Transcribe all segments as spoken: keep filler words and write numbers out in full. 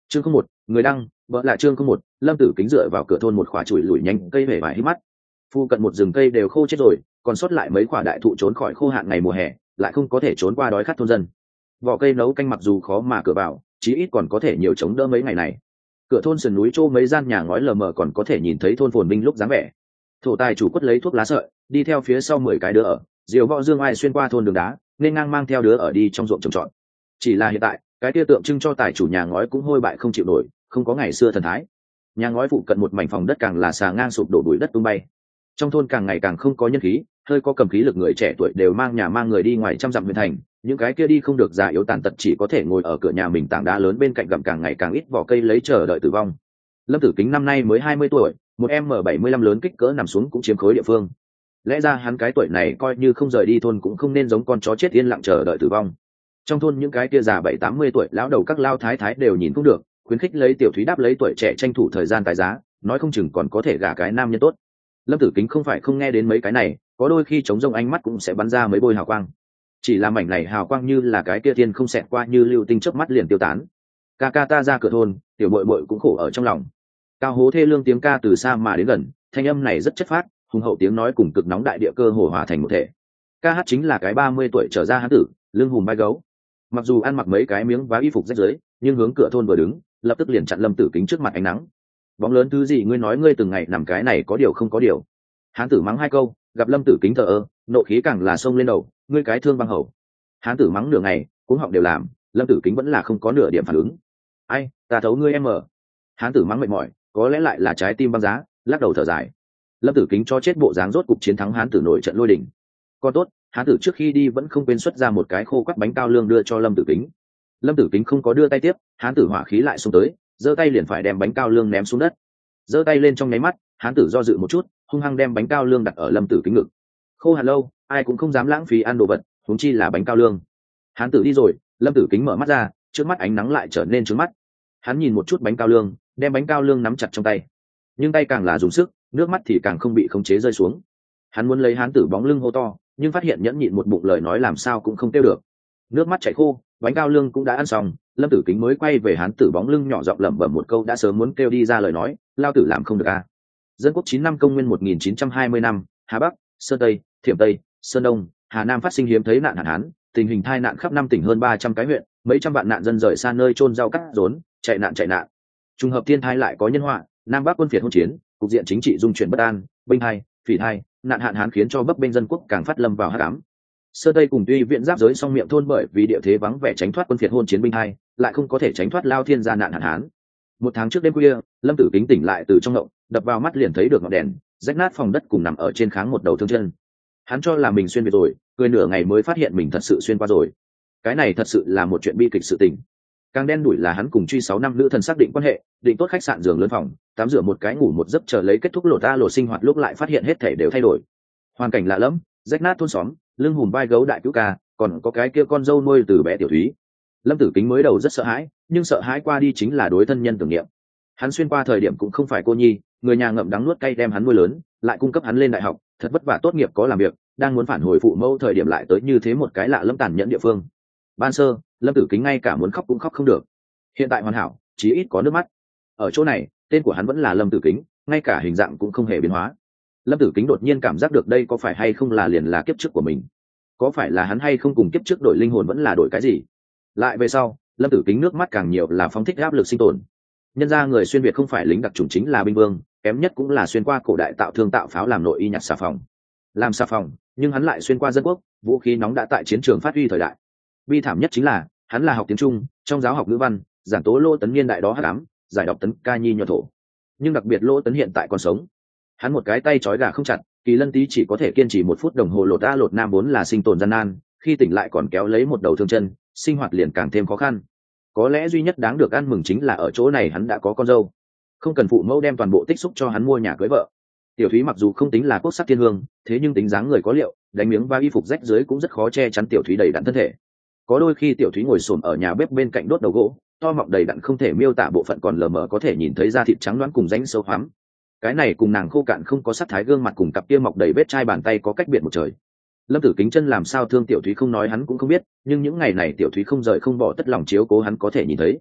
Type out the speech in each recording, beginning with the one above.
Chương không một, người đăng, vợ là chương không một, Lâm Tử Kính dựa vào cửa thôn một khỏa chùi lủi nhánh cây hề vải hít mắt. Phu cận một rừng cây đều khô chết rồi, còn sót lại mấy quả đại thụ trốn khỏi khô hạn ngày mùa hè, lại không có thể trốn qua đói khát thôn dân. Vỏ cây nấu canh mặc dù khó mà cửa vào, chí ít còn có thể nhiều chống đỡ mấy ngày này. Cửa thôn sườn núi chỗ mấy gian nhà ngói lờ mờ còn có thể nhìn thấy thôn phồn binh lúc dáng vẻ. Thổ tài chủ quất lấy thuốc lá sợi, đi theo phía sau mười cái đứa ở, diều võ dương ai xuyên qua thôn đường đá, nên ngang mang theo đứa ở đi trong ruộng trồng trọt. Chỉ là hiện tại, cái kia tượng trưng cho tài chủ nhà ngói cũng hôi bại không chịu nổi, không có ngày xưa thần thái. Nhà ngói phụ cận một mảnh phòng đất càng là xà ngang sụp đổ bụi đất tung bay. Trong thôn càng ngày càng không có nhân khí, hơi có cầm khí lực người trẻ tuổi đều mang nhà mang người đi ngoài trăm dặm huyện thành, những cái kia đi không được già yếu tàn tật chỉ có thể ngồi ở cửa nhà mình tảng đá lớn bên cạnh gặm càng ngày càng ít vỏ cây lấy chờ đợi tử vong. Lâm Tử Kính năm nay mới hai mươi tuổi, một em bảy mươi lăm lớn kích cỡ nằm xuống cũng chiếm khối địa phương. Lẽ ra hắn cái tuổi này coi như không rời đi thôn cũng không nên giống con chó chết yên lặng chờ đợi tử vong. Trong thôn những cái kia già bảy tám mươi tuổi lão đầu các lao thái thái đều nhìn không được, khuyến khích lấy tiểu thúy đáp lấy tuổi trẻ tranh thủ thời gian tài giá, nói không chừng còn có thể gả cái nam nhân tốt. Lâm Tử Kính không phải không nghe đến mấy cái này, có đôi khi chống rông ánh mắt cũng sẽ bắn ra mấy bôi hào quang. Chỉ là mảnh này hào quang như là cái kia thiên không xẹt qua như lưu tinh chớp mắt liền tiêu tán. Ca ca ta ra cửa thôn, tiểu bội bội cũng khổ ở trong lòng. Cao hố thê lương tiếng ca từ xa mà đến gần, thanh âm này rất chất phác, hùng hậu tiếng nói cùng cực nóng đại địa cơ hồ hòa thành một thể. Ca hát chính là cái ba mươi tuổi trở ra hán tử, lưng hùm vai gấu. Mặc dù ăn mặc mấy cái miếng vá y phục rách rưới, nhưng hướng cửa thôn vừa đứng, lập tức liền chặn Lâm Tử Kính trước mặt ánh nắng. Bóng lớn thứ gì ngươi nói ngươi từng ngày nằm cái này có điều không có điều. Hán tử mắng hai câu, gặp Lâm Tử Kính thờ ơ, nộ khí càng là xông lên đầu, ngươi cái thương băng hầu. Hán tử mắng nửa ngày, cuống họng đều làm, Lâm Tử Kính vẫn là không có nửa điểm phản ứng. Ai, ta thấu ngươi em ở. Hán tử mắng mệt mỏi, có lẽ lại là trái tim băng giá, lắc đầu thở dài. Lâm Tử Kính cho chết bộ dáng rốt cục chiến thắng hán tử nổi trận lôi đình. Con tốt, hán tử trước khi đi vẫn không quên xuất ra một cái khô quắt bánh cao lương đưa cho Lâm Tử Kính. Lâm Tử Kính không có đưa tay tiếp, hán tử hỏa khí lại xông tới, giơ tay liền phải đem bánh cao lương ném xuống đất. Giơ tay lên trong nháy mắt, hán tử do dự một chút, hung hăng đem bánh cao lương đặt ở Lâm Tử Kính ngực. Khô hạn lâu, ai cũng không dám lãng phí ăn đồ vật, huống chi là bánh cao lương. Hán tử đi rồi, Lâm Tử Kính mở mắt ra, trước mắt ánh nắng lại trở nên trướng mắt. Hắn nhìn một chút bánh cao lương, đem bánh cao lương nắm chặt trong tay, nhưng tay càng là dùng sức, nước mắt thì càng không bị khống chế rơi xuống. Hắn muốn lấy hán tử bóng lưng hô to, nhưng phát hiện nhẫn nhịn một bụng lời nói làm sao cũng không tiêu được. Nước mắt chảy khô, bánh cao lương cũng đã ăn xong, Lâm Tử Kính mới quay về hán tử bóng lưng nhỏ giọng lẩm bẩm một câu đã sớm muốn kêu đi ra lời nói, lao tử làm không được à. Dân quốc chín năm công nguyên một nghìn chín trăm hai mươi năm, Hà Bắc, Sơn Tây, Thiểm Tây, Sơn Đông, Hà Nam phát sinh hiếm thấy nạn hạn hán, tình hình tai nạn khắp năm tỉnh hơn ba trăm cái huyện, mấy trăm vạn nạn dân rời xa nơi chôn rau cắt rốn, chạy nạn chạy nạn. Trùng hợp thiên thai lại có nhân họa, Nam Bắc quân phiệt hỗn chiến, cục diện chính trị dung chuyển bất an, binh hai, phỉ hai, nạn hạn hán khiến cho bấp bênh dân quốc càng phát lâm vào hắc ám. Sơ Tây cùng Tuy viện giáp giới song miệng thôn bởi vì địa thế vắng vẻ tránh thoát quân phiệt hôn chiến binh hai, lại không có thể tránh thoát lao thiên gia nạn hạn hán. Một tháng trước đêm khuya, Lâm Tử Kính tỉnh lại từ trong ngộng, đập vào mắt liền thấy được ngọn đèn, rách nát phòng đất cùng nằm ở trên kháng một đầu thương chân. Hắn cho là mình xuyên việt rồi, cười nửa ngày mới phát hiện mình thật sự xuyên qua rồi. Cái này thật sự là một chuyện bi kịch sự tình. Càng đen đủi là hắn cùng truy sáu năm nữ thần xác định quan hệ, định tốt khách sạn giường lớn phòng, tắm rửa một cái ngủ một giấc chờ lấy kết thúc lột ta lột sinh hoạt lúc lại phát hiện hết thể đều thay đổi. Hoàn cảnh lạ lẫm, rách nát thôn xóm, lưng hùm vai gấu đại cứu ca, còn có cái kia con dâu nuôi từ bé tiểu thúy. Lâm Tử Kính mới đầu rất sợ hãi, nhưng sợ hãi qua đi chính là đối thân nhân tưởng niệm. Hắn xuyên qua thời điểm cũng không phải cô nhi, người nhà ngậm đắng nuốt cay đem hắn nuôi lớn, lại cung cấp hắn lên đại học, thật vất vả tốt nghiệp có làm việc, đang muốn phản hồi phụ mẫu thời điểm lại tới như thế một cái lạ lẫm tàn nhẫn địa phương. Ban sơ, Lâm Tử Kính ngay cả muốn khóc cũng khóc không được. Hiện tại hoàn hảo, chí ít có nước mắt. Ở chỗ này, tên của hắn vẫn là Lâm Tử Kính, ngay cả hình dạng cũng không hề biến hóa. Lâm Tử Kính đột nhiên cảm giác được đây có phải hay không là liền là kiếp trước của mình, có phải là hắn hay không cùng kiếp trước đổi linh hồn vẫn là đổi cái gì. Lại về sau, Lâm Tử Kính nước mắt càng nhiều là phóng thích áp lực sinh tồn. Nhân ra người xuyên việt không phải lính đặc chủng chính là binh vương, kém nhất cũng là xuyên qua cổ đại tạo thương tạo pháo làm nội y nhặt xà phòng, làm xà phòng, nhưng hắn lại xuyên qua dân quốc, vũ khí nóng đã tại chiến trường phát huy thời đại. Bi thảm nhất chính là hắn là học tiếng Trung, trong giáo học ngữ văn, giảng tố Lô Tấn niên đại đó hắc ám, giải đọc Tấn ca nhi nhuần thổ. Nhưng đặc biệt Lô Tấn hiện tại còn sống, hắn một cái tay trói gà không chặt, Kỳ Lân Tý chỉ có thể kiên trì một phút đồng hồ lột a lột nam vốn là sinh tồn gian nan, khi tỉnh lại còn kéo lấy một đầu thương chân, sinh hoạt liền càng thêm khó khăn. Có lẽ duy nhất đáng được ăn mừng chính là ở chỗ này hắn đã có con dâu, không cần phụ mẫu đem toàn bộ tích xúc cho hắn mua nhà cưới vợ. Tiểu Thúy mặc dù không tính là quốc sắc thiên hương, thế nhưng tính dáng người có liệu, đánh miếng và y phục rách dưới cũng rất khó che chắn Tiểu Thúy đầy đặn thân thể. Có đôi khi Tiểu Thúy ngồi xổm ở nhà bếp bên cạnh đốt đầu gỗ, to mọng đầy đặn không thể miêu tả bộ phận còn lờ mờ có thể nhìn thấy da thịt trắng loãng cùng rãnh sâu hoắm. Cái này cùng nàng khô cạn không có sắc thái gương mặt cùng cặp kia mọc đầy vết chai bàn tay có cách biệt một trời. Lâm Tử Kính chân làm sao thương Tiểu Thúy không nói hắn cũng không biết, nhưng những ngày này Tiểu Thúy không rời không bỏ tất lòng chiếu cố hắn có thể nhìn thấy.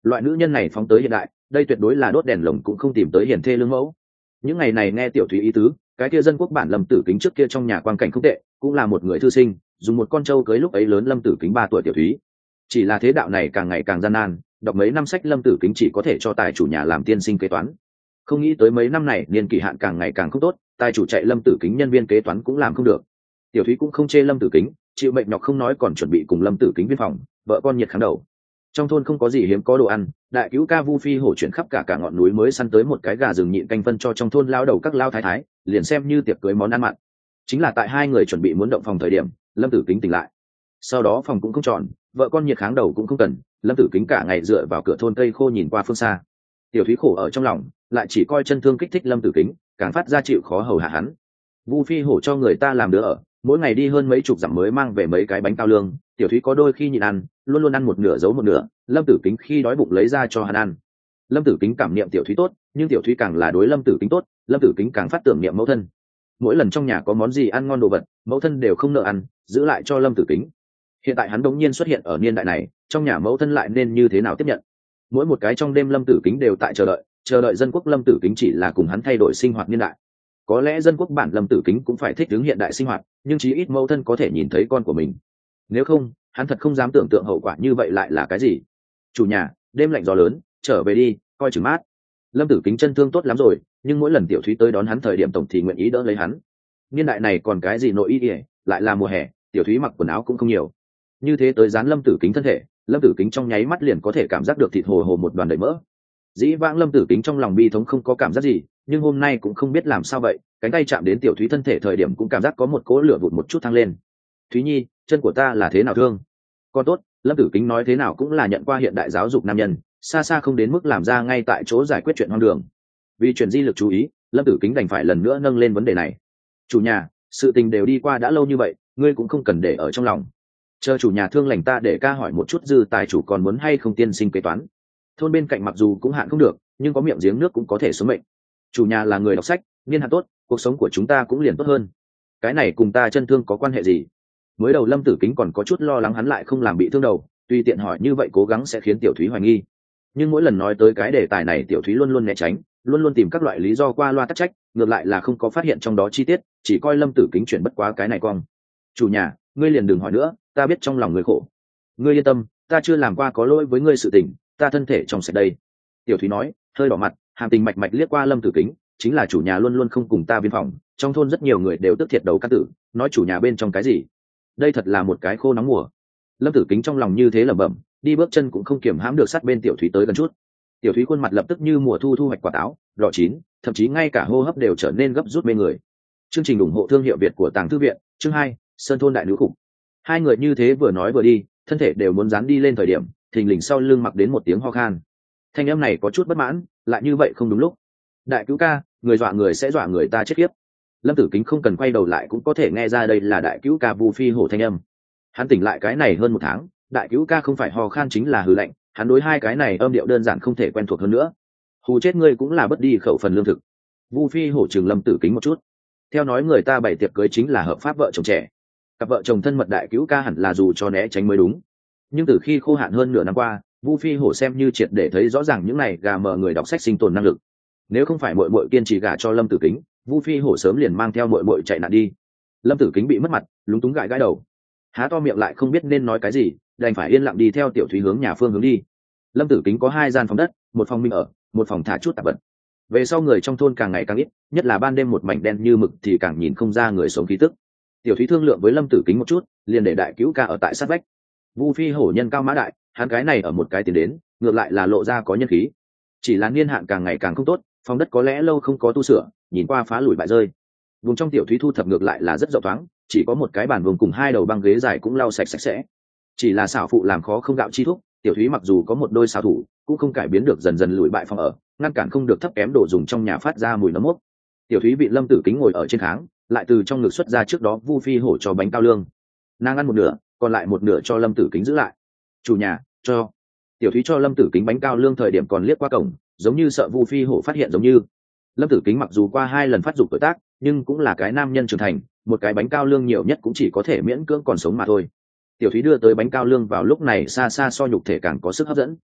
Loại nữ nhân này phóng tới hiện đại, đây tuyệt đối là đốt đèn lồng cũng không tìm tới hiền thê lương mẫu. Những ngày này nghe tiểu thúy ý tứ, cái kia dân quốc bản Lâm Tử Kính trước kia trong nhà quang cảnh không tệ, cũng là một người thư sinh, dùng một con trâu cưới lúc ấy lớn Lâm Tử Kính ba tuổi tiểu thúy. Chỉ là thế đạo này càng ngày càng gian nan, đọc mấy năm sách Lâm Tử Kính chỉ có thể cho tài chủ nhà làm tiên sinh kế toán. Không nghĩ tới mấy năm này niên kỳ hạn càng ngày càng không tốt, tài chủ chạy Lâm Tử Kính nhân viên kế toán cũng làm không được. Tiểu thúy cũng không chê Lâm Tử Kính, chịu mệnh nhọc không nói còn chuẩn bị cùng Lâm Tử Kính viên phòng, vợ con nhiệt kháng đầu. Trong thôn không có gì hiếm có đồ ăn, đại cứu ca Vu Phi hổ chuyển khắp cả cả ngọn núi mới săn tới một cái gà rừng nhịn canh phân cho trong thôn lao đầu các lao thái thái, liền xem như tiệc cưới món ăn mặn. Chính là tại hai người chuẩn bị muốn động phòng thời điểm, Lâm Tử Kính tỉnh lại. Sau đó phòng cũng không tròn, vợ con nhiệt kháng đầu cũng không cần, Lâm Tử Kính cả ngày dựa vào cửa thôn cây khô nhìn qua phương xa. Tiểu thúy khổ ở trong lòng, lại chỉ coi chân thương kích thích Lâm Tử Kính, càng phát ra chịu khó hầu hạ hắn. Vu Phi hổ cho người ta làm đứa ở, mỗi ngày đi hơn mấy chục dặm mới mang về mấy cái bánh cao lương, tiểu thúy có đôi khi nhịn ăn, luôn luôn ăn một nửa giấu một nửa, Lâm Tử Kính khi đói bụng lấy ra cho hắn ăn. Lâm Tử Kính cảm niệm tiểu thúy tốt, nhưng tiểu thúy càng là đối Lâm Tử Kính tốt, Lâm Tử Kính càng phát tưởng niệm mẫu thân. Mỗi lần trong nhà có món gì ăn ngon đồ vật, mẫu thân đều không nợ ăn, giữ lại cho Lâm Tử Kính. Hiện tại hắn đống nhiên xuất hiện ở niên đại này, trong nhà mẫu thân lại nên như thế nào tiếp nhận? Mỗi một cái trong đêm Lâm Tử Kính đều tại chờ đợi, chờ đợi dân quốc Lâm Tử Kính chỉ là cùng hắn thay đổi sinh hoạt niên đại. Có lẽ dân quốc bản Lâm Tử Kính cũng phải thích ứng hiện đại sinh hoạt, nhưng chí ít mẫu thân có thể nhìn thấy con của mình. Nếu không, hắn thật không dám tưởng tượng hậu quả như vậy lại là cái gì. Chủ nhà, đêm lạnh gió lớn, trở về đi, coi chừng mát. Lâm Tử Kính chân thương tốt lắm rồi, nhưng mỗi lần tiểu thúy tới đón hắn thời điểm tổng thì nguyện ý đỡ lấy hắn. Niên đại này còn cái gì nội y ỉa, lại là mùa hè, tiểu thúy mặc quần áo cũng không nhiều. Như thế tới dán Lâm Tử Kính thân thể, Lâm Tử Kính trong nháy mắt liền có thể cảm giác được thịt hồ hồ một đoàn đầy mỡ. Dĩ vãng Lâm Tử Kính trong lòng bi thống không có cảm giác gì, nhưng hôm nay cũng không biết làm sao vậy, cánh tay chạm đến tiểu thúy thân thể thời điểm cũng cảm giác có một cỗ lửa vụt một chút thăng lên. Thúy nhi, chân của ta là thế nào thương? Con tốt, Lâm Tử Kính nói thế nào cũng là nhận qua hiện đại giáo dục nam nhân, xa xa không đến mức làm ra ngay tại chỗ giải quyết chuyện hoang đường. Vì chuyển di lực chú ý, Lâm Tử Kính đành phải lần nữa nâng lên vấn đề này. Chủ nhà, sự tình đều đi qua đã lâu như vậy, ngươi cũng không cần để ở trong lòng. Chờ chủ nhà thương lành ta để ca hỏi một chút dư tài chủ còn muốn hay không tiên sinh kế toán. Thôn bên cạnh mặc dù cũng hạn không được, nhưng có miệng giếng nước cũng có thể sống mệnh. Chủ nhà là người đọc sách, niên hạn tốt, cuộc sống của chúng ta cũng liền tốt hơn. Cái này cùng ta chân thương có quan hệ gì? Mới đầu Lâm Tử Kính còn có chút lo lắng hắn lại không làm bị thương đầu, tuy tiện hỏi như vậy cố gắng sẽ khiến tiểu thúy hoài nghi. Nhưng mỗi lần nói tới cái đề tài này tiểu thúy luôn luôn né tránh, luôn luôn tìm các loại lý do qua loa tắc trách, ngược lại là không có phát hiện trong đó chi tiết, chỉ coi Lâm Tử Kính chuyển bất quá cái này cong. Chủ nhà, ngươi liền đừng hỏi nữa, ta biết trong lòng ngươi khổ. Ngươi yên tâm, ta chưa làm qua có lỗi với ngươi sự tình, ta thân thể trong sạch đây. Tiểu thúy nói, hơi đỏ mặt, hàm tình mạch mạch liếc qua Lâm Tử Kính, chính là chủ nhà luôn luôn không cùng ta viên phòng, trong thôn rất nhiều người đều tức thiệt đầu căn tử, nói chủ nhà bên trong cái gì. Đây thật là một cái khô nóng mùa. Lâm Tử Kính trong lòng như thế lẩm bẩm, đi bước chân cũng không kiềm hãm được sát bên tiểu thúy tới gần chút. Tiểu thúy khuôn mặt lập tức như mùa thu thu hoạch quả táo, đỏ chín, thậm chí ngay cả hô hấp đều trở nên gấp rút mê người. Chương trình ủng hộ thương hiệu Việt của Tàng Thư viện, chương hai, Sơn thôn đại nữ khủng. Hai người như thế vừa nói vừa đi, thân thể đều muốn dán đi lên thời điểm, thình lình sau lưng mặc đến một tiếng ho khan. Thanh âm này có chút bất mãn, lại như vậy không đúng lúc. Đại cứu ca, người dọa người sẽ dọa người ta chết khiếp. Lâm Tử Kính không cần quay đầu lại cũng có thể nghe ra đây là đại cứu ca Vu Phi hổ thanh âm. Hắn tỉnh lại cái này hơn một tháng, đại cứu ca không phải ho khan chính là hừ lạnh, hắn đối hai cái này âm điệu đơn giản không thể quen thuộc hơn nữa. Hù chết ngươi cũng là bất đi khẩu phần lương thực. Vu Phi hổ trừng Lâm Tử Kính một chút. Theo nói người ta bày tiệc cưới chính là hợp pháp vợ chồng trẻ, cặp vợ chồng thân mật đại cứu ca hẳn là dù cho né tránh mới đúng. Nhưng từ khi khô hạn hơn nửa năm qua, Vu Phi hổ xem như triệt để thấy rõ ràng những này gà mờ người đọc sách sinh tồn năng lực. Nếu không phải muội muội kiên trì gả cho Lâm Tử Kính, Vu Phi hổ sớm liền mang theo muội muội chạy nạn đi. Lâm Tử Kính bị mất mặt, lúng túng gãi gãi đầu, há to miệng lại không biết nên nói cái gì, đành phải yên lặng đi theo tiểu thúy hướng nhà phương hướng đi. Lâm Tử Kính có hai gian phòng đất, một phòng mình ở, một phòng thả chút tạp vật. Về sau người trong thôn càng ngày càng ít, nhất là ban đêm một mảnh đen như mực thì càng nhìn không ra người sống khí tức. Tiểu thúy thương lượng với Lâm Tử Kính một chút, liền để đại cứu ca ở tại sát vách. Vu Phi hổ nhân cao mã đại, hắn cái này ở một cái tiền đến, ngược lại là lộ ra có nhân khí. Chỉ là niên hạn càng ngày càng không tốt, phòng đất có lẽ lâu không có tu sửa, nhìn qua phá lùi bại rơi. Vùng trong tiểu thúy thu thập ngược lại là rất rộng thoáng, chỉ có một cái bàn vùng cùng hai đầu băng ghế dài cũng lau sạch sạch sẽ. Chỉ là xảo phụ làm khó không gạo chi thúc, tiểu thúy mặc dù có một đôi xảo thủ, cũng không cải biến được dần dần lùi bại phòng ở, ngăn cản không được thấp kém đồ dùng trong nhà phát ra mùi nấm mốc. Tiểu thúy bị Lâm Tử Kính ngồi ở trên kháng, lại từ trong ngực xuất ra trước đó Vu Phi hổ cho bánh cao lương. Nàng ăn một nửa, còn lại một nửa cho Lâm Tử Kính giữ lại. Chủ nhà, cho. Tiểu thúy cho Lâm Tử Kính bánh cao lương thời điểm còn liếc qua cổng, giống như sợ Vu Phi hổ phát hiện giống như. Lâm Tử Kính mặc dù qua hai lần phát dục tuổi tác, nhưng cũng là cái nam nhân trưởng thành, một cái bánh cao lương nhiều nhất cũng chỉ có thể miễn cưỡng còn sống mà thôi. Tiểu thúy đưa tới bánh cao lương vào lúc này xa xa so nhục thể càng có sức hấp dẫn.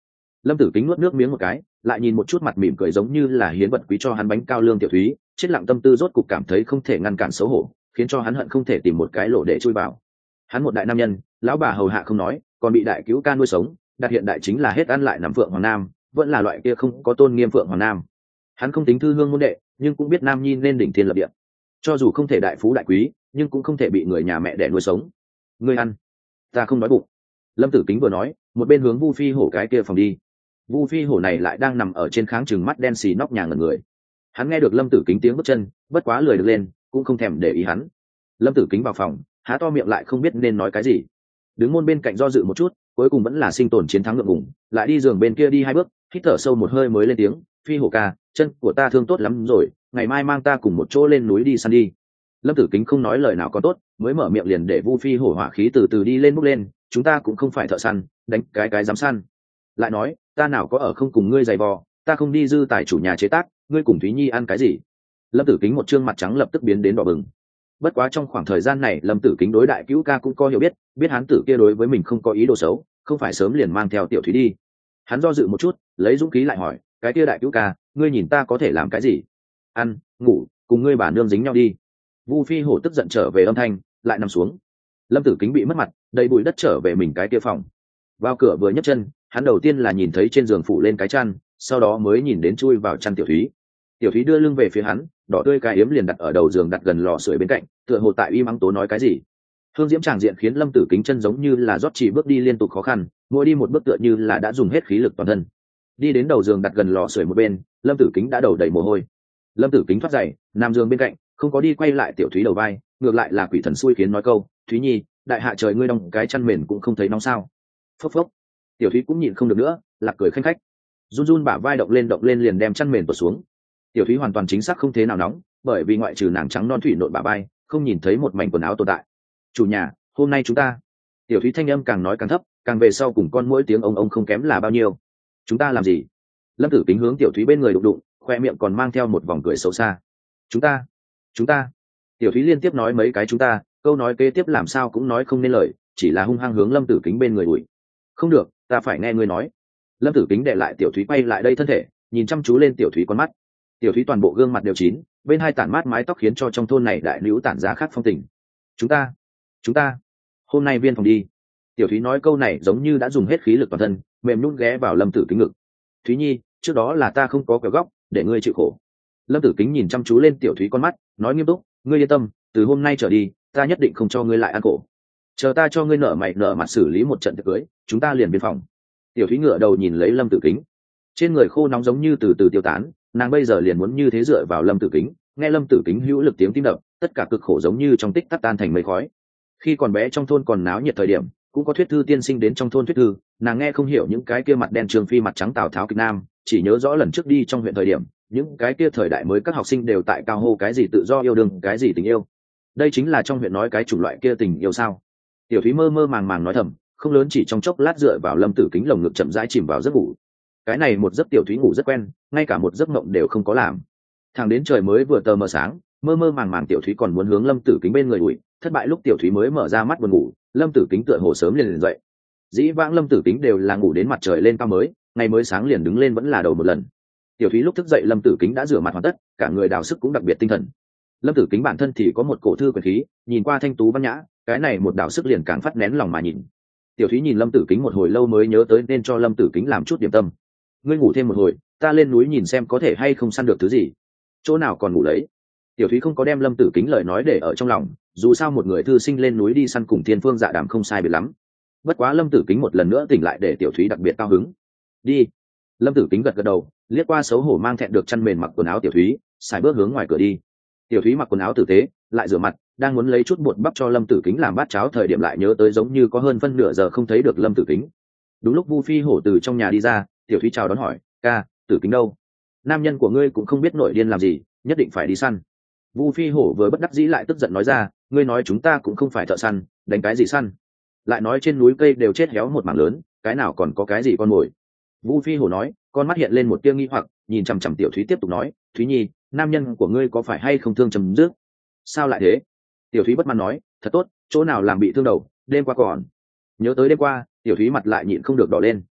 Lâm Tử Kính nuốt nước miếng một cái, lại nhìn một chút mặt mỉm cười giống như là hiến vật quý cho hắn bánh cao lương tiểu thúy, chết lặng tâm tư rốt cục cảm thấy không thể ngăn cản xấu hổ, khiến cho hắn hận không thể tìm một cái lỗ để chui vào. Hắn một đại nam nhân, lão bà hầu hạ không nói, còn bị đại cứu ca nuôi sống, đặt hiện đại chính là hết ăn lại nằm Phượng Hoàng Nam, vẫn là loại kia không có tôn nghiêm Phượng Hoàng Nam. Hắn không tính thư hương môn đệ, nhưng cũng biết nam nhi nên đỉnh thiên lập địa. Cho dù không thể đại phú đại quý, nhưng cũng không thể bị người nhà mẹ đẻ nuôi sống. Ngươi ăn, ta không đói bụng. Lâm Tử Kính vừa nói, một bên hướng Vu Phi Hổ cái kia phòng đi. Vu Phi Hổ này lại đang nằm ở trên kháng chừng mắt đen xì nóc nhà ngẩn người. Hắn nghe được Lâm Tử Kính tiếng bước chân, bất quá lười được lên, cũng không thèm để ý hắn. Lâm Tử Kính vào phòng, há to miệng lại không biết nên nói cái gì. Đứng môn bên cạnh do dự một chút, cuối cùng vẫn là sinh tồn chiến thắng ngượng ngùng, lại đi giường bên kia đi hai bước, hít thở sâu một hơi mới lên tiếng, Phi Hổ ca, chân của ta thương tốt lắm rồi, ngày mai mang ta cùng một chỗ lên núi đi săn đi. Lâm Tử Kính không nói lời nào có tốt, mới mở miệng liền để Vu Phi Hổ hỏa khí từ từ đi lên bốc lên, chúng ta cũng không phải thợ săn, đánh cái cái dám săn. Lại nói, ta nào có ở không cùng ngươi giày vò, ta không đi dư tài chủ nhà chế tác, ngươi cùng Thúy Nhi ăn cái gì? Lâm Tử Kính một trương mặt trắng lập tức biến đến đỏ bừng. Bất quá trong khoảng thời gian này Lâm Tử Kính đối đại cứu ca cũng có hiểu biết, biết hắn tử kia đối với mình không có ý đồ xấu, không phải sớm liền mang theo tiểu Thúy đi. Hắn do dự một chút, lấy dũng khí lại hỏi, cái kia đại cứu ca, ngươi nhìn ta có thể làm cái gì? Ăn, ngủ, cùng ngươi bà nương dính nhau đi. Vu Phi Hổ tức giận trở về âm thanh, lại nằm xuống. Lâm Tử Kính bị mất mặt, đầy bụi đất trở về mình cái kia phòng. Vào cửa vừa nhấc chân, hắn đầu tiên là nhìn thấy trên giường phủ lên cái chăn, sau đó mới nhìn đến chui vào chăn tiểu Thúy. Tiểu Thúy đưa lưng về phía hắn, đỏ tươi cái yếm liền đặt ở đầu giường đặt gần lò sưởi bên cạnh, tựa hồ tại uy mắng tố nói cái gì. Hương diễm tràng diện khiến Lâm Tử Kính chân giống như là rót chỉ bước đi liên tục khó khăn, mỗi đi một bước tựa như là đã dùng hết khí lực toàn thân. Đi đến đầu giường đặt gần lò sưởi một bên, Lâm Tử Kính đã đầu đầy mồ hôi. Lâm Tử Kính thoát dậy, nằm giường bên cạnh, không có đi quay lại tiểu Thúy đầu vai, ngược lại là quỷ thần xui khiến nói câu, Thúy Nhi, đại hạ trời ngươi đông cái chăn mền cũng không thấy nóng sao? Phốc phốc. Tiểu Thúy cũng nhịn không được nữa, lạc cười khanh khách, run run bả vai động lên động lên liền đem chăn mền tuột xuống. Tiểu Thúy hoàn toàn chính xác không thế nào nóng, bởi vì ngoại trừ nàng trắng non thủy nội bả vai, không nhìn thấy một mảnh quần áo tồn tại. Chủ nhà, hôm nay chúng ta. Tiểu Thúy thanh âm càng nói càng thấp, càng về sau cùng con mỗi tiếng ông ông không kém là bao nhiêu. Chúng ta làm gì? Lâm Tử Kính hướng Tiểu Thúy bên người đụng đụng, khoe miệng còn mang theo một vòng cười xấu xa. Chúng ta, chúng ta. Tiểu Thúy liên tiếp nói mấy cái chúng ta, câu nói kế tiếp làm sao cũng nói không nên lời, chỉ là hung hăng hướng Lâm Tử Kính bên người đuổi. Không được, ta phải nghe ngươi nói. Lâm Tử Kính để lại Tiểu Thúy quay lại đây thân thể, nhìn chăm chú lên Tiểu Thúy con mắt. Tiểu Thúy toàn bộ gương mặt đều chín, bên hai tản mát mái tóc khiến cho trong thôn này đại nữ tản ra khác phong tình. Chúng ta, chúng ta, hôm nay viên phòng đi. Tiểu Thúy nói câu này giống như đã dùng hết khí lực toàn thân, mềm nhún ghé vào Lâm Tử Kính ngực. Thúy Nhi, trước đó là ta không có kẹo góc, để ngươi chịu khổ. Lâm Tử Kính nhìn chăm chú lên Tiểu Thúy con mắt, nói nghiêm túc, ngươi yên tâm, từ hôm nay trở đi, ta nhất định không cho ngươi lại ăn khổ. Chờ ta cho ngươi nợ mày nợ mặt xử lý một trận tiệc cưới, chúng ta liền biên phòng. Tiểu Thúy ngửa đầu nhìn lấy Lâm Tử Kính, trên người khô nóng giống như từ từ tiêu tán, nàng bây giờ liền muốn như thế dựa vào Lâm Tử Kính, nghe Lâm Tử Kính hữu lực tiếng tim đập, tất cả cực khổ giống như trong tích tắc tan thành mây khói. Khi còn bé trong thôn còn náo nhiệt thời điểm, cũng có thuyết thư tiên sinh đến trong thôn thuyết thư, nàng nghe không hiểu những cái kia mặt đen Trường Phi mặt trắng Tào Tháo kịch nam, chỉ nhớ rõ lần trước đi trong huyện thời điểm, những cái kia thời đại mới các học sinh đều tại cao hô cái gì tự do yêu đương, cái gì tình yêu. Đây chính là trong huyện nói cái chủng loại kia tình yêu sao? Tiểu Thúy mơ mơ màng màng nói thầm, không lớn chỉ trong chốc lát dựa vào Lâm Tử Kính lồng ngực chậm rãi chìm vào giấc ngủ. Cái này một giấc Tiểu Thúy ngủ rất quen, ngay cả một giấc mộng đều không có làm. Thẳng đến trời mới vừa tờ mờ sáng, mơ mơ màng màng Tiểu Thúy còn muốn hướng Lâm Tử Kính bên người ủi, thất bại lúc Tiểu Thúy mới mở ra mắt buồn ngủ, Lâm Tử Kính tựa hồ sớm liền liền dậy. Dĩ vãng Lâm Tử Kính đều là ngủ đến mặt trời lên cao mới, ngày mới sáng liền đứng lên vẫn là đầu một lần. Tiểu Thúy lúc thức dậy Lâm Tử Kính đã rửa mặt hoàn tất, cả người đào sức cũng đặc biệt tinh thần. Lâm Tử Kính bản thân thì có một cổ thư quyền khí, nhìn qua thanh tú văn nhã, cái này một đào sức liền càng phát nén lòng mà nhìn. Tiểu Thúy nhìn Lâm Tử Kính một hồi lâu mới nhớ tới nên cho Lâm Tử Kính làm chút điểm tâm. Ngươi ngủ thêm một hồi, ta lên núi nhìn xem có thể hay không săn được thứ gì. Chỗ nào còn ngủ lấy. Tiểu Thúy không có đem Lâm Tử Kính lời nói để ở trong lòng, dù sao một người thư sinh lên núi đi săn cùng Thiên Phương Dạ Đàm không sai biệt lắm. Bất quá Lâm Tử Kính một lần nữa tỉnh lại để Tiểu Thúy đặc biệt cao hứng. Đi. Lâm Tử Kính gật gật đầu, liếc qua xấu hổ mang thẹn được chăn mền mặc quần áo Tiểu Thúy, xài bước hướng ngoài cửa đi. Tiểu Thúy mặc quần áo tử tế, lại rửa mặt, đang muốn lấy chút bột bắp cho Lâm Tử Kính làm bát cháo thời điểm lại nhớ tới giống như có hơn phân nửa giờ không thấy được Lâm Tử Kính. Đúng lúc Vu Phi Hổ từ trong nhà đi ra, Tiểu Thúy chào đón hỏi, ca, Tử Kính đâu? Nam nhân của ngươi cũng không biết nội điên làm gì, nhất định phải đi săn. Vu Phi Hổ vừa bất đắc dĩ lại tức giận nói ra, ngươi nói chúng ta cũng không phải thợ săn, đánh cái gì săn? Lại nói trên núi cây đều chết héo một mảng lớn, cái nào còn có cái gì con mồi? Vu Phi Hổ nói, con mắt hiện lên một tia nghi hoặc, nhìn chằm chằm Tiểu Thúy tiếp tục nói, Thúy Nhi, nam nhân của ngươi có phải hay không thương chấm dứt? Sao lại thế? Tiểu Thúy bất mãn nói, thật tốt, chỗ nào làm bị thương đầu, đêm qua còn. Nhớ tới đêm qua, Tiểu Thúy mặt lại nhịn không được đỏ lên.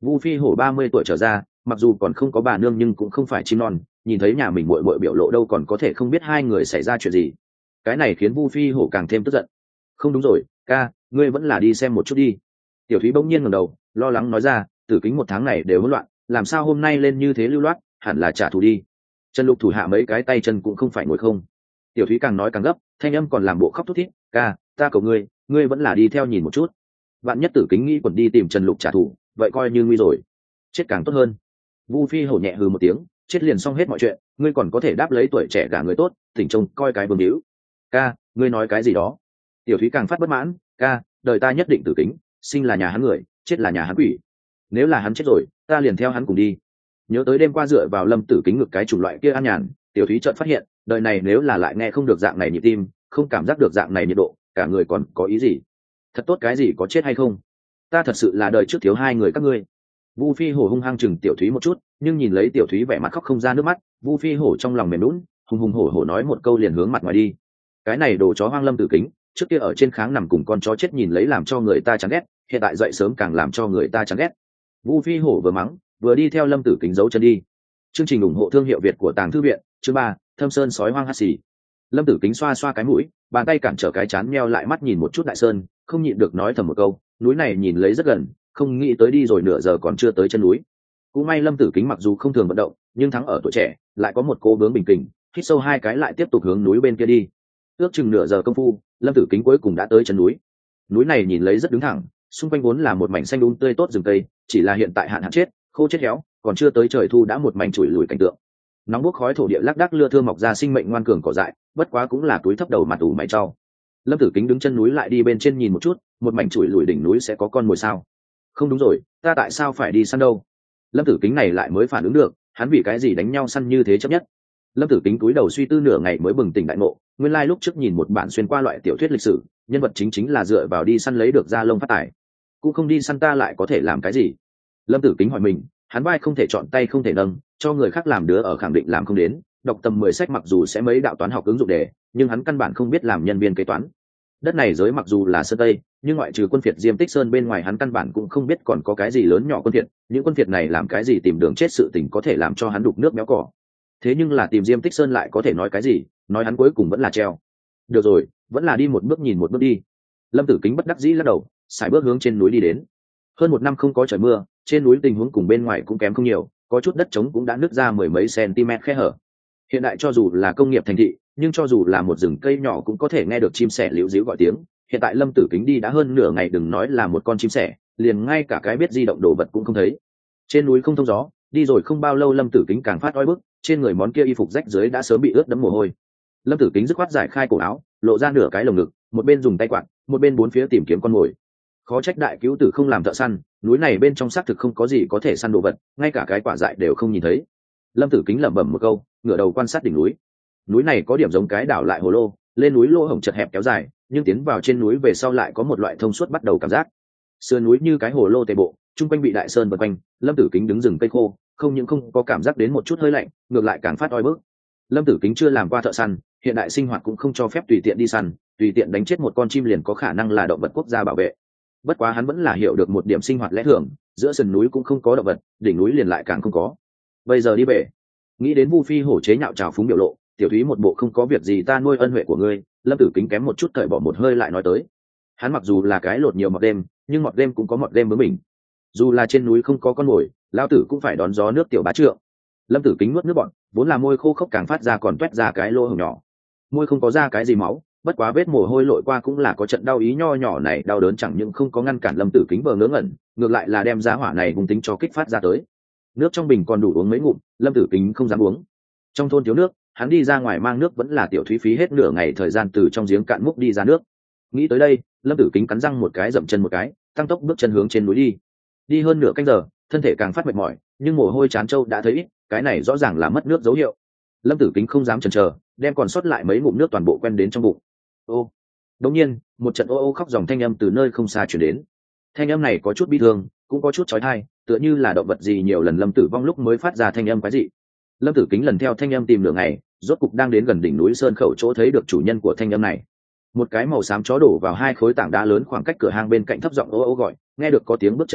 Vu Phi Hổ ba mươi tuổi trở ra, mặc dù còn không có bà nương nhưng cũng không phải chim non, nhìn thấy nhà mình muội muội biểu lộ đâu còn có thể không biết hai người xảy ra chuyện gì. Cái này khiến Vu Phi Hổ càng thêm tức giận. Không đúng rồi, ca, ngươi vẫn là đi xem một chút đi. Tiểu Thúy bỗng nhiên ngẩng đầu, lo lắng nói ra, Tử Kính một tháng này đều hỗn loạn, làm sao hôm nay lên như thế lưu loát, hẳn là trả thù đi. Trần Lục thủ hạ mấy cái tay chân cũng không phải ngồi không. Tiểu Thúy càng nói càng gấp, thanh âm còn làm bộ khóc thút thít, ca, ta cầu ngươi, ngươi vẫn là đi theo nhìn một chút. Vạn nhất Tử Kính nghĩ quẩn đi tìm Trần Lục trả thù, vậy coi như nguy rồi, chết càng tốt hơn. Vu Phi Hổ nhẹ hừ một tiếng, chết liền xong hết mọi chuyện, ngươi còn có thể đáp lấy tuổi trẻ gả người tốt, tỉnh trông coi cái vương hữu. Ca, ngươi nói cái gì đó? Tiểu Thúy càng phát bất mãn, ca, đời ta nhất định Tử Kính, sinh là nhà hắn người, chết là nhà hắn quỷ. Nếu là hắn chết rồi, ta liền theo hắn cùng đi. Nhớ tới đêm qua dựa vào Lâm Tử Kính ngực cái chủng loại kia an nhàn, Tiểu Thúy chợt phát hiện, đời này nếu là lại nghe không được dạng này nhịp tim, không cảm giác được dạng này nhiệt độ, cả người còn có ý gì? Thật tốt cái gì có chết hay không? Ta thật sự là đời trước thiếu hai người các ngươi. Vu Phi Hổ hung hăng chừng Tiểu Thúy một chút, nhưng nhìn lấy Tiểu Thúy vẻ mặt khóc không ra nước mắt, Vu Phi Hổ trong lòng mềm nhũn, hùng hùng hổ hổ nói một câu liền hướng mặt ngoài đi. Cái này đồ chó hoang Lâm Tử Kính, trước kia ở trên kháng nằm cùng con chó chết nhìn lấy làm cho người ta chán ghét, hiện tại dậy sớm càng làm cho người ta chán ghét. Vu Phi Hổ vừa mắng, vừa đi theo Lâm Tử Kính giấu chân đi. Chương trình ủng hộ thương hiệu Việt của Tàng Thư viện, chương ba, Thâm Sơn sói hoang hắt xì. Lâm Tử Kính xoa xoa cái mũi, bàn tay cản trở cái chán meo lại mắt nhìn một chút đại sơn, không nhịn được nói thầm một câu, núi này nhìn lấy rất gần, không nghĩ tới đi rồi nửa giờ còn chưa tới chân núi. Cũng may Lâm Tử Kính mặc dù không thường vận động, nhưng thắng ở tuổi trẻ, lại có một cố bướng bình tĩnh, hít sâu hai cái lại tiếp tục hướng núi bên kia đi. Ước chừng nửa giờ công phu, Lâm Tử Kính cuối cùng đã tới chân núi. Núi này nhìn lấy rất đứng thẳng, xung quanh vốn là một mảnh xanh um tươi tốt rừng cây, chỉ là hiện tại hạn hạn chết, khô chết héo, còn chưa tới trời thu đã một mảnh chùi lùi cảnh tượng. Nóng bốc khói thổ địa lác đác lưa thưa mọc ra sinh mệnh ngoan cường cỏ dại, bất quá cũng là túi thấp đầu mặt ủ mày trao. Lâm Tử Kính đứng chân núi lại đi bên trên nhìn một chút, một mảnh chùi lùi đỉnh núi sẽ có con mồi sao? Không đúng rồi, ta tại sao phải đi săn đâu? Lâm Tử Kính này lại mới phản ứng được, hắn vì cái gì đánh nhau săn như thế chấp nhất. Lâm Tử Kính cúi đầu suy tư nửa ngày mới bừng tỉnh đại ngộ, nguyên lai lúc trước nhìn một bản xuyên qua loại tiểu thuyết lịch sử, nhân vật chính chính là dựa vào đi săn lấy được da lông phát tài. Cũng không đi săn ta lại có thể làm cái gì? Lâm Tử Kính hỏi mình, hắn vai không thể chọn tay không thể nâng, cho người khác làm đứa ở khẳng định làm không đến, đọc tầm mười sách mặc dù sẽ mấy đạo toán học ứng dụng đề, nhưng hắn căn bản không biết làm nhân viên kế toán. Đất này giới mặc dù là sơn tây, nhưng ngoại trừ quân phiệt Diêm Tích Sơn bên ngoài hắn căn bản cũng không biết còn có cái gì lớn nhỏ quân phiệt, những quân phiệt này làm cái gì tìm đường chết sự tình có thể làm cho hắn đục nước méo cỏ. Thế nhưng là tìm Diêm Tích Sơn lại có thể nói cái gì, nói hắn cuối cùng vẫn là treo. Được rồi, vẫn là đi một bước nhìn một bước đi. Lâm Tử Kính bất đắc dĩ lắc đầu, sải bước hướng trên núi đi đến. Hơn một năm không có trời mưa, trên núi tình huống cùng bên ngoài cũng kém không nhiều, có chút đất trống cũng đã nứt ra mười mấy cm khe hở. Hiện tại cho dù là công nghiệp thành thị, nhưng cho dù là một rừng cây nhỏ cũng có thể nghe được chim sẻ líu ríu gọi tiếng. Hiện tại Lâm Tử Kính đi đã hơn nửa ngày, đừng nói là một con chim sẻ, liền ngay cả cái biết di động đồ vật cũng không thấy. Trên núi không thông gió, đi rồi không bao lâu Lâm Tử Kính càng phát oi bức, trên người món kia y phục rách dưới đã sớm bị ướt đẫm mồ hôi. Lâm Tử Kính dứt khoát giải khai cổ áo, lộ ra nửa cái lồng ngực, một bên dùng tay quạt, một bên bốn phía tìm kiếm con mồi. Khó trách đại cứu tử không làm thợ săn, núi này bên trong xác thực không có gì có thể săn đồ vật, ngay cả cái quả dại đều không nhìn thấy. Lâm Tử Kính lẩm bẩm một câu, ngửa đầu quan sát đỉnh núi. Núi này có điểm giống cái đảo lại hồ lô, lên núi lỗ hổng chật hẹp kéo dài, nhưng tiến vào trên núi về sau lại có một loại thông suốt bắt đầu cảm giác. Sườn núi như cái hồ lô tề bộ, trung quanh bị đại sơn vây quanh. Lâm Tử Kính đứng rừng cây khô, không những không có cảm giác đến một chút hơi lạnh, ngược lại càng phát oi bức. Lâm Tử Kính chưa làm qua thợ săn, hiện đại sinh hoạt cũng không cho phép tùy tiện đi săn, tùy tiện đánh chết một con chim liền có khả năng là động vật quốc gia bảo vệ. Bất quá hắn vẫn là hiểu được một điểm sinh hoạt lẽ thường, giữa sườn núi cũng không có động vật, đỉnh núi liền lại càng không có. Bây giờ đi về. Nghĩ đến Vu Phi Hổ chế nhạo trào phúng biểu lộ, Tiểu Thúy một bộ không có việc gì ta nuôi ân huệ của ngươi. Lâm Tử Kính kém một chút cởi bỏ một hơi lại nói tới. Hắn mặc dù là cái lột nhiều mọt đêm, nhưng mọt đêm cũng có mọt đêm với mình. Dù là trên núi không có con mồi, lão tử cũng phải đón gió nước tiểu bá trượng. Lâm Tử Kính nuốt nước bọn, vốn là môi khô khốc càng phát ra còn toét ra cái lỗ hổng nhỏ. Môi không có ra cái gì máu, bất quá vết mồ hôi lội qua cũng là có trận đau ý nho nhỏ này, đau đớn chẳng những không có ngăn cản Lâm Tử Kính vờ ngớ ngẩn, ngược lại là đem giá hỏa này hung tính cho kích phát ra tới. Nước trong bình còn đủ uống mấy ngụm, Lâm Tử Kính không dám uống. Trong thôn thiếu nước, hắn đi ra ngoài mang nước vẫn là Tiểu Thúy phí hết nửa ngày thời gian từ trong giếng cạn múc đi ra nước. Nghĩ tới đây, Lâm Tử Kính cắn răng một cái dậm chân một cái, tăng tốc bước chân hướng trên núi đi. Đi hơn nửa canh giờ, thân thể càng phát mệt mỏi, nhưng mồ hôi chán trâu đã thấy ít, cái này rõ ràng là mất nước dấu hiệu. Lâm Tử Kính không dám chần chờ, đem còn sót lại mấy ngụm nước toàn bộ quen đến trong bụng. Ô, đột nhiên, một trận ô ô khóc dòng thanh âm từ nơi không xa truyền đến. Thanh âm này có chút bi thương, cũng có chút chói tai, tựa như là động vật gì nhiều lần Lâm Tử vong lúc mới phát ra thanh âm quái dị. Lâm Tử Kính lần theo thanh âm tìm nửa ngày, rốt cục đang đến gần đỉnh núi sơn khẩu chỗ thấy được chủ nhân của thanh âm này. Một cái màu xám chó đổ vào hai khối tảng đá lớn khoảng cách cửa hang bên cạnh thấp giọng ô ô gọi, nghe được có tiếng bước chân tới,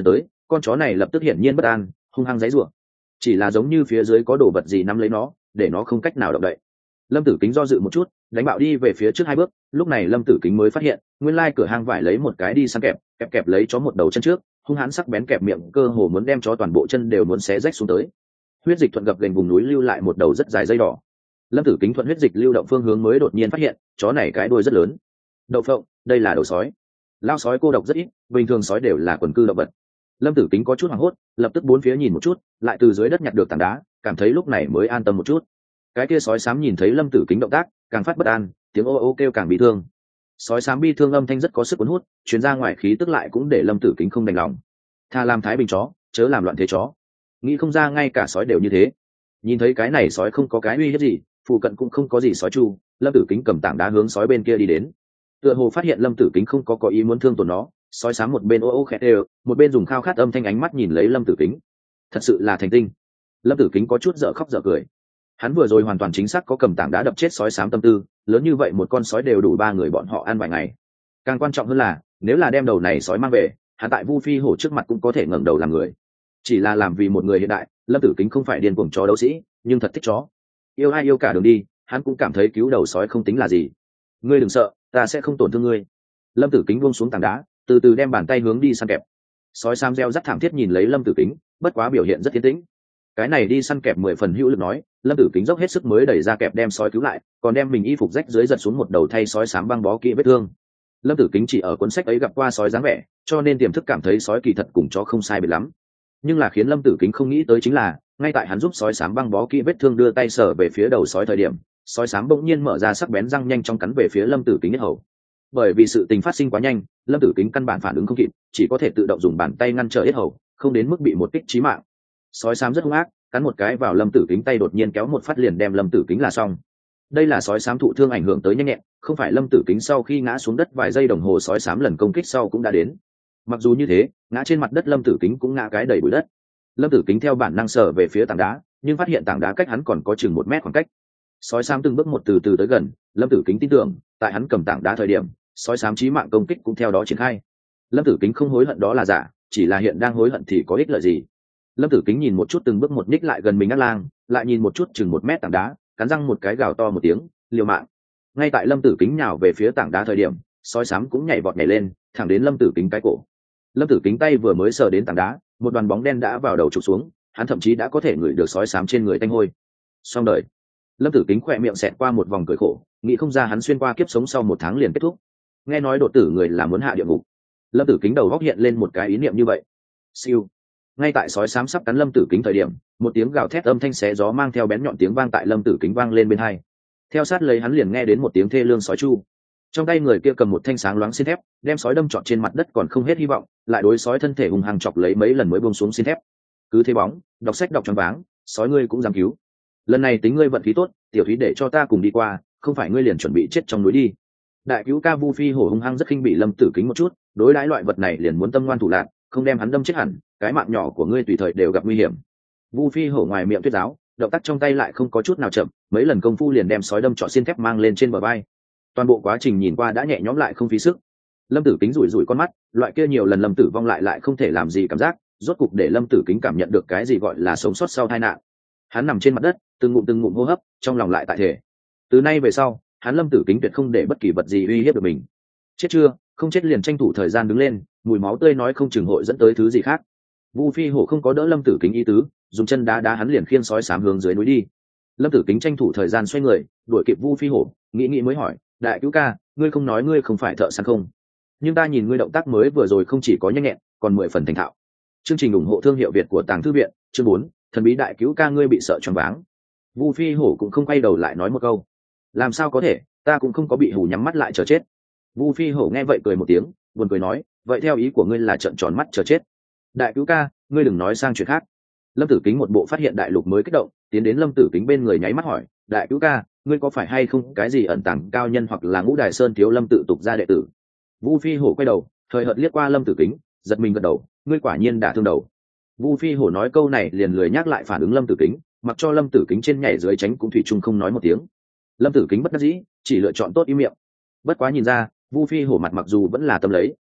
con chó này lập tức hiển nhiên bất an, hung hăng giãy giụa, chỉ là giống như phía dưới có đồ vật gì nắm lấy nó, để nó không cách nào động đậy. Lâm Tử Kính do dự một chút, đánh bạo đi về phía trước hai bước, lúc này Lâm Tử Kính mới phát hiện nguyên lai cửa hang vải lấy một cái đi săn kẹp, kẹp kẹp lấy chó một đầu chân trước, hung hãn sắc bén kẹp miệng cơ hồ muốn đem chó toàn bộ chân đều muốn xé rách xuống tới. Huyết dịch thuận gập gành vùng núi lưu lại một đầu rất dài dây đỏ. Lâm Tử Kính thuận huyết dịch lưu động phương hướng mới đột nhiên phát hiện chó này cái đuôi rất lớn. Đậu phộng, đây là đầu sói. Lao sói cô độc rất ít, bình thường sói đều là quần cư động vật. Lâm Tử Kính có chút hoảng hốt, lập tức bốn phía nhìn một chút, lại từ dưới đất nhặt được tảng đá, cảm thấy lúc này mới an tâm một chút. Cái kia sói xám nhìn thấy Lâm Tử Kính động tác, càng phát bất an, tiếng ô ô kêu càng bị thương. Sói xám bi thương âm thanh rất có sức cuốn hút, truyền ra ngoài khí tức lại cũng để Lâm Tử Kính không đành lòng. Tha làm thái bình chó, chớ làm loạn thế chó. Nghĩ không ra ngay cả sói đều như thế. Nhìn thấy cái này sói không có cái uy hiếp gì, phụ cận cũng không có gì sói chu, Lâm Tử Kính cầm tảng đá hướng sói bên kia đi đến. Tựa hồ phát hiện Lâm Tử Kính không có có ý muốn thương tổn nó, sói xám một bên ô ô khét đều, một bên dùng khao khát âm thanh ánh mắt nhìn lấy Lâm Tử Kính. Thật sự là thành tinh. Lâm Tử Kính có chút dở khóc dở cười. Hắn vừa rồi hoàn toàn chính xác có cầm tảng đá đập chết sói xám tâm tư, lớn như vậy một con sói đều đủ ba người bọn họ ăn vài ngày. Càng quan trọng hơn là, nếu là đem đầu này sói mang về, hắn tại Vu Phi Hổ trước mặt cũng có thể ngẩng đầu làm người. Chỉ là làm vì một người hiện đại, Lâm Tử Kính không phải điên cuồng chó đấu sĩ, nhưng thật thích chó. Yêu ai yêu cả đường đi, hắn cũng cảm thấy cứu đầu sói không tính là gì. Ngươi đừng sợ, ta sẽ không tổn thương ngươi. Lâm Tử Kính buông xuống tảng đá, từ từ đem bàn tay hướng đi săn kẹp. Sói xám reo rắt thảm thiết nhìn lấy Lâm Tử Kính, bất quá biểu hiện rất yên tĩnh. Cái này đi săn kẹp mười phần hữu lực nói, Lâm Tử Kính dốc hết sức mới đẩy ra kẹp đem sói cứu lại, còn đem mình y phục rách dưới giật xuống một đầu thay sói xám băng bó kỹ vết thương. Lâm Tử Kính chỉ ở cuốn sách ấy gặp qua sói dáng vẻ, cho nên tiềm thức cảm thấy sói kỳ thật cùng chó không sai biệt lắm. Nhưng là khiến Lâm Tử Kính không nghĩ tới chính là, ngay tại hắn giúp sói xám băng bó kỹ vết thương đưa tay sờ về phía đầu sói thời điểm, sói xám bỗng nhiên mở ra sắc bén răng nhanh trong cắn về phía Lâm Tử Kính yết hầu. Bởi vì sự tình phát sinh quá nhanh, Lâm Tử Kính căn bản phản ứng không kịp, chỉ có thể tự động dùng bàn tay ngăn trở yết hầu, không đến mức bị một kích chí mạng. Sói xám rất hung ác, cắn một cái vào Lâm Tử Kính tay đột nhiên kéo một phát liền đem Lâm Tử Kính là xong. Đây là sói xám thụ thương ảnh hưởng tới nhanh nhẹn, không phải Lâm Tử Kính sau khi ngã xuống đất vài giây đồng hồ sói xám lần công kích sau cũng đã đến. Mặc dù như thế, ngã trên mặt đất Lâm Tử Kính cũng ngã cái đầy bụi đất. Lâm Tử Kính theo bản năng sờ về phía tảng đá, nhưng phát hiện tảng đá cách hắn còn có chừng một mét khoảng cách. Sói xám từng bước một từ từ tới gần, Lâm Tử Kính tin tưởng, tại hắn cầm tảng đá thời điểm, sói xám chí mạng công kích cũng theo đó triển khai. Lâm Tử Kính không hối hận đó là giả, chỉ là hiện đang hối hận thì có ích lợi gì? Lâm Tử Kính nhìn một chút từng bước một ních lại gần mình ác lang, lại nhìn một chút chừng một mét tảng đá, cắn răng một cái gào to một tiếng, liều mạng. Ngay tại Lâm Tử Kính nhào về phía tảng đá thời điểm, sói xám cũng nhảy vọt nhảy lên, thẳng đến Lâm Tử Kính cái cổ. Lâm Tử Kính tay vừa mới sờ đến tảng đá, một đoàn bóng đen đã vào đầu chụp xuống, hắn thậm chí đã có thể ngửi được sói xám trên người tanh hôi. Xong đời. Lâm Tử Kính khỏe miệng xẹt qua một vòng cười khổ, nghĩ không ra hắn xuyên qua kiếp sống sau một tháng liền kết thúc. Nghe nói độ tử người là muốn hạ địa ngục. Lâm Tử Kính đầu góc hiện lên một cái ý niệm như vậy. Siêu. Ngay tại sói xám sắp cắn Lâm Tử Kính thời điểm, một tiếng gào thét âm thanh xé gió mang theo bén nhọn tiếng vang tại Lâm Tử Kính vang lên bên hai. Theo sát lấy hắn liền nghe đến một tiếng thê lương sói chu. Trong tay người kia cầm một thanh sáng loáng xiên thép, đem sói đâm trọn trên mặt đất còn không hết hy vọng, lại đối sói thân thể hùng hăng chọc lấy mấy lần mới buông xuống xiên thép. Cứ thế bóng, đọc sách đọc choáng váng, sói ngươi cũng dám cứu. Lần này tính ngươi vận khí tốt, tiểu thúy để cho ta cùng đi qua, không phải ngươi liền chuẩn bị chết trong núi đi. Đại cứu ca Vu Phi Hổ hung hăng rất khinh bị Lâm Tử Kính một chút, đối đãi loại vật này liền muốn tâm ngoan thủ lạn, không đem hắn đâm chết hẳn, cái mạng nhỏ của ngươi tùy thời đều gặp nguy hiểm. Vu Phi Hổ ngoài miệng thuyết giáo, động tác trong tay lại không có chút nào chậm, mấy lần công phu liền đem sói đâm trọ xiên thép mang lên trên bờ vai. Toàn bộ quá trình nhìn qua đã nhẹ nhõm lại không phí sức. Lâm Tử Kính rủi rủi con mắt, loại kia nhiều lần Lâm Tử vong lại lại không thể làm gì cảm giác, rốt cục để Lâm Tử Kính cảm nhận được cái gì gọi là sống sót sau tai nạn. Hắn nằm trên mặt đất, từng ngụm từng ngụm hô hấp, trong lòng lại tại thể. Từ nay về sau, hắn Lâm Tử Kính tuyệt không để bất kỳ vật gì uy hiếp được mình. Chết chưa, không chết liền tranh thủ thời gian đứng lên, mùi máu tươi nói không chừng hội dẫn tới thứ gì khác. Vu Phi Hổ không có đỡ Lâm Tử Kính ý tứ, dùng chân đá đá hắn liền khiêng sói xám hướng dưới núi đi. Lâm Tử Kính tranh thủ thời gian xoay người, đuổi kịp Vu Phi Hổ, nghĩ nghĩ mới hỏi, đại cứu ca, ngươi không nói ngươi không phải thợ săn không? Nhưng ta nhìn ngươi động tác mới vừa rồi không chỉ có nhanh nhẹn, còn mười phần thành thạo. Chương trình ủng hộ thương hiệu Việt của Tàng Thư viện, chương bốn, thần bí đại cứu ca ngươi bị sợ choáng váng. Vu Phi Hổ cũng không quay đầu lại nói một câu, làm sao có thể, ta cũng không có bị hù nhắm mắt lại chờ chết. Vu Phi Hổ nghe vậy cười một tiếng, buồn cười nói, vậy theo ý của ngươi là trợn tròn mắt chờ chết. Đại cứu ca, ngươi đừng nói sang chuyện khác. Lâm Tử Kính một bộ phát hiện đại lục mới kích động, tiến đến Lâm Tử Kính bên người nháy mắt hỏi, đại cứu ca, ngươi có phải hay không cái gì ẩn tàng cao nhân hoặc là Ngũ Đài Sơn thiếu Lâm tự tục gia đệ tử? Vu Phi Hổ quay đầu, thời hợt liếc qua Lâm Tử Kính, giật mình gật đầu, ngươi quả nhiên đã thương đầu. Vu Phi Hổ nói câu này liền lười nhắc lại phản ứng Lâm Tử Kính, mặc cho Lâm Tử Kính trên nhảy dưới tránh cũng thủy chung không nói một tiếng. Lâm Tử Kính bất đắc dĩ, chỉ lựa chọn tốt im miệng. Bất quá nhìn ra, Vu Phi Hổ mặt mặc dù vẫn là tâm lấy,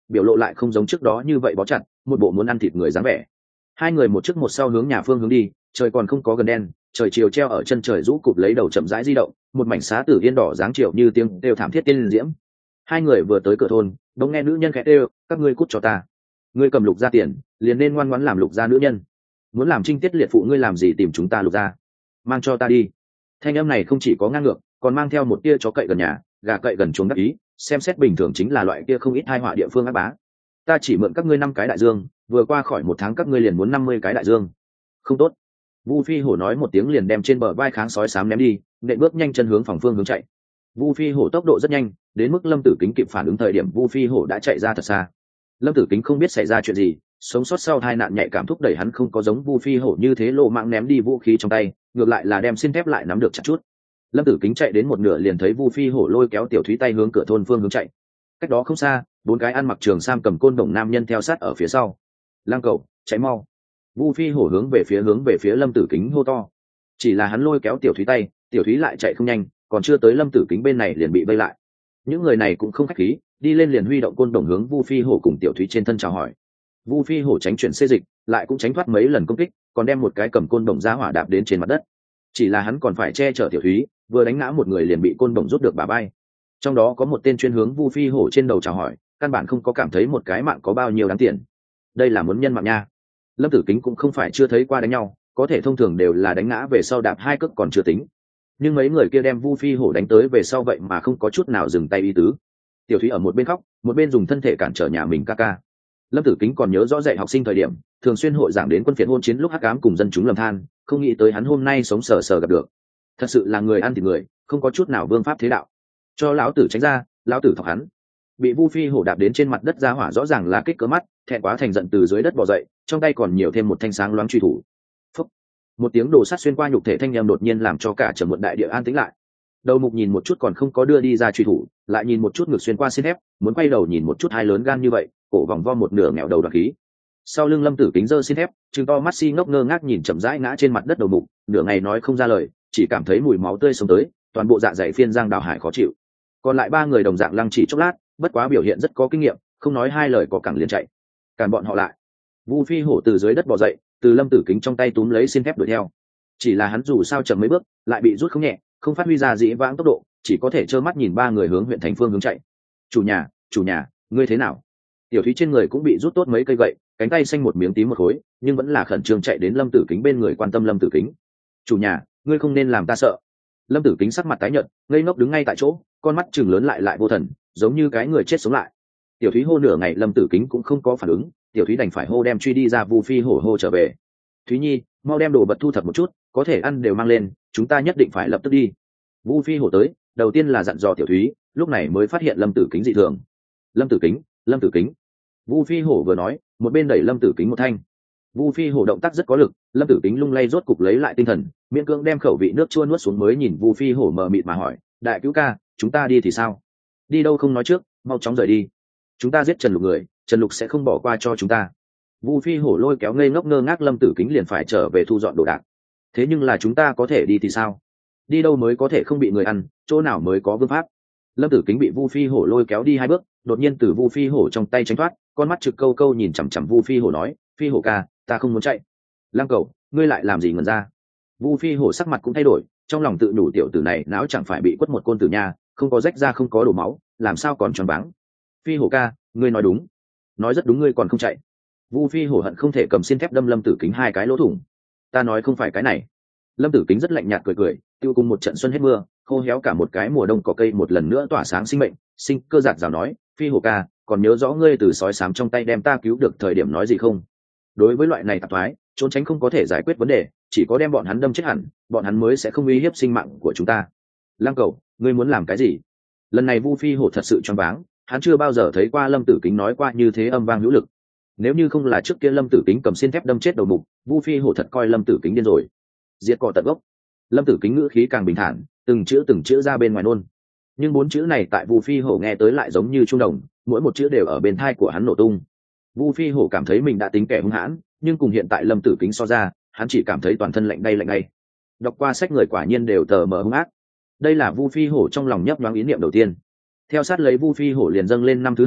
biểu lộ lại không giống trước đó như vậy bó chặt, một bộ muốn ăn thịt người dáng vẻ. Hai người một trước một sau hướng nhà phương hướng đi, trời còn không có gần đen, trời chiều treo ở chân trời rũ cụp lấy đầu chậm rãi di động, một mảnh xá tử yên đỏ dáng chiều như tiếng đều thảm thiết tiên diễm. Hai người vừa tới cửa thôn, bỗng nghe nữ nhân khẽ kêu, các ngươi cút cho ta. Ngươi cầm Lục gia tiền, liền nên ngoan ngoãn làm Lục gia nữ nhân. Muốn làm trinh tiết liệt phụ ngươi làm gì tìm chúng ta Lục gia? Mang cho ta đi. Thanh âm này không chỉ có ngang ngược, còn mang theo một tia chó cậy gần nhà, gà cậy gần chuồng đắc ý, xem xét bình thường chính là loại kia không ít hai họa địa phương ác bá. Ta chỉ mượn các ngươi năm cái đại dương, vừa qua khỏi một tháng các ngươi liền muốn năm mươi cái đại dương. Không tốt. Vu Phi Hổ nói một tiếng liền đem trên bờ vai kháng sói xám ném đi, nện bước nhanh chân hướng phòng phương hướng chạy. Vu Phi Hổ tốc độ rất nhanh, đến mức Lâm Tử Kính kịp phản ứng thời điểm Vu Phi Hổ đã chạy ra thật xa. Lâm Tử Kính không biết xảy ra chuyện gì, sống sót sau tai nạn nhạy cảm thúc đẩy hắn không có giống Vu Phi Hổ như thế lộ mạng ném đi vũ khí trong tay, ngược lại là đem xin thép lại nắm được chặt chút. Lâm Tử Kính chạy đến một nửa liền thấy Vu Phi Hổ lôi kéo Tiểu Thúy tay hướng cửa thôn phương hướng chạy. Cách đó không xa, bốn cái ăn mặc trường sam cầm côn đồng nam nhân theo sát ở phía sau. Lang Cẩu, chạy mau. Vu Phi Hổ hướng về phía hướng về phía Lâm Tử Kính hô to. Chỉ là hắn lôi kéo Tiểu Thúy tay, Tiểu Thúy lại chạy không nhanh, còn chưa tới Lâm Tử Kính bên này liền bị vây lại. Những người này cũng không khách khí, đi lên liền huy động côn đồng hướng Vu Phi Hổ cùng Tiểu Thúy trên thân chào hỏi. Vu Phi Hổ tránh chuyển xê dịch, lại cũng tránh thoát mấy lần công kích, còn đem một cái cầm côn đồng ra hỏa đạp đến trên mặt đất. Chỉ là hắn còn phải che chở Tiểu Thúy, vừa đánh ngã một người liền bị côn đồng rút được bả bay. Trong đó có một tên chuyên hướng Vu Phi Hổ trên đầu chào hỏi, căn bản không có cảm thấy một cái mạng có bao nhiêu đáng tiền. Đây là muốn nhân mạng nha. Lâm Tử Kính cũng không phải chưa thấy qua đánh nhau, có thể thông thường đều là đánh ngã về sau đạp hai cước còn chưa tính. Nhưng mấy người kia đem Vu Phi Hổ đánh tới về sau vậy mà không có chút nào dừng tay ý tứ. Tiểu Thúy ở một bên khóc, một bên dùng thân thể cản trở nhà mình ca ca. Lâm Tử Kính còn nhớ rõ dạy học sinh thời điểm, thường xuyên hội giảng đến quân phiệt hôn chiến lúc hắc ám cùng dân chúng lầm than, không nghĩ tới hắn hôm nay sống sờ sờ gặp được. Thật sự là người ăn thịt người, không có chút nào vương pháp thế đạo. Cho lão tử tránh ra, lão tử thọc hắn. Bị Vu Phi Hổ đạp đến trên mặt đất ra hỏa rõ ràng là kích cỡ mắt, thẹn quá thành giận từ dưới đất bò dậy, trong tay còn nhiều thêm một thanh sáng loáng truy thủ. Phúc. Một tiếng đồ sắt xuyên qua nhục thể thanh âm đột nhiên làm cho cả Trầm Muộn đại địa an tĩnh lại. Đầu mục nhìn một chút còn không có đưa đi ra truy thủ, lại nhìn một chút ngực xuyên qua xin thép, muốn quay đầu nhìn một chút hai lớn gan như vậy, cổ vòng vo một nửa nghẹo đầu đoạt khí. Sau lưng Lâm Tử Kính giơ xin thép, trừng to mắt si ngốc ngơ ngác nhìn chậm rãi ngã trên mặt đất đầu mục, nửa ngày nói không ra lời, chỉ cảm thấy mùi máu tươi xông tới, toàn bộ dạ dày phiên giang đào hải khó chịu. Còn lại ba người đồng dạng lăng chỉ chốc lát, bất quá biểu hiện rất có kinh nghiệm, không nói hai lời có cẳng liền chạy. Càn bọn họ lại. Vu Phi Hổ từ dưới đất bò dậy, từ Lâm Tử Kính trong tay túm lấy xin thép đuổi theo. Chỉ là hắn dù sao chậm mấy bước, lại bị rút không nhẹ, không phát huy ra dĩ vãng tốc độ, chỉ có thể trơ mắt nhìn ba người hướng huyện thành phương hướng chạy. Chủ nhà, chủ nhà, ngươi thế nào? Tiểu Thúy trên người cũng bị rút tốt mấy cây gậy, cánh tay xanh một miếng tím một khối, nhưng vẫn là khẩn trương chạy đến Lâm Tử Kính bên người quan tâm Lâm Tử Kính. Chủ nhà, ngươi không nên làm ta sợ. Lâm Tử Kính sắc mặt tái nhợt, ngây ngốc đứng ngay tại chỗ, con mắt trừng lớn lại lại vô thần, giống như cái người chết sống lại. Tiểu Thúy hô nửa ngày Lâm Tử Kính cũng không có phản ứng, Tiểu Thúy đành phải hô đem truy đi ra Vu Phi Hổ hô trở về. Thúy Nhi, mau đem đồ vật thu thập một chút, có thể ăn đều mang lên, chúng ta nhất định phải lập tức đi. Vu Phi Hổ tới, đầu tiên là dặn dò Tiểu Thúy, lúc này mới phát hiện Lâm Tử Kính dị thường. Lâm Tử Kính, Lâm Tử Kính. Vu Phi Hổ vừa nói, một bên đẩy Lâm Tử Kính một thanh. Vu Phi Hổ động tác rất có lực, Lâm Tử Kính lung lay rốt cục lấy lại tinh thần, miễn cưỡng đem khẩu vị nước chua nuốt xuống mới nhìn Vu Phi Hổ mờ mịt mà hỏi, đại cứu ca, chúng ta đi thì sao? Đi đâu không nói trước, mau chóng rời đi. Chúng ta giết Trần Lục người, Trần Lục sẽ không bỏ qua cho chúng ta. Vu Phi Hổ lôi kéo ngây ngốc ngơ ngác Lâm Tử Kính liền phải trở về thu dọn đồ đạc. Thế nhưng là chúng ta có thể đi thì sao? Đi đâu mới có thể không bị người ăn, chỗ nào mới có vương pháp? Lâm Tử Kính bị Vu Phi Hổ lôi kéo đi hai bước, đột nhiên từ Vu Phi Hổ trong tay tránh thoát, con mắt trực câu câu nhìn chằm chằm Vu Phi Hổ nói, Phi Hổ ca, ta không muốn chạy. Lang Cẩu, ngươi lại làm gì ngẩn ra? Vu Phi Hổ sắc mặt cũng thay đổi, trong lòng tự nhủ tiểu tử này não chẳng phải bị quất một côn tử nha, không có rách ra không có đổ máu, làm sao còn tròn váng? Phi Hổ ca, ngươi nói đúng, nói rất đúng, ngươi còn không chạy. Vu Phi Hổ hận không thể cầm xiên thép đâm Lâm Tử Kính hai cái lỗ thủng. Ta nói không phải cái này. Lâm Tử Kính rất lạnh nhạt cười cười, tiêu cùng một trận xuân hết mưa, khô héo cả một cái mùa đông cỏ cây một lần nữa tỏa sáng sinh mệnh, sinh cơ giạt rào nói, Phi Hổ ca, còn nhớ rõ ngươi từ sói xám trong tay đem ta cứu được thời điểm nói gì không? Đối với loại này tạp thoái, trốn tránh không có thể giải quyết vấn đề, chỉ có đem bọn hắn đâm chết hẳn, bọn hắn mới sẽ không uy hiếp sinh mạng của chúng ta. Lang Cẩu, ngươi muốn làm cái gì? Lần này Vu Phi Hổ thật sự choáng váng, hắn chưa bao giờ thấy qua Lâm Tử Kính nói qua như thế âm vang hữu lực. Nếu như không là trước kia Lâm Tử Kính cầm xiên thép đâm chết đầu mục, Vu Phi Hổ thật coi Lâm Tử Kính điên rồi. Diệt cỏ tận gốc. Lâm Tử Kính ngữ khí càng bình thản, từng chữ từng chữ ra bên ngoài nôn. Nhưng bốn chữ này tại Vu Phi Hổ nghe tới lại giống như trung đồng, mỗi một chữ đều ở bên tai của hắn nổ tung. Vu Phi Hổ cảm thấy mình đã tính kẻ hung hãn, nhưng cùng hiện tại Lâm Tử Kính so ra, hắn chỉ cảm thấy toàn thân lạnh đay lạnh ngay. Đọc qua sách người quả nhiên đều tờ mờ hung ác. Đây là Vu Phi Hổ trong lòng nhấp nhoáng ý niệm đầu tiên. Theo sát lấy Vu Phi Hổ liền dâng lên năm thứ hai,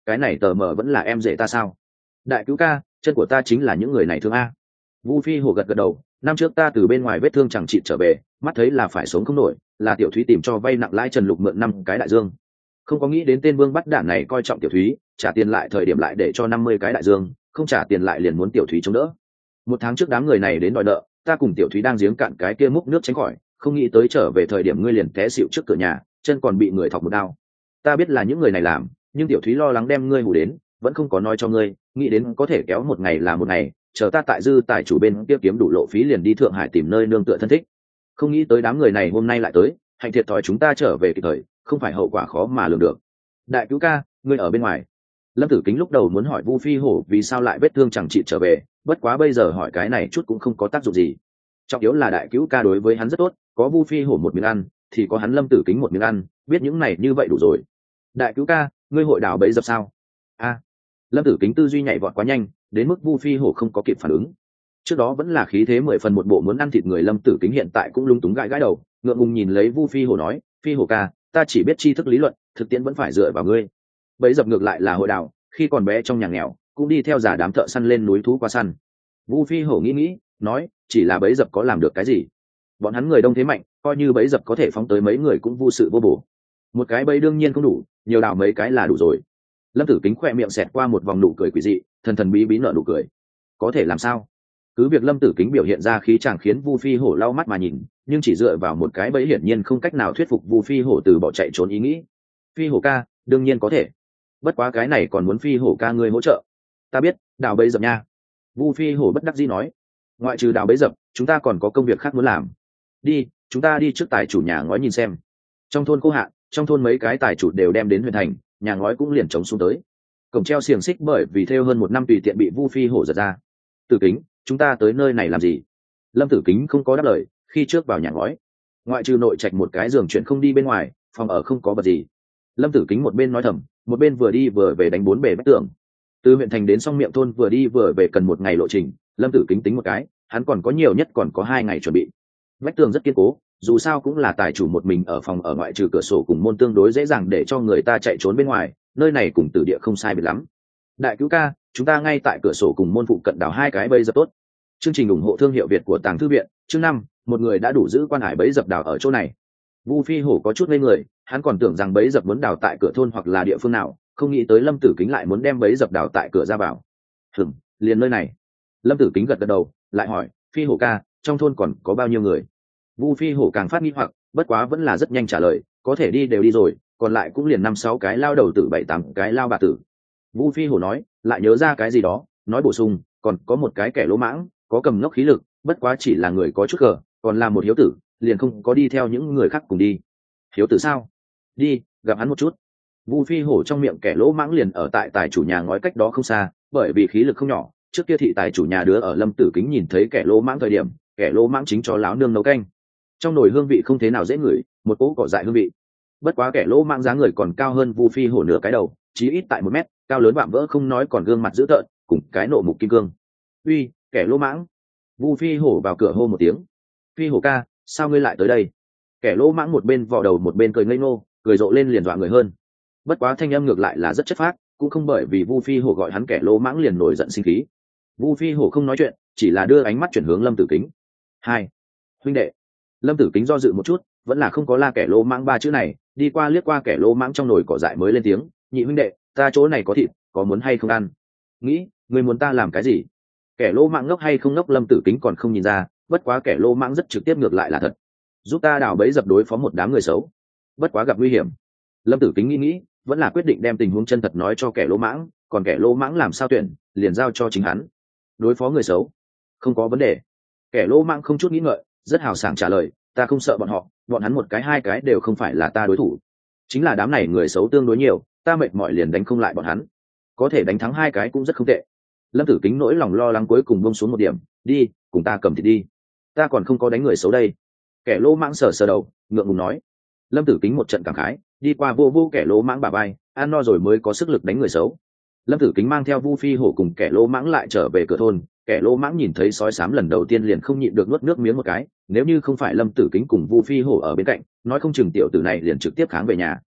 cái này tờ mờ vẫn là em rể ta sao? Đại cứu ca, chân của ta chính là những người này thương a. Vu Phi Hổ gật gật đầu, năm trước ta từ bên ngoài vết thương chẳng trị trở về, mắt thấy là phải sống không nổi, là Tiểu Thúy tìm cho vay nặng lãi Trần Lục mượn năm cái đại dương. Không có nghĩ đến tên Vương bắt đản này coi trọng Tiểu Thúy, trả tiền lại thời điểm lại để cho năm mươi cái đại dương, không trả tiền lại liền muốn Tiểu Thúy chống đỡ. Một tháng trước đám người này đến đòi nợ, ta cùng Tiểu Thúy đang giếng cạn cái kia múc nước tránh khỏi, không nghĩ tới trở về thời điểm ngươi liền té xỉu trước cửa nhà, chân còn bị người thọc một đao. Ta biết là những người này làm, nhưng Tiểu Thúy lo lắng đem ngươi hù đến, vẫn không có nói cho ngươi, nghĩ đến có thể kéo một ngày là một ngày, chờ ta tại dư tài chủ bên kia kiếm đủ lộ phí liền đi Thượng Hải tìm nơi nương tựa thân thích. Không nghĩ tới đám người này hôm nay lại tới, hạnh thiệt thòi chúng ta trở về kịp thời, không phải hậu quả khó mà lường được. Đại cứu ca, ngươi ở bên ngoài. Lâm Tử Kính lúc đầu muốn hỏi Vu Phi Hổ vì sao lại vết thương chẳng trị trở về, bất quá bây giờ hỏi cái này chút cũng không có tác dụng gì. Trọng yếu là đại cứu ca đối với hắn rất tốt, có Vu Phi Hổ một miếng ăn, thì có hắn Lâm Tử Kính một miếng ăn, biết những này như vậy đủ rồi. Đại cứu ca, ngươi hội đảo bấy dập sao? A. Lâm Tử Kính tư duy nhạy vọt quá nhanh, đến mức Vu Phi Hổ không có kịp phản ứng. Trước đó vẫn là khí thế mười phần một bộ muốn ăn thịt người, Lâm Tử Kính hiện tại cũng lung túng gãi gãi đầu, ngượng ngùng nhìn lấy Vu Phi Hổ nói, Phi Hổ ca, ta chỉ biết tri thức lý luận, thực tiễn vẫn phải dựa vào ngươi. Bấy dập ngược lại là hội đảo, khi còn bé trong nhà nghèo, cũng đi theo giả đám thợ săn lên núi thú qua săn. Vu Phi Hổ nghĩ nghĩ, nói, chỉ là bấy dập có làm được cái gì? Bọn hắn người đông thế mạnh, coi như bấy dập có thể phóng tới mấy người cũng vô sự vô bổ. Một cái bấy đương nhiên không đủ, nhiều đào mấy cái là đủ rồi. Lâm Tử Kính khoe miệng xẹt qua một vòng nụ cười quỷ dị, thần thần bí bí nở nụ cười. Có thể làm sao? Cứ việc Lâm Tử Kính biểu hiện ra khí chàng khiến Vu Phi Hổ lau mắt mà nhìn, nhưng chỉ dựa vào một cái bẫy hiển nhiên không cách nào thuyết phục Vu Phi Hổ từ bỏ chạy trốn ý nghĩ. Phi Hổ ca, đương nhiên có thể. Bất quá cái này còn muốn Phi Hổ ca ngươi hỗ trợ. Ta biết, đào bẫy dập nha. Vu Phi Hổ bất đắc dĩ nói. Ngoại trừ đào bẫy dập, chúng ta còn có công việc khác muốn làm. Đi, chúng ta đi trước tài chủ nhà ngói nhìn xem. Trong thôn Cô Hạ, trong thôn mấy cái tài chủ đều đem đến huyện thành, nhà ngói cũng liền trống xuống tới. Cổng treo xiềng xích bởi vì theo hơn một năm tùy tiện bị Vu Phi Hổ giật ra. Tử Kính, chúng ta tới nơi này làm gì? Lâm Tử Kính không có đáp lời, khi trước vào nhà ngói, ngoại trừ nội trạch một cái giường chuyện không đi bên ngoài, phòng ở không có vật gì. Lâm Tử Kính một bên nói thầm, một bên vừa đi vừa về đánh bốn bề vách tường. Từ huyện thành đến Song Miệng thôn vừa đi vừa về cần một ngày lộ trình, Lâm Tử Kính tính một cái, hắn còn có nhiều nhất còn có hai ngày chuẩn bị. Vách tường rất kiên cố, dù sao cũng là tài chủ một mình ở phòng ở, ngoại trừ cửa sổ cùng môn tương đối dễ dàng để cho người ta chạy trốn bên ngoài, nơi này cùng tử địa không sai biệt lắm. Đại cứu ca, chúng ta ngay tại cửa sổ cùng môn phụ cận đào hai cái bẫy dập tốt. Chương trình ủng hộ thương hiệu Việt của Tàng Thư viện, chương năm, một người đã đủ giữ quan hải bẫy dập đào ở chỗ này. Vu Phi Hổ có chút ngây người, hắn còn tưởng rằng bẫy dập muốn đào tại cửa thôn hoặc là địa phương nào, không nghĩ tới Lâm Tử Kính lại muốn đem bẫy dập đào tại cửa ra vào. Hừm, liền nơi này. Lâm Tử Kính gật gật đầu, lại hỏi, Phi Hổ ca, trong thôn còn có bao nhiêu người? Vu Phi Hổ càng phát nghi hoặc, bất quá vẫn là rất nhanh trả lời, có thể đi đều đi rồi, còn lại cũng liền năm sáu cái lao đầu tử, bảy tám cái lao bà tử. Vu Phi Hổ nói, lại nhớ ra cái gì đó, nói bổ sung, còn có một cái kẻ lỗ mãng, có cầm ngốc khí lực, bất quá chỉ là người có chút cờ, còn là một hiếu tử, liền không có đi theo những người khác cùng đi. Hiếu tử sao? Đi, gặp hắn một chút. Vu Phi Hổ trong miệng kẻ lỗ mãng liền ở tại tài chủ nhà ngói cách đó không xa, bởi vì khí lực không nhỏ, trước kia thị tài chủ nhà đứa ở Lâm Tử Kính nhìn thấy kẻ lỗ mãng thời điểm, kẻ lỗ mãng chính cho láo nương nấu canh. Trong nồi hương vị không thế nào dễ ngửi, một cỗ cỏ dại hương vị. Bất quá kẻ lỗ mãng dáng người còn cao hơn Vu Phi Hổ nửa cái đầu, chí ít tại một mét, cao lớn vạm vỡ không nói, còn gương mặt dữ tợn, cùng cái nộ mục kim cương. Uy, kẻ lỗ mãng! Vu Phi Hổ vào cửa hô một tiếng. Phi Hổ ca, sao ngươi lại tới đây? Kẻ lỗ mãng một bên vò đầu một bên cười ngây ngô, cười rộ lên liền dọa người hơn. Bất quá thanh âm ngược lại là rất chất phác, cũng không bởi vì Vu Phi Hổ gọi hắn kẻ lỗ mãng liền nổi giận sinh khí. Vu Phi Hổ không nói chuyện, chỉ là đưa ánh mắt chuyển hướng Lâm Tử Kính. Hai, huynh đệ. Lâm Tử Kính do dự một chút, vẫn là không có la kẻ lỗ mãng ba chữ này, đi qua liếc qua kẻ lỗ mãng trong nồi cỏ dại mới lên tiếng, nhị huynh đệ, ta chỗ này có thịt, có muốn hay không ăn? Nghĩ, ngươi muốn ta làm cái gì? Kẻ lỗ mãng ngốc hay không ngốc Lâm Tử Kính còn không nhìn ra, bất quá kẻ lỗ mãng rất trực tiếp, ngược lại là thật. Giúp ta đào bẫy dập đối phó một đám người xấu. Bất quá gặp nguy hiểm. Lâm Tử Kính nghĩ nghĩ, vẫn là quyết định đem tình huống chân thật nói cho kẻ lỗ mãng, còn kẻ lỗ mãng làm sao tuyển, liền giao cho chính hắn. Đối phó người xấu, không có vấn đề. Kẻ lỗ mãng không chút nghĩ ngợi, rất hào sảng trả lời, ta không sợ bọn họ, bọn hắn một cái hai cái đều không phải là ta đối thủ. Chính là đám này người xấu tương đối nhiều, ta mệt mỏi liền đánh không lại bọn hắn. Có thể đánh thắng hai cái cũng rất không tệ. Lâm Tử Kính nỗi lòng lo lắng cuối cùng buông xuống một điểm, đi, cùng ta cầm thịt đi. Ta còn không có đánh người xấu đây. Kẻ lỗ mãng sờ sờ đầu, ngượng ngùng nói. Lâm Tử Kính một trận cảm khái, đi qua vô vô kẻ lỗ mãng bả vai, ăn no rồi mới có sức lực đánh người xấu. Lâm Tử Kính mang theo Vu Phi Hổ cùng kẻ lỗ mãng lại trở về cửa thôn. Kẻ lỗ mãng nhìn thấy sói xám lần đầu tiên liền không nhịn được nuốt nước miếng một cái, nếu như không phải Lâm Tử Kính cùng Vu Phi Hổ ở bên cạnh, nói không chừng tiểu tử này liền trực tiếp kháng về nhà.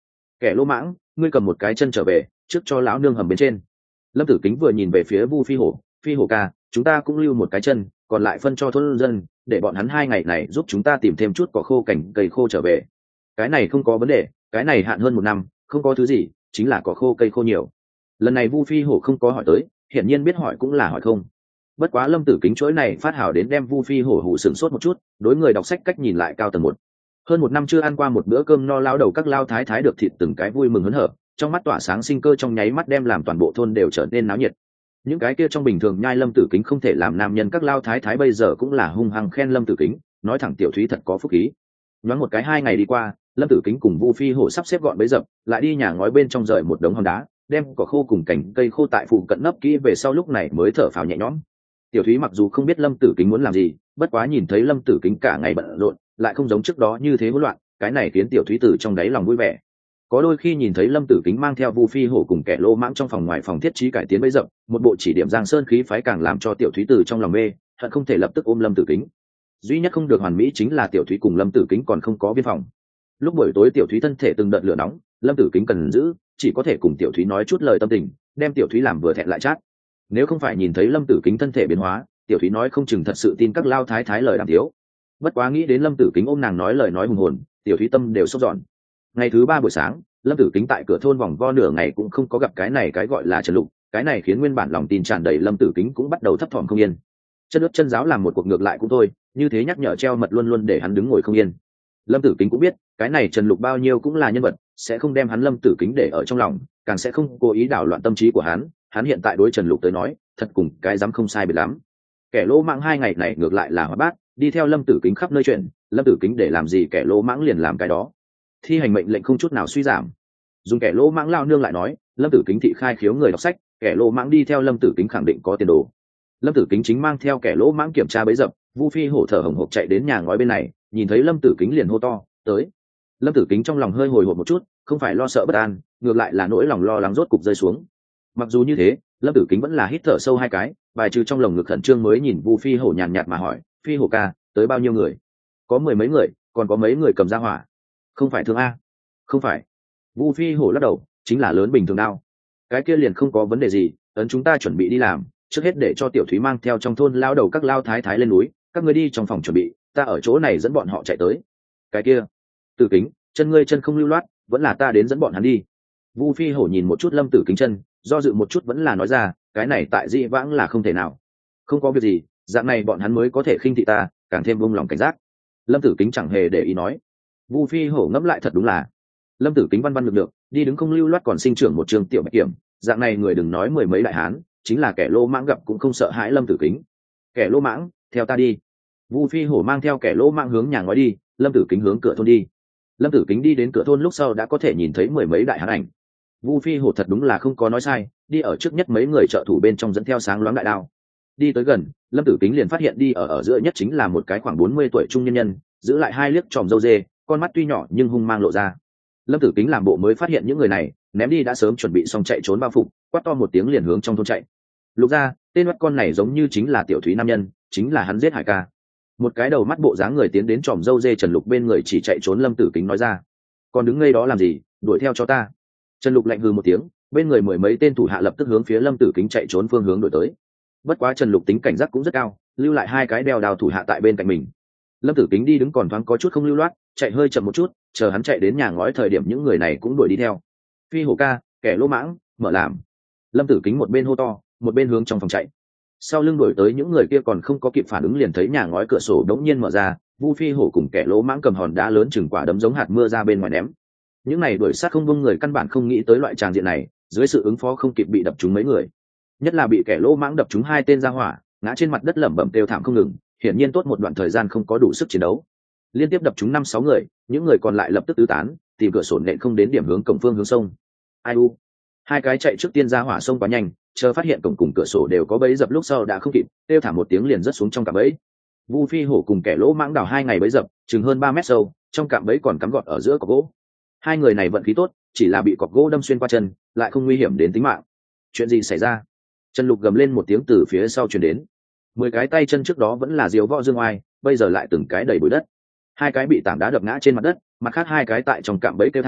Kẻ lỗ mãng, ngươi cầm một cái chân trở về trước cho lão nương hầm bên trên. Lâm Tử Kính vừa nhìn về phía Vu Phi Hổ, Phi Hổ ca, chúng ta cũng lưu một cái chân, còn lại phân cho thôn dân, để bọn hắn hai ngày này giúp chúng ta tìm thêm chút cỏ khô cảnh cây khô trở về. Cái này không có vấn đề, cái này hạn hơn một năm, không có thứ gì, chính là cỏ khô cây khô nhiều. Lần này Vu Phi Hổ không có hỏi tới, hiển nhiên biết hỏi cũng là hỏi không. Bất quá Lâm Tử Kính chuỗi này phát hảo đến đem Vu Phi Hổ hủ sửng sốt một chút, đối người đọc sách cách nhìn lại cao tầng một. Hơn một năm chưa ăn qua một bữa cơm no, lao đầu các lao thái thái được thịt từng cái vui mừng hớn hở, trong mắt tỏa sáng sinh cơ, trong nháy mắt đem làm toàn bộ thôn đều trở nên náo nhiệt. Những cái kia trong bình thường nhai Lâm Tử Kính không thể làm nam nhân các lao thái thái bây giờ cũng là hung hăng khen Lâm Tử Kính, nói thẳng tiểu thúy thật có phúc khí. Nhoáng một cái hai ngày đi qua, Lâm Tử Kính cùng Vu Phi Hổ sắp xếp gọn bấy dập, lại đi nhà ngói bên trong rời một đống hòn đá, đem cỏ khô cùng cành cây khô tại phụ cận nấp kỹ về sau, lúc này mới thở phào nhẹ nhõm. Tiểu thúy mặc dù không biết Lâm Tử Kính muốn làm gì, bất quá nhìn thấy Lâm Tử Kính cả ngày bận rộn, lại không giống trước đó như thế hỗn loạn, cái này khiến tiểu thúy từ trong đáy lòng vui vẻ. Có đôi khi nhìn thấy Lâm Tử Kính mang theo Vu Phi Hổ cùng kẻ lô mãng trong phòng ngoài phòng thiết trí cải tiến bấy dập, một bộ chỉ điểm giang sơn khí phái, càng làm cho tiểu thúy từ trong lòng mê, hận không thể lập tức ôm Lâm Tử Kính. Duy nhất không được hoàn mỹ chính là tiểu thúy cùng Lâm Tử Kính còn không có biên phòng. Lúc buổi tối tiểu thúy thân thể từng đợt lửa nóng, Lâm Tử Kính cần giữ, chỉ có thể cùng tiểu thúy nói chút lời tâm tình, đem tiểu thúy làm vừa thẹn lại chát. Nếu không phải nhìn thấy Lâm Tử Kính thân thể biến hóa, tiểu thúy nói không chừng thật sự tin các lao thái thái lời đàm thiếu. Bất quá nghĩ đến Lâm Tử Kính ôm nàng nói lời nói hùng hồn, tiểu thúy tâm đều sốt giòn. Ngày thứ ba buổi sáng, Lâm Tử Kính tại cửa thôn vòng vo nửa ngày cũng không có gặp cái này cái gọi là Trần Lục, cái này khiến nguyên bản lòng tin tràn đầy Lâm Tử Kính cũng bắt đầu thấp thỏm không yên. Chân ướt chân giáo làm một cuộc ngược lại cũng thôi, như thế nhắc nhở treo mật luôn luôn để hắn đứng ngồi không yên. Lâm Tử Kính cũng biết cái này Trần Lục bao nhiêu cũng là nhân vật, sẽ không đem hắn Lâm Tử Kính để ở trong lòng, càng sẽ không cố ý đảo loạn tâm trí của hắn. Hắn hiện tại đối Trần Lục tới nói, thật cùng cái dám không sai biệt lắm. Kẻ lỗ mãng hai ngày này ngược lại là hoạt bát, đi theo Lâm Tử Kính khắp nơi chuyện, Lâm Tử Kính để làm gì kẻ lỗ mãng liền làm cái đó, thi hành mệnh lệnh không chút nào suy giảm. Dùng kẻ lỗ mãng lao nương lại nói, Lâm Tử Kính thị khai khiếu người đọc sách, kẻ lỗ mãng đi theo Lâm Tử Kính khẳng định có tiền đồ. Lâm Tử Kính chính mang theo kẻ lỗ mãng kiểm tra bấy dập, Vu Phi Hổ thở hổn hộc chạy đến nhà ngói bên này, nhìn thấy Lâm Tử Kính liền hô to tới. Lâm Tử Kính trong lòng hơi hồi hộp một chút, không phải lo sợ bất an, ngược lại là nỗi lòng lo lắng rốt cục rơi xuống. Mặc dù như thế, Lâm Tử Kính vẫn là hít thở sâu hai cái, bài trừ trong lồng ngực khẩn trương mới nhìn Vu Phi Hổ nhàn nhạt mà hỏi, Phi Hổ ca, tới bao nhiêu người? Có mười mấy người, còn có mấy người cầm ra hỏa. Không phải thương a? Không phải. Vu Phi Hổ lắc đầu, chính là lớn bình thường đao. Cái kia liền không có vấn đề gì, ấn chúng ta chuẩn bị đi làm, trước hết để cho tiểu thúy mang theo trong thôn lao đầu các lao thái thái lên núi, các ngươi đi trong phòng chuẩn bị, ta ở chỗ này dẫn bọn họ chạy tới. Cái kia, Tử Kính, chân ngươi chân không lưu loát, vẫn là ta đến dẫn bọn hắn đi. Vu Phi Hổ nhìn một chút Lâm Tử Kính chân, do dự một chút vẫn là nói ra, cái này tại dị vãng là không thể nào. Không có việc gì, dạng này bọn hắn mới có thể khinh thị ta, càng thêm buông lòng cảnh giác. Lâm Tử Kính chẳng hề để ý nói. Vu Phi Hổ ngẫm lại thật đúng là. Lâm Tử Kính văn văn lực được, đi đứng không lưu loát còn sinh trưởng một trường tiểu bạch kiểm, dạng này người đừng nói mười mấy đại hán, chính là kẻ lô mãng gặp cũng không sợ hãi Lâm Tử Kính. Kẻ lô mãng, theo ta đi. Vu Phi Hổ mang theo kẻ lô mãng hướng nhà ngói đi, Lâm Tử Kính hướng cửa thôn đi. Lâm Tử Kính đi đến cửa thôn lúc sau đã có thể nhìn thấy mười mấy đại hán ảnh. Vu Phi Hổ thật đúng là không có nói sai, đi ở trước nhất mấy người trợ thủ bên trong dẫn theo sáng loáng đại đao. Đi tới gần, Lâm Tử Kính liền phát hiện đi ở ở giữa nhất chính là một cái khoảng bốn mươi tuổi trung nhân nhân, giữ lại hai liếc tròm râu dê, con mắt tuy nhỏ nhưng hung mang lộ ra. Lâm Tử Kính làm bộ mới phát hiện những người này, ném đi đã sớm chuẩn bị xong chạy trốn bao phục, quát to một tiếng liền hướng trong thôn chạy. Lục ra, tên mắt con này giống như chính là tiểu thúy nam nhân, chính là hắn giết Hải ca. Một cái đầu mắt bộ dáng người tiến đến tròm râu dê Trần Lục bên người chỉ chạy trốn Lâm Tử Kính nói ra. Còn đứng ngây đó làm gì, đuổi theo cho ta. Trần Lục lạnh hừ một tiếng, bên người mười mấy tên thủ hạ lập tức hướng phía Lâm Tử Kính chạy trốn phương hướng đuổi tới. Bất quá Trần Lục tính cảnh giác cũng rất cao, lưu lại hai cái đeo đào thủ hạ tại bên cạnh mình. Lâm Tử Kính đi đứng còn thoáng có chút không lưu loát, chạy hơi chậm một chút, chờ hắn chạy đến nhà ngói thời điểm những người này cũng đuổi đi theo. Phi Hổ ca, kẻ lỗ mãng, mở làm. Lâm Tử Kính một bên hô to, một bên hướng trong phòng chạy. Sau lưng đuổi tới những người kia còn không có kịp phản ứng liền thấy nhà ngói cửa sổ đống nhiên mở ra, Vu Phi Hổ cùng kẻ lỗ mãng cầm hòn đá lớn chừng quả đấm giống hạt mưa ra bên ngoài ném. Những này đuổi sát không vung người căn bản không nghĩ tới loại tràng diện này, dưới sự ứng phó không kịp bị đập trúng mấy người. Nhất là bị kẻ lỗ mãng đập trúng hai tên ra hỏa, ngã trên mặt đất lẩm bẩm kêu thảm không ngừng, hiển nhiên tốt một đoạn thời gian không có đủ sức chiến đấu. Liên tiếp đập trúng năm sáu người, những người còn lại lập tức tứ tán, tìm cửa sổ nện không đến điểm hướng cổng phương hướng sông. Ai u, hai cái chạy trước tiên ra hỏa sông quá nhanh, chờ phát hiện cổng cùng cửa sổ đều có bẫy dập lúc sau đã không kịp, kêu thảm một tiếng liền rớt xuống trong cạm bẫy. Vu Phi Hổ cùng kẻ lỗ mãng đào hai ngày bẫy dập, chừng hơn ba mét sâu, trong cạm bẫy còn cắm gọt ở giữa cọc gỗ. Hai người này vận khí tốt, chỉ là bị cọc gỗ đâm xuyên qua chân, lại không nguy hiểm đến tính mạng. Chuyện gì xảy ra? Trần Lục gầm lên một tiếng từ phía sau truyền đến. Mười cái tay chân trước đó vẫn là diều võ dương oai, bây giờ lại từng cái đầy bụi đất. Hai cái bị tảng đá đập ngã trên mặt đất, mặt khác hai cái tại trong cạm bẫy kêu thảm,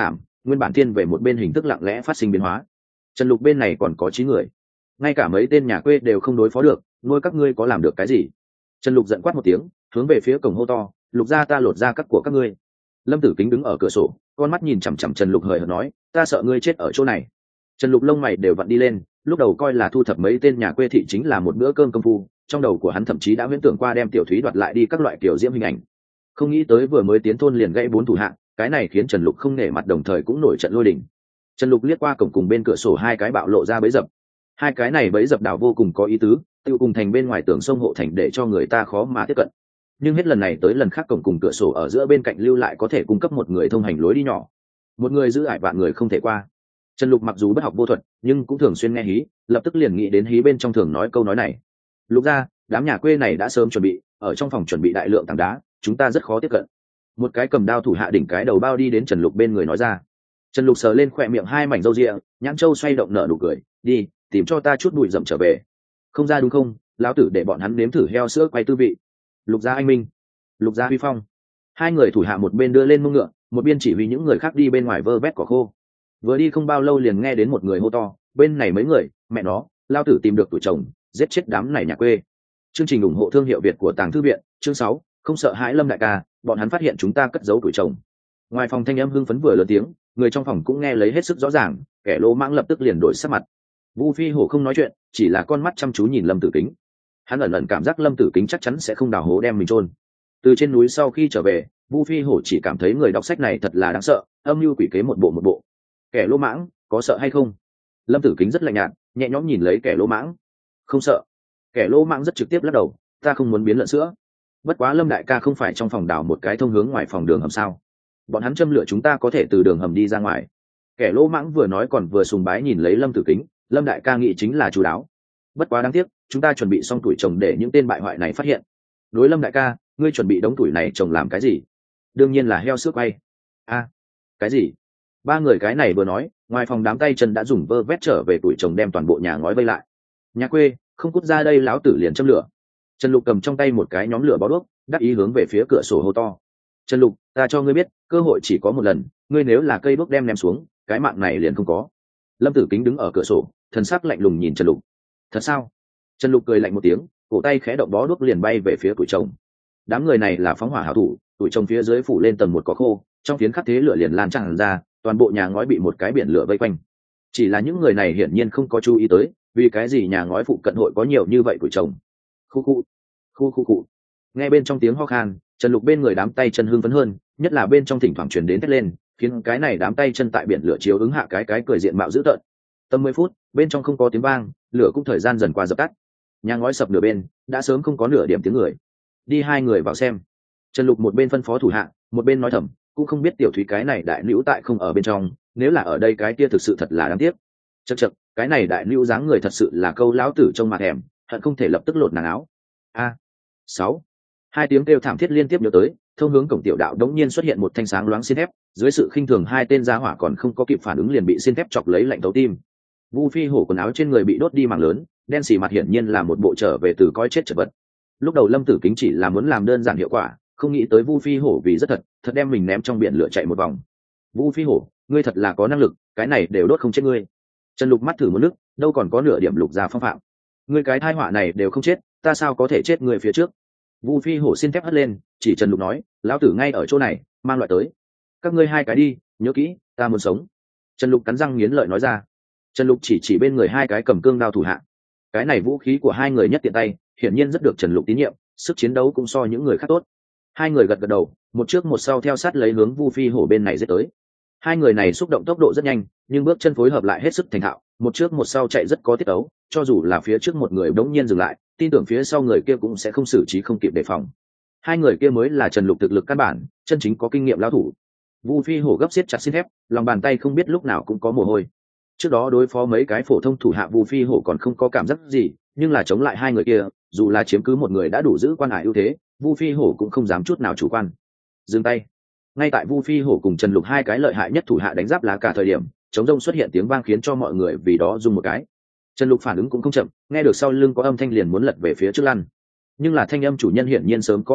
nguyên bản thiên về một bên hình thức lặng lẽ phát sinh biến hóa. Trần Lục bên này còn có chín người, ngay cả mấy tên nhà quê đều không đối phó được, nuôi các ngươi có làm được cái gì? Trần Lục giận quát một tiếng, hướng về phía cổng hô to, Lục gia ta lột ra các của các ngươi. Lâm Tử Kính đứng ở cửa sổ, con mắt nhìn chằm chằm Trần Lục hời hợt nói, ta sợ ngươi chết ở chỗ này. Trần Lục lông mày đều vặn đi lên, lúc đầu coi là thu thập mấy tên nhà quê thị chính là một bữa cơm công phu, trong đầu của hắn thậm chí đã huyễn tưởng qua đem Tiểu Thúy đoạt lại đi các loại kiểu diễm hình ảnh. Không nghĩ tới vừa mới tiến thôn liền gãy bốn thủ hạng, cái này khiến Trần Lục không nể mặt, đồng thời cũng nổi trận lôi đình. Trần Lục liếc qua cổng cùng bên cửa sổ hai cái bạo lộ ra bẫy dập. Hai cái này bẫy dập đảo vô cùng có ý tứ, tiêu cùng thành bên ngoài tường sông hộ thành để cho người ta khó mà tiếp cận. Nhưng hết lần này tới lần khác cổng cùng cửa sổ ở giữa bên cạnh lưu lại có thể cung cấp một người thông hành lối đi nhỏ. Một người giữ ải vạn người không thể qua. Trần Lục mặc dù bất học vô thuật, nhưng cũng thường xuyên nghe hí, lập tức liền nghĩ đến hí bên trong thường nói câu nói này. Lục gia, đám nhà quê này đã sớm chuẩn bị, ở trong phòng chuẩn bị đại lượng tảng đá, chúng ta rất khó tiếp cận. Một cái cầm đao thủ hạ đỉnh cái đầu bao đi đến Trần Lục bên người nói ra. Trần Lục sờ lên khỏe miệng hai mảnh râu ria, nhãn châu xoay động nở nụ cười, đi, tìm cho ta chút bụi rậm trở về. Không ra đúng không, lão tử để bọn hắn nếm thử heo sữa quay tư vị. Lục gia anh minh, Lục gia huy phong. Hai người thủ hạ một bên đưa lên mông ngựa, một bên chỉ huy những người khác đi bên ngoài vơ vét cỏ khô. Vừa đi không bao lâu liền nghe đến một người hô to, bên này mấy người, mẹ nó, lao tử tìm được tuổi chồng, giết chết đám này nhà quê. Chương trình ủng hộ thương hiệu Việt của Tàng Thư viện, chương sáu, không sợ hãi Lâm đại ca, bọn hắn phát hiện chúng ta cất giấu tuổi chồng. Ngoài phòng thanh âm hưng phấn vừa lớn tiếng, người trong phòng cũng nghe lấy hết sức rõ ràng, kẻ lỗ mãng lập tức liền đổi sắc mặt. Vu Phi Hổ không nói chuyện, chỉ là con mắt chăm chú nhìn Lâm Tử Kính. Hắn ẩn ẩn cảm giác Lâm Tử Kính chắc chắn sẽ không đào hố đem mình chôn. Từ trên núi sau khi trở về, Vu Phi Hổ chỉ cảm thấy người đọc sách này thật là đáng sợ, âm mưu quỷ kế một bộ một bộ. Kẻ lỗ mãng, có sợ hay không? Lâm Tử Kính rất lạnh nhạt, nhẹ nhõm nhìn lấy kẻ lỗ mãng. Không sợ. Kẻ lỗ mãng rất trực tiếp lắc đầu, ta không muốn biến lợn sữa. Bất quá Lâm đại ca không phải trong phòng đào một cái thông hướng ngoài phòng đường hầm sao? Bọn hắn châm lửa chúng ta có thể từ đường hầm đi ra ngoài. Kẻ lỗ mãng vừa nói còn vừa sùng bái nhìn lấy Lâm Tử Kính, Lâm đại ca nghĩ chính là chú đáo. Bất quá đáng tiếc, chúng ta chuẩn bị xong tuổi trồng để những tên bại hoại này phát hiện. Đối Lâm đại ca, ngươi chuẩn bị đống tuổi này trồng làm cái gì? Đương nhiên là heo sữa quay. A, cái gì? Ba người cái này vừa nói, ngoài phòng đám tay chân đã dùng vơ vét trở về tuổi trồng đem toàn bộ nhà ngói vây lại. Nhà quê, không cút ra đây láo tử liền châm lửa. Trần Lục cầm trong tay một cái nhóm lửa bó đuốc, đắc ý hướng về phía cửa sổ hô to. Trần Lục, ta cho ngươi biết, cơ hội chỉ có một lần, ngươi nếu là cây đuốc đem ném xuống, cái mạng này liền không có. Lâm Tử Kính đứng ở cửa sổ, thần sắc lạnh lùng nhìn Trần Lục. Thật sao? Trần Lục cười lạnh một tiếng, cổ tay khẽ động bó đuốc liền bay về phía tuổi trồng. Đám người này là phóng hỏa hảo thủ, tuổi trồng phía dưới phủ lên tầng một có khô, trong phiến khắc thế lửa liền lan tràn ra, toàn bộ nhà ngói bị một cái biển lửa vây quanh. Chỉ là những người này hiển nhiên không có chú ý tới, vì cái gì nhà ngói phụ cận hội có nhiều như vậy tuổi trồng. Khu khu, khu khu cụ. Nghe bên trong tiếng ho khan, Trần Lục bên người đám tay chân hưng phấn hơn, nhất là bên trong thỉnh thoảng truyền đến thét lên, khiến cái này đám tay chân tại biển lửa chiếu ứng hạ cái cái cười diện mạo dữ tợn. Tầm mười phút, bên trong không có tiếng vang, lửa cũng thời gian dần qua dập tắt. Nhà ngói sập nửa bên, đã sớm không có nửa điểm tiếng người. Đi hai người vào xem. Trần Lục một bên phân phó thủ hạ, một bên nói thầm, cũng không biết Tiểu Thúy cái này đại nữ tại không ở bên trong, nếu là ở đây cái kia thực sự thật là đáng tiếc. Chậc chậc, cái này đại nữ dáng người thật sự là câu lão tử trông mà thèm, hận không thể lập tức lột nàng áo. A. sáu. Hai tiếng kêu thảm thiết liên tiếp nhớ tới, thông hướng cổng tiểu đạo đống nhiên xuất hiện một thanh sáng loáng xiên thép, dưới sự khinh thường hai tên gia hỏa còn không có kịp phản ứng liền bị xiên thép chọc lấy lạnh thấu tim. Vu Phi Hổ quần áo trên người bị đốt đi mảng lớn, đen xì mặt hiển nhiên là một bộ trở về từ coi chết chật vật. Lúc đầu Lâm Tử Kính chỉ là muốn làm đơn giản hiệu quả, không nghĩ tới Vu Phi Hổ vì rất thật, thật đem mình ném trong biển lửa chạy một vòng. Vu Phi Hổ, ngươi thật là có năng lực, cái này đều đốt không chết ngươi. Trần Lục mắt thử một nước, đâu còn có nửa điểm lục gia phong phạm. Ngươi cái thai họa này đều không chết, ta sao có thể chết ngươi phía trước? Vu Phi Hổ xin phép hất lên, chỉ Trần Lục nói, lão tử ngay ở chỗ này, mang loại tới. Các ngươi hai cái đi, nhớ kỹ, ta muốn sống. Trần Lục cắn răng nghiến lợi nói ra. Trần Lục chỉ chỉ bên người hai cái cầm cương đao thủ hạ. Cái này vũ khí của hai người nhất tiện tay, hiển nhiên rất được Trần Lục tín nhiệm, sức chiến đấu cũng so những người khác tốt. Hai người gật gật đầu, một trước một sau theo sát lấy hướng Vu Phi Hổ bên này giết tới. Hai người này xúc động tốc độ rất nhanh, nhưng bước chân phối hợp lại hết sức thành thạo, một trước một sau chạy rất có tiết tấu, cho dù là phía trước một người đống nhiên dừng lại, tin tưởng phía sau người kia cũng sẽ không xử trí không kịp đề phòng. Hai người kia mới là Trần Lục thực lực căn bản, chân chính có kinh nghiệm lao thủ. Vu Phi Hổ gấp siết chặt xiên thép, lòng bàn tay không biết lúc nào cũng có mồ hôi. Trước đó đối phó mấy cái phổ thông thủ hạ Vu Phi Hổ còn không có cảm giác gì, nhưng là chống lại hai người kia, dù là chiếm cứ một người đã đủ giữ quan hải ưu thế, Vu Phi Hổ cũng không dám chút nào chủ quan. Dừng tay. Ngay tại Vu Phi Hổ cùng Trần Lục hai cái lợi hại nhất thủ hạ đánh giáp lá cả thời điểm, chống rông xuất hiện tiếng vang khiến cho mọi người vì đó rung một cái. Trần Lục phản ứng cũng không chậm, nghe được sau lưng có âm thanh liền muốn lật về phía trước lăn. Nhưng là thanh âm chủ nhân hiển nhiên sớm có phòng bị,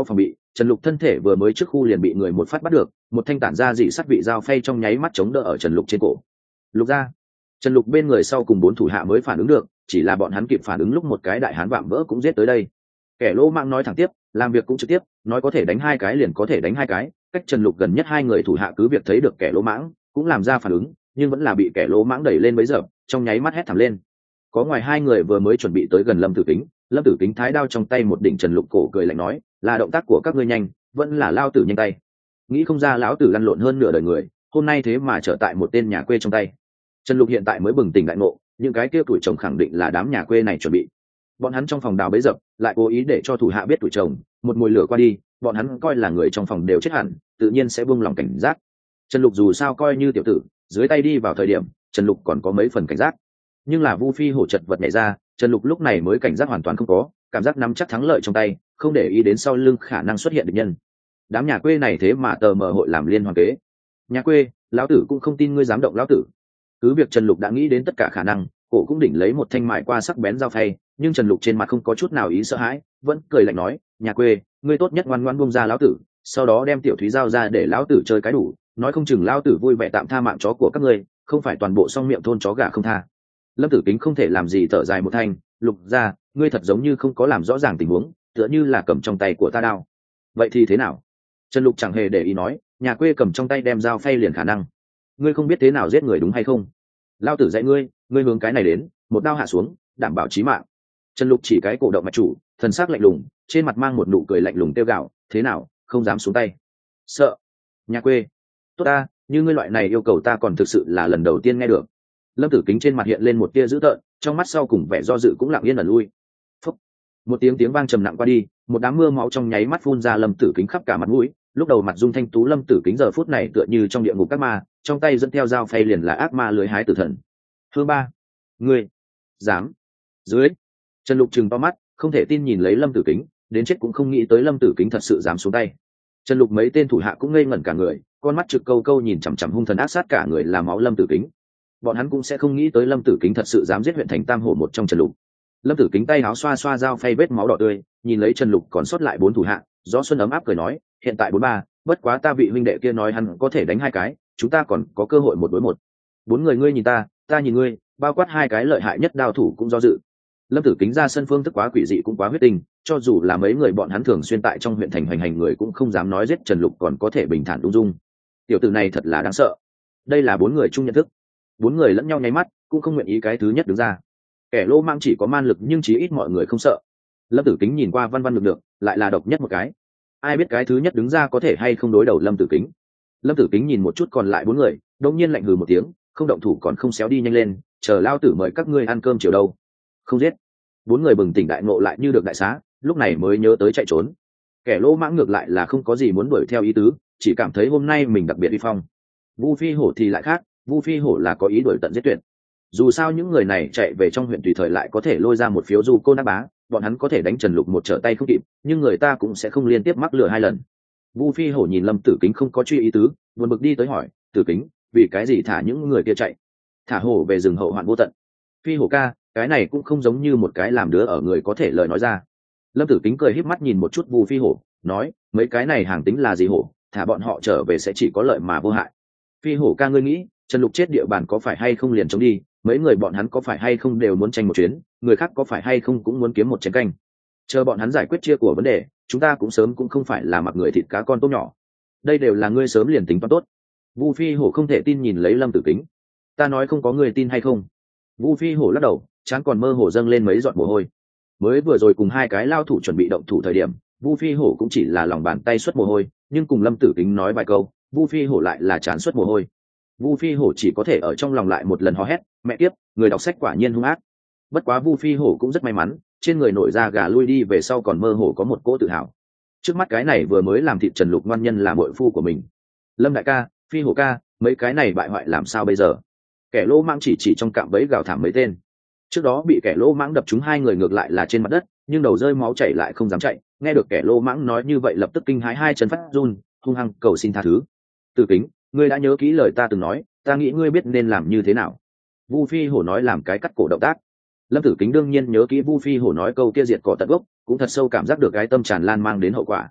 Trần Lục thân thể vừa mới trước khu liền bị người một phát bắt được, một thanh tản ra dị sắt vị dao phay trong nháy mắt chống đỡ ở Trần Lục trên cổ. Lục ra. Trần Lục bên người sau cùng bốn thủ hạ mới phản ứng được, chỉ là bọn hắn kịp phản ứng lúc một cái đại hán vạm vỡ cũng giết tới đây. Kẻ lỗ mãng nói thẳng tiếp, làm việc cũng trực tiếp, nói có thể đánh hai cái liền có thể đánh hai cái, cách Trần Lục gần nhất hai người thủ hạ cứ việc thấy được kẻ lỗ mãng, cũng làm ra phản ứng, nhưng vẫn là bị kẻ lỗ mãng đẩy lên bấy giờ, trong nháy mắt hét thảm lên. Có ngoài hai người vừa mới chuẩn bị tới gần Lâm Tử Kính, Lâm Tử Kính thái đao trong tay một đỉnh Trần Lục cổ cười lạnh nói, là động tác của các ngươi nhanh, vẫn là lao tử nhanh tay. Nghĩ không ra lão tử lăn lộn hơn nửa đời người, hôm nay thế mà trở tại một tên nhà quê trong tay. Trần Lục hiện tại mới bừng tỉnh đại ngộ, những cái kia tuổi chồng khẳng định là đám nhà quê này chuẩn bị. Bọn hắn trong phòng đào bấy dập, lại cố ý để cho thủ hạ biết tuổi chồng, một mùi lửa qua đi, bọn hắn coi là người trong phòng đều chết hẳn, tự nhiên sẽ buông lòng cảnh giác. Trần Lục dù sao coi như tiểu tử, dưới tay đi vào thời điểm, Trần Lục còn có mấy phần cảnh giác. Nhưng là Vu Phi hổ chật vật nhảy ra, Trần Lục lúc này mới cảnh giác hoàn toàn không có, cảm giác nắm chắc thắng lợi trong tay, không để ý đến sau lưng khả năng xuất hiện địch nhân. Đám nhà quê này thế mà tờ mờ hội làm liên hoàn kế. Nhà quê, lão tử cũng không tin ngươi dám động lão tử. Cứ việc Trần Lục đã nghĩ đến tất cả khả năng, cổ cũng đỉnh lấy một thanh mài qua sắc bén dao phay, nhưng Trần Lục trên mặt không có chút nào ý sợ hãi, vẫn cười lạnh nói, nhà quê, ngươi tốt nhất ngoan ngoãn buông ra lão tử, sau đó đem tiểu thúy giao ra để lão tử chơi cái đủ, nói không chừng lão tử vui vẻ tạm tha mạng chó của các ngươi, không phải toàn bộ song miệng thôn chó gà không tha. Lâm Tử Kính không thể làm gì thở dài một thanh, Lục ra, ngươi thật giống như không có làm rõ ràng tình huống, tựa như là cầm trong tay của ta đao. Vậy thì thế nào? Trần Lục chẳng hề để ý nói, nhà quê cầm trong tay đem dao phay liền khả năng. Ngươi không biết thế nào giết người đúng hay không? Lão tử dạy ngươi, ngươi hướng cái này đến, một đao hạ xuống, đảm bảo chí mạng. Trần Lục chỉ cái cổ động mạch chủ, thần sắc lạnh lùng, trên mặt mang một nụ cười lạnh lùng tiêu gạo, thế nào, không dám xuống tay? Sợ? Nhà quê, tốt ta, như ngươi loại này yêu cầu ta còn thực sự là lần đầu tiên nghe được. Lâm Tử Kính trên mặt hiện lên một tia dữ tợn, trong mắt sau cùng vẻ do dự cũng lặng yên ẩn lui. Phúc. Một tiếng tiếng vang trầm nặng qua đi, một đám mưa máu trong nháy mắt phun ra Lâm Tử Kính khắp cả mặt mũi, lúc đầu mặt dung thanh tú Lâm Tử Kính giờ phút này tựa như trong địa ngục các ma, trong tay dẫn theo dao phay liền là ác ma lưới hái tử thần. Hương ba, ngươi dám? Dưới. Trần Lục trừng to mắt, không thể tin nhìn lấy Lâm Tử Kính, đến chết cũng không nghĩ tới Lâm Tử Kính thật sự dám xuống tay. Trần Lục mấy tên thủ hạ cũng ngây ngẩn cả người, con mắt trực câu câu nhìn chằm chằm hung thần ác sát cả người là máu Lâm Tử Kính. Bọn hắn cũng sẽ không nghĩ tới Lâm Tử Kính thật sự dám giết huyện thành Tam Hổ một trong Trần Lục. Lâm Tử Kính tay áo xoa xoa dao phay vết máu đỏ tươi, nhìn lấy Trần Lục còn sót lại bốn thủ hạ, Gió Xuân ấm áp cười nói, hiện tại bốn ba, bất quá ta vị huynh đệ kia nói hắn có thể đánh hai cái, chúng ta còn có cơ hội một đối một. Bốn người ngươi nhìn ta, ta nhìn ngươi, bao quát hai cái lợi hại nhất đao thủ cũng do dự. Lâm Tử Kính ra sân phương thức quá quỷ dị cũng quá huyết tinh, cho dù là mấy người bọn hắn thường xuyên tại trong huyện thành hoành hành người cũng không dám nói giết Trần Lục còn có thể bình thản ung dung. Tiểu tử này thật là đáng sợ. Đây là bốn người chung nhận thức. Bốn người lẫn nhau nháy mắt, cũng không nguyện ý cái thứ nhất đứng ra. Kẻ lô mang chỉ có man lực nhưng chí ít mọi người không sợ. Lâm Tử Kính nhìn qua văn văn lực lượng, lại là độc nhất một cái. Ai biết cái thứ nhất đứng ra có thể hay không đối đầu Lâm Tử Kính. Lâm Tử Kính nhìn một chút còn lại bốn người, đột nhiên lạnh hừ một tiếng, không động thủ còn không xéo đi nhanh lên, chờ lao tử mời các ngươi ăn cơm chiều đâu. Không giết. Bốn người bừng tỉnh đại ngộ lại như được đại xá, lúc này mới nhớ tới chạy trốn. Kẻ lỗ mãng ngược lại là không có gì muốn đuổi theo ý tứ, chỉ cảm thấy hôm nay mình đặc biệt uy phong. Vu Phi hổ thì lại khác, Vu Phi hổ là có ý đuổi tận giết tuyệt. Dù sao những người này chạy về trong huyện tùy thời lại có thể lôi ra một phiếu du cô đắc bá, bọn hắn có thể đánh Trần Lục một trở tay không kịp, nhưng người ta cũng sẽ không liên tiếp mắc lừa hai lần. Vu Phi hổ nhìn Lâm Tử Kính không có truy ý tứ, buồn bực đi tới hỏi, Tử Kính, vì cái gì thả những người kia chạy? Thả hổ về rừng hậu hoạn vô tận. Phi hổ ca, cái này cũng không giống như một cái làm đứa ở người có thể lời nói ra. Lâm Tử Kính cười híp mắt nhìn một chút Vu Phi hổ, nói, mấy cái này hàng tính là gì hổ, thả bọn họ trở về sẽ chỉ có lợi mà vô hại. Phi hổ ca ngươi nghĩ, Trần Lục chết địa bàn có phải hay không liền chống đi, mấy người bọn hắn có phải hay không đều muốn tranh một chuyến, người khác có phải hay không cũng muốn kiếm một chén canh. Chờ bọn hắn giải quyết chia của vấn đề, chúng ta cũng sớm cũng không phải là mặc người thịt cá con tốt nhỏ. Đây đều là ngươi sớm liền tính toán tốt. Vu Phi hổ không thể tin nhìn lấy Lâm Tử Kính. Ta nói không có người tin hay không? Vu Phi hổ lắc đầu, chán còn mơ hồ dâng lên mấy giọt mồ hôi. Mới vừa rồi cùng hai cái lao thủ chuẩn bị động thủ thời điểm, Vu Phi hổ cũng chỉ là lòng bàn tay xuất mồ hôi, nhưng cùng Lâm Tử Kính nói vài câu, Vu Phi hổ lại là chán xuất mồ hôi. Vu Phi hổ chỉ có thể ở trong lòng lại một lần hò hét, mẹ kiếp, người đọc sách quả nhiên hung ác. Bất quá Vu Phi hổ cũng rất may mắn, trên người nổi da gà lui đi về sau còn mơ hồ có một cỗ tự hào. Trước mắt cái này vừa mới làm thịt Trần Lục ngoan nhân là muội phu của mình. Lâm đại ca, Phi hổ ca, mấy cái này bại hoại làm sao bây giờ? Kẻ lỗ mãng chỉ chỉ trong cạm bẫy gào thảm mấy tên. Trước đó bị kẻ lỗ mãng đập trúng hai người ngược lại là trên mặt đất, nhưng đầu rơi máu chảy lại không dám chạy, nghe được kẻ lỗ mãng nói như vậy lập tức kinh hãi hai chân phát run, hung hăng cầu xin tha thứ. Tử Kính, ngươi đã nhớ kỹ lời ta từng nói, ta nghĩ ngươi biết nên làm như thế nào. Vu Phi hổ nói làm cái cắt cổ động tác. Lâm Tử Kính đương nhiên nhớ kỹ Vu Phi hổ nói câu kia diệt cỏ tận gốc, cũng thật sâu cảm giác được cái tâm tràn lan mang đến hậu quả.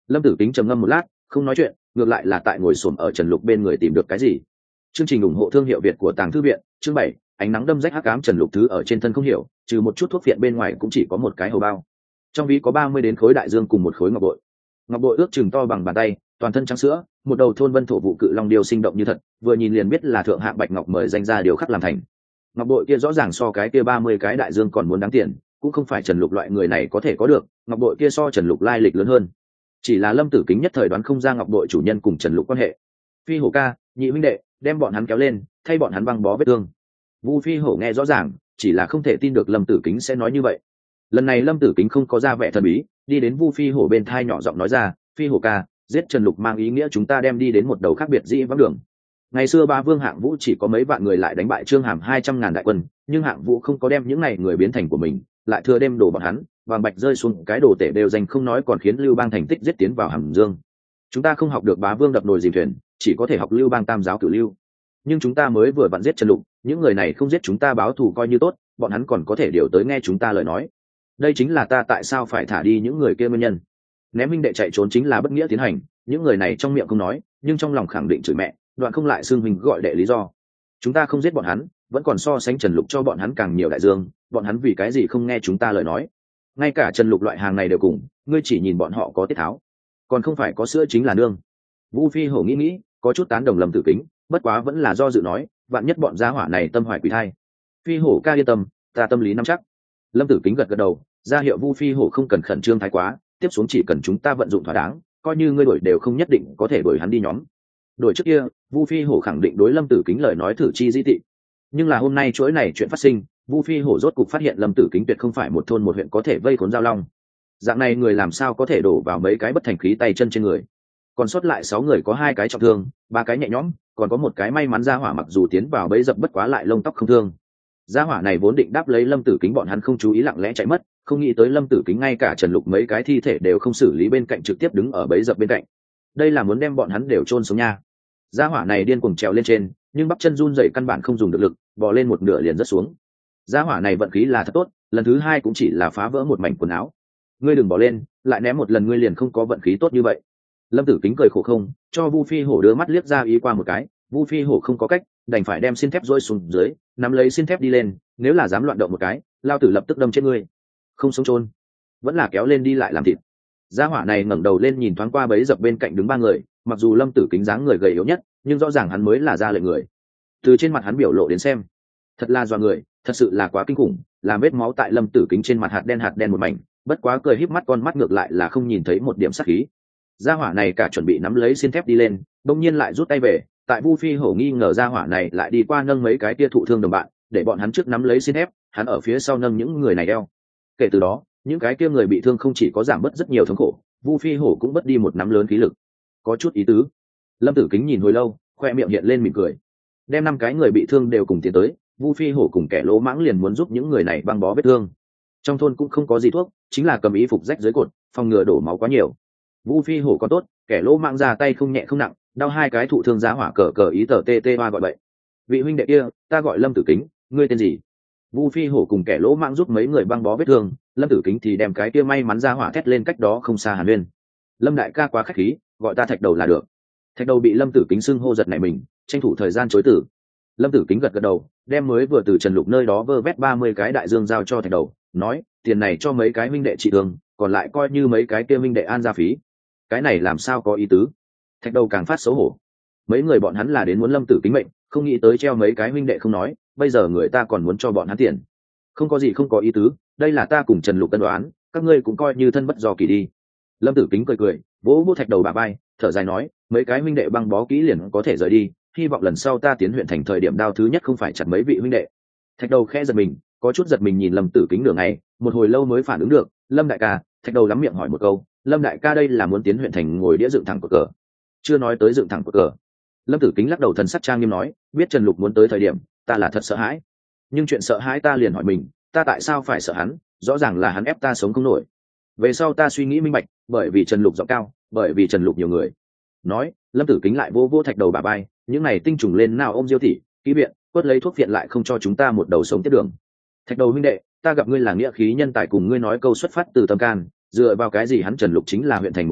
Lâm Tử Kính trầm ngâm một lát, không nói chuyện, ngược lại là tại ngồi xổm ở Trần Lục bên người tìm được cái gì. Chương trình ủng hộ thương hiệu Việt của Tàng Thư viện, chương bảy, ánh nắng đâm rách hắc ám. Trần Lục thứ ở trên thân không hiểu, trừ một chút thuốc viện bên ngoài cũng chỉ có một cái hầu bao. Trong ví có ba mươi đến khối đại dương cùng một khối ngọc bội. Ngọc bội ước chừng to bằng bàn tay, toàn thân trắng sữa, một đầu thôn vân thổ vụ cự long điêu sinh động như thật, vừa nhìn liền biết là thượng hạng bạch ngọc mời danh ra điều khắc làm thành. Ngọc bội kia rõ ràng so cái kia ba mươi cái đại dương còn muốn đáng tiền, cũng không phải Trần Lục loại người này có thể có được, ngọc bội kia so Trần Lục lai lịch lớn hơn. Chỉ là Lâm Tử Kính nhất thời đoán không ra ngọc bội chủ nhân cùng Trần Lục quan hệ. Phi hổ ca, nhị huynh đệ, đem bọn hắn kéo lên, thay bọn hắn băng bó vết thương. Vu Phi hổ nghe rõ ràng, chỉ là không thể tin được Lâm Tử Kính sẽ nói như vậy. Lần này Lâm Tử Kính không có ra vẻ thần bí, đi đến Vu Phi hổ bên thai nhỏ giọng nói ra, Phi hổ ca, giết Trần Lục mang ý nghĩa chúng ta đem đi đến một đầu khác biệt dĩ vắng đường. Ngày xưa ba vương Hạng Vũ chỉ có mấy vạn người lại đánh bại Trương Hàm hai trăm ngàn đại quân, nhưng Hạng Vũ không có đem những này người biến thành của mình, lại thừa đem đổ bọn hắn, vàng bạch rơi xuống cái đồ tể đều danh không nói còn khiến Lưu Bang thành tích giết tiến vào Hàm Dương. Chúng ta không học được bá vương đập nồi dìm thuyền, chỉ có thể học Lưu Bang tam giáo cửu lưu. Nhưng chúng ta mới vừa vặn giết Trần Lục, những người này không giết chúng ta báo thù coi như tốt, bọn hắn còn có thể điều tới nghe chúng ta lời nói. Đây chính là ta tại sao phải thả đi những người kia nguyên nhân. Ném huynh đệ chạy trốn chính là bất nghĩa tiến hành, những người này trong miệng không nói, nhưng trong lòng khẳng định chửi mẹ, đoạn không lại xưng huynh gọi đệ lý do. Chúng ta không giết bọn hắn, vẫn còn so sánh Trần Lục cho bọn hắn càng nhiều đại dương, bọn hắn vì cái gì không nghe chúng ta lời nói. Ngay cả Trần Lục loại hàng này đều cùng, ngươi chỉ nhìn bọn họ có tiết tháo, còn không phải có sữa chính là nương. Vu Phi hổ nghĩ nghĩ, có chút tán đồng Lâm Tử Kính, bất quá vẫn là do dự nói, vạn nhất bọn gia hỏa này tâm hoài quỷ thai. Phi hổ ca yên tâm, ta tâm lý nắm chắc. Lâm Tử Kính gật gật đầu, ra hiệu Vu Phi hổ không cần khẩn trương thái quá, tiếp xuống chỉ cần chúng ta vận dụng thỏa đáng, coi như ngươi đổi đều không nhất định có thể đổi hắn đi nhóm. Đổi trước kia, Vu Phi hổ khẳng định đối Lâm Tử Kính lời nói thử chi dĩ tị, nhưng là hôm nay chuỗi này chuyện phát sinh, Vu Phi hổ rốt cục phát hiện Lâm Tử Kính tuyệt không phải một thôn một huyện có thể vây khốn giao long. Dạng này người làm sao có thể đổ vào mấy cái bất thành khí tay chân trên người. Còn sót lại sáu người có hai cái trọng thương, ba cái nhẹ nhõm, còn có một cái may mắn ra hỏa mặc dù tiến vào bẫy dập bất quá lại lông tóc không thương. Gia hỏa này vốn định đáp lấy Lâm Tử Kính, bọn hắn không chú ý lặng lẽ chạy mất, không nghĩ tới Lâm Tử Kính ngay cả Trần Lục mấy cái thi thể đều không xử lý bên cạnh, trực tiếp đứng ở bẫy dập bên cạnh. Đây là muốn đem bọn hắn đều chôn sống nha. Gia hỏa này điên cuồng trèo lên trên, nhưng bắp chân run rẩy căn bản không dùng được lực, bò lên một nửa liền rớt xuống. Gia hỏa này vận khí là thật tốt, lần thứ hai cũng chỉ là phá vỡ một mảnh quần áo. Ngươi đừng bỏ lên, lại ném một lần ngươi liền không có vận khí tốt như vậy. Lâm Tử Kính cười khổ không, cho Vu Phi hổ đưa mắt liếc ra ý qua một cái, Vu Phi hổ không có cách, đành phải đem xin thép rơi xuống dưới, nắm lấy xin thép đi lên, nếu là dám loạn động một cái, lao tử lập tức đâm chết ngươi. Không sống chôn, vẫn là kéo lên đi lại làm thịt. Gia hỏa này ngẩng đầu lên nhìn thoáng qua bấy dập bên cạnh đứng ba người, mặc dù Lâm Tử Kính dáng người gầy yếu nhất, nhưng rõ ràng hắn mới là ra lệnh người. Từ trên mặt hắn biểu lộ đến xem, thật là dọa người, thật sự là quá kinh khủng, làm vết máu tại Lâm Tử Kính trên mặt hạt đen hạt đen một mảnh, bất quá cười híp mắt con mắt ngược lại là không nhìn thấy một điểm sát khí. Gia hỏa này cả chuẩn bị nắm lấy xin thép đi lên, đông nhiên lại rút tay về, tại Vu Phi hổ nghi ngờ gia hỏa này lại đi qua nâng mấy cái tia thụ thương đồng bạn, để bọn hắn trước nắm lấy xin thép, hắn ở phía sau nâng những người này eo. Kể từ đó, những cái kia người bị thương không chỉ có giảm bớt rất nhiều thống khổ, Vu Phi hổ cũng bớt đi một nắm lớn khí lực. Có chút ý tứ. Lâm Tử Kính nhìn hồi lâu, khoe miệng hiện lên mỉm cười. Đem năm cái người bị thương đều cùng tiến tới, Vu Phi hổ cùng kẻ lỗ mãng liền muốn giúp những người này băng bó vết thương. Trong thôn cũng không có gì thuốc, chính là cầm y phục rách dưới cột, phòng ngừa đổ máu quá nhiều. Vu Phi hổ có tốt, kẻ lỗ mãng ra tay không nhẹ không nặng, đau hai cái thụ thương giá hỏa cờ cờ ý tờ tê tê hoa gọi bậy. Vị huynh đệ kia, ta gọi Lâm Tử Kính, ngươi tên gì? Vu Phi hổ cùng kẻ lỗ mãng giúp mấy người băng bó vết thương, Lâm Tử Kính thì đem cái kia may mắn ra hỏa thét lên cách đó không xa Hàn Uyên. Lâm đại ca quá khách khí, gọi ta Thạch Đầu là được. Thạch Đầu bị Lâm Tử Kính xưng hô giật nảy mình, tranh thủ thời gian chối từ. Lâm Tử Kính gật gật đầu, đem mới vừa từ Trần Lục nơi đó vơ vét ba mươi cái đại dương giao cho Thạch Đầu, nói, tiền này cho mấy cái minh đệ trị thương, còn lại coi như mấy cái kia minh đệ an gia phí. Cái này làm sao có ý tứ? Thạch Đầu càng phát xấu hổ. Mấy người bọn hắn là đến muốn Lâm Tử Kính mệnh, không nghĩ tới treo mấy cái minh đệ không nói, bây giờ người ta còn muốn cho bọn hắn tiền. Không có gì không có ý tứ, đây là ta cùng Trần Lục cân đoán, các ngươi cũng coi như thân bất do kỳ đi. Lâm Tử Kính cười cười, vỗ vỗ Thạch Đầu bả vai, thở dài nói, mấy cái huynh đệ băng bó kỹ liền có thể rời đi, hy vọng lần sau ta tiến huyện thành thời điểm đao thứ nhất không phải chặt mấy vị huynh đệ. Thạch Đầu khẽ giật mình, có chút giật mình nhìn Lâm Tử Kính nửa ngày, một hồi lâu mới phản ứng được, Lâm đại ca. Thạch Đầu lắm miệng hỏi một câu, Lâm đại ca đây là muốn tiến huyện thành ngồi đĩa dựng thẳng cột cờ? Chưa nói tới dựng thẳng cột cờ. Lâm Tử Kính lắc đầu thần sắc trang nghiêm nói, biết Trần Lục muốn tới thời điểm, ta là thật sợ hãi, nhưng chuyện sợ hãi ta liền hỏi mình, ta tại sao phải sợ hắn? Rõ ràng là hắn ép ta sống không nổi. Về sau ta suy nghĩ minh bạch, bởi vì Trần Lục giọng cao, bởi vì Trần Lục nhiều người. Nói, Lâm Tử Kính lại vô vô Thạch Đầu bả vai, những này tinh trùng lên nào ôm Diêu tỷ, kỹ viện, quất lấy thuốc viện lại không cho chúng ta một đầu sống tiếp đường. Thạch Đầu huynh đệ, ta gặp ngươi là nghĩa khí nhân tài, cùng ngươi nói câu xuất phát từ tâm can, dựa vào cái gì hắn Trần Lục chính là huyện thành một hổ,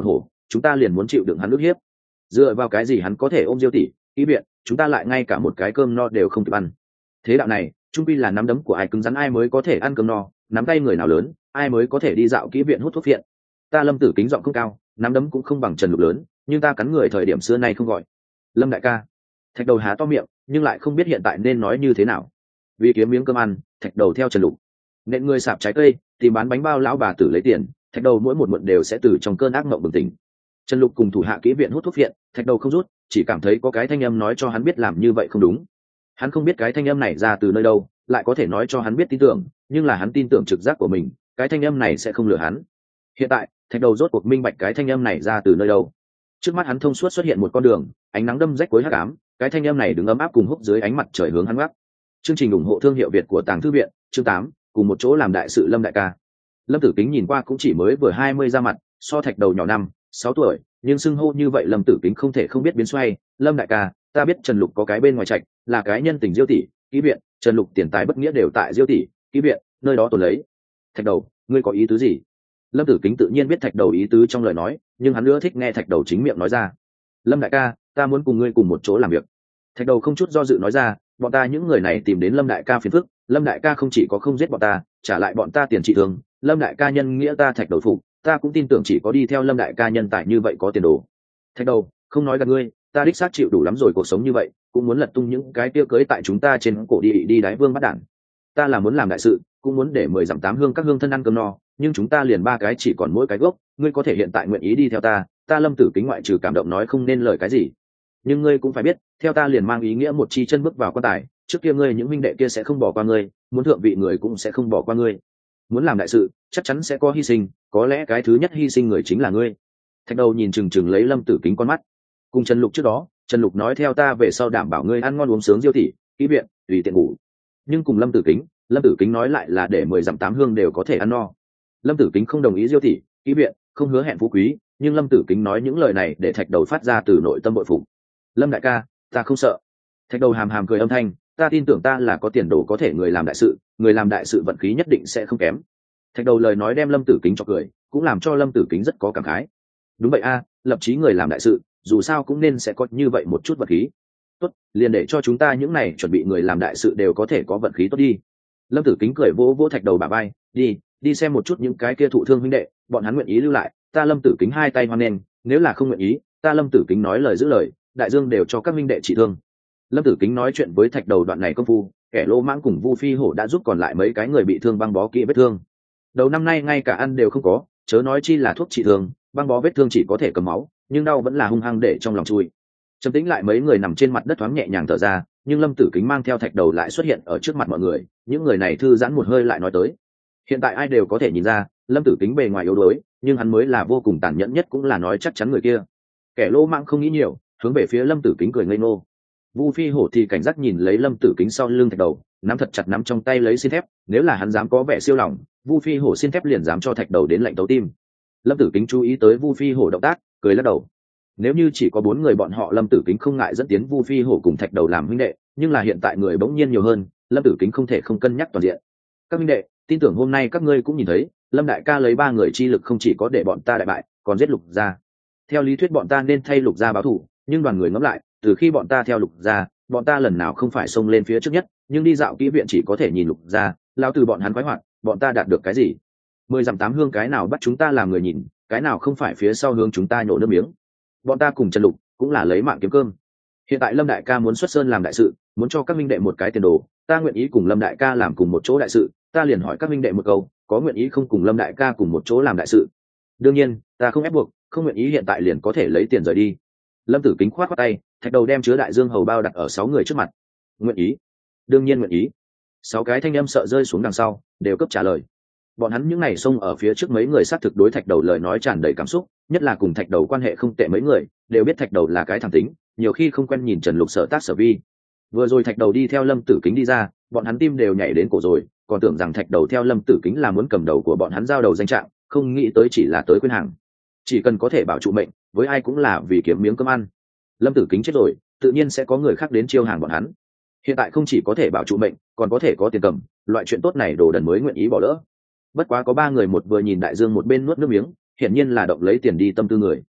chúng ta liền muốn chịu đựng hắn ức hiếp. Dựa vào cái gì hắn có thể ôm Diêu tỷ kỹ viện, chúng ta lại ngay cả một cái cơm no đều không kịp ăn. Thế đạo này trung quy là nắm đấm của ai cứng rắn ai mới có thể ăn cơm no, nắm tay người nào lớn ai mới có thể đi dạo kỹ viện hút thuốc viện. Ta Lâm Tử Kính giọng không cao, nắm đấm cũng không bằng Trần Lục lớn, nhưng ta cắn người thời điểm xưa nay không gọi Lâm đại ca. Thạch Đầu há to miệng nhưng lại không biết hiện tại nên nói như thế nào. Vì kiếm miếng cơm ăn, Thạch Đầu theo Trần Lục nện người sạp trái cây, tìm bán bánh bao lão bà tử lấy tiền. Thạch Đầu mỗi một muộn đều sẽ từ trong cơn ác mộng bừng tỉnh. Trần Lục cùng thủ hạ kỹ viện hút thuốc viện, Thạch Đầu không rút, chỉ cảm thấy có cái thanh âm nói cho hắn biết làm như vậy không đúng. Hắn không biết cái thanh âm này ra từ nơi đâu, lại có thể nói cho hắn biết tin tưởng, nhưng là hắn tin tưởng trực giác của mình, cái thanh âm này sẽ không lừa hắn. Hiện tại, Thạch Đầu rốt cuộc minh bạch cái thanh âm này ra từ nơi đâu. Trước mắt hắn thông suốt xuất hiện một con đường, ánh nắng đâm rách cuối hắc ám, cái thanh âm này đứng ấm áp cùng húc dưới ánh mặt trời hướng hắn gác. Chương trình ủng hộ thương hiệu Việt của Tàng Thư viện, chương tám, cùng một chỗ làm đại sự Lâm đại ca. Lâm Tử Kính nhìn qua cũng chỉ mới vừa hai mươi ra mặt, so Thạch Đầu nhỏ năm, sáu tuổi, nhưng xưng hô như vậy Lâm Tử Kính không thể không biết biến xoay. Lâm đại ca, ta biết Trần Lục có cái bên ngoài trạch, là cái nhân tình Diêu tỷ kỹ viện, Trần Lục tiền tài bất nghĩa đều tại Diêu tỷ kỹ viện nơi đó tồn lấy. Thạch Đầu, ngươi có ý tứ gì? Lâm Tử Kính tự nhiên biết Thạch Đầu ý tứ trong lời nói, nhưng hắn nữa thích nghe Thạch Đầu chính miệng nói ra. Lâm đại ca, ta muốn cùng ngươi cùng một chỗ làm việc. Thạch Đầu không chút do dự nói ra, bọn ta những người này tìm đến Lâm đại ca phiền phức, Lâm đại ca không chỉ có không giết bọn ta, trả lại bọn ta tiền trị thương, Lâm đại ca nhân nghĩa ta Thạch Đầu phục, ta cũng tin tưởng chỉ có đi theo Lâm đại ca nhân tài như vậy có tiền đồ. Thạch Đầu, không nói gặp ngươi, ta đích xác chịu đủ lắm rồi cuộc sống như vậy, cũng muốn lật tung những cái tiêu cưới tại chúng ta trên cổ đi đi đái vương bắt đản. Ta là muốn làm đại sự, cũng muốn để mười dặm tám hương các hương thân ăn cơm no, nhưng chúng ta liền ba cái chỉ còn mỗi cái gốc, ngươi có thể hiện tại nguyện ý đi theo ta, ta Lâm Tử Kính ngoại trừ cảm động nói không nên lời cái gì. Nhưng ngươi cũng phải biết, theo ta liền mang ý nghĩa một chi chân bước vào quan tài, trước kia ngươi những huynh đệ kia sẽ không bỏ qua ngươi, muốn thượng vị người cũng sẽ không bỏ qua ngươi. Muốn làm đại sự, chắc chắn sẽ có hy sinh, có lẽ cái thứ nhất hy sinh người chính là ngươi. Thạch Đầu nhìn chừng chừng lấy Lâm Tử Kính con mắt. Cùng Trần Lục trước đó, Trần Lục nói theo ta về sau đảm bảo ngươi ăn ngon uống sướng Diêu tỷ kỹ viện tùy tiện ngủ. Nhưng cùng Lâm Tử Kính, Lâm Tử Kính nói lại là để mười dặm tám hương đều có thể ăn no. Lâm Tử Kính không đồng ý Diêu tỷ kỹ viện, không hứa hẹn phú quý, nhưng Lâm Tử Kính nói những lời này để Thạch Đầu phát ra từ nội tâm bội phục. Lâm đại ca, ta không sợ. Thạch Đầu hàm hàm cười âm thanh, ta tin tưởng ta là có tiền đồ có thể người làm đại sự, người làm đại sự vận khí nhất định sẽ không kém. Thạch Đầu lời nói đem Lâm Tử Kính cho cười, cũng làm cho Lâm Tử Kính rất có cảm khái. Đúng vậy a, lập chí người làm đại sự, dù sao cũng nên sẽ có như vậy một chút vận khí. Tốt, liền để cho chúng ta những này chuẩn bị người làm đại sự đều có thể có vận khí tốt đi. Lâm Tử Kính cười vỗ vỗ Thạch Đầu bả vai, đi, đi xem một chút những cái kia thụ thương huynh đệ, bọn hắn nguyện ý lưu lại, ta Lâm Tử Kính hai tay hoan nghênh, nếu là không nguyện ý, ta Lâm Tử Kính nói lời giữ lời, đại dương đều cho các huynh đệ trị thương. Lâm Tử Kính nói chuyện với Thạch Đầu đoạn này công phu, kẻ lỗ mãng cùng Vu Phi Hổ đã giúp còn lại mấy cái người bị thương băng bó kỹ vết thương. Đầu năm nay ngay cả ăn đều không có, chớ nói chi là thuốc trị thương, băng bó vết thương chỉ có thể cầm máu, nhưng đau vẫn là hung hăng để trong lòng chui. Trầm tĩnh lại mấy người nằm trên mặt đất thoáng nhẹ nhàng thở ra, nhưng Lâm Tử Kính mang theo Thạch Đầu lại xuất hiện ở trước mặt mọi người, những người này thư giãn một hơi lại nói tới. Hiện tại ai đều có thể nhìn ra, Lâm Tử Kính bề ngoài yếu đuối, nhưng hắn mới là vô cùng tàn nhẫn nhất cũng là nói chắc chắn người kia. Kẻ lỗ mãng không nghĩ nhiều, hướng về phía Lâm Tử Kính cười ngây ngô. Vu Phi Hổ thì cảnh giác nhìn lấy Lâm Tử Kính sau lưng Thạch Đầu, nắm thật chặt nắm trong tay lấy xin thép, nếu là hắn dám có vẻ siêu lòng, Vu Phi Hổ xin thép liền dám cho Thạch Đầu đến lệnh tấu tim. Lâm Tử Kính chú ý tới Vu Phi Hổ động tác, cười lắc đầu. Nếu như chỉ có bốn người bọn họ, Lâm Tử Kính không ngại dẫn tiến Vu Phi Hổ cùng Thạch Đầu làm huynh đệ, nhưng là hiện tại người bỗng nhiên nhiều hơn, Lâm Tử Kính không thể không cân nhắc toàn diện. Các huynh đệ, tin tưởng hôm nay các ngươi cũng nhìn thấy, Lâm đại ca lấy ba người chi lực không chỉ có để bọn ta đại bại, còn giết Lục gia. Theo lý thuyết bọn ta nên thay Lục gia báo thù, nhưng đoàn người ngẫm lại, từ khi bọn ta theo Lục gia, bọn ta lần nào không phải xông lên phía trước nhất, nhưng đi dạo kỹ viện chỉ có thể nhìn Lục gia, lao từ bọn hắn khoái hoạt, bọn ta đạt được cái gì? Mười dặm tám hương cái nào bắt chúng ta làm người nhìn, cái nào không phải phía sau hướng chúng ta nhổ nước miếng. Bọn ta cùng Trần Lục cũng là lấy mạng kiếm cơm. Hiện tại Lâm đại ca muốn xuất sơn làm đại sự, muốn cho các minh đệ một cái tiền đồ, ta nguyện ý cùng Lâm đại ca làm cùng một chỗ đại sự, ta liền hỏi các minh đệ một câu, có nguyện ý không cùng Lâm đại ca cùng một chỗ làm đại sự? Đương nhiên, ta không ép buộc, không nguyện ý hiện tại liền có thể lấy tiền rời đi. Lâm Tử Kính khoát khoát tay, Thạch Đầu đem chứa đại dương hầu bao đặt ở sáu người trước mặt. Nguyện ý? Đương nhiên nguyện ý. Sáu cái thanh âm sợ rơi xuống đằng sau, đều cấp trả lời. Bọn hắn những ngày xông ở phía trước mấy người xác thực đối Thạch Đầu lời nói tràn đầy cảm xúc, nhất là cùng Thạch Đầu quan hệ không tệ mấy người, đều biết Thạch Đầu là cái thẳng tính, nhiều khi không quen nhìn Trần Lục sở tác sở vi. Vừa rồi Thạch Đầu đi theo Lâm Tử Kính đi ra, bọn hắn tim đều nhảy đến cổ rồi, còn tưởng rằng Thạch Đầu theo Lâm Tử Kính là muốn cầm đầu của bọn hắn giao đầu danh trạng, không nghĩ tới chỉ là tới khuyên hàng. Chỉ cần có thể bảo trụ mệnh, với ai cũng là vì kiếm miếng cơm ăn. Lâm Tử Kính chết rồi, tự nhiên sẽ có người khác đến chiêu hàng bọn hắn. Hiện tại không chỉ có thể bảo trụ mệnh, còn có thể có tiền cầm, loại chuyện tốt này đồ đần mới nguyện ý bỏ lỡ. Bất quá có ba người một vừa nhìn đại dương một bên nuốt nước miếng, hiển nhiên là động lấy tiền đi tâm tư người.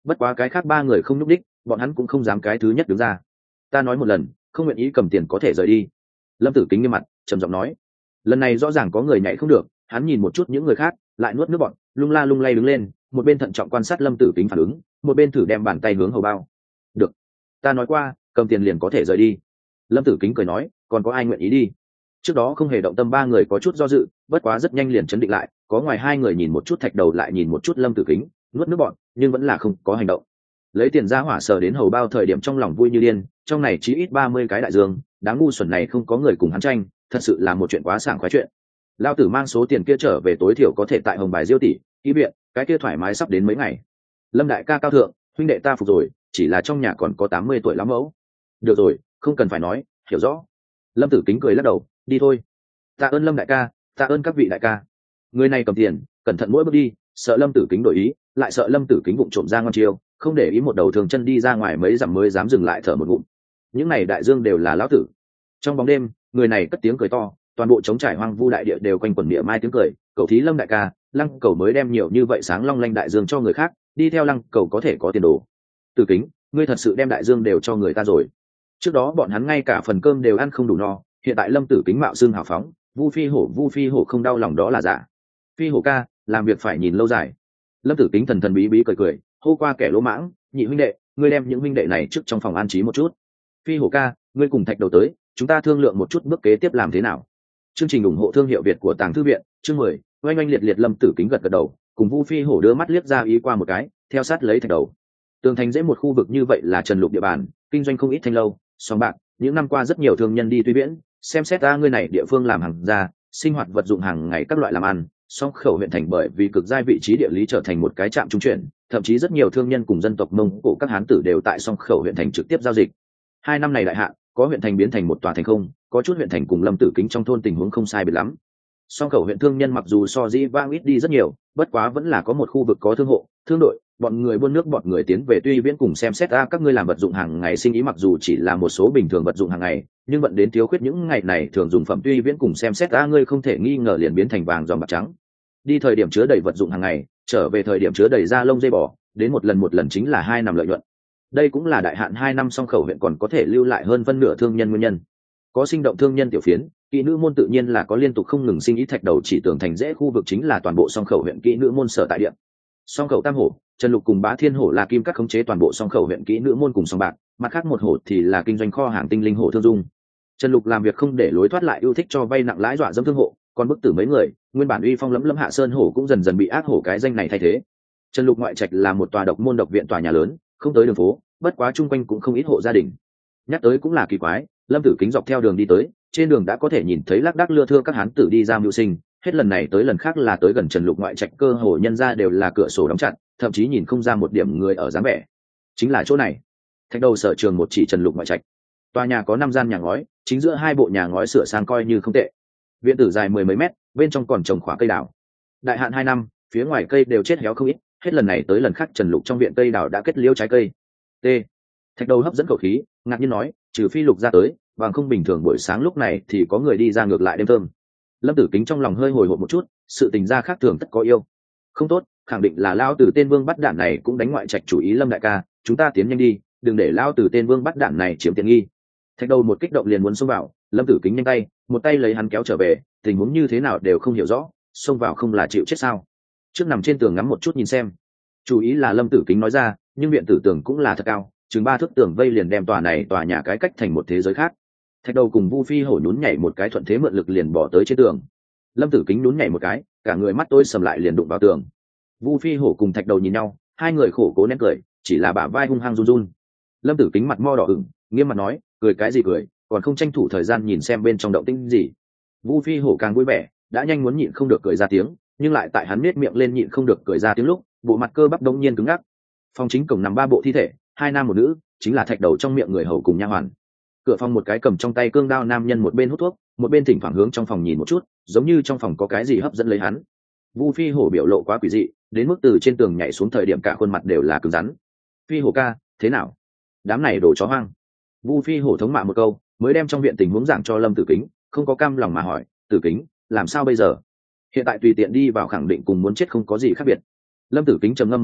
bất quá cái khác ba người không nhúc đích, bọn hắn cũng không dám cái thứ nhất đứng ra. Ta nói một lần, không nguyện ý cầm tiền có thể rời đi. Lâm Tử Kính nghiêm mặt trầm giọng nói. Lần này rõ ràng có người nhảy không được, hắn nhìn một chút những người khác, lại nuốt nước bọt, lung la lung lay đứng lên, một bên thận trọng quan sát Lâm Tử Kính phản ứng, một bên thử đem bàn tay hướng hầu bao. Được, ta nói qua, cầm tiền liền có thể rời đi. Lâm Tử Kính cười nói, còn có ai nguyện ý đi? Trước đó không hề động tâm ba người có chút do dự, bất quá rất nhanh liền chấn định lại, có ngoài hai người nhìn một chút Thạch Đầu lại nhìn một chút Lâm Tử Kính, nuốt nước bọt, nhưng vẫn là không có hành động. Lấy tiền ra hỏa sờ đến hầu bao thời điểm trong lòng vui như điên, trong này chỉ ít ba mươi cái đại dương, đáng ngu xuẩn này không có người cùng hắn tranh, thật sự là một chuyện quá sảng khoái chuyện. Lao tử mang số tiền kia trở về tối thiểu có thể tại Hồng Bài Diêu tỷ, ý viện, cái kia thoải mái sắp đến mấy ngày. Lâm đại ca cao thượng, huynh đệ ta phục rồi, chỉ là trong nhà còn có tám mươi tuổi lắm mẫu. Được rồi, không cần phải nói, hiểu rõ. Lâm Tử Kính cười lắc đầu, đi thôi. Tạ ơn Lâm đại ca, tạ ơn các vị đại ca. Người này cầm tiền, cẩn thận mỗi bước đi, sợ Lâm Tử Kính đổi ý, lại sợ Lâm Tử Kính vụng trộm ra ngon chiêu, không để ý một đầu thường chân đi ra ngoài mấy dặm mới dám dừng lại thở một ngụm. Những này đại dương đều là lão tử. Trong bóng đêm, người này cất tiếng cười to, toàn bộ trống trải hoang vu đại địa đều quanh quẩn địa mai tiếng cười. Cậu thí Lâm đại ca, Lăng Cầu mới đem nhiều như vậy sáng long lanh đại dương cho người khác, đi theo Lăng Cầu có thể có tiền đồ. Tử Kính, ngươi thật sự đem đại dương đều cho người ta rồi. Trước đó bọn hắn ngay cả phần cơm đều ăn không đủ no, hiện tại Lâm Tử Kính mạo xương hào phóng, Vu Phi Hổ Vu Phi Hổ không đau lòng đó là giả. Phi Hổ ca, làm việc phải nhìn lâu dài. Lâm Tử Kính thần thần bí bí cười cười, hô qua kẻ lỗ mãng, nhị huynh đệ, ngươi đem những huynh đệ này trước trong phòng an trí một chút. Phi Hổ ca, ngươi cùng Thạch Đầu tới, chúng ta thương lượng một chút bước kế tiếp làm thế nào. Chương trình ủng hộ thương hiệu Việt của Tàng Thư viện, chương mười, oanh oanh liệt liệt. Lâm Tử Kính gật gật đầu, cùng Vu Phi Hổ đưa mắt liếc ra ý qua một cái, theo sát lấy Thạch Đầu. Tường thành dễ một khu vực như vậy là Trần Lục địa bàn, kinh doanh không ít thanh lâu, sòng bạc, những năm qua rất nhiều thương nhân đi Tuy Viễn, xem xét ra ngươi này địa phương làm hàng ra, sinh hoạt vật dụng hàng ngày các loại làm ăn, song khẩu huyện thành bởi vì cực giai vị trí địa lý trở thành một cái trạm trung chuyển, thậm chí rất nhiều thương nhân cùng dân tộc Mông Cổ các hán tử đều tại song khẩu huyện thành trực tiếp giao dịch. Hai năm này đại hạn, có huyện thành biến thành một tòa thành không, có chút huyện thành cùng Lâm Tử Kính trong thôn tình huống không sai biệt lắm. Song khẩu huyện thương nhân mặc dù so dĩ vãng ít đi rất nhiều, bất quá vẫn là có một khu vực có thương hộ, thương đội, bọn người buôn nước bọn người tiến về Tuy Viễn cùng xem xét ra các ngươi làm vật dụng hàng ngày sinh ý, mặc dù chỉ là một số bình thường vật dụng hàng ngày, nhưng vận đến thiếu khuyết những ngày này thường dùng phẩm Tuy Viễn cùng xem xét ra ngươi không thể nghi ngờ liền biến thành vàng giòn bạc trắng. Đi thời điểm chứa đầy vật dụng hàng ngày, trở về thời điểm chứa đầy da lông dây bò, đến một lần một lần chính là hai năm lợi nhuận. Đây cũng là đại hạn hai năm song khẩu huyện còn có thể lưu lại hơn phân nửa thương nhân nguyên nhân. Có sinh động thương nhân tiểu phiến, kỹ nữ môn tự nhiên là có liên tục không ngừng sinh ý. Thạch Đầu chỉ tường thành dễ khu vực chính là toàn bộ song khẩu huyện kỹ nữ môn sở tại địa. Song khẩu tam hổ, Trần Lục cùng Bá Thiên hổ là kim các khống chế toàn bộ song khẩu huyện kỹ nữ môn cùng song bạc, mặt khác một hổ thì là kinh doanh kho hàng tinh linh hổ Thương Dung. Trần Lục làm việc không để lối thoát, lại yêu thích cho vay nặng lãi dọa dẫm thương hộ, còn bức tử mấy người, nguyên bản uy phong lẫm lẫm Hạ Sơn hổ cũng dần dần bị ác hổ cái danh này thay thế. Trần Lục ngoại trạch là một tòa độc môn độc viện tòa nhà lớn, không tới đường phố, bất quá chung quanh cũng không ít hộ gia đình. Nhắc tới cũng là kỳ quái, Lâm Tử Kính dọc theo đường đi tới, trên đường đã có thể nhìn thấy lác đác lưa thưa các hán tử đi ra mưu sinh, hết lần này tới lần khác là tới gần Trần Lục ngoại trạch, cơ hồ nhân ra đều là cửa sổ đóng chặt, thậm chí nhìn không ra một điểm người ở dáng vẻ. Chính là chỗ này. Thạch Đầu sở trường một chỉ Trần Lục ngoại trạch. Tòa nhà có năm gian nhà ngói, chính giữa hai bộ nhà ngói sửa sang coi như không tệ. Viện tử dài mười mấy mét, bên trong còn trồng khóa cây đào. Đại hạn hai năm, phía ngoài cây đều chết héo không ít, hết lần này tới lần khác Trần Lục trong viện cây đào đã kết liễu trái cây. T. Thạch Đầu hấp dẫn khẩu khí, ngạc nhiên nói, trừ phi Lục ra tới, bằng không bình thường buổi sáng lúc này thì có người đi ra ngược lại đêm thơm. Lâm Tử Kính trong lòng hơi hồi hộp một chút, sự tình gia khác thường tất có yêu. Không tốt, khẳng định là lao tử tên vương bắt đạn này cũng đánh ngoại trạch chủ ý. Lâm đại ca, chúng ta tiến nhanh đi, đừng để lao tử tên vương bắt đạn này chiếm tiện nghi. Thạch Đầu một kích động liền muốn xông vào, Lâm Tử Kính nhanh tay, một tay lấy hắn kéo trở về, tình huống như thế nào đều không hiểu rõ, xông vào không là chịu chết sao? Trước nằm trên tường ngắm một chút nhìn xem. Chủ ý là Lâm Tử Kính nói ra, nhưng viện tử tường cũng là thật cao, chừng ba thước tường vây liền đem tòa này tòa nhà cái cách thành một thế giới khác. Thạch Đầu cùng Vu Phi Hổ nhún nhảy một cái thuận thế mượn lực liền bỏ tới trên tường. Lâm Tử Kính nhún nhảy một cái, cả người mắt tối sầm lại liền đụng vào tường. Vu Phi Hổ cùng Thạch Đầu nhìn nhau, hai người khổ cố nén cười, chỉ là bả vai hung hăng run run. Lâm Tử Kính mặt mo đỏ ửng, nghiêm mặt nói, cười cái gì cười, còn không tranh thủ thời gian nhìn xem bên trong động tĩnh gì. Vu Phi Hổ càng vui vẻ, đã nhanh muốn nhịn không được cười ra tiếng, nhưng lại tại hắn nết miệng lên nhịn không được cười ra tiếng lúc, bộ mặt cơ bắp đống nhiên cứng ngắc. Phòng chính cổng nằm ba bộ thi thể, hai nam một nữ, chính là Thạch Đầu trong miệng người hầu cùng nha hoàn. Cửa phòng một cái cầm trong tay cương đao nam nhân một bên hút thuốc, một bên thỉnh thoảng hướng trong phòng nhìn một chút, giống như trong phòng có cái gì hấp dẫn lấy hắn. Vu Phi Hổ biểu lộ quá quỷ dị, đến mức từ trên tường nhảy xuống thời điểm cả khuôn mặt đều là cứng rắn. Phi Hổ ca, thế nào? Đám này đồ chó hoang. Vu Phi Hổ thống mạ một câu, mới đem trong viện tình huống giảng cho Lâm Tử Kính, không có cam lòng mà hỏi, Tử Kính, làm sao bây giờ? Hiện tại tùy tiện đi vào khẳng định cùng muốn chết không có gì khác biệt. Lâm Tử Kính trầm ngâm một lát,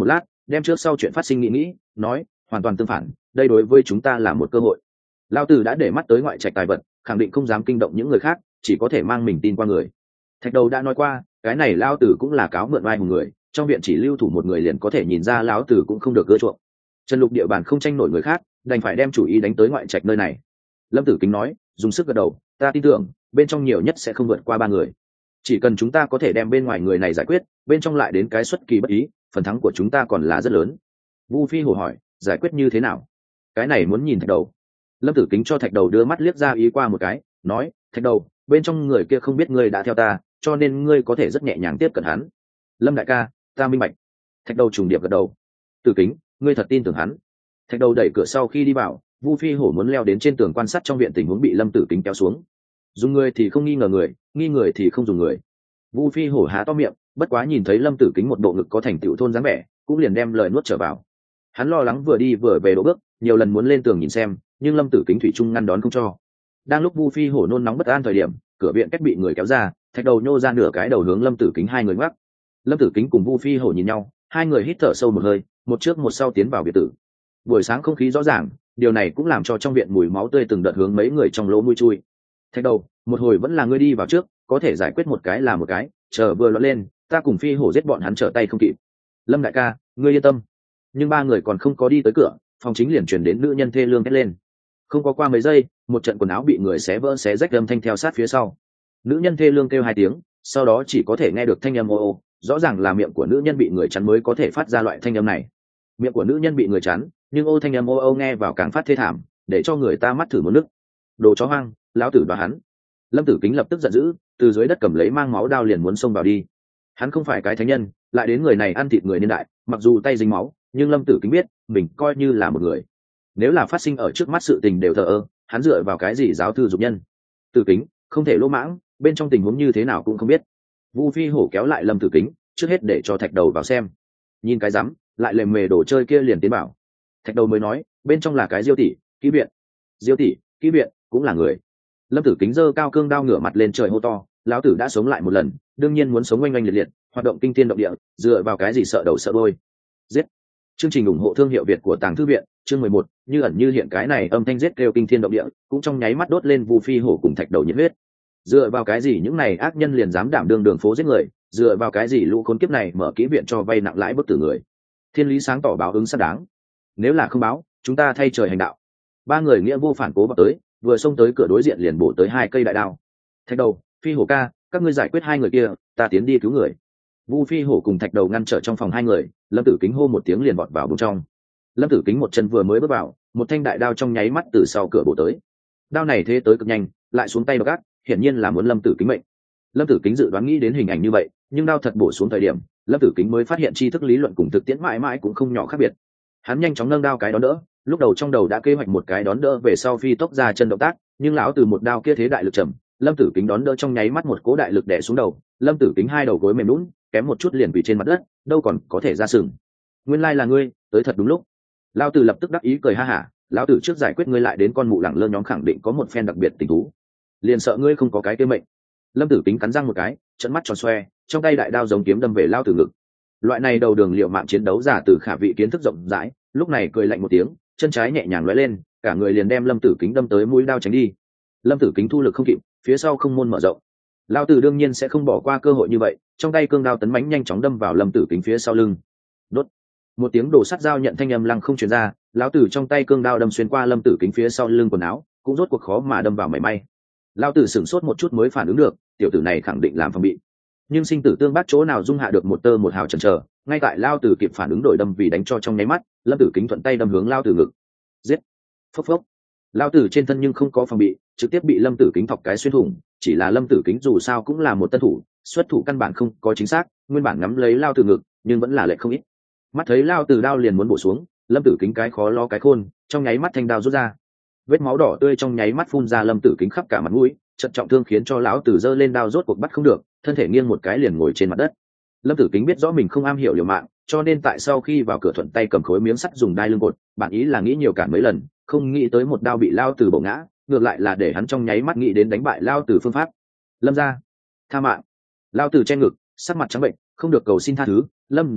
đem trước sau chuyện phát sinh nghĩ nghĩ, nói hoàn toàn tương phản, đây đối với chúng ta là một cơ hội. Lão tử đã để mắt tới ngoại trạch tài vật, khẳng định không dám kinh động những người khác, chỉ có thể mang mình tin qua người. Thạch đầu đã nói qua, cái này lão tử cũng là cáo mượn vai hùng người, trong viện chỉ lưu thủ một người liền có thể nhìn ra lão tử cũng không được ưa chuộng. Trần Lục địa bàn không tranh nổi người khác, đành phải đem chủ ý đánh tới ngoại trạch nơi này. Lâm Tử Kính nói, dùng sức gật đầu, ta tin tưởng bên trong nhiều nhất sẽ không vượt qua ba người. Chỉ cần chúng ta có thể đem bên ngoài người này giải quyết, bên trong lại đến cái xuất kỳ bất ý, phần thắng của chúng ta còn là rất lớn. Vu Phi Hổ hỏi, giải quyết như thế nào? Cái này muốn nhìn Thạch đầu. Lâm Tử Kính cho Thạch đầu đưa mắt liếc ra ý qua một cái, nói, Thạch đầu, bên trong người kia không biết ngươi đã theo ta, cho nên ngươi có thể rất nhẹ nhàng tiếp cận hắn. Lâm đại ca, ta minh bạch. Thạch đầu trùng điệp gật đầu. Tử Kính, ngươi thật tin tưởng hắn? Thạch đầu đẩy cửa sau khi đi vào, Vu Phi Hổ muốn leo đến trên tường quan sát trong viện tình huống bị Lâm Tử Kính kéo xuống. Dùng người thì không nghi ngờ người, nghi người thì không dùng người. Vu Phi Hổ há to miệng, bất quá nhìn thấy Lâm Tử Kính một bộ ngực có thành tựu thôn dáng vẻ, cũng liền đem lời nuốt trở vào. Hắn lo lắng vừa đi vừa về đổ bước, nhiều lần muốn lên tường nhìn xem, nhưng Lâm Tử Kính thủy chung ngăn đón không cho. Đang lúc Vu Phi Hổ nôn nóng bất an thời điểm, cửa viện cách bị người kéo ra, Thạch đầu nhô ra nửa cái đầu hướng Lâm Tử Kính hai người ngoắc. Lâm Tử Kính cùng Vu Phi Hổ nhìn nhau, hai người hít thở sâu một hơi, một trước một sau tiến vào biệt tử. Buổi sáng không khí rõ ràng, điều này cũng làm cho trong viện mùi máu tươi từng đợt hướng mấy người trong lỗ mũi chui. Thạch đầu, một hồi vẫn là ngươi đi vào trước, có thể giải quyết một cái là một cái, chờ vừa loạn lên, ta cùng Phi Hổ giết bọn hắn trở tay không kịp. Lâm đại ca, ngươi yên tâm. Nhưng ba người còn không có đi tới cửa, phòng chính liền truyền đến nữ nhân thê lương hét lên. Không có qua mấy giây, một trận quần áo bị người xé vỡ xé rách âm thanh theo sát phía sau. Nữ nhân thê lương kêu hai tiếng, sau đó chỉ có thể nghe được thanh âm ô ô, rõ ràng là miệng của nữ nhân bị người chắn mới có thể phát ra loại thanh âm này. Miệng của nữ nhân bị người chắn, nhưng ô thanh âm ô ô nghe vào càng phát thê thảm, để cho người ta mắt thử một nước. Đồ chó hoang, lão tử đoạt hắn. Lâm Tử Kính lập tức giận dữ, từ dưới đất cầm lấy mang máu đao liền muốn xông vào đi. Hắn không phải cái thánh nhân, lại đến người này ăn thịt người niên đại, mặc dù tay dính máu, nhưng Lâm Tử Kính biết mình coi như là một người. Nếu là phát sinh ở trước mắt sự tình đều thờ ơ, hắn dựa vào cái gì giáo thư dục nhân? Tử Kính không thể lỗ mãng, bên trong tình huống như thế nào cũng không biết. Vu Phi Hổ kéo lại Lâm Tử Kính, trước hết để cho Thạch đầu vào xem. Nhìn cái rắm, lại lề mề đồ chơi kia liền tiến bảo. Thạch đầu mới nói, bên trong là cái Diêu tỷ, kỹ viện. Diêu tỷ, kỹ viện cũng là người. Lâm Tử Kính giơ cao cương đao ngửa mặt lên trời hô to, lão tử đã sống lại một lần, đương nhiên muốn sống oanh oanh liệt liệt, hoạt động kinh thiên động địa, dựa vào cái gì sợ đầu sợ đôi. Giết. Chương trình ủng hộ thương hiệu Việt của Tàng Thư viện, chương mười một, như ẩn như hiện cái này âm thanh giết kêu kinh thiên động địa, cũng trong nháy mắt đốt lên Vu Phi Hổ cùng Thạch đầu nhiệt huyết. Dựa vào cái gì những này ác nhân liền dám đảm đương đường phố giết người, dựa vào cái gì lũ khốn kiếp này mở kỹ viện cho vay nặng lãi bức tử người. Thiên lý sáng tỏ báo ứng xác đáng. Nếu là không báo, chúng ta thay trời hành đạo. Ba người nghĩa vô phản cố vào tới, vừa xông tới cửa đối diện liền bổ tới hai cây đại đao. Thạch đầu, Phi Hổ ca, các ngươi giải quyết hai người kia, ta tiến đi cứu người. Vu Phi Hổ cùng Thạch đầu ngăn trở trong phòng hai người, Lâm Tử Kính hô một tiếng liền vọt vào bên trong. Lâm Tử Kính một chân vừa mới bước vào, một thanh đại đao trong nháy mắt từ sau cửa bổ tới. Đao này thế tới cực nhanh, lại xuống tay độc ác, hiển nhiên là muốn Lâm Tử Kính mệnh. Lâm Tử Kính dự đoán nghĩ đến hình ảnh như vậy, nhưng đao thật bổ xuống thời điểm, Lâm Tử Kính mới phát hiện tri thức lý luận cùng thực tiễn mãi mãi cũng không nhỏ khác biệt. Hắn nhanh chóng nâng đao cái đón đỡ, lúc đầu trong đầu đã kế hoạch một cái đón đỡ về sau phi tốc ra chân động tác, nhưng lão từ một đao kia thế đại lực trầm, Lâm Tử Kính đón đỡ trong nháy mắt một cố đại lực đè xuống đầu, Lâm Tử Kính hai đầu gối mềm nhũn, kém một chút liền quỳ trên mặt đất, đâu còn có thể ra sừng. Nguyên lai là ngươi, tới thật đúng lúc. Lão tử lập tức đắc ý cười ha hả, lão tử trước giải quyết ngươi lại đến con mụ lẳng lơ nhóm khẳng định có một phen đặc biệt tình thú. Liền sợ ngươi không có cái kế mệnh. Lâm Tử Kính cắn răng một cái, trợn mắt tròn xoe, trong tay đại đao giống kiếm đâm về lão tử ngực. Loại này đầu đường liệu mạng chiến đấu giả từ khả vị kiến thức rộng rãi, lúc này cười lạnh một tiếng, chân trái nhẹ nhàng lóe lên, cả người liền đem Lâm Tử Kính đâm tới mũi đao tránh đi. Lâm Tử Kính thu lực không kịp, phía sau không môn mở rộng. Lão tử đương nhiên sẽ không bỏ qua cơ hội như vậy, trong tay cương đao tấn mãnh nhanh chóng đâm vào Lâm Tử Kính phía sau lưng. Đốt. Một tiếng đồ sắt dao nhận thanh âm lăng không truyền ra, lão tử trong tay cương đao đâm xuyên qua Lâm Tử Kính phía sau lưng quần áo, cũng rốt cuộc khó mà đâm vào mảy may. Lão tử sửng sốt một chút mới phản ứng được, tiểu tử này khẳng định làm phòng bị. Nhưng sinh tử tương bác chỗ nào dung hạ được một tơ một hào chần chờ, ngay tại lão tử kịp phản ứng đổi đâm vì đánh cho trong nháy mắt, Lâm Tử Kính thuận tay đâm hướng lão tử ngực. Giết. Phốc phốc. Lão tử trên thân nhưng không có phòng bị, trực tiếp bị Lâm Tử Kính thọc cái xuyên thủng, chỉ là Lâm Tử Kính dù sao cũng là một tân thủ, xuất thủ căn bản không có chính xác, nguyên bản ngắm lấy lão tử ngực, nhưng vẫn là lệch không ít. Mắt thấy lão tử đao liền muốn bổ xuống, Lâm Tử Kính cái khó lo cái khôn, trong nháy mắt thanh đao rút ra. Vết máu đỏ tươi trong nháy mắt phun ra Lâm Tử Kính khắp cả mặt mũi, trận trọng thương khiến cho lão tử giơ lên đao rốt cuộc bắt không được, thân thể nghiêng một cái liền ngồi trên mặt đất. Lâm Tử Kính biết rõ mình không am hiểu liều mạng, cho nên tại sau khi vào cửa thuận tay cầm khối miếng sắt dùng đai lưng cột, bản ý là nghĩ nhiều cản mấy lần, không nghĩ tới một đao bị lao tử bổ ngã, ngược lại là để hắn trong nháy mắt nghĩ đến đánh bại lao tử phương pháp. Lâm gia, tha mạng. Lao tử che ngực, sắc mặt trắng bệnh, không được cầu xin tha thứ. Lâm gia,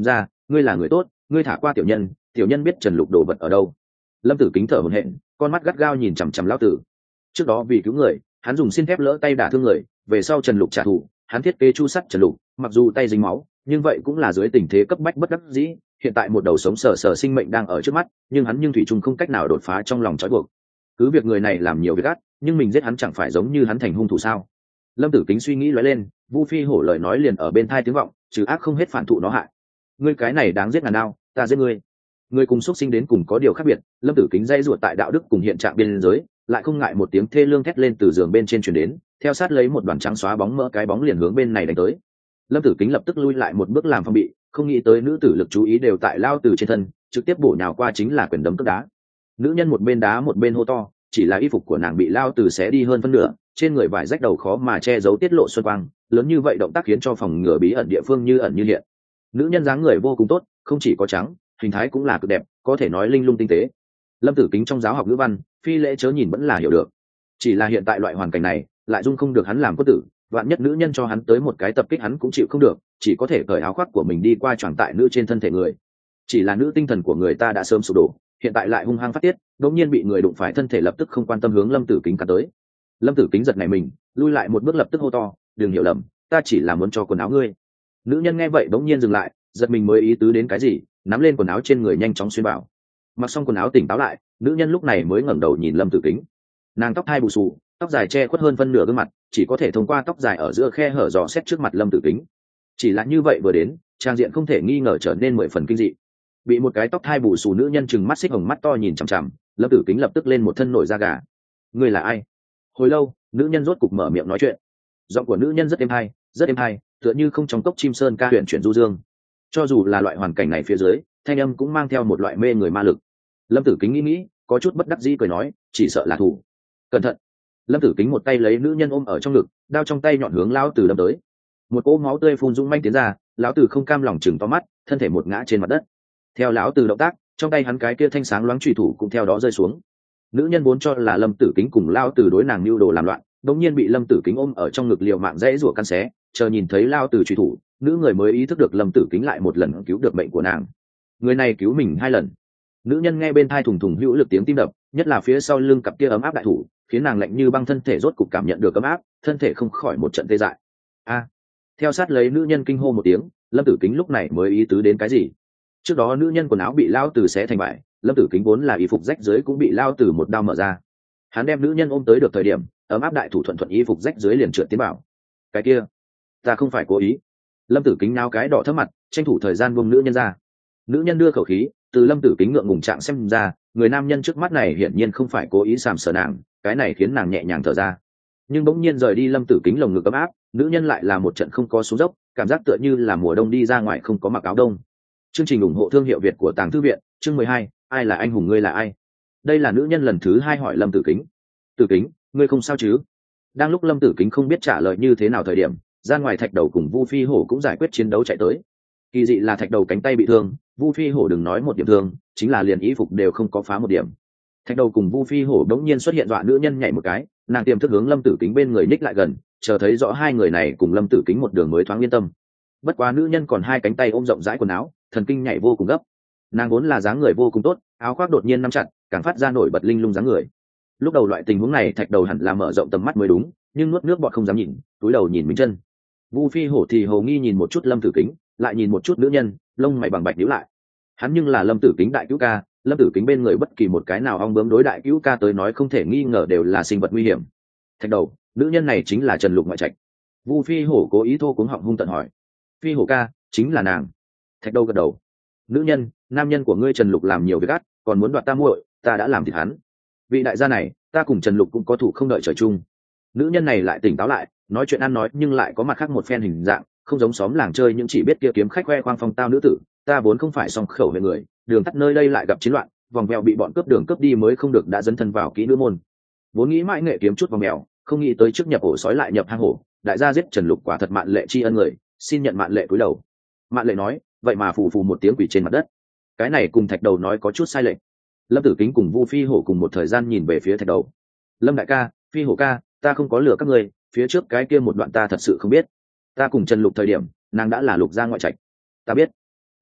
ngươi là người tốt, ngươi thả qua tiểu nhân, tiểu nhân biết Trần Lục đồ vật ở đâu. Lâm Tử Kính thở hổn hển, con mắt gắt gao nhìn chằm chằm lão tử. Trước đó vì cứu người, hắn dùng xin thép lỡ tay đả thương người, về sau Trần Lục trả thù, hắn thiết kế chu sắt Trần Lục, mặc dù tay dính máu, nhưng vậy cũng là dưới tình thế cấp bách bất đắc dĩ. Hiện tại một đầu sống sờ sờ sinh mệnh đang ở trước mắt, nhưng hắn nhưng thủy chung không cách nào đột phá trong lòng trói buộc. Cứ việc người này làm nhiều việc ác, nhưng mình giết hắn chẳng phải giống như hắn thành hung thủ sao? Lâm Tử Kính suy nghĩ lóe lên, Vu Phi Hổ lời nói liền ở bên tai tiếng vọng, trừ ác không hết phản thụ nó hại. Ngươi cái này đáng giết ngàn đao, ta giết ngươi. Ngươi cùng xuất sinh đến cùng có điều khác biệt. Lâm Tử Kính dây ruột tại đạo đức cùng hiện trạng biên giới, lại không ngại một tiếng thê lương thét lên từ giường bên trên truyền đến, theo sát lấy một đoàn trắng xóa bóng mỡ cái bóng liền hướng bên này đánh tới. Lâm Tử Kính lập tức lui lại một bước làm phòng bị, không nghĩ tới nữ tử lực chú ý đều tại lao từ trên thân, trực tiếp bổ nhào qua chính là quyền đấm cước đá. Nữ nhân một bên đá một bên hô to, chỉ là y phục của nàng bị lao từ xé đi hơn phân nửa, trên người vải rách đầu khó mà che giấu tiết lộ xuân quang, lớn như vậy động tác khiến cho phòng ngừa bí ẩn địa phương như ẩn như hiện. Nữ nhân dáng người vô cùng tốt, không chỉ có trắng, hình thái cũng là cực đẹp, có thể nói linh lung tinh tế. Lâm Tử Kính trong giáo học ngữ văn, phi lễ chớ nhìn vẫn là hiểu được, chỉ là hiện tại loại hoàn cảnh này lại dung không được hắn làm quân tử, vạn nhất nữ nhân cho hắn tới một cái tập kích hắn cũng chịu không được, chỉ có thể cởi áo khoác của mình đi qua choàng tại nữ trên thân thể người. Chỉ là nữ tinh thần của người ta đã sớm sụp đổ, hiện tại lại hung hăng phát tiết, đột nhiên bị người đụng phải thân thể lập tức không quan tâm hướng Lâm Tử Kính cắn tới. Lâm Tử Kính giật nảy mình, lui lại một bước lập tức hô to, đừng hiểu lầm, ta chỉ là muốn cho quần áo ngươi. Nữ nhân nghe vậy bỗng nhiên dừng lại, giật mình mới ý tứ đến cái gì, nắm lên quần áo trên người nhanh chóng xuyên vào. Mặc xong quần áo tỉnh táo lại, nữ nhân lúc này mới ngẩng đầu nhìn Lâm Tử Kính. Nàng tóc hai bù xù, tóc dài che khuất hơn phân nửa gương mặt, chỉ có thể thông qua tóc dài ở giữa khe hở dò xét trước mặt Lâm Tử Kính. Chỉ là như vậy vừa đến, trang diện không thể nghi ngờ trở nên mười phần kinh dị. Bị một cái tóc hai bù xù nữ nhân trừng mắt xích hồng mắt to nhìn chằm chằm, Lâm Tử Kính lập tức lên một thân nổi da gà. Ngươi là ai? Hồi lâu, nữ nhân rốt cục mở miệng nói chuyện. Giọng của nữ nhân rất êm hay, rất êm hay, tựa như không trong cốc chim sơn ca huyền chuyển du dương. Cho dù là loại hoàn cảnh này phía dưới, thanh âm cũng mang theo một loại mê người ma lực. Lâm Tử Kính nghĩ nghĩ, có chút bất đắc dĩ cười nói, chỉ sợ là thủ. Cẩn thận. Lâm Tử Kính một tay lấy nữ nhân ôm ở trong ngực, đao trong tay nhọn hướng lão tử đâm tới. Một cỗ máu tươi phun dũng manh tiến ra, lão tử không cam lòng chừng to mắt, thân thể một ngã trên mặt đất. Theo lão tử động tác, trong tay hắn cái kia thanh sáng loáng chùy thủ cũng theo đó rơi xuống. Nữ nhân vốn cho là Lâm Tử Kính cùng lão tử đối nàng mưu đồ làm loạn, đột nhiên bị Lâm Tử Kính ôm ở trong ngực liều mạng dãy rủa căn xé, chờ nhìn thấy lão tử chùy thủ, nữ người mới ý thức được Lâm Tử Kính lại một lần cứu được mệnh của nàng. Người này cứu mình hai lần. Nữ nhân nghe bên tai thùng thùng hữu lực tiếng tim đập, nhất là phía sau lưng cặp kia ấm áp đại thủ, khiến nàng lạnh như băng thân thể rốt cục cảm nhận được ấm áp, thân thể không khỏi một trận tê dại. A! Theo sát lấy nữ nhân kinh hô một tiếng, Lâm Tử Kính lúc này mới ý tứ đến cái gì. Trước đó nữ nhân quần áo bị lao tử xé thành bại, Lâm Tử Kính vốn là y phục rách dưới cũng bị lao tử một đao mở ra. Hắn đem nữ nhân ôm tới được thời điểm, ấm áp đại thủ thuận thuận y phục rách dưới liền trượt tiến bảo. Cái kia, ta không phải cố ý. Lâm Tử Kính nao cái đỏ thấp mặt, tranh thủ thời gian buông nữ nhân ra. Nữ nhân đưa khẩu khí, từ Lâm Tử Kính ngượng ngùng trạng xem ra, người nam nhân trước mắt này hiển nhiên không phải cố ý sàm sờ nàng, cái này khiến nàng nhẹ nhàng thở ra. Nhưng bỗng nhiên rời đi Lâm Tử Kính lồng ngực ấm áp, nữ nhân lại là một trận không có xuống dốc, cảm giác tựa như là mùa đông đi ra ngoài không có mặc áo đông. Chương trình ủng hộ thương hiệu Việt của Tàng Thư viện, chương mười hai, ai là anh hùng ngươi là ai? Đây là nữ nhân lần thứ hai hỏi Lâm Tử Kính. Tử Kính, ngươi không sao chứ? Đang lúc Lâm Tử Kính không biết trả lời như thế nào thời điểm, ra ngoài Thạch Đầu cùng Vu Phi Hổ cũng giải quyết chiến đấu chạy tới. Kỳ dị là Thạch Đầu cánh tay bị thương, Vu Phi Hổ đừng nói một điểm thương, chính là liền y phục đều không có phá một điểm. Thạch Đầu cùng Vu Phi Hổ đống nhiên xuất hiện dọa nữ nhân nhảy một cái, nàng tiềm thức hướng Lâm Tử Kính bên người ních lại gần, chờ thấy rõ hai người này cùng Lâm Tử Kính một đường mới thoáng yên tâm. Bất quá nữ nhân còn hai cánh tay ôm rộng rãi quần áo, thần kinh nhảy vô cùng gấp. Nàng vốn là dáng người vô cùng tốt, áo khoác đột nhiên nắm chặt, càng phát ra nổi bật linh lung dáng người. Lúc đầu loại tình huống này Thạch Đầu hẳn là mở rộng tầm mắt mới đúng, nhưng nuốt nước bọt không dám nhìn, túi đầu nhìn Minh Chân. Vu Phi Hổ thì hầu nghi nhìn một chút Lâm Tử Kính, lại nhìn một chút nữ nhân, lông mày bằng bạch nhíu lại. Hắn nhưng là Lâm Tử Kính đại cứu ca, Lâm Tử Kính bên người bất kỳ một cái nào ong bướm đối đại cứu ca tới nói không thể nghi ngờ đều là sinh vật nguy hiểm. Thạch Đầu, nữ nhân này chính là Trần Lục ngoại trạch. Vu Phi Hổ cố ý thô cuống họng hung tận hỏi. Phi Hổ ca, chính là nàng. Thạch Đầu gật đầu. Nữ nhân, nam nhân của ngươi Trần Lục làm nhiều việc ác, còn muốn đoạt ta muội, ta đã làm thịt hắn. Vị đại gia này, ta cùng Trần Lục cũng có thủ không đợi trời chung. Nữ nhân này lại tỉnh táo lại, nói chuyện ăn nói nhưng lại có mặt khác một phen hình dạng, không giống xóm làng chơi những chỉ biết kia kiếm khách khoe khoang phong tao nữ tử, ta vốn không phải song khẩu về người, đường tắt nơi đây lại gặp chiến loạn, vòng vèo bị bọn cướp đường cướp đi mới không được đã dấn thân vào kỹ nữ môn. Vốn nghĩ mãi nghệ kiếm chút vòng mèo, không nghĩ tới trước nhập ổ sói lại nhập hang hổ, đại gia giết Trần Lục quả thật mạn lệ tri ân người, xin nhận mạn lệ cúi đầu. Mạn lệ nói, vậy mà phù phù một tiếng quỷ trên mặt đất. Cái này cùng Thạch Đầu nói có chút sai lệch. Lâm Tử Kính cùng Vu Phi Hổ cùng một thời gian nhìn về phía Thạch Đầu. Lâm đại ca, Phi Hổ ca, ta không có lừa các ngươi, phía trước cái kia một đoạn ta thật sự không biết. Ta cùng Trần Lục thời điểm, nàng đã là Lục gia ngoại trạch. Ta biết.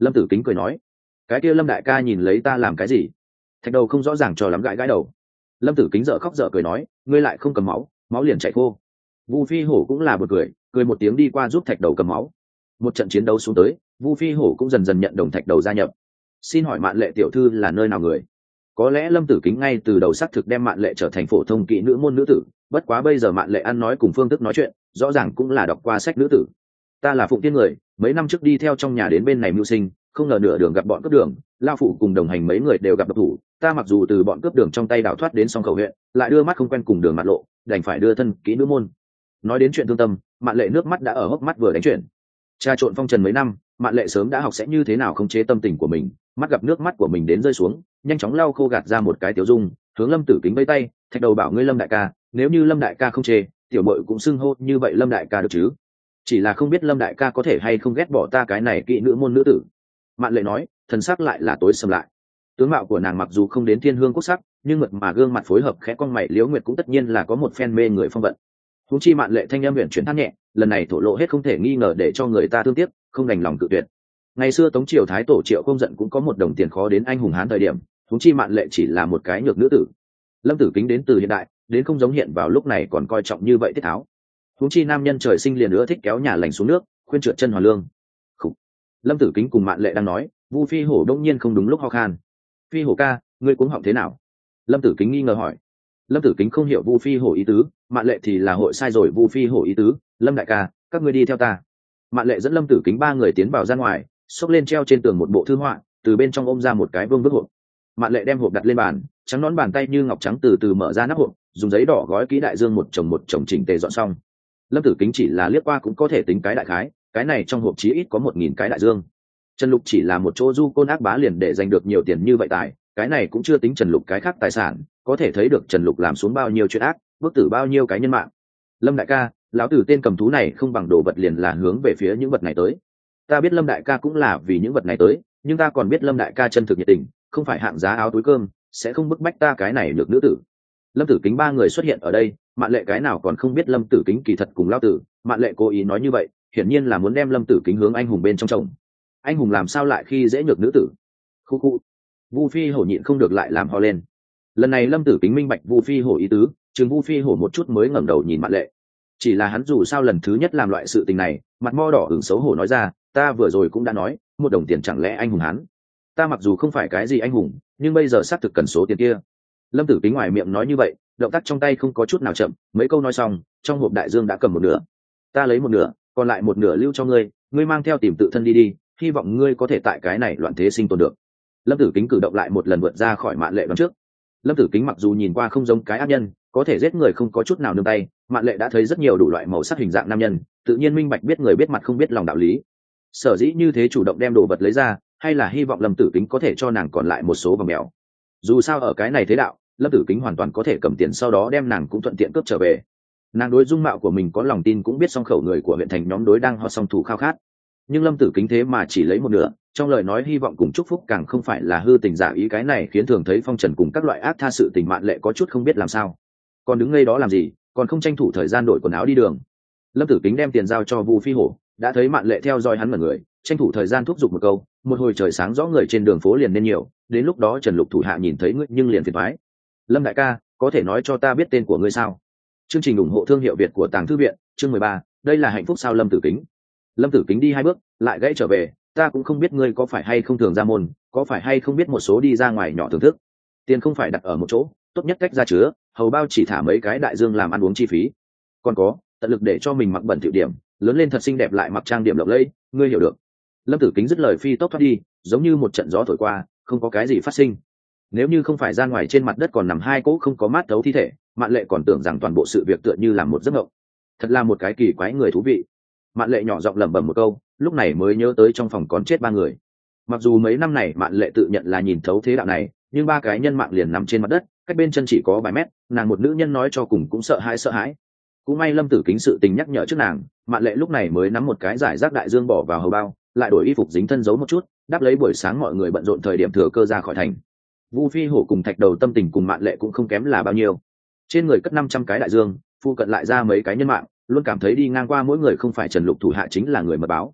Lâm Tử Kính cười nói. Cái kia Lâm đại ca nhìn lấy ta làm cái gì? Thạch đầu không rõ ràng cho lắm gãi gãi đầu. Lâm Tử Kính dở khóc dở cười nói, ngươi lại không cầm máu, máu liền chảy khô. Vu Phi Hổ cũng là một cười, cười một tiếng đi qua giúp thạch đầu cầm máu. Một trận chiến đấu xuống tới, Vu Phi Hổ cũng dần dần nhận đồng thạch đầu gia nhập. Xin hỏi Mạn Lệ tiểu thư là nơi nào người? Có lẽ Lâm Tử Kính ngay từ đầu xác thực đem Mạn Lệ trở thành phổ thông kỹ nữ môn nữ tử, bất quá bây giờ Mạn Lệ ăn nói cùng phương thức nói chuyện, rõ ràng cũng là đọc qua sách nữ tử. Ta là Phụng Tiên người, mấy năm trước đi theo trong nhà đến bên này mưu sinh, không ngờ nửa đường gặp bọn cướp đường, lao phụ cùng đồng hành mấy người đều gặp độc thủ, ta mặc dù từ bọn cướp đường trong tay đào thoát đến song khẩu huyện, lại đưa mắt không quen cùng đường mặt lộ, đành phải đưa thân kỹ nữ môn. Nói đến chuyện thương tâm, Mạn Lệ nước mắt đã ở hốc mắt vừa đánh chuyển. Cha trộn phong trần mấy năm, Mạn Lệ sớm đã học sẽ như thế nào khống chế tâm tình của mình, mắt gặp nước mắt của mình đến rơi xuống, nhanh chóng lau khô gạt ra một cái tiểu dung, hướng Lâm Tử Kính vẫy tay, thạch đầu bảo ngươi Lâm đại ca, nếu như Lâm đại ca không chê, tiểu muội cũng xưng hô như vậy Lâm đại ca được chứ? Chỉ là không biết Lâm đại ca có thể hay không ghét bỏ ta cái này kỹ nữ môn nữ tử. Mạn Lệ nói, thần sắc lại là tối sầm lại. Tướng mạo của nàng mặc dù không đến thiên hương quốc sắc, nhưng mượt mà gương mặt phối hợp khẽ cong mày liễu nguyệt cũng tất nhiên là có một phen mê người phong vận. Huống chi Mạn Lệ thanh âm huyền chuyển than nhẹ, lần này thổ lộ hết không thể nghi ngờ để cho người ta thương tiếc, không đành lòng cự tuyệt. Ngày xưa Tống triều thái tổ Triệu Không Giận cũng có một đồng tiền khó đến anh hùng hán thời điểm, huống chi Mạn Lệ chỉ là một cái nhược nữ tử. Lâm Tử Kính đến từ hiện đại, đến không giống hiện vào lúc này còn coi trọng như vậy tiết tháo. Huống chi nam nhân trời sinh liền nữa thích kéo nhà lành xuống nước, khuyên trượt chân hòa lương. Khủ. Lâm Tử Kính cùng Mạn Lệ đang nói, Vu Phi Hổ đông nhiên không đúng lúc ho khan. Phi Hổ ca, ngươi cuống họng thế nào? Lâm Tử Kính nghi ngờ hỏi. Lâm Tử Kính không hiểu Vu Phi Hổ ý tứ, Mạn Lệ thì là hội sai rồi Vu Phi Hổ ý tứ, Lâm đại ca, các ngươi đi theo ta. Mạn Lệ dẫn Lâm Tử Kính ba người tiến vào ra ngoài, xốc lên treo trên tường một bộ thư họa, từ bên trong ôm ra một cái vương vức hộp. Mạn Lệ đem hộp đặt lên bàn, trắng nón bàn tay như ngọc trắng từ từ mở ra nắp hộp, dùng giấy đỏ gói kỹ đại dương một chồng một chồng chỉnh tề dọn xong. Lâm Tử Kính chỉ là liếc qua cũng có thể tính cái đại khái, cái này trong hộp chí ít có một nghìn cái đại dương. Trần Lục chỉ là một chỗ du côn ác bá liền để giành được nhiều tiền như vậy tài, cái này cũng chưa tính Trần Lục cái khác tài sản, có thể thấy được Trần Lục làm xuống bao nhiêu chuyện ác, bức tử bao nhiêu cái nhân mạng. Lâm đại ca, lão tử tên cầm thú này không bằng đồ vật liền là hướng về phía những vật này tới. Ta biết Lâm đại ca cũng là vì những vật này tới, nhưng ta còn biết Lâm đại ca chân thực nhiệt tình, không phải hạng giá áo túi cơm, sẽ không bức bách ta cái này được nữ tử. Lâm Tử Kính ba người xuất hiện ở đây, Mạn Lệ cái nào còn không biết Lâm Tử Kính kỳ thật cùng lão tử, Mạn Lệ cố ý nói như vậy, hiển nhiên là muốn đem Lâm Tử Kính hướng anh hùng bên trong chồng. Anh hùng làm sao lại khi dễ nhược nữ tử? Khu khu. Vu Phi Hổ nhịn không được lại làm ho lên. Lần này Lâm Tử Kính minh bạch Vu Phi Hổ ý tứ, chừng Vu Phi Hổ một chút mới ngẩng đầu nhìn Mạn Lệ. Chỉ là hắn dù sao lần thứ nhất làm loại sự tình này, mặt mo đỏ ửng xấu hổ nói ra, ta vừa rồi cũng đã nói, một đồng tiền chẳng lẽ anh hùng hắn? Ta mặc dù không phải cái gì anh hùng, nhưng bây giờ xác thực cần số tiền kia. Lâm Tử Kính ngoài miệng nói như vậy, động tác trong tay không có chút nào chậm, mấy câu nói xong, trong hộp đại dương đã cầm một nửa. Ta lấy một nửa, còn lại một nửa lưu cho ngươi, ngươi mang theo tìm tự thân đi đi, hy vọng ngươi có thể tại cái này loạn thế sinh tồn được. Lâm Tử Kính cử động lại một lần vượt ra khỏi Mạn Lệ đón trước. Lâm Tử Kính mặc dù nhìn qua không giống cái ác nhân, có thể giết người không có chút nào nương tay, Mạn Lệ đã thấy rất nhiều đủ loại màu sắc hình dạng nam nhân, tự nhiên minh bạch biết người biết mặt không biết lòng đạo lý. Sở dĩ như thế chủ động đem đồ vật lấy ra, hay là hy vọng Lâm Tử Kính có thể cho nàng còn lại một số vòng mèo. Dù sao ở cái này thế đạo, Lâm Tử Kính hoàn toàn có thể cầm tiền sau đó đem nàng cũng thuận tiện cướp trở về. Nàng đối dung mạo của mình có lòng tin cũng biết song khẩu người của huyện thành nhóm đối đang ho song thủ khao khát. Nhưng Lâm Tử Kính thế mà chỉ lấy một nửa, trong lời nói hy vọng cùng chúc phúc càng không phải là hư tình giả ý, cái này khiến thường thấy phong trần cùng các loại ác tha sự tình Mạn Lệ có chút không biết làm sao. Còn đứng ngây đó làm gì, còn không tranh thủ thời gian đổi quần áo đi đường. Lâm Tử Kính đem tiền giao cho Vu Phi Hổ, đã thấy Mạn Lệ theo dõi hắn mà người, tranh thủ thời gian thúc giục một câu, một hồi trời sáng rõ người trên đường phố liền nên nhiều, đến lúc đó Trần Lục thủ hạ nhìn thấy ngươi nhưng liền phiền toái. Lâm đại ca, có thể nói cho ta biết tên của ngươi sao? Chương trình ủng hộ thương hiệu Việt của Tàng Thư viện, chương mười ba, đây là hạnh phúc sao? Lâm Tử Kính. Lâm Tử Kính đi hai bước, lại gãy trở về, ta cũng không biết ngươi có phải hay không thường ra môn, có phải hay không biết một số đi ra ngoài nhỏ thưởng thức. Tiền không phải đặt ở một chỗ, tốt nhất cách ra chứa, hầu bao chỉ thả mấy cái đại dương làm ăn uống chi phí. Còn có, tận lực để cho mình mặc bẩn thỉu điểm, lớn lên thật xinh đẹp lại mặc trang điểm lộng lẫy, ngươi hiểu được. Lâm Tử Kính dứt lời phi tốc thoát đi, giống như một trận gió thổi qua, không có cái gì phát sinh. Nếu như không phải ra ngoài trên mặt đất còn nằm hai cỗ không có mát thấu thi thể, Mạn Lệ còn tưởng rằng toàn bộ sự việc tựa như là một giấc mộng. Thật là một cái kỳ quái người thú vị. Mạn Lệ nhỏ giọng lẩm bẩm một câu, lúc này mới nhớ tới trong phòng còn chết ba người. Mặc dù mấy năm này Mạn Lệ tự nhận là nhìn thấu thế đạo này, nhưng ba cái nhân mạng liền nằm trên mặt đất, cách bên chân chỉ có vài mét, nàng một nữ nhân nói cho cùng cũng sợ hãi sợ hãi. Cũng may Lâm Tử Kính sự tình nhắc nhở trước nàng, Mạn Lệ lúc này mới nắm một cái giải rác đại dương bỏ vào hầu bao, lại đổi y phục dính thân giấu một chút, đáp lấy buổi sáng mọi người bận rộn thời điểm thừa cơ ra khỏi thành. Vu Phi Hổ cùng Thạch Đầu tâm tình cùng Mạn Lệ cũng không kém là bao nhiêu. Trên người cất năm trăm cái đại dương, phu cận lại ra mấy cái nhân mạng, luôn cảm thấy đi ngang qua mỗi người không phải Trần Lục thủ hạ chính là người mật báo.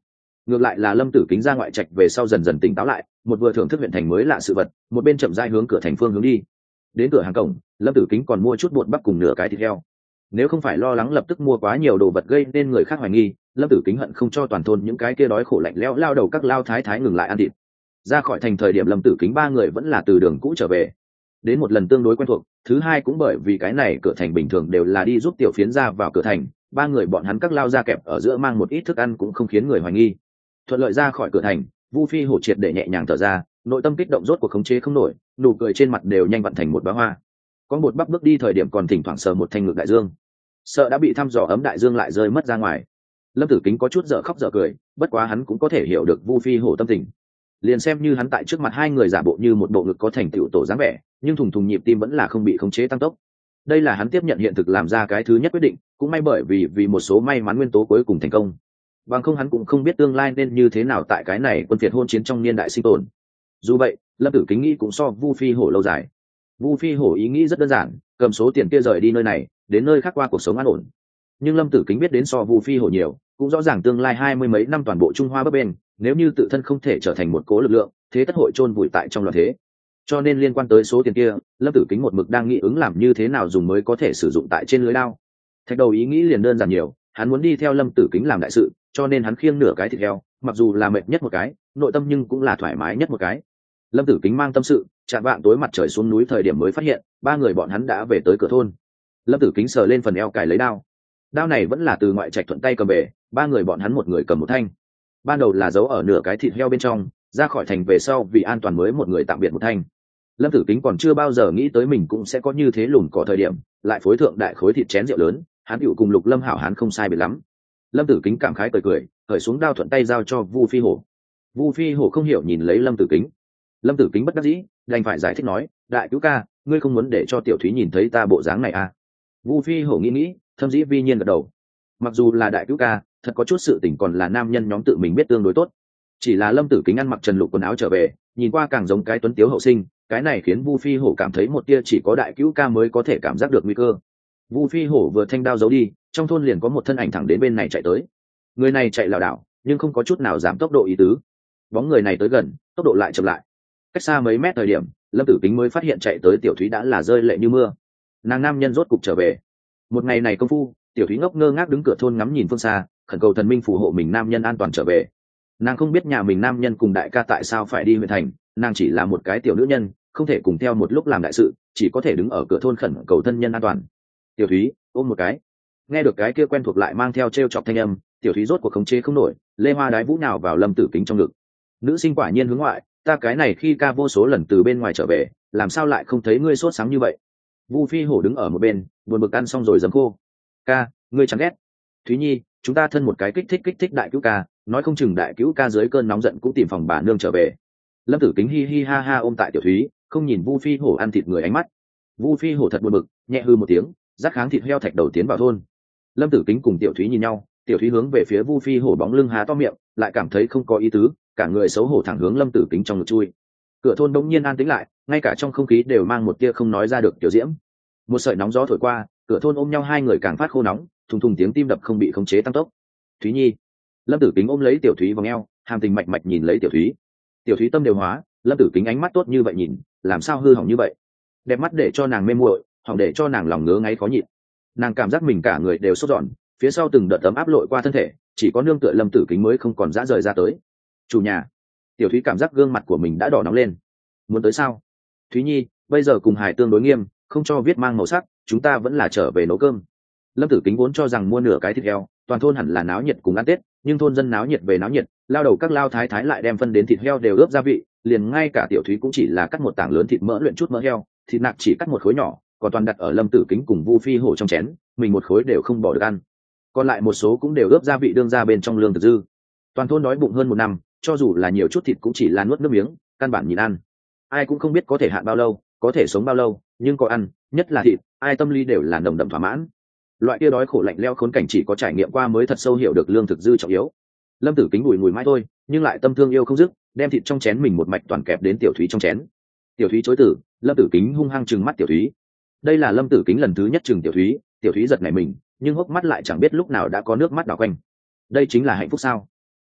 Ngược lại là Lâm Tử Kính ra ngoại trạch về sau dần dần tỉnh táo lại, một vừa thưởng thức huyện thành mới lạ sự vật, một bên chậm rãi hướng cửa thành phương hướng đi. Đến cửa hàng cổng, Lâm Tử Kính còn mua chút bột bắp cùng nửa cái thịt heo. Nếu không phải lo lắng lập tức mua quá nhiều đồ vật gây nên người khác hoài nghi, Lâm Tử Kính hận không cho toàn thôn những cái kia đói khổ lạnh lẽo lao đầu các lao thái thái ngừng lại ăn thịt. Ra khỏi thành thời điểm Lâm Tử Kính ba người vẫn là từ đường cũ trở về. Đến một lần tương đối quen thuộc, thứ hai cũng bởi vì cái này cửa thành bình thường đều là đi giúp tiểu phiến ra vào cửa thành, ba người bọn hắn các lao ra kẹp ở giữa mang một ít thức ăn cũng không khiến người hoài nghi. Thuận lợi ra khỏi cửa thành, Vu Phi hổ triệt để nhẹ nhàng thở ra, nội tâm kích động rốt cuộc khống chế không nổi, nụ cười trên mặt đều nhanh vặn thành một bá hoa. Có một bắp bước đi thời điểm còn thỉnh thoảng sờ một thanh ngực đại dương, sợ đã bị thăm dò ấm đại dương lại rơi mất ra ngoài. Lâm Tử Kính có chút dở khóc dở cười, bất quá hắn cũng có thể hiểu được Vu Phi hổ tâm tình. Liền xem như hắn tại trước mặt hai người giả bộ như một bộ ngực có thành tựu tổ dáng vẻ, nhưng thùng thùng nhịp tim vẫn là không bị khống chế tăng tốc. Đây là hắn tiếp nhận hiện thực làm ra cái thứ nhất quyết định, cũng may bởi vì vì một số may mắn nguyên tố cuối cùng thành công. Bằng không hắn cũng không biết tương lai nên như thế nào tại cái này quân phiệt hôn chiến trong niên đại sinh tồn. Dù vậy, Lâm Tử Kính nghĩ cũng so Vu Phi hổ lâu dài. Vu Phi hổ ý nghĩ rất đơn giản, cầm số tiền kia rời đi nơi này, đến nơi khác qua cuộc sống an ổn. Nhưng Lâm Tử Kính biết đến so Vu Phi hổ nhiều, cũng rõ ràng tương lai hai mươi mấy năm toàn bộ Trung Hoa bấp bênh, nếu như tự thân không thể trở thành một cố lực lượng, thế tất hội chôn vùi tại trong loạn thế. Cho nên liên quan tới số tiền kia, Lâm Tử Kính một mực đang nghĩ ứng làm như thế nào dùng mới có thể sử dụng tại trên lưới lao. Thạch đầu ý nghĩ liền đơn giản nhiều, hắn muốn đi theo Lâm Tử Kính làm đại sự, cho nên hắn khiêng nửa cái thịt heo, mặc dù là mệt nhất một cái, nội tâm nhưng cũng là thoải mái nhất một cái. Lâm Tử Kính mang tâm sự, chạm vạng tối mặt trời xuống núi thời điểm mới phát hiện, ba người bọn hắn đã về tới cửa thôn. Lâm Tử Kính sờ lên phần eo cài lấy đao. Đao này vẫn là từ ngoại trạch thuận tay cầm về, ba người bọn hắn một người cầm một thanh. Ban đầu là giấu ở nửa cái thịt heo bên trong, ra khỏi thành về sau vì an toàn mới một người tạm biệt một thanh. Lâm Tử Kính còn chưa bao giờ nghĩ tới mình cũng sẽ có như thế lùn cỏ thời điểm, lại phối thượng đại khối thịt chén rượu lớn, hắn hữu cùng Lục Lâm hảo hắn không sai biệt lắm. Lâm Tử Kính cảm khái cười cười, khởi xuống đao thuận tay giao cho Vu Phi hổ. Vu Phi hổ không hiểu nhìn lấy Lâm Tử Kính. Lâm Tử Kính bất đắc dĩ, đành phải giải thích nói, đại cứu ca, ngươi không muốn để cho tiểu thúy nhìn thấy ta bộ dáng này à? Vu Phi hổ nghĩ nghĩ, thâm dĩ vi nhiên gật đầu. Mặc dù là đại cứu ca, thật có chút sự tình còn là nam nhân nhóm tự mình biết tương đối tốt. Chỉ là Lâm Tử Kính ăn mặc trần lục quần áo trở về, nhìn qua càng giống cái tuấn tiếu hậu sinh, cái này khiến Vu Phi hổ cảm thấy một tia chỉ có đại cứu ca mới có thể cảm giác được nguy cơ. Vu Phi hổ vừa thanh đao giấu đi, trong thôn liền có một thân ảnh thẳng đến bên này chạy tới. Người này chạy lảo đảo, nhưng không có chút nào giảm tốc độ ý tứ. Bóng người này tới gần, tốc độ lại chậm lại. Cách xa mấy mét thời điểm, Lâm Tử Kính mới phát hiện chạy tới tiểu thúy đã là rơi lệ như mưa. Nàng nam nhân rốt cục trở về. Một ngày này công phu, tiểu thúy ngốc ngơ ngác đứng cửa thôn ngắm nhìn phương xa, khẩn cầu thần minh phù hộ mình nam nhân an toàn trở về. Nàng không biết nhà mình nam nhân cùng đại ca tại sao phải đi huyện thành, nàng chỉ là một cái tiểu nữ nhân, không thể cùng theo một lúc làm đại sự, chỉ có thể đứng ở cửa thôn khẩn cầu thân nhân an toàn. Tiểu thúy ôm một cái. Nghe được cái kia quen thuộc lại mang theo t r e o chọc thanh âm, tiểu thúy rốt cuộc khống chế không nổi, lê hoa đái vũ nào vào Lâm Tử Kính trong ngực. Nữ sinh quả nhiên hướng ngoại, ta cái này khi ca vô số lần từ bên ngoài trở về, làm sao lại không thấy ngươi sốt sáng như vậy? Vu Phi hổ đứng ở một bên, buồn bực ăn xong rồi giấm khô. Ca, ngươi chẳng ghét? Thúy Nhi, chúng ta thân một cái kích thích kích thích đại cứu ca, nói không chừng đại cứu ca dưới cơn nóng giận cũng tìm phòng bà nương trở về. Lâm Tử Kính hi hi ha ha ôm tại tiểu thúy, không nhìn Vu Phi hổ ăn thịt người ánh mắt. Vu Phi hổ thật buồn bực, nhẹ hư một tiếng, rắc kháng thịt heo thạch đầu tiến vào thôn. Lâm Tử Kính cùng tiểu thúy nhìn nhau, tiểu thúy hướng về phía Vu Phi hổ bóng lưng há to miệng, lại cảm thấy không có ý tứ, cả người xấu hổ thẳng hướng Lâm Tử Kính trong ngực chui. Cửa thôn bỗng nhiên an tĩnh lại, ngay cả trong không khí đều mang một tia không nói ra được tiểu diễm. Một sợi nóng gió thổi qua, cửa thôn ôm nhau hai người càng phát khô nóng, thùng thùng tiếng tim đập không bị khống chế tăng tốc. Thúy Nhi. Lâm Tử Kính ôm lấy tiểu thúy vào eo, hàm tình mạch mạch nhìn lấy tiểu thúy. Tiểu thúy tâm đều hóa, Lâm Tử Kính ánh mắt tốt như vậy nhìn, làm sao hư hỏng như vậy? Đẹp mắt để cho nàng mê muội, hỏng để cho nàng lòng ngứa ngáy khó nhịn. Nàng cảm giác mình cả người đều sốt giòn, phía sau từng đợt tấm áp lội qua thân thể, chỉ có nương tựa Lâm Tử Kính mới không còn dã rời ra tới. Chủ nhà. Tiểu thúy cảm giác gương mặt của mình đã đỏ nóng lên. Muốn tới sao? Thúy Nhi, bây giờ cùng Hải tương đối nghiêm, không cho viết mang màu sắc, chúng ta vẫn là trở về nấu cơm. Lâm Tử Kính vốn cho rằng mua nửa cái thịt heo, toàn thôn hẳn là náo nhiệt cùng ăn Tết, nhưng thôn dân náo nhiệt về náo nhiệt, lao đầu các lao thái thái lại đem phân đến thịt heo đều ướp gia vị, liền ngay cả tiểu thúy cũng chỉ là cắt một tảng lớn thịt mỡ luyện chút mỡ heo, thịt nạc chỉ cắt một khối nhỏ, còn toàn đặt ở Lâm Tử Kính cùng Vu Phi hổ trong chén, mình một khối đều không bỏ được ăn. Còn lại một số cũng đều ướp gia vị đương ra bên trong lương thực dư. Toàn thôn đói bụng hơn một năm, cho dù là nhiều chút thịt cũng chỉ là nuốt nước miếng, căn bản nhìn ăn. Ai cũng không biết có thể hạn bao lâu, có thể sống bao lâu, nhưng có ăn, nhất là thịt, ai tâm lý đều là nồng đậm thỏa mãn. Loại kia đói khổ lạnh leo khốn cảnh chỉ có trải nghiệm qua mới thật sâu hiểu được lương thực dư trọng yếu. Lâm Tử Kính bùi mùi mãi thôi, nhưng lại tâm thương yêu không dứt, đem thịt trong chén mình một mạch toàn kẹp đến tiểu thúy trong chén. Tiểu thúy chối từ, Lâm Tử Kính hung hăng trừng mắt tiểu thúy. Đây là Lâm Tử Kính lần thứ nhất trừng tiểu thúy, tiểu thúy giật nảy mình, nhưng hốc mắt lại chẳng biết lúc nào đã có nước mắt đỏ quanh. Đây chính là hạnh phúc sao?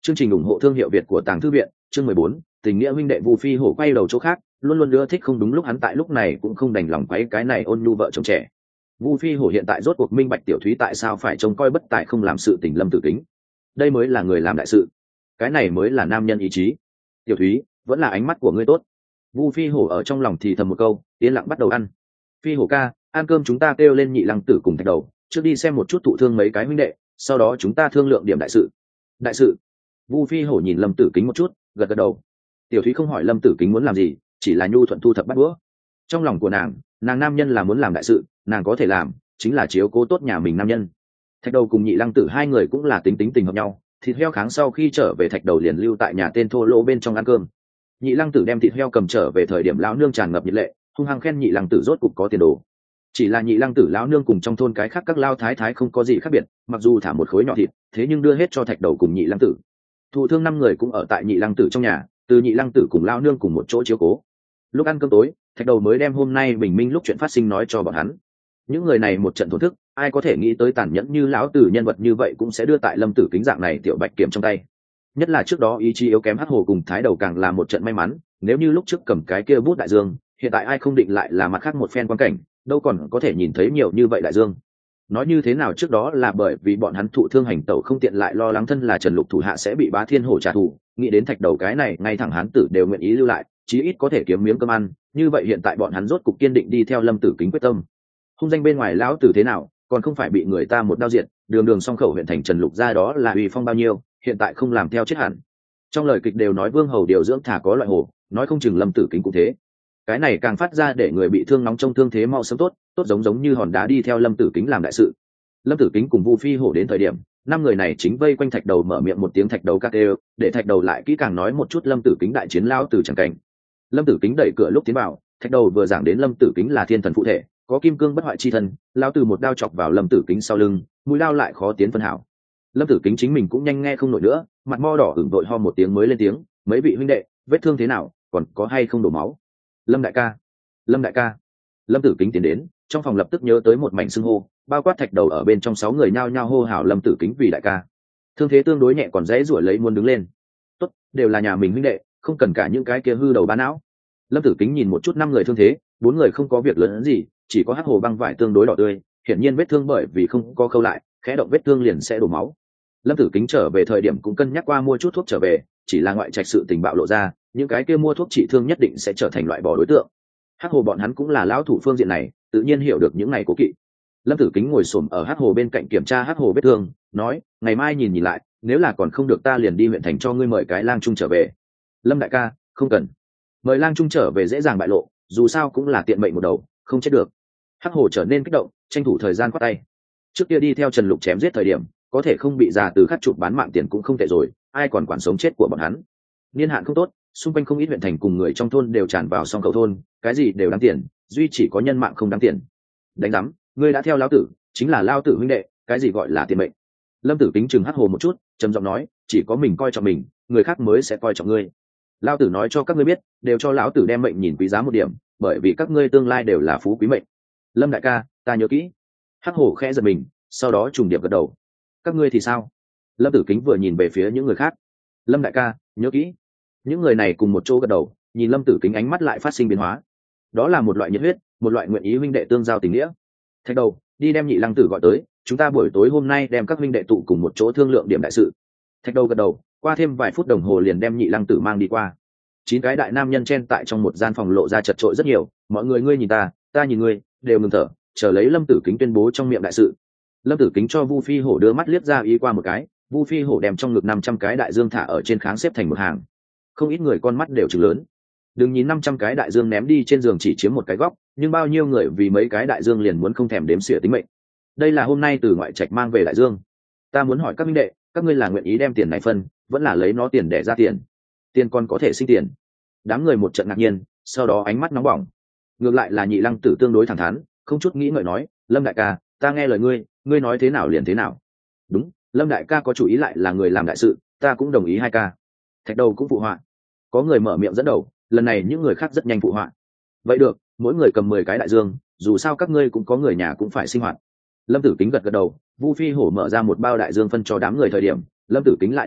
Chương trình ủng hộ thương hiệu Việt của Tàng Thư viện, chương mười bốn, tình nghĩa huynh đệ. Vu Phi Hổ quay đầu chỗ khác, luôn luôn ưa thích không đúng lúc hắn tại lúc này cũng không đành lòng quấy cái này ôn nhu vợ chồng trẻ. Vu Phi Hổ hiện tại rốt cuộc minh bạch Tiểu Thúy tại sao phải trông coi bất tài không làm sự tình Lâm Tử Kính. Đây mới là người làm đại sự, cái này mới là nam nhân ý chí. Tiểu Thúy, vẫn là ánh mắt của ngươi tốt. Vu Phi Hổ ở trong lòng thì thầm một câu, yên lặng bắt đầu ăn. Phi Hổ ca, ăn cơm chúng ta kêu lên Nhị Lăng Tử cùng Thạch Đầu, trước đi xem một chút thụ thương mấy cái huynh đệ, sau đó chúng ta thương lượng điểm đại sự. Đại sự? Vu Phi Hổ nhìn Lâm Tử Kính một chút, gật gật đầu. Tiểu Thúy không hỏi Lâm Tử Kính muốn làm gì, chỉ là nhu thuận thu thập bắt đũa. Trong lòng của nàng, nàng nam nhân là muốn làm đại sự, nàng có thể làm chính là chiếu cố tốt nhà mình nam nhân. Thạch Đầu cùng Nhị Lăng Tử hai người cũng là tính tính tình hợp nhau, thịt heo kháng sau khi trở về Thạch Đầu liền lưu tại nhà tên thô lỗ bên trong ăn cơm. Nhị Lăng Tử đem thịt heo cầm trở về thời điểm lão nương tràn ngập nhiệt lệ, hung hăng khen Nhị Lăng Tử rốt cục có tiền đồ. Chỉ là Nhị Lăng Tử lão nương cùng trong thôn cái khác các lao thái thái không có gì khác biệt, mặc dù thả một khối nhỏ thịt, thế nhưng đưa hết cho Thạch Đầu cùng Nhị Lăng Tử. Thụ thương năm người cũng ở tại Nhị Lăng Tử trong nhà, từ Nhị Lăng Tử cùng lão nương cùng một chỗ chiếu cố. Lúc ăn cơm tối, Thạch Đầu mới đem hôm nay bình minh lúc chuyện phát sinh nói cho bọn hắn. Những người này một trận thổn thức, ai có thể nghĩ tới tàn nhẫn như lão tử nhân vật như vậy cũng sẽ đưa tại Lâm Tử Kính dạng này tiểu bạch kiểm trong tay. Nhất là trước đó ý chí yếu kém Hắc Hồ cùng Thái Đầu càng là một trận may mắn, nếu như lúc trước cầm cái kia bút đại dương, hiện tại ai không định lại là mặt khác một phen quan cảnh, đâu còn có thể nhìn thấy nhiều như vậy đại dương. Nói như thế nào trước đó là bởi vì bọn hắn thụ thương hành tẩu không tiện lại lo lắng thân là Trần Lục thủ hạ sẽ bị Bá Thiên Hổ trả thù, nghĩ đến Thạch Đầu cái này ngay thẳng hán tử đều nguyện ý lưu lại, chí ít có thể kiếm miếng cơm ăn, như vậy hiện tại bọn hắn rốt cục kiên định đi theo Lâm Tử Kính quyết tâm. Hung danh bên ngoài lão tử thế nào, còn không phải bị người ta một đao diệt, đường đường song khẩu huyện thành Trần Lục ra đó là uy phong bao nhiêu, hiện tại không làm theo chết hẳn. Trong lời kịch đều nói Vương Hầu điều dưỡng thả có loại hổ, nói không chừng Lâm Tử Kính cũng thế. Cái này càng phát ra để người bị thương nóng trong thương thế mau sớm tốt, tốt giống giống như hòn đá đi theo Lâm Tử Kính làm đại sự. Lâm Tử Kính cùng Vu Phi Hổ đến thời điểm, năm người này chính vây quanh Thạch Đầu mở miệng một tiếng Thạch Đầu ca kêu, để Thạch Đầu lại kỹ càng nói một chút Lâm Tử Kính đại chiến lao từ chẳng cảnh. Lâm Tử Kính đẩy cửa lúc tiến vào, Thạch Đầu vừa giảng đến Lâm Tử Kính là thiên thần phụ thể, có kim cương bất hoại chi thân, lao từ một đao chọc vào Lâm Tử Kính sau lưng, mũi đao lại khó tiến phân hảo. Lâm Tử Kính chính mình cũng nhanh nghe không nổi nữa, mặt mo đỏ ửng vội ho một tiếng mới lên tiếng, mấy vị huynh đệ, vết thương thế nào, còn có hay không đổ máu? Lâm đại ca, Lâm đại ca. Lâm Tử Kính tiến đến, trong phòng lập tức nhớ tới một mảnh xưng hô, bao quát Thạch Đầu ở bên trong sáu người nhao nhao hô hào Lâm Tử Kính vì đại ca. Thương thế tương đối nhẹ còn dễ rủi lấy muốn đứng lên. Tốt, đều là nhà mình huynh đệ, không cần cả những cái kia hư đầu bá não. Lâm Tử Kính nhìn một chút năm người thương thế, bốn người không có việc lớn gì, chỉ có Hắc Hồ băng vải tương đối đỏ tươi, hiển nhiên vết thương bởi vì không có khâu lại, khẽ động vết thương liền sẽ đổ máu. Lâm Tử Kính trở về thời điểm cũng cân nhắc qua mua chút thuốc trở về, chỉ là ngoại trạch sự tình bạo lộ ra, những cái kia mua thuốc trị thương nhất định sẽ trở thành loại bỏ đối tượng. Hắc Hồ bọn hắn cũng là lão thủ phương diện này, tự nhiên hiểu được những này cố kỵ. Lâm Tử Kính ngồi xổm ở Hắc Hồ bên cạnh kiểm tra Hắc Hồ vết thương, nói, ngày mai nhìn nhìn lại, nếu là còn không được ta liền đi huyện thành cho ngươi mời cái lang trung trở về. Lâm đại ca, không cần. Mời lang trung trở về dễ dàng bại lộ, dù sao cũng là tiện mệnh một đầu, không chết được. Hắc Hồ trở nên kích động, tranh thủ thời gian quát tay. Trước kia đi theo Trần Lục chém giết thời điểm, có thể không bị già từ khắc chụp bán mạng tiền cũng không tệ rồi, ai còn quản sống chết của bọn hắn. Niên hạn không tốt, xung quanh không ít huyện thành cùng người trong thôn đều tràn vào song khẩu thôn, cái gì đều đáng tiền, duy chỉ có nhân mạng không đáng tiền. Đánh rắm, ngươi đã theo lão tử, chính là lao tử huynh đệ, cái gì gọi là tiền mệnh? Lâm Tử Kính chừng Hắc Hồ một chút, trầm giọng nói, chỉ có mình coi trọng mình, người khác mới sẽ coi trọng ngươi. Lao tử nói cho các ngươi biết, đều cho lão tử đem mệnh nhìn quý giá một điểm, bởi vì các ngươi tương lai đều là phú quý mệnh. Lâm đại ca, ta nhớ kỹ. Hắc Hồ khẽ giật mình, sau đó trùng điệp gật đầu. Các ngươi thì sao? Lâm Tử Kính vừa nhìn về phía những người khác. Lâm đại ca, nhớ kỹ. Những người này cùng một chỗ gật đầu, nhìn Lâm Tử Kính ánh mắt lại phát sinh biến hóa. Đó là một loại nhiệt huyết, một loại nguyện ý huynh đệ tương giao tình nghĩa. Thạch Đầu, đi đem Nhị Lăng Tử gọi tới, chúng ta buổi tối hôm nay đem các huynh đệ tụ cùng một chỗ thương lượng điểm đại sự. Thạch Đầu gật đầu, qua thêm vài phút đồng hồ liền đem Nhị Lăng Tử mang đi qua. Chín cái đại nam nhân chen tại trong một gian phòng lộ ra chật chội rất nhiều, mọi người ngươi nhìn ta, ta nhìn ngươi, đều ngừng thở, chờ lấy Lâm Tử Kính tuyên bố trong miệng đại sự. Lâm Tử Kính cho Vu Phi Hổ đưa mắt liếc ra ý qua một cái, Vu Phi Hổ đem trong ngực năm trăm cái đại dương thả ở trên kháng xếp thành một hàng. Không ít người con mắt đều trừng lớn. Đừng nhìn năm trăm cái đại dương ném đi trên giường chỉ chiếm một cái góc, nhưng bao nhiêu người vì mấy cái đại dương liền muốn không thèm đếm xỉa tính mệnh. Đây là hôm nay từ ngoại trạch mang về đại dương. Ta muốn hỏi các minh đệ, các ngươi là nguyện ý đem tiền này phân, vẫn là lấy nó tiền để ra tiền? Tiền còn có thể sinh tiền. Đám người một trận ngạc nhiên, sau đó ánh mắt nóng bỏng. Ngược lại là Nhị Lăng Tử tương đối thẳng thắn, không chút nghĩ ngợi nói, Lâm đại ca, ta nghe lời ngươi, ngươi nói thế nào liền thế nào. Đúng, Lâm đại ca có chủ ý lại là người làm đại sự, ta cũng đồng ý hai ca. Thạch Đầu cũng phụ họa. Có người mở miệng dẫn đầu, lần này những người khác rất nhanh phụ họa. Vậy được, mỗi người cầm mười cái đại dương, dù sao các ngươi cũng có người nhà cũng phải sinh hoạt. Lâm Tử Kính gật gật đầu, Vu Phi Hổ mở ra một bao đại dương phân cho đám người thời điểm, Lâm Tử Kính lại nói tiếp,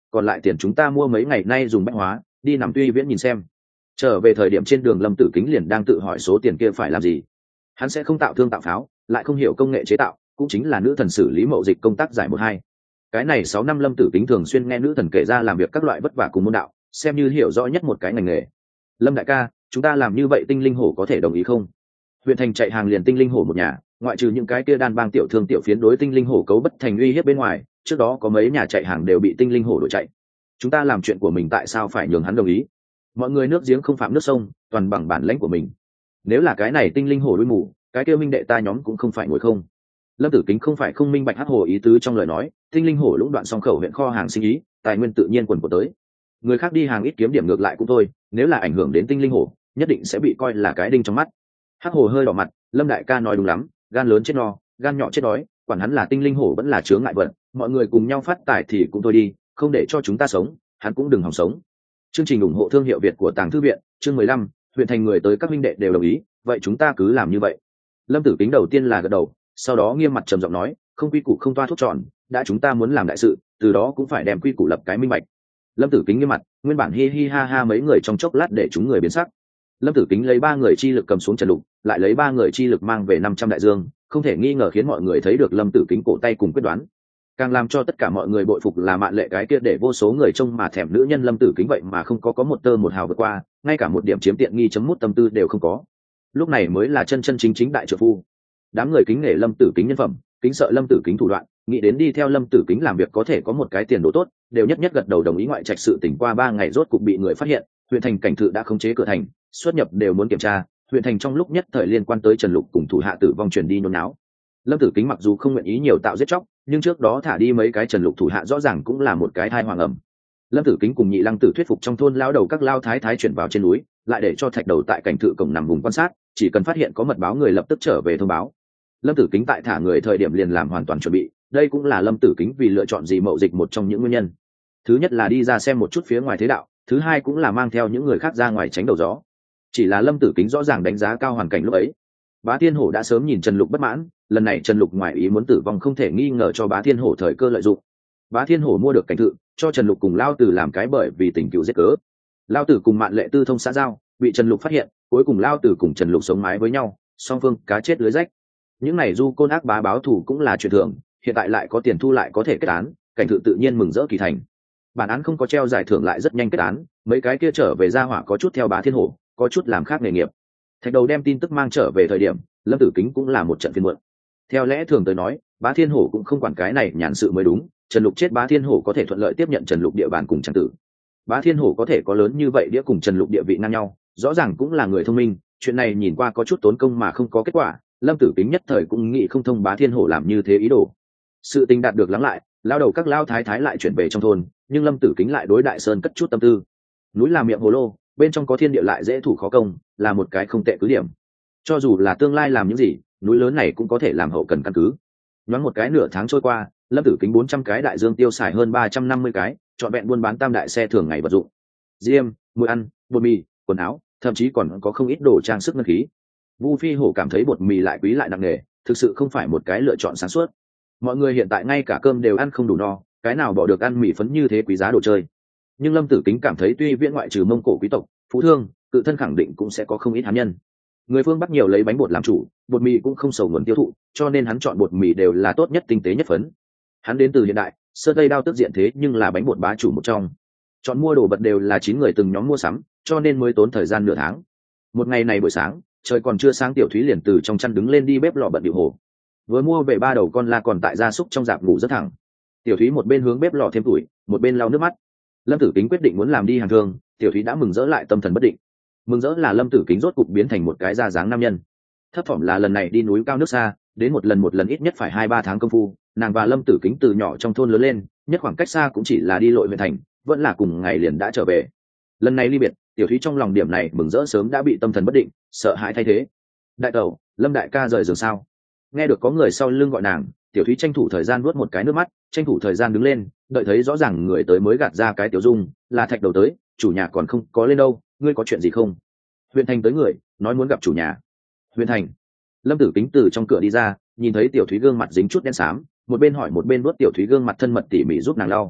còn lại tiền chúng ta mua mấy ngày nay dùng bách hóa đi nằm tuy viễn nhìn xem. Trở về thời điểm trên đường Lâm Tử Kính liền đang tự hỏi số tiền kia phải làm gì. Hắn sẽ không tạo thương tạo pháo, lại không hiểu công nghệ chế tạo, cũng chính là nữ thần xử lý mậu dịch công tác giải một hai. Cái này sáu năm Lâm Tử Kính thường xuyên nghe nữ thần kể ra làm việc các loại vất vả cùng môn đạo, xem như hiểu rõ nhất một cái ngành nghề. Lâm đại ca, chúng ta làm như vậy tinh linh hổ có thể đồng ý không? Huyện thành chạy hàng liền tinh linh hổ một nhà, ngoại trừ những cái kia đan bang tiểu thương tiểu phiến đối tinh linh hổ cấu bất thành uy hiếp bên ngoài, trước đó có mấy nhà chạy hàng đều bị tinh linh hổ đuổi chạy. Chúng ta làm chuyện của mình tại sao phải nhường hắn đồng ý? Mọi người nước giếng không phạm nước sông, toàn bằng bản lãnh của mình. Nếu là cái này tinh linh hổ đuôi mù, cái kia minh đệ ta nhóm cũng không phải ngồi không. Lâm Tử Kính không phải không minh bạch hắc hồ ý tứ trong lời nói, tinh linh hổ lũng đoạn song khẩu huyện kho hàng sinh ý, tài nguyên tự nhiên quần của tới. Người khác đi hàng ít kiếm điểm ngược lại cũng thôi, nếu là ảnh hưởng đến tinh linh hổ, nhất định sẽ bị coi là cái đinh trong mắt. Hắc hồ hơi đỏ mặt, Lâm đại ca nói đúng lắm, gan lớn chết no, gan nhỏ chết đói, quản hắn là tinh linh hổ vẫn là chướng ngại vật, mọi người cùng nhau phát tài thì cũng thôi đi, không để cho chúng ta sống, hắn cũng đừng hòng sống. Chương trình ủng hộ thương hiệu Việt của Tàng Thư viện, chương mười lăm, huyện thành người tới các huynh đệ đều đồng ý, vậy chúng ta cứ làm như vậy. Lâm Tử Kính đầu tiên là gật đầu, sau đó nghiêm mặt trầm giọng nói, không quy củ không toa thuốc tròn, đã chúng ta muốn làm đại sự, từ đó cũng phải đem quy củ lập cái minh bạch. Lâm Tử Kính nghiêm mặt, nguyên bản hi hi ha ha mấy người trong chốc lát để chúng người biến sắc. Lâm Tử Kính lấy ba người chi lực cầm xuống Trần Lục, lại lấy ba người chi lực mang về năm trăm đại dương, không thể nghi ngờ khiến mọi người thấy được Lâm Tử Kính cổ tay cùng quyết đoán. Càng làm cho tất cả mọi người bội phục là Mạn Lệ cái kia để vô số người trông mà thèm nữ nhân Lâm Tử Kính vậy mà không có có một tơ một hào vượt qua, ngay cả một điểm chiếm tiện nghi chấm mút tâm tư đều không có. Lúc này mới là chân chân chính chính đại trợ phu. Đám người kính nể Lâm Tử Kính nhân phẩm, kính sợ Lâm Tử Kính thủ đoạn, nghĩ đến đi theo Lâm Tử Kính làm việc có thể có một cái tiền đồ tốt, đều nhất nhất gật đầu đồng ý. Ngoại trạch sự tỉnh qua ba ngày rốt cục bị người phát hiện, huyện thành cảnh thự đã khống chế cửa thành, xuất nhập đều muốn kiểm tra. Huyện thành trong lúc nhất thời liên quan tới Trần Lục cùng thủ hạ tử vong truyền đi nhốn náo. Lâm Tử Kính mặc dù không nguyện ý nhiều tạo giết chóc, nhưng trước đó thả đi mấy cái Trần Lục thủ hạ rõ ràng cũng là một cái thai hoàng ẩm. Lâm Tử Kính cùng Nhị Lăng Tử thuyết phục trong thôn lao đầu các lao thái thái chuyển vào trên núi, lại để cho thạch đầu tại cảnh thự cổng nằm vùng quan sát, chỉ cần phát hiện có mật báo người lập tức trở về thông báo. Lâm Tử Kính tại thả người thời điểm liền làm hoàn toàn chuẩn bị, đây cũng là Lâm Tử Kính vì lựa chọn gì mậu dịch một trong những nguyên nhân. Thứ nhất là đi ra xem một chút phía ngoài thế đạo, thứ hai cũng là mang theo những người khác ra ngoài tránh đầu gió. Chỉ là Lâm Tử Kính rõ ràng đánh giá cao hoàn cảnh lúc ấy. Bá Thiên Hổ đã sớm nhìn Trần Lục bất mãn, lần này Trần Lục ngoài ý muốn tử vong không thể nghi ngờ cho Bá Thiên Hổ thời cơ lợi dụng. Bá Thiên Hổ mua được cảnh thự, cho Trần Lục cùng Lao Tử làm cái bởi vì tình cựu giết cớ. Lao Tử cùng Mạn Lệ tư thông xã giao, bị Trần Lục phát hiện, cuối cùng Lao Tử cùng Trần Lục sống mái với nhau, song phương cá chết lưới rách. Những này du côn ác bá báo thù cũng là chuyện thường, hiện tại lại có tiền thu lại có thể kết án, cảnh thự tự nhiên mừng rỡ kỳ thành. Bản án không có treo giải thưởng lại rất nhanh kết án, mấy cái kia trở về gia hỏa có chút theo Bá Thiên Hổ, có chút làm khác nghề nghiệp. Thạch đầu đem tin tức mang trở về thời điểm, Lâm Tử Kính cũng là một trận phiền muộn. Theo lẽ thường tới nói, Bá Thiên Hổ cũng không quản cái này nhàn sự mới đúng, Trần Lục chết Bá Thiên Hổ có thể thuận lợi tiếp nhận Trần Lục địa bàn cùng Trần Tử. Bá Thiên Hổ có thể có lớn như vậy đĩa cùng Trần Lục địa vị ngang nhau, rõ ràng cũng là người thông minh, chuyện này nhìn qua có chút tốn công mà không có kết quả, Lâm Tử Kính nhất thời cũng nghĩ không thông Bá Thiên Hổ làm như thế ý đồ. Sự tình đạt được lắng lại, lao đầu các lao thái thái lại chuyển về trong thôn, nhưng Lâm Tử Kính lại đối Đại Sơn cất chút tâm tư. Núi là miệng hồ lô, bên trong có thiên địa lại dễ thủ khó công, là một cái không tệ cứ điểm. Cho dù là tương lai làm những gì, núi lớn này cũng có thể làm hậu cần căn cứ. Nhoáng một cái nửa tháng trôi qua, Lâm Tử Kính bốn trăm cái đại dương tiêu xài hơn ba trăm năm mươi cái, trọn vẹn buôn bán tam đại xe thường ngày vật dụng. Diêm, muối ăn, bột mì, quần áo, thậm chí còn có không ít đồ trang sức ngân khí. Vu Phi Hổ cảm thấy bột mì lại quý lại nặng nề, thực sự không phải một cái lựa chọn sáng suốt. Mọi người hiện tại ngay cả cơm đều ăn không đủ no, cái nào bỏ được ăn mì phấn như thế quý giá đồ chơi. Nhưng Lâm Tử Kính cảm thấy tuy viễn ngoại trừ Mông Cổ quý tộc, phú thương, tự thân khẳng định cũng sẽ có không ít hán nhân. Người phương Bắc nhiều lấy bánh bột làm chủ, bột mì cũng không sầu nguồn tiêu thụ, cho nên hắn chọn bột mì đều là tốt nhất, tinh tế nhất phấn. Hắn đến từ hiện đại, sơ tây đao tức diện thế nhưng là bánh bột bá chủ một trong. Chọn mua đồ vật đều là chín người từng nhóm mua sắm, cho nên mới tốn thời gian nửa tháng. Một ngày này buổi sáng, trời còn chưa sáng, Tiểu Thúy liền từ trong chăn đứng lên đi bếp lò bận điệu hồ. Vừa mua về ba đầu con la còn tại gia súc trong rạp ngủ rất thẳng. Tiểu Thúy một bên hướng bếp lò thêm tuổi, một bên lau nước mắt. Lâm Tử Kính quyết định muốn làm đi hàng thương, Tiểu Thúy đã mừng rỡ lại tâm thần bất định. Mừng rỡ là Lâm Tử Kính rốt cục biến thành một cái da dáng nam nhân. Thấp thỏm là lần này đi núi cao nước xa, đến một lần một lần ít nhất phải hai ba tháng công phu. Nàng và Lâm Tử Kính từ nhỏ trong thôn lớn lên, nhất khoảng cách xa cũng chỉ là đi lội huyện thành, vẫn là cùng ngày liền đã trở về. Lần này ly biệt, Tiểu Thúy trong lòng điểm này mừng rỡ sớm đã bị tâm thần bất định, sợ hãi thay thế. Đại tẩu, Lâm đại ca rời giường sao? Nghe được có người sau lưng gọi nàng, Tiểu Thúy tranh thủ thời gian nuốt một cái nước mắt, tranh thủ thời gian đứng lên, đợi thấy rõ ràng người tới mới gạt ra cái tiểu dung, là Thạch đầu tới, chủ nhà còn không có lên đâu, ngươi có chuyện gì không? Huyện thành tới người, nói muốn gặp chủ nhà. Huyện thành. Lâm Tử Kính từ trong cửa đi ra, nhìn thấy Tiểu Thúy gương mặt dính chút đen xám, một bên hỏi một bên nuốt Tiểu Thúy gương mặt thân mật tỉ mỉ giúp nàng lau.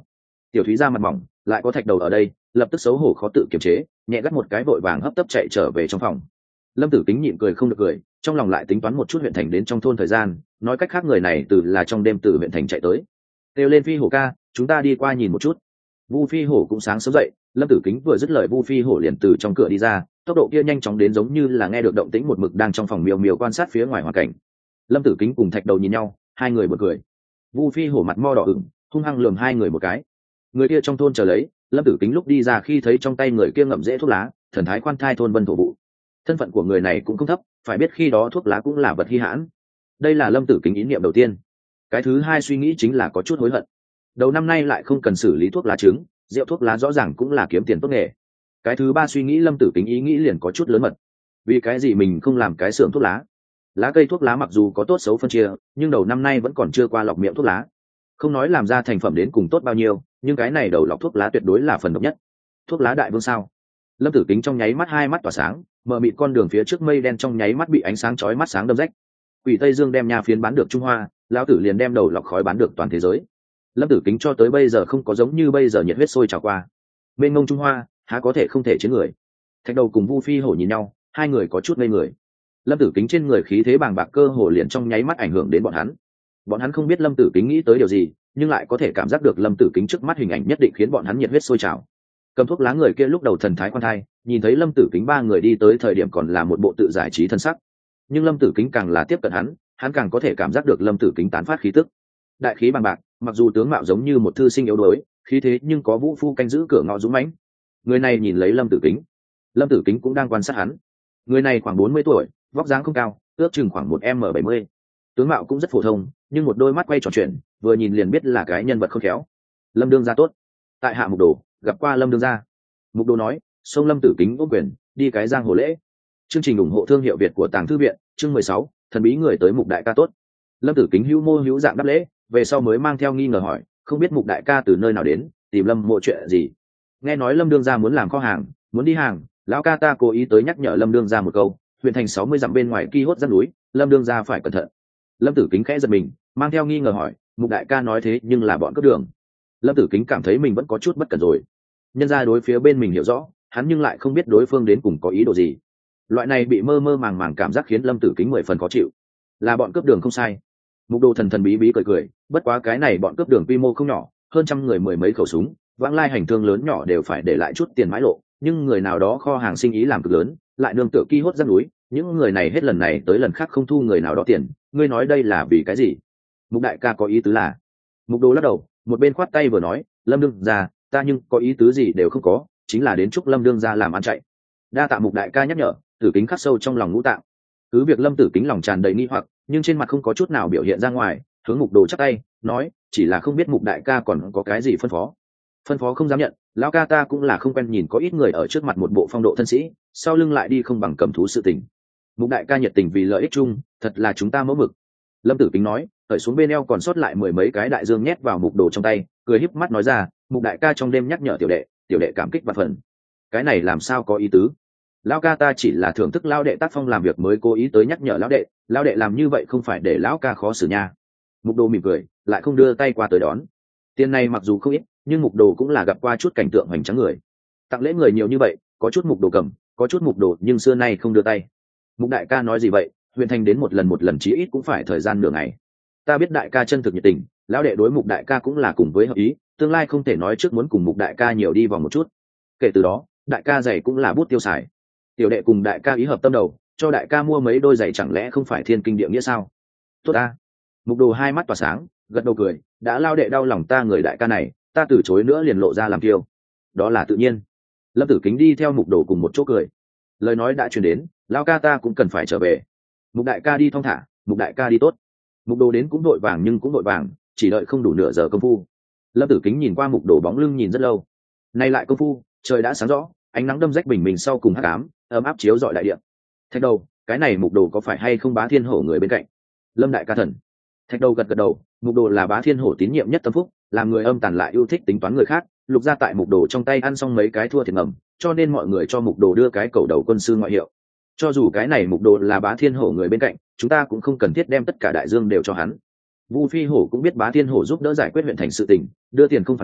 Tiểu thúy ra mặt mỏng, lại có thạch đầu ở đây, lập tức xấu hổ khó tự kiềm chế, nhẹ gắt một cái vội vàng hấp tấp chạy trở về trong phòng. Lâm Tử Kính nhịn cười không được cười, trong lòng lại tính toán một chút huyện thành đến trong thôn thời gian, nói cách khác người này từ là trong đêm từ huyện thành chạy tới. Kêu lên Phi Hổ ca, chúng ta đi qua nhìn một chút. Vu Phi Hổ cũng sáng sớm dậy, Lâm Tử Kính vừa dứt lời Vu Phi Hổ liền từ trong cửa đi ra, tốc độ kia nhanh chóng đến giống như là nghe được động tĩnh một mực đang trong phòng miêu miêu quan sát phía ngoài hoàn cảnh. Lâm Tử Kính cùng thạch đầu nhìn nhau, hai người bật cười. Vu Phi Hổ mặt mo đỏ ửng, hung hăng lườm hai người một cái. Người kia trong thôn chờ lấy, Lâm Tử Kính lúc đi ra khi thấy trong tay người kia ngậm rễ thuốc lá, thần thái khoan thai thôn vân thổ vụ. Thân phận của người này cũng không thấp, phải biết khi đó thuốc lá cũng là vật hi hãn. Đây là Lâm Tử Kính ý niệm đầu tiên. Cái thứ hai suy nghĩ chính là có chút hối hận. Đầu năm nay lại không cần xử lý thuốc lá trứng, rượu thuốc lá rõ ràng cũng là kiếm tiền tốt nghề. Cái thứ ba suy nghĩ Lâm Tử Kính ý nghĩ liền có chút lớn mật. Vì cái gì mình không làm cái xưởng thuốc lá? Lá cây thuốc lá mặc dù có tốt xấu phân chia, nhưng đầu năm nay vẫn còn chưa qua lọc miệng thuốc lá. Không nói làm ra thành phẩm đến cùng tốt bao nhiêu, nhưng cái này đầu lọc thuốc lá tuyệt đối là phần độc nhất. Thuốc lá đại vương sao? Lâm Tử Kính trong nháy mắt hai mắt tỏa sáng, mở mịt con đường phía trước mây đen trong nháy mắt bị ánh sáng chói mắt sáng đâm rách. Quỷ Tây Dương đem nha phiến bán được Trung Hoa, lão tử liền đem đầu lọc khói bán được toàn thế giới. Lâm Tử Kính cho tới bây giờ không có giống như bây giờ nhiệt huyết sôi trào qua. Bên ngông Trung Hoa, há có thể không thể chiến người. Thạch đầu cùng Vu Phi Hổ nhìn nhau, hai người có chút ngây người. Lâm Tử Kính trên người khí thế bàng bạc cơ hồ liền trong nháy mắt ảnh hưởng đến bọn hắn. Bọn hắn không biết Lâm Tử Kính nghĩ tới điều gì, nhưng lại có thể cảm giác được Lâm Tử Kính trước mắt hình ảnh nhất định khiến bọn hắn nhiệt huyết sôi trào. Cầm thuốc lá người kia lúc đầu thần thái khoan thai, nhìn thấy Lâm Tử Kính ba người đi tới thời điểm còn là một bộ tự giải trí thân sắc, nhưng Lâm Tử Kính càng là tiếp cận hắn, hắn càng có thể cảm giác được Lâm Tử Kính tán phát khí tức. Đại khí bằng bạc, mặc dù tướng mạo giống như một thư sinh yếu đuối, khí thế nhưng có vũ phu canh giữ cửa ngõ dũng mãnh. Người này nhìn lấy Lâm Tử Kính, Lâm Tử Kính cũng đang quan sát hắn. Người này khoảng bốn mươi tuổi, vóc dáng không cao, ước chừng khoảng một m bảy mươi, tướng mạo cũng rất phổ thông, nhưng một đôi mắt quay tròn chuyện, vừa nhìn liền biết là cái nhân vật khôn khéo. Lâm đương gia tốt. Tại hạ Mục Đồ gặp qua Lâm đương gia. Mục Đồ nói, xông Lâm Tử Kính ôm quyền, đi cái giang hồ lễ. Chương trình ủng hộ thương hiệu Việt của Tàng Thư viện, chương mười sáu, thần bí người tới Mục đại ca tốt. Lâm Tử Kính hữu mô hữu dạng đáp lễ, về sau mới mang theo nghi ngờ hỏi, không biết Mục đại ca từ nơi nào đến, tìm Lâm mộ chuyện gì? Nghe nói Lâm đương gia muốn làm kho hàng, muốn đi hàng, lão ca ta cố ý tới nhắc nhở Lâm đương gia một câu, huyện thành sáu mươi dặm bên ngoài Ki Hốt dắt núi, Lâm đương gia phải cẩn thận. Lâm Tử Kính khẽ giật mình, mang theo nghi ngờ hỏi, Mục đại ca nói thế nhưng là bọn cướp đường. Lâm Tử Kính cảm thấy mình vẫn có chút bất cẩn rồi. Nhân ra đối phía bên mình hiểu rõ, hắn nhưng lại không biết đối phương đến cùng có ý đồ gì. Loại này bị mơ mơ màng màng cảm giác khiến Lâm Tử Kính mười phần khó chịu. Là bọn cướp đường không sai. Mục Đồ thần thần bí bí cười cười, bất quá cái này bọn cướp đường quy mô không nhỏ, hơn trăm người mười mấy khẩu súng, vãng lai hành thương lớn nhỏ đều phải để lại chút tiền mãi lộ, nhưng người nào đó kho hàng sinh ý làm cực lớn, lại nương tựa Ki Hốt dắt núi, những người này hết lần này tới lần khác không thu người nào đó tiền, ngươi nói đây là vì cái gì? Mục đại ca có ý tứ là? Mục Đồ lắc đầu, một bên khoát tay vừa nói, Lâm đương gia, ta nhưng có ý tứ gì đều không có, chính là đến chúc Lâm đương gia làm ăn chạy. Đa tạ Mục đại ca nhắc nhở, Tử Kính khắc sâu trong lòng ngũ tạng. Cứ việc Lâm Tử Kính lòng tràn đầy nghi hoặc, nhưng trên mặt không có chút nào biểu hiện ra ngoài, hướng Mục Đồ chắp tay, nói, chỉ là không biết Mục đại ca còn có cái gì phân phó. Phân phó không dám nhận, lão ca ta cũng là không quen nhìn có ít người ở trước mặt một bộ phong độ thân sĩ, sau lưng lại đi không bằng cầm thú sự tình. Mục đại ca nhiệt tình vì lợi ích chung, thật là chúng ta mẫu mực. Lâm Tử Kính nói, cởi xuống bên eo còn sót lại mười mấy cái đại dương nhét vào Mục Đồ trong tay, cười híp mắt nói ra, Mục đại ca trong đêm nhắc nhở tiểu đệ, tiểu đệ cảm kích vạn phần. Cái này làm sao có ý tứ? Lão ca ta chỉ là thưởng thức lão đệ tác phong làm việc mới cố ý tới nhắc nhở lão đệ, lão đệ làm như vậy không phải để lão ca khó xử nha. Mục Đồ mỉm cười, lại không đưa tay qua tới đón. Tiền này mặc dù không ít, nhưng Mục Đồ cũng là gặp qua chút cảnh tượng hoành tráng người. Tặng lễ người nhiều như vậy, có chút Mục Đồ cầm, có chút Mục Đồ nhưng xưa nay không đưa tay. Mục đại ca nói gì vậy? Huyện thành đến một lần một lần chí ít cũng phải thời gian nửa ngày. Ta biết đại ca chân thực nhiệt tình, lão đệ đối Mục đại ca cũng là cùng với hợp ý, tương lai không thể nói trước muốn cùng Mục đại ca nhiều đi vòng một chút. Kể từ đó, đại ca giày cũng là bút tiêu xài. Tiểu đệ cùng đại ca ý hợp tâm đầu, cho đại ca mua mấy đôi giày chẳng lẽ không phải thiên kinh địa nghĩa sao? Tốt ta. Mục Đồ hai mắt tỏa sáng, gật đầu cười, đã lao đệ đau lòng ta người đại ca này, ta từ chối nữa liền lộ ra làm kiêu. Đó là tự nhiên. Lâm Tử Kính đi theo Mục Đồ cùng một chỗ cười. Lời nói đã truyền đến, lao ca ta cũng cần phải trở về. Mục đại ca đi thong thả, Mục đại ca đi tốt. Mục Đồ đến cũng vội vàng nhưng cũng vội vàng, chỉ đợi không đủ nửa giờ công phu. Lâm Tử Kính nhìn qua Mục Đồ bóng lưng nhìn rất lâu. Nay lại công phu, trời đã sáng rõ, ánh nắng đâm rách bình mình sau cùng hắc ám, ấm áp chiếu rọi đại địa. Thạch Đầu, cái này Mục Đồ có phải hay không Bá Thiên Hổ người bên cạnh? Lâm đại ca thần. Thạch Đầu gật gật đầu, Mục Đồ là Bá Thiên Hổ tín nhiệm nhất tâm phúc, làm người âm tàn lại yêu thích tính toán người khác, lục ra tại Mục Đồ trong tay ăn xong mấy cái thua thiệt ngầm, cho nên mọi người cho Mục Đồ đưa cái cầu đầu quân sư ngoại hiệu. Cho dù cái này Mục Đồ là Bá Thiên Hổ người bên cạnh, chúng ta cũng không cần thiết đem tất cả đại dương đều cho hắn. Vu Phi Hổ cũng biết Bá Thiên Hổ giúp đỡ giải quyết huyện thành sự tình, đưa tiền không phản đối,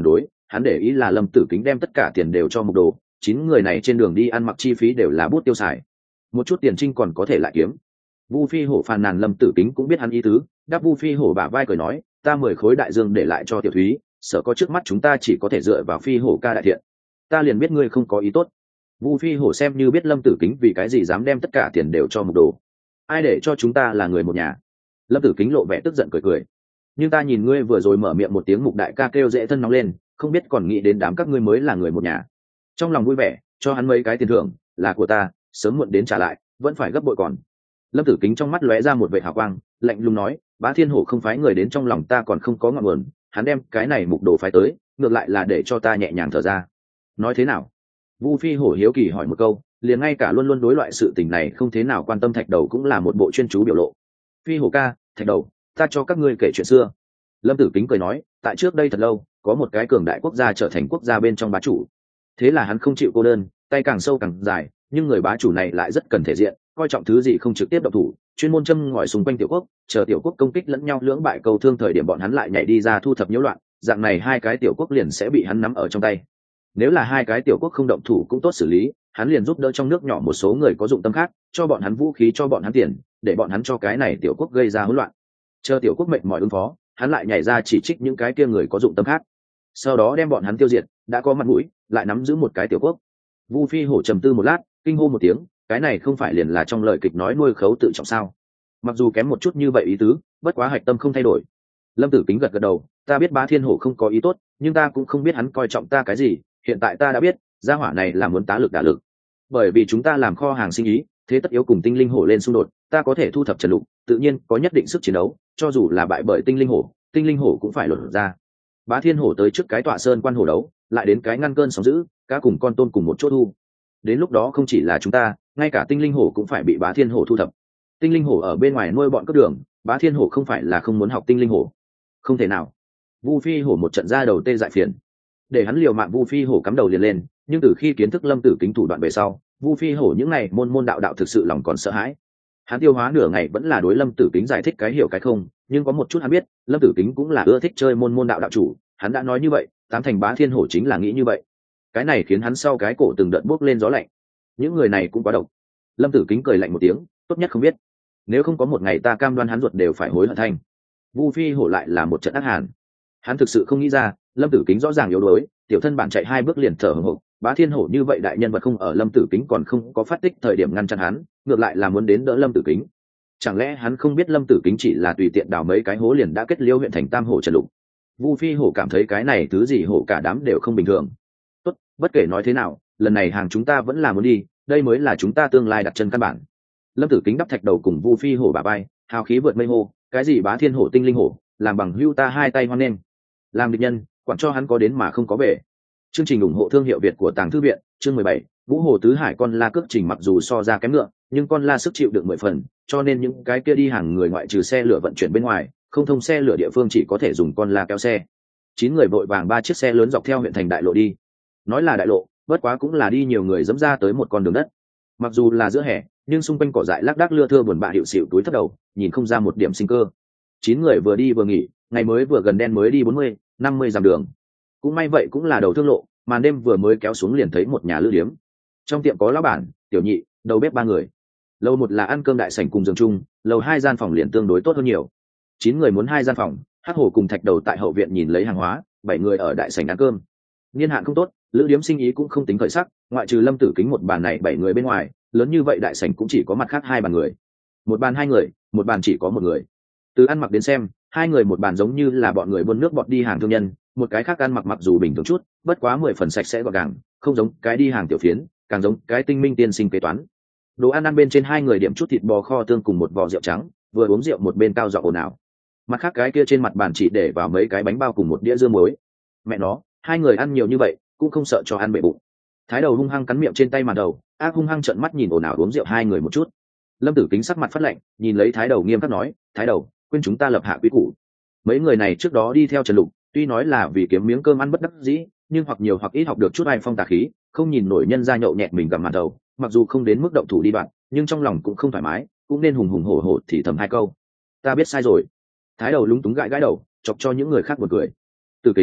hắn để ý là Lâm Tử Kính đem tất cả tiền đều cho Mục Đồ, chín người này trên đường đi ăn mặc chi phí đều là bút tiêu xài, một chút tiền trinh còn có thể lại kiếm. Vu Phi Hổ phàn nàn Lâm Tử Kính cũng biết hắn ý tứ, đáp Vu Phi Hổ bả vai cười nói, ta mười khối đại dương để lại cho Tiểu Thúy, sợ có trước mắt chúng ta chỉ có thể dựa vào Phi Hổ ca đại thiện. Ta liền biết ngươi không có ý tốt. Vu Phi Hổ xem như biết Lâm Tử Kính vì cái gì dám đem tất cả tiền đều cho Mục Đồ. Ai để cho chúng ta là người một nhà? Lâm Tử Kính lộ vẻ tức giận cười cười. Nhưng ta nhìn ngươi vừa rồi mở miệng một tiếng Mục đại ca kêu dễ thân nóng lên, không biết còn nghĩ đến đám các ngươi mới là người một nhà. Trong lòng vui vẻ, cho hắn mấy cái tiền thưởng, là của ta, sớm muộn đến trả lại, vẫn phải gấp bội còn. Lâm Tử Kính trong mắt lóe ra một vẻ hào quang, lạnh lùng nói, Bá Thiên Hổ không phái người đến trong lòng ta còn không có ngọn nguồn, hắn đem cái này Mục Đồ phái tới, ngược lại là để cho ta nhẹ nhàng thở ra. Nói thế nào? Vu Phi Hổ hiếu kỳ hỏi một câu, liền ngay cả luôn luôn đối loại sự tình này không thế nào quan tâm Thạch Đầu cũng là một bộ chuyên chú biểu lộ. Phi Hổ ca, Thạch Đầu, ta cho các ngươi kể chuyện xưa. Lâm Tử Kính cười nói, tại trước đây thật lâu, có một cái cường đại quốc gia trở thành quốc gia bên trong bá chủ. Thế là hắn không chịu cô đơn, tay càng sâu càng dài, nhưng người bá chủ này lại rất cần thể diện, coi trọng thứ gì không trực tiếp động thủ, chuyên môn châm ngòi xung quanh tiểu quốc, chờ tiểu quốc công kích lẫn nhau lưỡng bại cầu thương thời điểm bọn hắn lại nhảy đi ra thu thập nhiễu loạn, dạng này hai cái tiểu quốc liền sẽ bị hắn nắm ở trong tay. Nếu là hai cái tiểu quốc không động thủ cũng tốt xử lý, hắn liền giúp đỡ trong nước nhỏ một số người có dụng tâm khác, cho bọn hắn vũ khí, cho bọn hắn tiền, để bọn hắn cho cái này tiểu quốc gây ra hỗn loạn. Chờ tiểu quốc mệt mỏi ứng phó, hắn lại nhảy ra chỉ trích những cái kia người có dụng tâm khác, sau đó đem bọn hắn tiêu diệt, đã có mặt mũi, lại nắm giữ một cái tiểu quốc. Vu Phi Hổ trầm tư một lát, kinh hô một tiếng, cái này không phải liền là trong lời kịch nói nuôi khấu tự trọng sao? Mặc dù kém một chút như vậy ý tứ, bất quá hạch tâm không thay đổi. Lâm Tử Kính gật gật đầu, ta biết Bá Thiên Hổ không có ý tốt, nhưng ta cũng không biết hắn coi trọng ta cái gì, hiện tại ta đã biết, gia hỏa này là muốn tá lực đả lực. Bởi vì chúng ta làm kho hàng sinh ý, thế tất yếu cùng tinh linh hổ lên xung đột, ta có thể thu thập Trần Lục, tự nhiên có nhất định sức chiến đấu, cho dù là bại bởi tinh linh hổ, tinh linh hổ cũng phải lột ra. Bá Thiên Hổ tới trước cái tọa sơn quan hổ đấu, lại đến cái ngăn cơn sóng dữ, cá cùng con tôm cùng một chỗ thu. Đến lúc đó không chỉ là chúng ta, ngay cả tinh linh hổ cũng phải bị Bá Thiên Hổ thu thập. Tinh linh hổ ở bên ngoài nuôi bọn cướp đường, Bá Thiên Hổ không phải là không muốn học tinh linh hổ. Không thể nào. Vu Phi Hổ một trận ra đầu tê dại phiền, để hắn liều mạng Vu Phi Hổ cắm đầu liền lên, nhưng từ khi kiến thức Lâm Tử Kính thủ đoạn về sau, Vu Phi Hổ những ngày môn môn đạo đạo thực sự lòng còn sợ hãi. Hắn tiêu hóa nửa ngày vẫn là đối Lâm Tử Kính giải thích cái hiểu cái không, nhưng có một chút hắn biết, Lâm Tử Kính cũng là ưa thích chơi môn môn đạo đạo chủ, hắn đã nói như vậy, tám thành Bá Thiên Hổ chính là nghĩ như vậy. Cái này khiến hắn sau cái cổ từng đợt bốc lên gió lạnh. Những người này cũng quá độc. Lâm Tử Kính cười lạnh một tiếng, tốt nhất không biết. Nếu không có một ngày ta cam đoan hắn ruột đều phải hối hận thành. Vu Phi Hổ lại là một trận ác hàn. Hắn thực sự không nghĩ ra, Lâm Tử Kính rõ ràng yếu đuối, tiểu thân bạn chạy hai bước liền thở hổn hộc, Bá Thiên Hổ như vậy đại nhân vật không ở Lâm Tử Kính còn không có phát tích thời điểm ngăn chặn hắn, ngược lại là muốn đến đỡ Lâm Tử Kính. Chẳng lẽ hắn không biết Lâm Tử Kính chỉ là tùy tiện đào mấy cái hố liền đã kết liễu huyện thành Tam Hổ Trần Lục? Vu Phi Hổ cảm thấy cái này thứ gì hổ cả đám đều không bình thường. Tốt, bất kể nói thế nào, lần này hàng chúng ta vẫn là muốn đi, đây mới là chúng ta tương lai đặt chân căn bản. Lâm Tử Kính đắp thạch đầu cùng Vu Phi Hổ bả vai, hào khí vượt mây hô, cái gì Bá Thiên Hổ tinh linh hổ, làm bằng hưu ta hai tay hoan nghênh. Làm địch nhân, quản cho hắn có đến mà không có về. Chương trình ủng hộ thương hiệu Việt của Tàng Thư Viện, chương mười bảy, Vũ Hồ Tứ Hải con la cước trình mặc dù so ra kém ngựa, nhưng con la sức chịu đựng mười phần, cho nên những cái kia đi hàng người ngoại trừ xe lửa vận chuyển bên ngoài, không thông xe lửa địa phương chỉ có thể dùng con la kéo xe. Chín người vội vàng ba chiếc xe lớn dọc theo huyện thành đại lộ đi. Nói là đại lộ, bất quá cũng là đi nhiều người dẫm ra tới một con đường đất. Mặc dù là giữa hè, nhưng xung quanh cỏ dại lác đác lưa thưa buồn bã hiệu xịu túi thấp đầu, nhìn không ra một điểm sinh cơ. Chín người vừa đi vừa nghỉ, ngày mới vừa gần đen mới đi bốn mươi, năm mươi dặm đường. Cũng may vậy cũng là đầu thương lộ, màn đêm vừa mới kéo xuống liền thấy một nhà lữ điếm. Trong tiệm có lão bản, tiểu nhị, đầu bếp ba người. Lầu một là ăn cơm đại sảnh cùng giường chung, lầu hai gian phòng liền tương đối tốt hơn nhiều. Chín người muốn hai gian phòng, Hắc Hổ cùng Thạch Đầu tại hậu viện nhìn lấy hàng hóa, bảy người ở đại sảnh ăn cơm. Niên hạn không tốt, lữ điếm sinh ý cũng không tính khởi sắc, ngoại trừ Lâm Tử Kính một bàn này bảy người bên ngoài, lớn như vậy đại sảnh cũng chỉ có mặt khác hai bàn người. Một bàn hai người, một bàn chỉ có một người. Từ ăn mặc đến xem, hai người một bàn giống như là bọn người buôn nước bọt đi hàng thương nhân, một cái khác ăn mặc mặc dù bình thường chút, bất quá mười phần sạch sẽ gọn gàng, không giống cái đi hàng tiểu phiến, càng giống cái tinh minh tiên sinh kế toán. Đồ ăn ăn bên trên hai người điểm chút thịt bò kho tương cùng một vò rượu trắng, vừa uống rượu một bên cao giọng ồn ào. Mặt khác cái kia trên mặt bàn chỉ để vào mấy cái bánh bao cùng một đĩa dưa muối. Mẹ nó, hai người ăn nhiều như vậy, cũng không sợ cho ăn bể bụng. Thái Đầu hung hăng cắn miệng trên tay màn đầu, ác hung hăng trợn mắt nhìn ồn ào uống rượu hai người một chút. Lâm Tử Kính sắc mặt phát lạnh, nhìn lấy Thái Đầu nghiêm khắc nói, Thái Đầu, quên chúng ta lập hạ quy củ. Mấy người này trước đó đi theo Trần Lục, tuy nói là vì kiếm miếng cơm ăn bất đắc dĩ, nhưng hoặc nhiều hoặc ít học được chút ai phong tà khí, không nhìn nổi nhân ra nhậu nhẹt mình gặm màn đầu, mặc dù không đến mức động thủ đi đoạn, nhưng trong lòng cũng không thoải mái, cũng nên hùng hùng hổ hổ thì thầm hai câu. Ta biết sai rồi. Thái Đầu lúng túng gãi gãi đầu, chọc cho những người khác buồn cười. Tử Kính,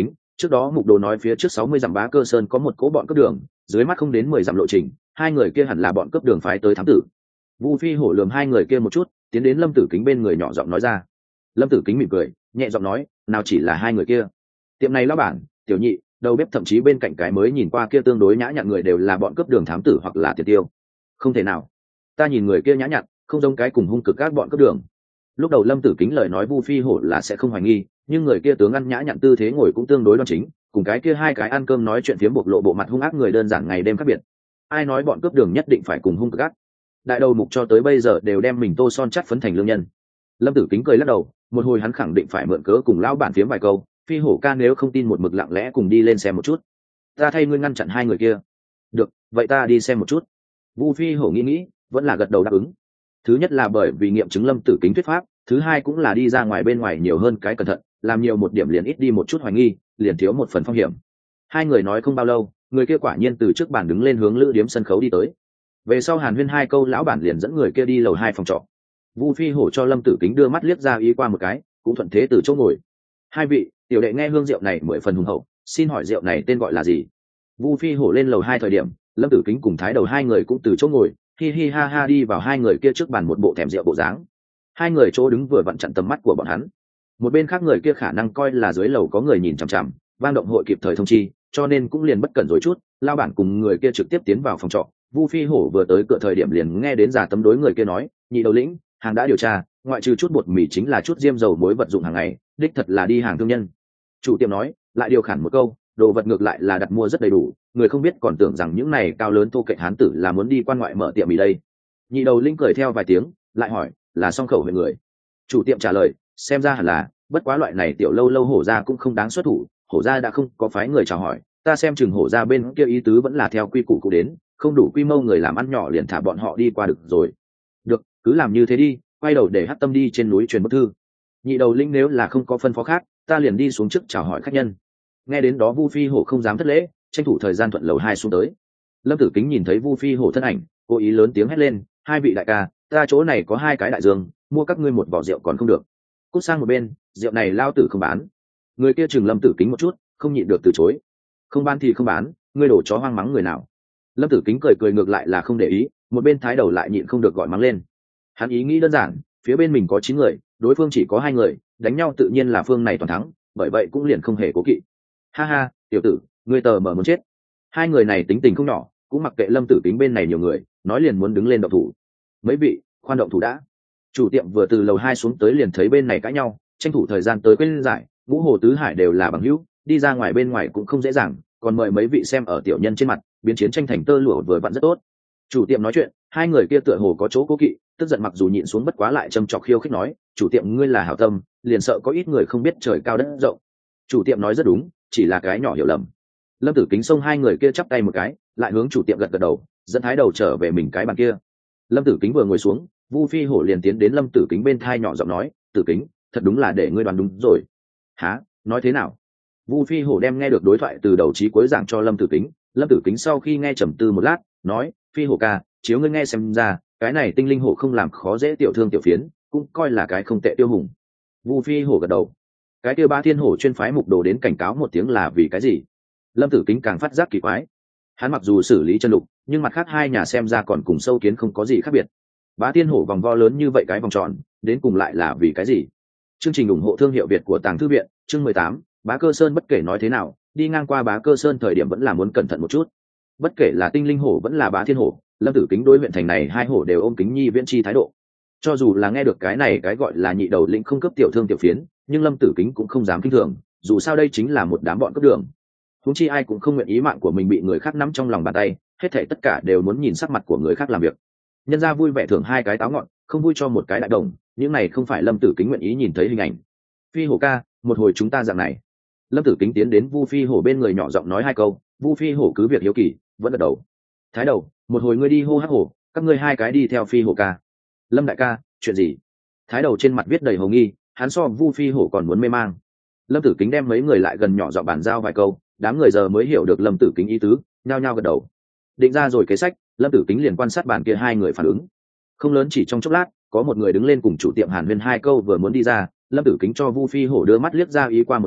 Trước đó mục đồ nói phía trước sáu mươi dặm Bá Cơ Sơn có một cỗ bọn cướp đường, dưới mắt không đến mười dặm lộ trình, hai người kia hẳn là bọn cướp đường phái tới thám tử. Vu Phi hổ lườm hai người kia một chút, tiến đến Lâm Tử Kính bên người nhỏ giọng nói ra. Lâm Tử Kính mỉm cười, nhẹ giọng nói, nào chỉ là hai người kia. Tiệm này lão bản, tiểu nhị, đầu bếp thậm chí bên cạnh cái mới nhìn qua kia tương đối nhã nhặn người đều là bọn cướp đường thám tử hoặc là tiền tiêu. Không thể nào. Ta nhìn người kia nhã nhặn, không giống cái cùng hung cực các bọn cướp đường. Lúc đầu Lâm Tử Kính lời nói Vu Phi hổ là sẽ không hoài nghi, nhưng người kia tướng ăn nhã nhặn tư thế ngồi cũng tương đối đoan chính, cùng cái kia hai cái ăn cơm nói chuyện phiếm bộc lộ bộ mặt hung ác người đơn giản ngày đêm khác biệt. Ai nói bọn cướp đường nhất định phải cùng hung cực ác? Đại đầu mục cho tới bây giờ đều đem mình tô son chắt phấn thành lương nhân. Lâm Tử Kính cười lắc đầu, một hồi hắn khẳng định phải mượn cớ cùng lão bản phiếm vài câu. Phi hổ ca nếu không tin một mực lặng lẽ cùng đi lên xem một chút. Ta thay ngươi ngăn chặn hai người kia. Được, vậy ta đi xem một chút. Vu Phi hổ nghĩ nghĩ, vẫn là gật đầu đáp ứng. Thứ nhất là bởi vì nghiệm chứng Lâm Tử Kính thuyết pháp, thứ hai cũng là đi ra ngoài bên ngoài nhiều hơn cái cẩn thận, làm nhiều một điểm liền ít đi một chút hoài nghi, liền thiếu một phần phong hiểm. Hai người nói không bao lâu, người kia quả nhiên từ trước bàn đứng lên hướng lữ điếm sân khấu đi tới. Về sau hàn huyên hai câu, lão bản liền dẫn người kia đi lầu hai phòng trọ. Vu Phi hổ cho Lâm Tử Kính đưa mắt liếc ra ý qua một cái, cũng thuận thế từ chỗ ngồi. Hai vị, tiểu đệ nghe hương rượu này mười phần hùng hậu, xin hỏi rượu này tên gọi là gì? Vu Phi hổ lên lầu hai thời điểm, Lâm Tử Kính cùng thái đầu hai người cũng từ chỗ ngồi, hi hi ha ha đi vào hai người kia trước bàn một bộ thèm rượu bộ dáng. Hai người chỗ đứng vừa vặn chặn tầm mắt của bọn hắn. Một bên khác người kia khả năng coi là dưới lầu có người nhìn chằm chằm, vang động hội kịp thời thông chi, cho nên cũng liền bất cẩn rồi chút, lao bản cùng người kia trực tiếp tiến vào phòng trọ. Vu Phi hổ vừa tới cửa thời điểm liền nghe đến giả tấm đối người kia nói, nhị đầu lĩnh, hàng đã điều tra, ngoại trừ chút bột mì chính là chút diêm dầu muối vật dụng hàng ngày, đích thật là đi hàng thương nhân. Chủ tiệm nói, lại điều khản một câu, đồ vật ngược lại là đặt mua rất đầy đủ, người không biết còn tưởng rằng những này cao lớn thô kệch hán tử là muốn đi quan ngoại mở tiệm mì đây. Nhị đầu lĩnh cười theo vài tiếng, lại hỏi, là song khẩu về người? Chủ tiệm trả lời, xem ra hẳn là, bất quá loại này tiểu lâu lâu hổ ra cũng không đáng xuất thủ, hổ ra đã không có phái người chào hỏi, ta xem chừng hổ ra bên kia ý tứ vẫn là theo quy củ cũ đến, không đủ quy mô người làm ăn nhỏ liền thả bọn họ đi qua được rồi. Được, cứ làm như thế đi, quay đầu để Hắc Tâm đi trên núi truyền bức thư. Nhị đầu lĩnh nếu là không có phân phó khác, ta liền đi xuống trước chào hỏi khách nhân. Nghe đến đó Vu Phi hổ không dám thất lễ, tranh thủ thời gian thuận lầu hai xuống tới. Lâm Tử Kính nhìn thấy Vu Phi hổ thân ảnh, cố ý lớn tiếng hét lên, hai vị đại ca, ta chỗ này có hai cái đại dương, mua các ngươi một vỏ rượu còn không được. Cút sang một bên, rượu này lao tử không bán. Người kia chừng Lâm Tử Kính một chút, không nhịn được từ chối. Không bán thì không bán, ngươi đổ chó hoang mắng người nào? Lâm Tử Kính cười cười ngược lại là không để ý, một bên thái đầu lại nhịn không được gọi mắng lên. Hắn ý nghĩ đơn giản, phía bên mình có chín người, đối phương chỉ có hai người, đánh nhau tự nhiên là phương này toàn thắng, bởi vậy cũng liền không hề cố kỵ. Ha ha, tiểu tử, ngươi tờ mở muốn chết. Hai người này tính tình không nhỏ, cũng mặc kệ Lâm Tử Kính bên này nhiều người, nói liền muốn đứng lên động thủ. Mấy vị, khoan động thủ đã. Chủ tiệm vừa từ lầu hai xuống tới liền thấy bên này cãi nhau, tranh thủ thời gian tới quên giải, ngũ hồ tứ hải đều là bằng hữu, đi ra ngoài bên ngoài cũng không dễ dàng, còn mời mấy vị xem ở tiểu nhân trên mặt, biến chiến tranh thành tơ lụa vừa vặn rất tốt. Chủ tiệm nói chuyện, hai người kia tựa hồ có chỗ cố kỵ, tức giận mặc dù nhịn xuống bất quá lại châm chọc khiêu khích nói, chủ tiệm ngươi là hảo tâm, liền sợ có ít người không biết trời cao đất rộng. Chủ tiệm nói rất đúng, chỉ là cái nhỏ hiểu lầm. Lâm Tử Kính xông hai người kia chắp tay một cái, lại hướng chủ tiệm gật gật đầu, dẫn thái đầu trở về mình cái bàn kia. Lâm Tử Kính vừa ngồi xuống, Vu Phi hổ liền tiến đến Lâm Tử Kính bên thai nhỏ giọng nói, Tử Kính, thật đúng là để ngươi đoán đúng rồi. Hả? Nói thế nào? Vu Phi hổ đem nghe được đối thoại từ đầu chí cuối giảng cho Lâm Tử Kính. Lâm Tử Kính sau khi nghe trầm tư một lát, nói, Phi hổ ca, chiếu ngươi nghe xem ra, cái này tinh linh hổ không làm khó dễ tiểu thương tiểu phiến, cũng coi là cái không tệ tiêu hùng. Vu Phi hổ gật đầu. Cái tiêu ba thiên hổ chuyên phái mục đồ đến cảnh cáo một tiếng là vì cái gì? Lâm Tử Kính càng phát giác kỳ quái. Hắn mặc dù xử lý chân lục, nhưng mặt khác hai nhà xem ra còn cùng sâu kiến không có gì khác biệt. Bá Tiên hổ vòng vo lớn như vậy cái vòng tròn, đến cùng lại là vì cái gì? Chương trình ủng hộ thương hiệu Việt của Tàng Thư viện, chương mười tám, Bá Cơ Sơn bất kể nói thế nào, đi ngang qua Bá Cơ Sơn thời điểm vẫn là muốn cẩn thận một chút. Bất kể là tinh linh hổ vẫn là Bá Thiên hổ, Lâm Tử Kính đối huyện thành này hai hổ đều ôm kính nhi viễn chi thái độ. Cho dù là nghe được cái này cái gọi là nhị đầu lĩnh không cấp tiểu thương tiểu phiến, nhưng Lâm Tử Kính cũng không dám kinh thường, dù sao đây chính là một đám bọn cướp đường. Huống chi ai cũng không nguyện ý mạng của mình bị người khác nắm trong lòng bàn tay, hết thảy tất cả đều muốn nhìn sắc mặt của người khác làm việc. Nhân ra vui vẻ thưởng hai cái táo ngọn, không vui cho một cái đại đồng, những này không phải Lâm Tử Kính nguyện ý nhìn thấy hình ảnh. Phi hổ ca, một hồi chúng ta dạng này. Lâm Tử Kính tiến đến Vu Phi hổ bên người nhỏ giọng nói hai câu, Vu Phi hổ cứ việc hiếu kỳ, vẫn gật đầu. Thái đầu, một hồi ngươi đi hô hắc hổ, các ngươi hai cái đi theo Phi hổ ca. Lâm đại ca, chuyện gì? Thái đầu trên mặt viết đầy hồ nghi, hắn so Vu Phi hổ còn muốn mê mang. Lâm Tử Kính đem mấy người lại gần nhỏ giọng bàn giao vài câu, đám người giờ mới hiểu được Lâm Tử Kính ý tứ, nhao nhao gật đầu. Định ra rồi kế sách, Lâm Tử Kính liền quan sát bàn kia hai người phản ứng. Không lớn chỉ trong chốc lát, có một người đứng lên cùng chủ tiệm hàn huyên hai câu vừa muốn đi ra, Lâm Tử Kính cho Vu Phi hổ đưa mắt liếc ra ý qua một cái,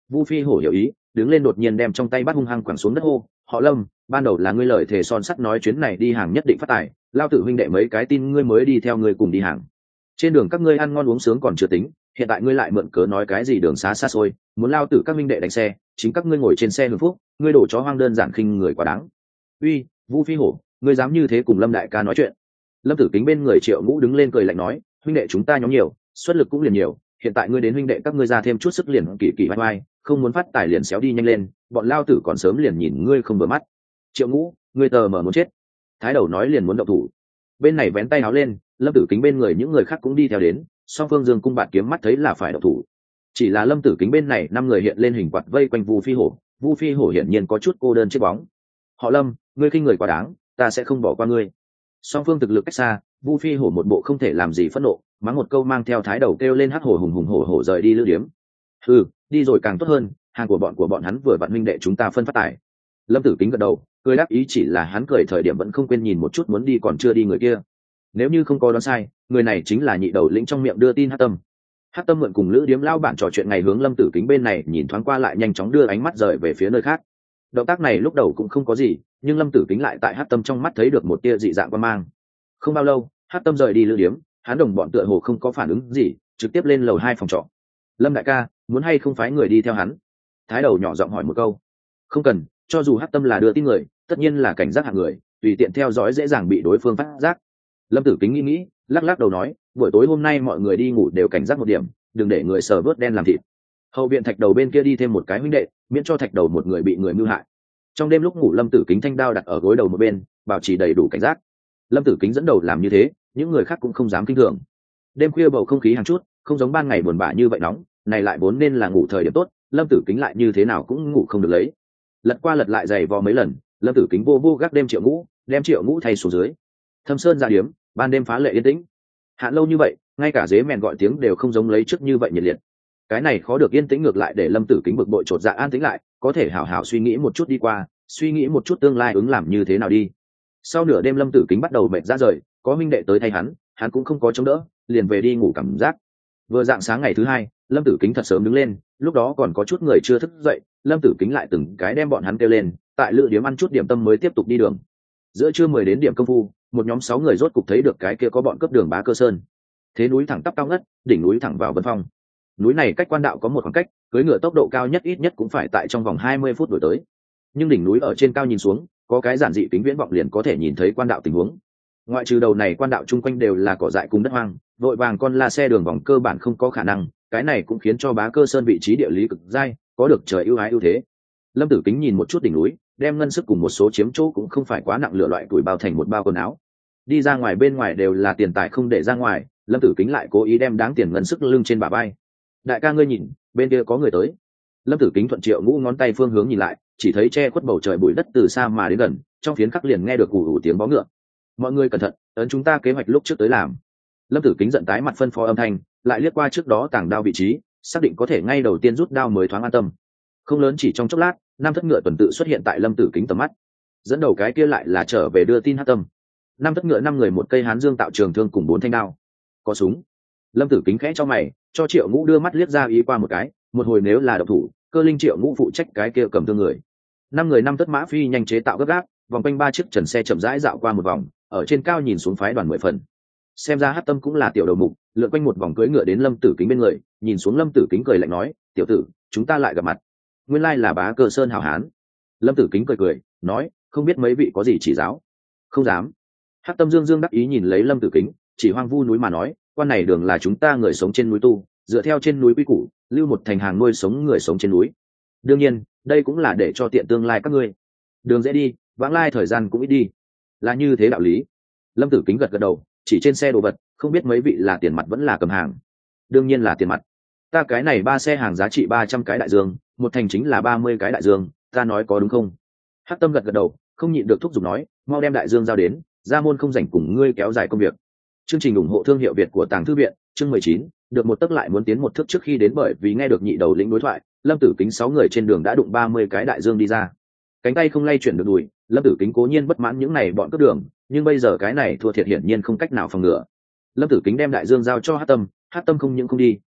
Vu Phi hổ hiểu ý, đứng lên đột nhiên đem trong tay bắt hung hăng quẳng xuống đất hô: họ Lâm, ban đầu là ngươi lời thề son sắt nói chuyến này đi hàng nhất định phát tài, lao tử huynh đệ mấy cái tin ngươi mới đi theo ngươi cùng đi hàng. Trên đường các ngươi ăn ngon uống sướng còn chưa tính, hiện tại ngươi lại mượn cớ nói cái gì đường xá xa xôi, muốn lao tử các huynh đệ đánh xe, chính các ngươi ngồi trên xe hưởng phúc, ngươi đổ chó hoang đơn giản khinh người quá đáng. Uy, Vu Phi hổ, ngươi dám như thế cùng Lâm đại ca nói chuyện? Lâm Tử Kính bên người Triệu Ngũ đứng lên cười lạnh nói: huynh đệ chúng ta nhóm nhiều, xuất lực cũng liền nhiều, hiện tại ngươi đến huynh đệ các ngươi ra thêm chút sức liền kỳ kỳ vai vai, không muốn phát tài liền xéo đi nhanh lên, bọn lao tử còn sớm liền nhìn ngươi không vừa mắt. Triệu Ngũ, ngươi tờ mở muốn chết. Thái đầu nói liền muốn động thủ. Bên này vén tay áo lên, Lâm Tử Kính bên người những người khác cũng đi theo đến, song phương dương cung bạt kiếm mắt thấy là phải động thủ. Chỉ là Lâm Tử Kính bên này năm người hiện lên hình quạt vây quanh Vu Phi hổ, Vu Phi hổ hiển nhiên có chút cô đơn chết bóng. Họ Lâm, ngươi khinh người quá đáng, ta sẽ không bỏ qua ngươi. Song phương thực lực cách xa, Vu Phi hổ một bộ không thể làm gì phẫn nộ, mắng một câu mang theo thái đầu kêu lên hắc hổ hùng hùng hổ hổ rời đi lữ điếm. Ừ, đi rồi càng tốt hơn, hàng của bọn của bọn hắn vừa vặn minh đệ chúng ta phân phát tài. Lâm Tử Kính gật đầu, cười đáp ý, chỉ là hắn cười thời điểm vẫn không quên nhìn một chút muốn đi còn chưa đi người kia. Nếu như không có đoán sai, người này chính là nhị đầu lĩnh trong miệng đưa tin Hắc Tâm. Hắc Tâm mượn cùng lữ điếm lao bản trò chuyện ngày hướng Lâm Tử Kính bên này nhìn thoáng qua lại nhanh chóng đưa ánh mắt rời về phía nơi khác. Động tác này lúc đầu cũng không có gì, nhưng Lâm Tử Kính lại tại Hắc Tâm trong mắt thấy được một tia dị dạng quan mang. Không bao lâu, Hắc Tâm rời đi lữ điếm, hắn đồng bọn tựa hồ không có phản ứng gì, trực tiếp lên lầu hai phòng trọ. Lâm đại ca, muốn hay không phái người đi theo hắn? Thái đầu nhỏ giọng hỏi một câu. Không cần, cho dù Hắc Tâm là đưa tin người, tất nhiên là cảnh giác hạng người, tùy tiện theo dõi dễ dàng bị đối phương phát giác. Lâm Tử Kính nghĩ nghĩ, lắc lắc đầu nói: buổi tối hôm nay mọi người đi ngủ đều cảnh giác một điểm, đừng để người sờ vớt đen làm thịt. Hậu viện Thạch đầu bên kia đi thêm một cái huynh đệ, miễn cho Thạch đầu một người bị người mưu hại. Trong đêm lúc ngủ, Lâm Tử Kính thanh đao đặt ở gối đầu một bên, bảo trì đầy đủ cảnh giác. Lâm Tử Kính dẫn đầu làm như thế, những người khác cũng không dám kinh thường. Đêm khuya bầu không khí hàng chút, không giống ban ngày buồn bã như vậy nóng, này lại vốn nên là ngủ thời điểm tốt, Lâm Tử Kính lại như thế nào cũng ngủ không được lấy. Lật qua lật lại giày vò mấy lần, Lâm Tử Kính vô vô gác đêm Triệu Ngũ, đem Triệu Ngũ thay xuống dưới. Thâm Sơn ra điếm, ban đêm phá lệ yên tĩnh. Hạn lâu như vậy, ngay cả dế mèn gọi tiếng đều không giống lấy trước như vậy nhiệt liệt. Cái này khó được yên tĩnh ngược lại để Lâm Tử Kính bực bội chột dạ an tĩnh lại, có thể hảo hảo suy nghĩ một chút đi qua, suy nghĩ một chút tương lai ứng làm như thế nào đi. Sau nửa đêm Lâm Tử Kính bắt đầu mệt ra rời, có huynh đệ tới thay hắn, hắn cũng không có chống đỡ, liền về đi ngủ cảm giác. Vừa dạng sáng ngày thứ hai, Lâm Tử Kính thật sớm đứng lên, lúc đó còn có chút người chưa thức dậy, Lâm Tử Kính lại từng cái đem bọn hắn kêu lên, tại lữ điếm ăn chút điểm tâm mới tiếp tục đi đường. Giữa trưa mười đến điểm công phu, một nhóm sáu người rốt cục thấy được cái kia có bọn cướp đường Bá Cơ Sơn. Thế núi thẳng tắp cao ngất, đỉnh núi thẳng vào Vân Phong. Núi này cách quan đạo có một khoảng cách, cưỡi ngựa tốc độ cao nhất ít nhất cũng phải tại trong vòng hai mươi phút đuổi tới. Nhưng đỉnh núi ở trên cao nhìn xuống, có cái giản dị kính viễn vọng liền có thể nhìn thấy quan đạo tình huống. Ngoại trừ đầu này quan đạo chung quanh đều là cỏ dại cùng đất hoang, vội vàng con la xe đường vòng cơ bản không có khả năng, cái này cũng khiến cho Bá Cơ Sơn vị trí địa lý cực dai, có được trời ưu ái ưu thế. Lâm Tử Kính nhìn một chút đỉnh núi, đem ngân sức cùng một số chiếm chỗ cũng không phải quá nặng lựa loại tuổi bao thành một bao quần áo. Đi ra ngoài bên ngoài đều là tiền tài không để ra ngoài, Lâm Tử Kính lại cố ý đem đáng tiền ngân sức lưng trên bả vai. Đại ca ngươi nhìn, bên kia có người tới. Lâm Tử Kính thuận Triệu Ngũ ngón tay phương hướng nhìn lại, chỉ thấy che khuất bầu trời bụi đất từ xa mà đến gần, trong phiến khắc liền nghe được ù ù tiếng bó ngựa. Mọi người cẩn thận, ấn chúng ta kế hoạch lúc trước tới làm. Lâm Tử Kính giận tái mặt phân phó âm thanh, lại liếc qua trước đó tàng đao vị trí, xác định có thể ngay đầu tiên rút đao mới thoáng an tâm. Không lớn chỉ trong chốc lát, năm thất ngựa tuần tự xuất hiện tại Lâm Tử Kính tầm mắt. Dẫn đầu cái kia lại là trở về đưa tin Hắc Tâm. Năm thất ngựa năm người một cây hán dương tạo trường thương cùng bốn thanh đao. Có súng. Lâm Tử Kính khẽ cho mày, cho Triệu Ngũ đưa mắt liếc ra ý qua một cái, một hồi nếu là độc thủ, Cơ Linh Triệu Ngũ phụ trách cái kia cầm thương người. Năm người năm thất mã phi nhanh chế tạo gấp gáp, vòng quanh ba chiếc trần xe chậm rãi dạo qua một vòng, ở trên cao nhìn xuống phái đoàn mười phần. Xem ra Hắc Tâm cũng là tiểu đầu mục, lượn quanh một vòng cưỡi ngựa đến Lâm Tử Kính bên người, nhìn xuống Lâm Tử Kính cười lạnh nói: "Tiểu tử, chúng ta lại gặp mặt. Nguyên lai là Bá Cơ Sơn hảo hán." Lâm Tử Kính cười cười, nói: "Không biết mấy vị có gì chỉ giáo?" "Không dám." Hắc Tâm dương dương đắc ý nhìn lấy Lâm Tử Kính, chỉ hoang vu núi mà nói: "Quan này đường là chúng ta người sống trên núi tu, dựa theo trên núi quy củ, lưu một thành hàng nuôi sống người sống trên núi. Đương nhiên, đây cũng là để cho tiện tương lai các ngươi. Đường dễ đi, vãng lai thời gian cũng ít đi. Là như thế đạo lý." Lâm Tử Kính gật gật đầu, chỉ trên xe đồ vật, không biết mấy vị là tiền mặt vẫn là cầm hàng. "Đương nhiên là tiền mặt. Ta cái này ba xe hàng giá trị ba trăm cái đại dương, một thành chính là ba mươi cái đại dương, ta nói có đúng không?" Hắc Tâm gật gật đầu, không nhịn được thúc giục nói: "Mau đem đại dương giao đến, gia môn không rảnh cùng ngươi kéo dài công việc." Chương trình ủng hộ thương hiệu Việt của Tàng Thư viện, chương mười chín, được một tấc lại muốn tiến một thước. Trước khi đến, bởi vì nghe được nhị đầu lĩnh đối thoại, Lâm Tử Kính sáu người trên đường đã đụng ba mươi cái đại dương đi ra. Cánh tay không lay chuyển được đùi, Lâm Tử Kính cố nhiên bất mãn những này bọn cướp đường, nhưng bây giờ cái này thua thiệt hiển nhiên không cách nào phòng ngừa. Lâm Tử Kính đem đại dương giao cho Hắc Tâm, Hắc Tâm không những không đi,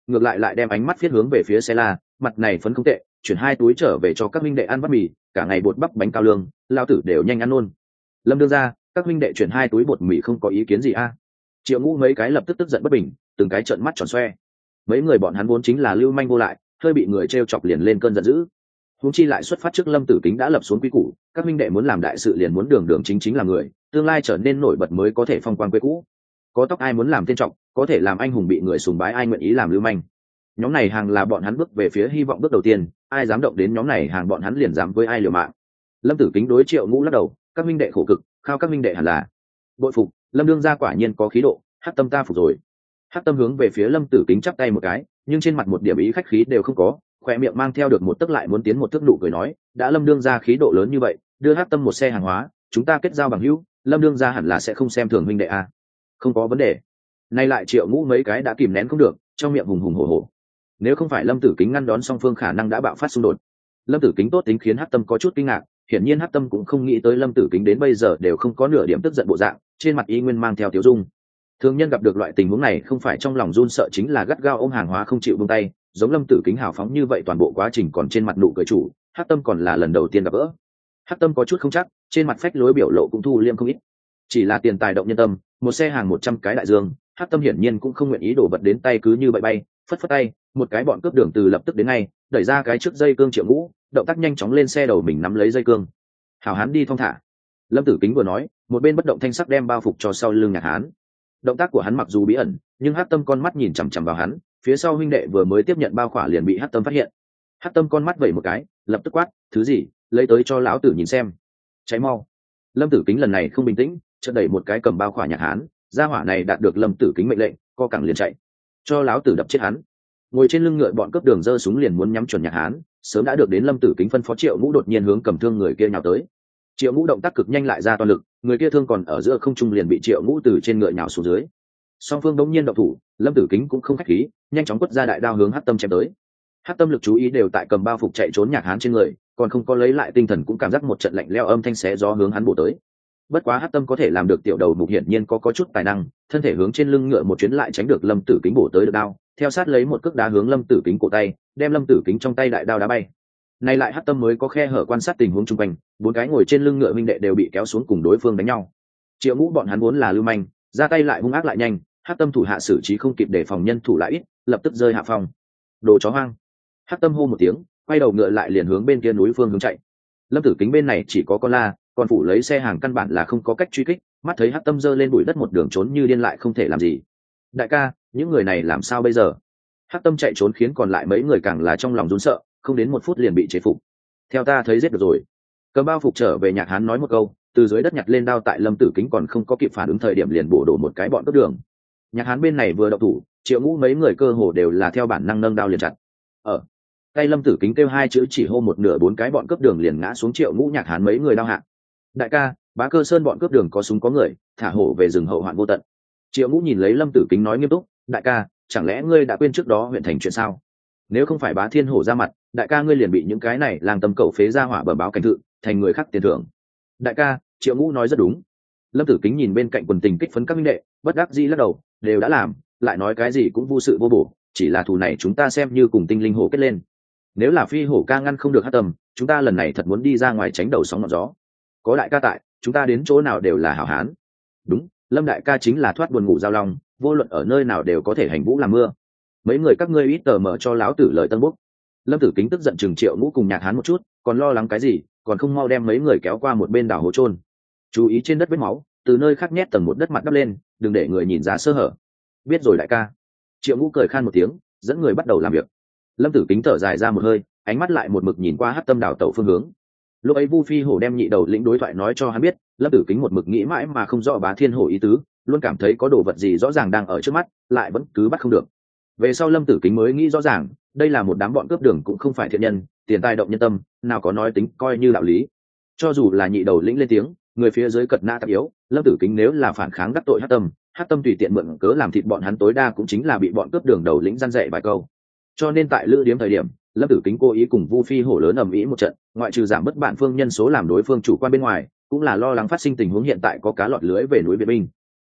ngược lại lại đem ánh mắt viết hướng về phía xe la, mặt này phấn không tệ, chuyển hai túi trở về cho các minh đệ ăn bát mì, cả ngày bột bắp bánh cao lương, lao tử đều nhanh ăn luôn. Lâm đương ra, các minh đệ chuyển hai túi bột mì không có ý kiến gì a? Triệu Ngũ mấy cái lập tức tức giận bất bình, từng cái trợn mắt tròn xoe. Mấy người bọn hắn vốn chính là lưu manh vô lại, hơi bị người trêu chọc liền lên cơn giận dữ. Huống chi lại xuất phát trước Lâm Tử Kính đã lập xuống quy củ, các minh đệ muốn làm đại sự liền muốn đường đường chính chính làm người, tương lai trở nên nổi bật mới có thể phong quang quê cũ. Có tóc ai muốn làm tiên trọng, có thể làm anh hùng bị người sùng bái ai nguyện ý làm lưu manh. Nhóm này hàng là bọn hắn bước về phía hy vọng bước đầu tiên, ai dám động đến nhóm này hàng bọn hắn liền dám với ai liều mạng. Lâm Tử Kính đối Triệu Ngũ lắc đầu, các minh đệ khổ cực, khao các minh đệ hẳn là bội phục, Lâm đương gia quả nhiên có khí độ, Hắc Tâm ta phục rồi. Hắc Tâm hướng về phía Lâm Tử Kính chắp tay một cái, nhưng trên mặt một điểm ý khách khí đều không có, khoe miệng mang theo được một tức lại muốn tiến một thước nụ cười nói, đã Lâm đương gia khí độ lớn như vậy, đưa Hắc Tâm một xe hàng hóa, chúng ta kết giao bằng hữu, Lâm đương gia hẳn là sẽ không xem thường huynh đệ a. Không có vấn đề. Nay lại Triệu Ngũ mấy cái đã kìm nén không được, trong miệng hùng hùng hổ hổ. Nếu không phải Lâm Tử Kính ngăn đón song phương khả năng đã bạo phát xung đột. Lâm Tử Kính tốt tính khiến Hắc Tâm có chút kinh ngạc, hiển nhiên Hắc Tâm cũng không nghĩ tới Lâm Tử Kính đến bây giờ đều không có nửa điểm tức giận bộ dạng, trên mặt y nguyên mang theo tiêu dung. Thường nhân gặp được loại tình huống này không phải trong lòng run sợ chính là gắt gao ôm hàng hóa không chịu buông tay, giống Lâm Tử Kính hào phóng như vậy toàn bộ quá trình còn trên mặt nụ cười chủ, Hắc Tâm còn là lần đầu tiên gặp gỡ. Hắc Tâm có chút không chắc, trên mặt phách lối biểu lộ cũng thu liêm không ít. Chỉ là tiền tài động nhân tâm, một xe hàng một trăm cái đại dương, Hắc Tâm hiển nhiên cũng không nguyện ý đổ vật đến tay cứ như vậy bay, phất phất tay, một cái bọn cướp đường từ lập tức đến ngay, đẩy ra cái trước dây cương Triệu Ngũ, động tác nhanh chóng lên xe đầu mình nắm lấy dây cương. Hảo hán đi thong thả. Lâm Tử Kính vừa nói, một bên bất động thanh sắc đem bao phục cho sau lưng Nhạc Hán. Động tác của hắn mặc dù bí ẩn, nhưng Hắc Tâm con mắt nhìn chằm chằm vào hắn, phía sau huynh đệ vừa mới tiếp nhận bao khỏa liền bị Hắc Tâm phát hiện. Hắc Tâm con mắt vẩy một cái, lập tức quát, thứ gì, lấy tới cho lão tử nhìn xem. Cháy mau. Lâm Tử Kính lần này không bình tĩnh, chợt đẩy một cái cầm bao khỏa Nhạc Hán, gia hỏa này đạt được Lâm Tử Kính mệnh lệnh, co cẳng liền chạy. Cho lão tử đập chết hắn. Ngồi trên lưng ngựa bọn cướp đường giơ súng liền muốn nhắm chuẩn Nhạc Hán, sớm đã được đến Lâm Tử Kính phân phó. Triệu Ngũ đột nhiên hướng cầm thương người kia nhào tới. Triệu Ngũ động tác cực nhanh lại ra toàn lực, người kia thương còn ở giữa không trung liền bị Triệu Ngũ từ trên ngựa nhào xuống dưới. Song phương đống nhiên động thủ, Lâm Tử Kính cũng không khách khí, nhanh chóng quất ra đại đao hướng Hắc Tâm chém tới. Hắc Tâm lực chú ý đều tại cầm bao phục chạy trốn Nhạc Hán trên người, còn không có lấy lại tinh thần cũng cảm giác một trận lạnh lẽo âm thanh xé gió hướng hắn bổ tới. Bất quá Hắc Tâm có thể làm được tiểu đầu mục hiển nhiên có có chút tài năng, thân thể hướng trên lưng ngựa một chuyến lại tránh được Lâm Tử Kính bổ tới được đao, theo sát lấy một cước đá hướng Lâm Tử Kính cổ tay, đem Lâm Tử Kính trong tay đại đao đá bay. Nay lại Hắc Tâm mới có khe hở quan sát tình huống xung quanh, bốn cái ngồi trên lưng ngựa huynh đệ đều bị kéo xuống cùng đối phương đánh nhau. Triệu Ngũ bọn hắn vốn là lưu manh, ra tay lại hung ác lại nhanh, Hắc Tâm thủ hạ xử trí không kịp để phòng nhân thủ lại ít, lập tức rơi hạ phong. Đồ chó hoang. Hắc Tâm hô một tiếng, quay đầu ngựa lại liền hướng bên kia núi phương hướng chạy. Lâm Tử Kính bên này chỉ có con la, còn phủ lấy xe hàng căn bản là không có cách truy kích, mắt thấy Hắc Tâm giơ lên bụi đất một đường trốn như điên lại không thể làm gì. Đại ca, những người này làm sao bây giờ? Hắc Tâm chạy trốn khiến còn lại mấy người càng là trong lòng run sợ, không đến một phút liền bị chế phục. Theo ta thấy giết được rồi. Cầm bao phục trở về Nhạc Hán nói một câu, từ dưới đất nhặt lên đao tại Lâm Tử Kính còn không có kịp phản ứng thời điểm liền bổ đổ một cái bọn cướp đường. Nhạc Hán bên này vừa động thủ, Triệu Ngũ mấy người cơ hồ đều là theo bản năng nâng đao liền chặt. Ở tay Lâm Tử Kính kêu hai chữ chỉ hô một nửa bốn cái bọn cướp đường liền ngã xuống. Triệu Ngũ Nhạc Hán mấy người đao hạ. Đại ca, Bá Cơ Sơn bọn cướp đường có súng có người, thả hổ về rừng hậu hoạn vô tận. Triệu Ngũ nhìn lấy Lâm Tử Kính nói nghiêm túc, đại ca, chẳng lẽ ngươi đã quên trước đó huyện thành chuyện sao? Nếu không phải Bá Thiên Hổ ra mặt, đại ca ngươi liền bị những cái này làng tâm cẩu phế ra hỏa bẩm báo cảnh thự, thành người khác tiền thưởng. Đại ca, Triệu Ngũ nói rất đúng. Lâm Tử Kính nhìn bên cạnh quần tình kích phấn các minh đệ, bất đắc dĩ lắc đầu, đều đã làm, lại nói cái gì cũng vô sự vô bổ, chỉ là thù này chúng ta xem như cùng tinh linh hổ kết lên. Nếu là Phi Hổ ca ngăn không được Hắc Tâm, chúng ta lần này thật muốn đi ra ngoài tránh đầu sóng ngọn gió. Có đại ca tại, chúng ta đến chỗ nào đều là hảo hán. Đúng, Lâm đại ca chính là thoát buồn ngủ giao long, vô luận ở nơi nào đều có thể hành vũ làm mưa. Mấy người các ngươi ít tờ mở cho lão tử lời tân bốc. Lâm Tử Kính tức giận chừng Triệu Ngũ cùng Nhạc Hán một chút, còn lo lắng cái gì, còn không mau đem mấy người kéo qua một bên đảo hố trôn. Chú ý trên đất vết máu, từ nơi khác nhét tầng một đất mặt đắp lên, đừng để người nhìn ra sơ hở. Biết rồi đại ca. Triệu Ngũ cười khan một tiếng, dẫn người bắt đầu làm việc. Lâm Tử Kính thở dài ra một hơi, ánh mắt lại một mực nhìn qua Hắc Tâm đảo tẩu phương hướng. Lúc ấy Vu Phi Hổ đem nhị đầu lĩnh đối thoại nói cho hắn biết, Lâm Tử Kính một mực nghĩ mãi mà không rõ Bá Thiên Hổ ý tứ, luôn cảm thấy có đồ vật gì rõ ràng đang ở trước mắt, lại vẫn cứ bắt không được. Về sau Lâm Tử Kính mới nghĩ rõ ràng, đây là một đám bọn cướp đường cũng không phải thiện nhân, tiền tài động nhân tâm, nào có nói tính coi như đạo lý. Cho dù là nhị đầu lĩnh lên tiếng, người phía dưới cật nã tạp yếu, Lâm Tử Kính nếu là phản kháng đắc tội Hắc Tâm, Hắc Tâm tùy tiện mượn cớ làm thịt bọn hắn tối đa cũng chính là bị bọn cướp đường đầu lĩnh răn dạy vài câu. Cho nên tại lữ điếm thời điểm, Lâm Tử Kính cố ý cùng Vu Phi Hổ lớn ầm ĩ một trận, ngoại trừ giảm bớt bạn phương nhân số làm đối phương chủ quan bên ngoài, cũng là lo lắng phát sinh tình huống hiện tại có cá lọt lưới về núi Việt Binh.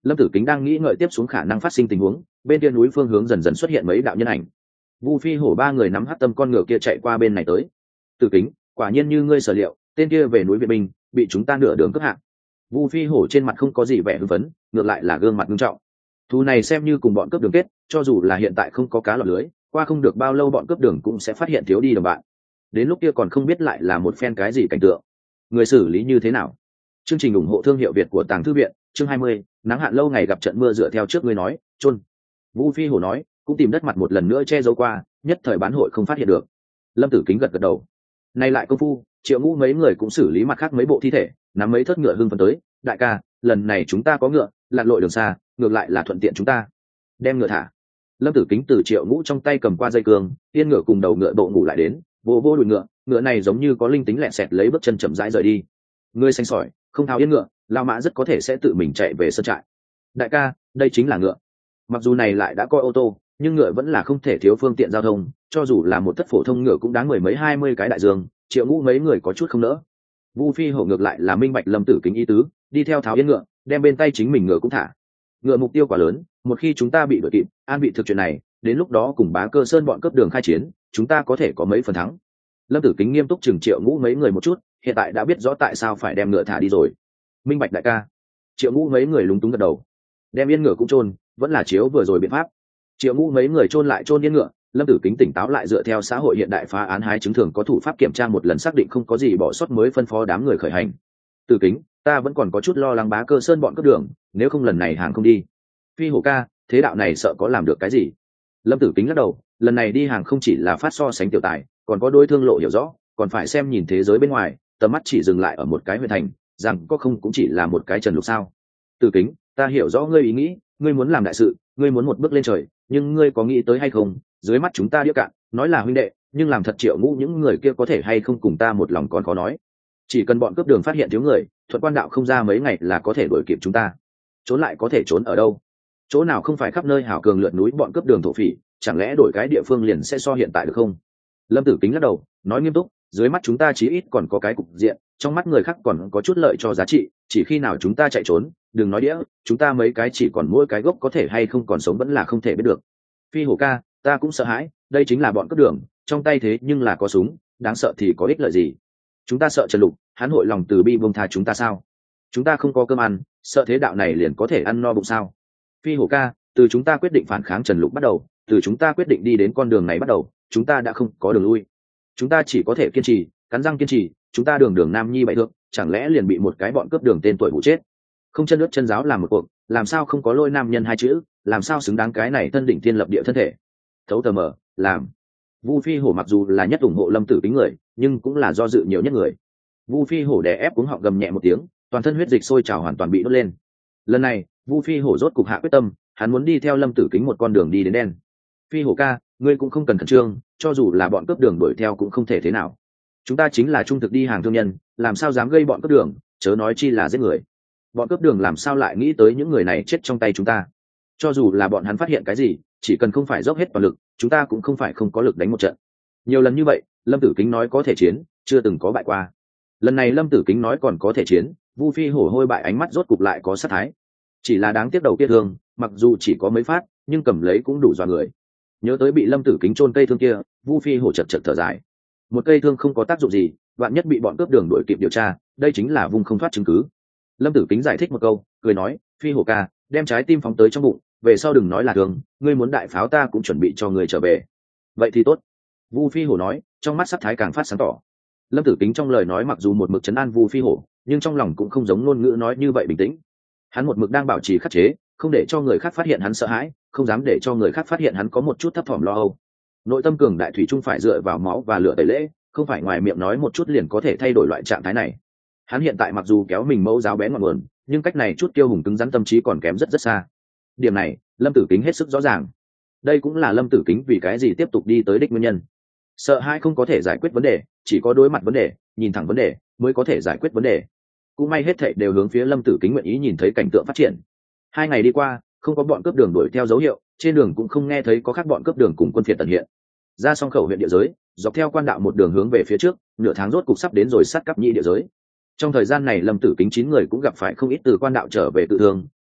Lâm Tử Kính đang nghĩ ngợi tiếp xuống khả năng phát sinh tình huống, bên kia núi phương hướng dần dần xuất hiện mấy đạo nhân ảnh. Vu Phi Hổ ba người nắm hắc tâm con ngựa kia chạy qua bên này tới. Tử Kính, quả nhiên như ngươi sở liệu, tên kia về núi viện binh, bị chúng ta nửa đường cướp hạ. Vu Phi Hổ trên mặt không có gì vẻ hưng phấn, ngược lại là gương mặt nghiêm trọng. Thù này xem như cùng bọn cướp đường kết, cho dù là hiện tại không có cá lọt lưới, qua không được bao lâu bọn cướp đường cũng sẽ phát hiện thiếu đi đồng bạn. Đến lúc kia còn không biết lại là một phen cái gì cảnh tượng. Người xử lý như thế nào? Chương trình ủng hộ thương hiệu Việt của Tàng Thư viện, chương hai mươi, nắng hạn lâu ngày gặp trận mưa dựa theo trước ngươi nói, chôn. Vu Phi Hổ nói, cũng tìm đất mặt một lần nữa che giấu qua, nhất thời bán hội không phát hiện được. Lâm Tử Kính gật gật đầu. Nay lại công phu, Triệu Ngũ mấy người cũng xử lý mặt khác mấy bộ thi thể, nắm mấy thớt ngựa hưng phấn tới, đại ca, lần này chúng ta có ngựa, lặn lội đường xa, ngược lại là thuận tiện chúng ta. Đem ngựa thả. Lâm Tử Kính từ Triệu Ngũ trong tay cầm qua dây cương, yên ngựa cùng đầu ngựa bộ ngủ lại đến, vô vô đùi ngựa, ngựa này giống như có linh tính lẹ sẹt lấy bước chân chậm rãi rời đi. Ngươi xanh sỏi, không tháo yên ngựa, lao mã rất có thể sẽ tự mình chạy về sơn trại. Đại ca, đây chính là ngựa. Mặc dù này lại đã coi ô tô, nhưng ngựa vẫn là không thể thiếu phương tiện giao thông, cho dù là một thất phổ thông ngựa cũng đáng mười mấy hai mươi cái đại dương. Triệu Ngũ mấy người có chút không nỡ. Vu Phi Hổ ngược lại là minh bạch Lâm Tử Kính ý tứ, đi theo tháo yên ngựa, đem bên tay chính mình ngựa cũng thả. Ngựa mục tiêu quá lớn, một khi chúng ta bị đuổi kịp, an bị thực chuyện này, đến lúc đó cùng Bá Cơ Sơn bọn cướp đường khai chiến, chúng ta có thể có mấy phần thắng. Lâm Tử Kính nghiêm túc chừng Triệu Ngũ mấy người một chút, hiện tại đã biết rõ tại sao phải đem ngựa thả đi rồi. Minh bạch đại ca. Triệu Ngũ mấy người lúng túng gật đầu. Đem yên ngựa cũng chôn, vẫn là chiếu vừa rồi biện pháp. Triệu Ngũ mấy người chôn lại chôn yên ngựa, Lâm Tử Kính tỉnh táo lại dựa theo xã hội hiện đại phá án hái chứng thường có thủ pháp kiểm tra một lần xác định không có gì bỏ sót mới phân phó đám người khởi hành. Tử Kính, ta vẫn còn có chút lo lắng Bá Cơ Sơn bọn cướp đường, nếu không lần này hàng không đi. Phi Hổ ca, thế đạo này sợ có làm được cái gì? Lâm Tử Kính lắc đầu, lần này đi hàng không chỉ là phát so sánh tiểu tài, còn có đôi thương lộ hiểu rõ, còn phải xem nhìn thế giới bên ngoài, tầm mắt chỉ dừng lại ở một cái huyện thành, rằng có không cũng chỉ là một cái trần lục sao? Tử Kính, ta hiểu rõ ngươi ý nghĩ, ngươi muốn làm đại sự, ngươi muốn một bước lên trời, nhưng ngươi có nghĩ tới hay không, dưới mắt chúng ta đĩa cạn, nói là huynh đệ, nhưng làm thật Triệu Ngũ những người kia có thể hay không cùng ta một lòng còn khó nói. Chỉ cần bọn cướp đường phát hiện thiếu người, Thuận Quan đạo không ra mấy ngày là có thể đuổi kịp chúng ta. Trốn lại có thể trốn ở đâu? Chỗ nào không phải khắp nơi hảo cường lượn núi bọn cướp đường thổ phỉ, chẳng lẽ đổi cái địa phương liền sẽ so hiện tại được không? Lâm Tử Kính lắc đầu, nói nghiêm túc, dưới mắt chúng ta chí ít còn có cái cục diện, trong mắt người khác còn có chút lợi cho giá trị, chỉ khi nào chúng ta chạy trốn, đừng nói đĩa, chúng ta mấy cái chỉ còn mỗi cái gốc có thể hay không còn sống vẫn là không thể biết được. Phi Hổ ca, ta cũng sợ hãi, đây chính là bọn cướp đường, trong tay thế nhưng là có súng, đáng sợ thì có ích lợi gì? Chúng ta sợ Trần Lục, hắn hội lòng từ bi buông tha chúng ta sao? Chúng ta không có cơm ăn, sợ thế đạo này liền có thể ăn no bụng sao? Phi Hổ ca, từ chúng ta quyết định phản kháng Trần Lục bắt đầu, từ chúng ta quyết định đi đến con đường này bắt đầu, chúng ta đã không có đường lui. Chúng ta chỉ có thể kiên trì, cắn răng kiên trì, chúng ta đường đường nam nhi bại thượng, chẳng lẽ liền bị một cái bọn cướp đường tên tuổi hụ chết? Không chân nước chân giáo làm một cuộc, làm sao không có lôi nam nhân hai chữ, làm sao xứng đáng cái này thân đỉnh thiên lập địa thân thể? Thấu tờ mờ, làm. Vu Phi Hổ mặc dù là nhất ủng hộ Lâm Tử Kính người, nhưng cũng là do dự nhiều nhất người. Vu Phi Hổ đè ép cuống họng gầm nhẹ một tiếng, toàn thân huyết dịch sôi trào hoàn toàn bị đốt lên. Lần này, Vu Phi Hổ rốt cục hạ quyết tâm, hắn muốn đi theo Lâm Tử Kính một con đường đi đến đen. Phi Hổ ca, ngươi cũng không cần khẩn trương, cho dù là bọn cướp đường đuổi theo cũng không thể thế nào. Chúng ta chính là trung thực đi hàng thương nhân, làm sao dám gây bọn cướp đường, chớ nói chi là giết người. Bọn cướp đường làm sao lại nghĩ tới những người này chết trong tay chúng ta? Cho dù là bọn hắn phát hiện cái gì, chỉ cần không phải dốc hết toàn lực, chúng ta cũng không phải không có lực đánh một trận. Nhiều lần như vậy, Lâm Tử Kính nói có thể chiến, chưa từng có bại qua. Lần này Lâm Tử Kính nói còn có thể chiến, Vu Phi Hổ hôi bại ánh mắt rốt cục lại có sát thái. Chỉ là đáng tiếc đầu kia thương, mặc dù chỉ có mấy phát, nhưng cầm lấy cũng đủ dọa người. Nhớ tới bị Lâm Tử Kính chôn cây thương kia, Vu Phi Hổ chật chật thở dài. Một cây thương không có tác dụng gì, vạn nhất bị bọn cướp đường đuổi kịp điều tra, đây chính là vùng không thoát chứng cứ. Lâm Tử Kính giải thích một câu, cười nói, Phi Hổ ca, đem trái tim phóng tới trong bụng, về sau đừng nói là thương, ngươi muốn đại pháo ta cũng chuẩn bị cho ngươi trở về. Vậy thì tốt. Vu Phi Hổ nói, trong mắt sắc thái càng phát sáng tỏ. Lâm Tử Kính trong lời nói mặc dù một mực trấn an Vu Phi Hổ, nhưng trong lòng cũng không giống ngôn ngữ nói như vậy bình tĩnh. Hắn một mực đang bảo trì khắc chế, không để cho người khác phát hiện hắn sợ hãi, không dám để cho người khác phát hiện hắn có một chút thấp thỏm lo âu. Nội tâm cường đại thủy chung phải dựa vào máu và lửa tẩy lễ, không phải ngoài miệng nói một chút liền có thể thay đổi loại trạng thái này. Hắn hiện tại mặc dù kéo mình mẫu giáo bé ngọn nguồn, nhưng cách này chút kiêu hùng cứng rắn tâm trí còn kém rất rất xa. Điểm này, Lâm Tử Kính hết sức rõ ràng. Đây cũng là Lâm Tử Kính vì cái gì tiếp tục đi tới đích nguyên nhân. Sợ hãi không có thể giải quyết vấn đề, chỉ có đối mặt vấn đề, nhìn thẳng vấn đề mới có thể giải quyết vấn đề. Cũng may hết thảy đều hướng phía Lâm Tử Kính nguyện ý nhìn thấy cảnh tượng phát triển. Hai ngày đi qua, không có bọn cướp đường đuổi theo dấu hiệu, trên đường cũng không nghe thấy có khác bọn cướp đường cùng quân phiệt tận hiện. Ra song khẩu huyện địa giới, dọc theo quan đạo một đường hướng về phía trước, nửa tháng rốt cục sắp đến rồi sát cấp nhị địa giới. Trong thời gian này Lâm Tử Kính chín người cũng gặp phải không ít từ quan đạo trở về tự thương,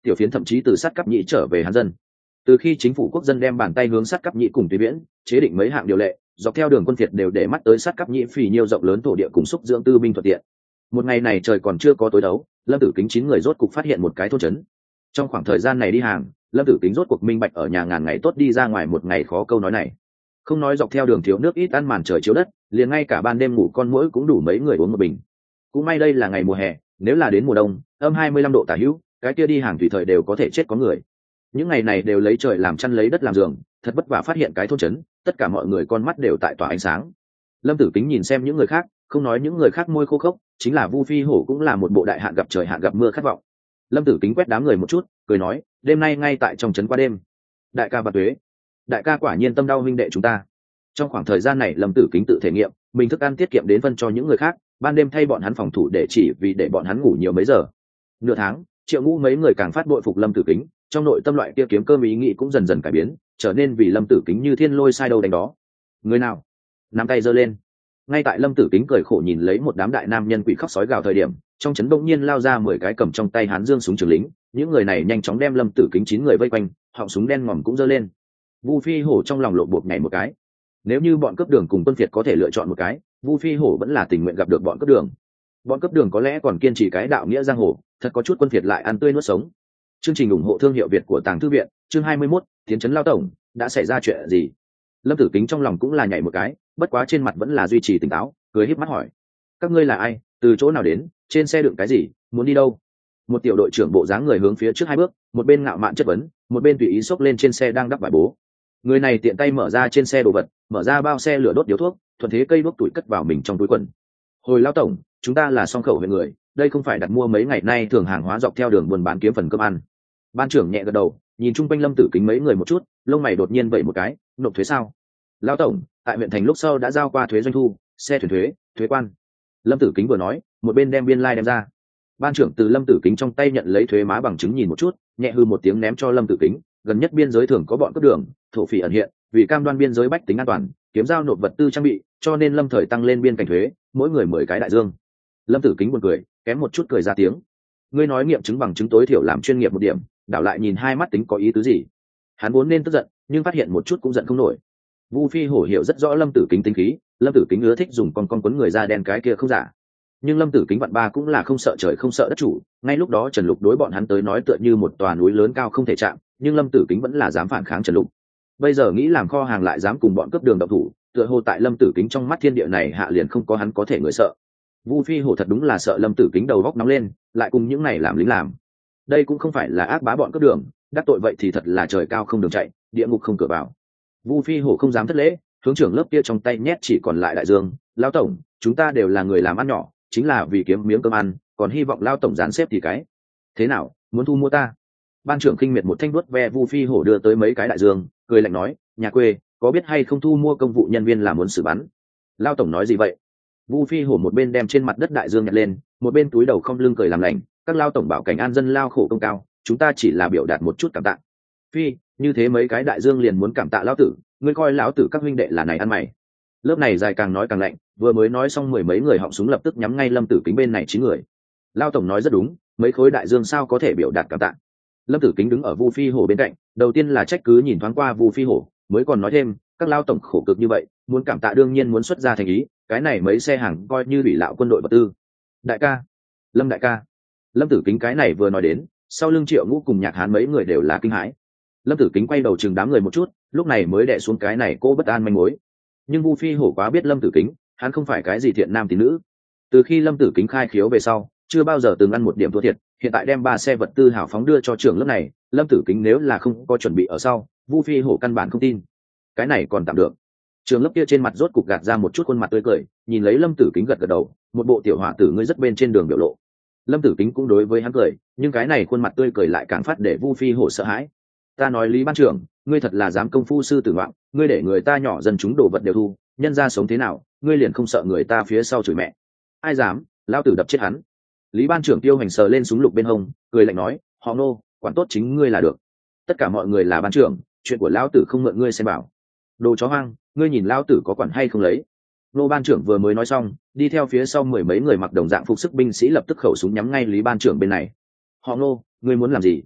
tiểu phiến thậm chí từ sát cấp nhị trở về hán dân. Từ khi chính phủ quốc dân đem bàn tay hướng sát cấp nhị cùng tùy viễn chế định mấy hạng điều lệ, dọc theo đường quân phiệt đều để mắt tới sát cấp nhị phì nhiêu rộng lớn thổ địa cùng xúc dưỡng tư binh thuận tiện. Một ngày này trời còn chưa có tối đấu, Lâm Tử Kính chín người rốt cục phát hiện một cái thôn trấn. Trong khoảng thời gian này đi hàng, Lâm Tử Kính rốt cuộc minh bạch ở nhà ngàn ngày tốt đi ra ngoài một ngày khó câu nói này. Không nói dọc theo đường thiếu nước ít ăn màn trời chiếu đất, liền ngay cả ban đêm ngủ con muỗi cũng đủ mấy người uống một bình. Cũng may đây là ngày mùa hè, nếu là đến mùa đông, âm hai mươi lăm độ tả hữu, cái kia đi hàng tùy thời đều có thể chết có người. Những ngày này đều lấy trời làm chăn lấy đất làm giường, thật vất vả phát hiện cái thôn trấn, tất cả mọi người con mắt đều tại tỏa ánh sáng. Lâm Tử Kính nhìn xem những người khác, không nói những người khác môi khô khốc, chính là Vu Phi Hổ cũng là một bộ đại hạn gặp trời hạn gặp mưa khát vọng. Lâm Tử Kính quét đám người một chút, cười nói, đêm nay ngay tại trong trấn qua đêm. Đại ca và tuế, đại ca quả nhiên tâm đau huynh đệ chúng ta. Trong khoảng thời gian này Lâm Tử Kính tự thể nghiệm, mình thức ăn tiết kiệm đến phân cho những người khác, ban đêm thay bọn hắn phòng thủ để chỉ vì để bọn hắn ngủ nhiều mấy giờ. Nửa tháng, Triệu Ngũ mấy người càng phát bội phục Lâm Tử Kính, trong nội tâm loại kia kiếm cơm ý nghĩ cũng dần dần cải biến, trở nên vì Lâm Tử Kính như thiên lôi sai đâu đánh đó. Người nào? Nắm tay giơ lên. Ngay tại Lâm Tử Kính cười khổ nhìn lấy một đám đại nam nhân quỷ khóc sói gào thời điểm, trong trấn bỗng nhiên lao ra mười cái cầm trong tay hán dương súng trường lính, những người này nhanh chóng đem Lâm Tử Kính chín người vây quanh, họng súng đen ngòm cũng giơ lên. Vu Phi Hổ trong lòng lộn bột nhảy một cái. Nếu như bọn cướp đường cùng quân phiệt có thể lựa chọn một cái, Vu Phi Hổ vẫn là tình nguyện gặp được bọn cướp đường. Bọn cướp đường có lẽ còn kiên trì cái đạo nghĩa giang hồ, thật có chút quân phiệt lại ăn tươi nuốt sống. Chương trình ủng hộ thương hiệu Việt của Tàng Thư viện, chương hai mươi mốt, tiến trấn lao tổng, đã xảy ra chuyện gì? Lâm Tử Kính trong lòng cũng là nhảy một cái, bất quá trên mặt vẫn là duy trì tỉnh táo, cười híp mắt hỏi: các ngươi là ai, từ chỗ nào đến, trên xe đựng cái gì, muốn đi đâu? Một tiểu đội trưởng bộ dáng người hướng phía trước hai bước, một bên ngạo mạn chất vấn, một bên tùy ý xốc lên trên xe đang đắp vải bố. Người này tiện tay mở ra trên xe đồ vật, mở ra bao xe lửa đốt điếu thuốc, thuận thế cây đuốc tuổi cất vào mình trong túi quần. Hồi lão tổng, chúng ta là Song Khẩu huyện người, đây không phải đặt mua mấy ngày nay thường hàng hóa dọc theo đường buôn bán kiếm phần cơm ăn. Ban trưởng nhẹ gật đầu, nhìn chung quanh Lâm Tử Kính mấy người một chút, lông mày đột nhiên vẩy một cái, nộp thuế sao? Lão tổng, tại huyện thành lúc sau đã giao qua thuế doanh thu, xe thuyền thuế, thuế quan. Lâm Tử Kính vừa nói, một bên đem biên lai like đem ra. Ban trưởng từ Lâm Tử Kính trong tay nhận lấy thuế má bằng chứng nhìn một chút, nhẹ hư một tiếng ném cho Lâm Tử Kính, gần nhất biên giới thường có bọn cướp đường, thổ phỉ ẩn hiện, vì cam đoan biên giới bách tính an toàn, kiếm giao nộp vật tư trang bị, cho nên Lâm thời tăng lên biên cảnh thuế, mỗi người mười cái đại dương. Lâm Tử Kính buồn cười, kém một chút cười ra tiếng. Ngươi nói nghiệm chứng bằng chứng tối thiểu làm chuyên nghiệp một điểm, đảo lại nhìn hai mắt tính có ý tứ gì? Hắn vốn nên tức giận, nhưng phát hiện một chút cũng giận không nổi. Vu Phi Hổ hiểu rất rõ Lâm Tử Kính tính khí, Lâm Tử Kính ưa thích dùng con con quấn người da đen cái kia không giả. Nhưng Lâm Tử Kính vạn ba cũng là không sợ trời không sợ đất chủ, ngay lúc đó Trần Lục đối bọn hắn tới nói tựa như một tòa núi lớn cao không thể chạm, nhưng Lâm Tử Kính vẫn là dám phản kháng Trần Lục. Bây giờ nghĩ làm kho hàng lại dám cùng bọn cướp đường động thủ, tựa hồ tại Lâm Tử Kính trong mắt thiên địa này hạ liền không có hắn có thể người sợ. Vu Phi Hổ thật đúng là sợ Lâm Tử Kính đầu góc nóng lên, lại cùng những này làm lính làm. Đây cũng không phải là ác bá bọn cướp đường, đắc tội vậy thì thật là trời cao không đường chạy, địa ngục không cửa vào. Vu Phi Hổ không dám thất lễ, hướng trưởng lớp kia trong tay nhét chỉ còn lại đại dương, lão tổng, chúng ta đều là người làm ăn nhỏ, chính là vì kiếm miếng cơm ăn, còn hy vọng lão tổng dán xếp thì cái. Thế nào, muốn thu mua ta? Ban trưởng khinh miệt một thanh vuốt ve Vu Phi Hổ đưa tới mấy cái đại dương, cười lạnh nói, nhà quê, có biết hay không thu mua công vụ nhân viên là muốn xử bắn? Lão tổng nói gì vậy? Vu Phi Hổ một bên đem trên mặt đất đại dương nhặt lên, một bên túi đầu không lưng cười làm lành, các lão tổng bảo cảnh an dân lao khổ công cao, chúng ta chỉ là biểu đạt một chút cảm tạ. Phi, như thế mấy cái đại dương liền muốn cảm tạ lão tử, ngươi coi lão tử các huynh đệ là này ăn mày. Lớp này dài càng nói càng lạnh, vừa mới nói xong mười mấy người họng súng lập tức nhắm ngay Lâm Tử Kính bên này chín người. Lao tổng nói rất đúng, mấy khối đại dương sao có thể biểu đạt cảm tạ. Lâm Tử Kính đứng ở Vu Phi Hổ bên cạnh, đầu tiên là trách cứ nhìn thoáng qua Vu Phi Hổ, mới còn nói thêm, các lao tổng khổ cực như vậy, muốn cảm tạ đương nhiên muốn xuất ra thành ý, cái này mấy xe hàng coi như bị lão quân đội vật tư. Đại ca, Lâm đại ca. Lâm Tử Kính cái này vừa nói đến, sau lưng Triệu Ngũ cùng Nhạc Hán mấy người đều là kinh hãi. Lâm Tử Kính quay đầu chừng đám người một chút, lúc này mới đè xuống cái này cô bất an manh mối. Nhưng Vu Phi Hổ quá biết Lâm Tử Kính, hắn không phải cái gì thiện nam tín nữ. Từ khi Lâm Tử Kính khai khiếu về sau, chưa bao giờ từng ăn một điểm thua thiệt, hiện tại đem ba xe vật tư hảo phóng đưa cho trưởng lớp này, Lâm Tử Kính nếu là không có chuẩn bị ở sau, Vu Phi Hổ căn bản không tin. Cái này còn tạm được. Trường lớp kia trên mặt rốt cục gạt ra một chút khuôn mặt tươi cười, nhìn lấy Lâm Tử Kính gật gật đầu, một bộ tiểu hỏa tử ngươi rất bên trên đường biểu lộ. Lâm Tử Kính cũng đối với hắn cười, nhưng cái này khuôn mặt tươi cười lại càng phát để Vu Phi Hổ sợ hãi. Ta nói Lý ban trưởng, ngươi thật là dám công phu sư tử ngoạn, ngươi để người ta nhỏ dần chúng đồ vật đều thu, nhân ra sống thế nào, ngươi liền không sợ người ta phía sau chửi mẹ? Ai dám, lao tử đập chết hắn. Lý ban trưởng tiêu hành sờ lên súng lục bên hông, cười lạnh nói, họ nô, quản tốt chính ngươi là được. Tất cả mọi người là ban trưởng, chuyện của lão tử không mượn ngươi xem bảo. Đồ chó hoang, ngươi nhìn lão tử có quản hay không lấy? Nô ban trưởng vừa mới nói xong, đi theo phía sau mười mấy người mặc đồng dạng phục sức binh sĩ lập tức khẩu súng nhắm ngay Lý ban trưởng bên này. Họ nô, ngươi muốn làm gì?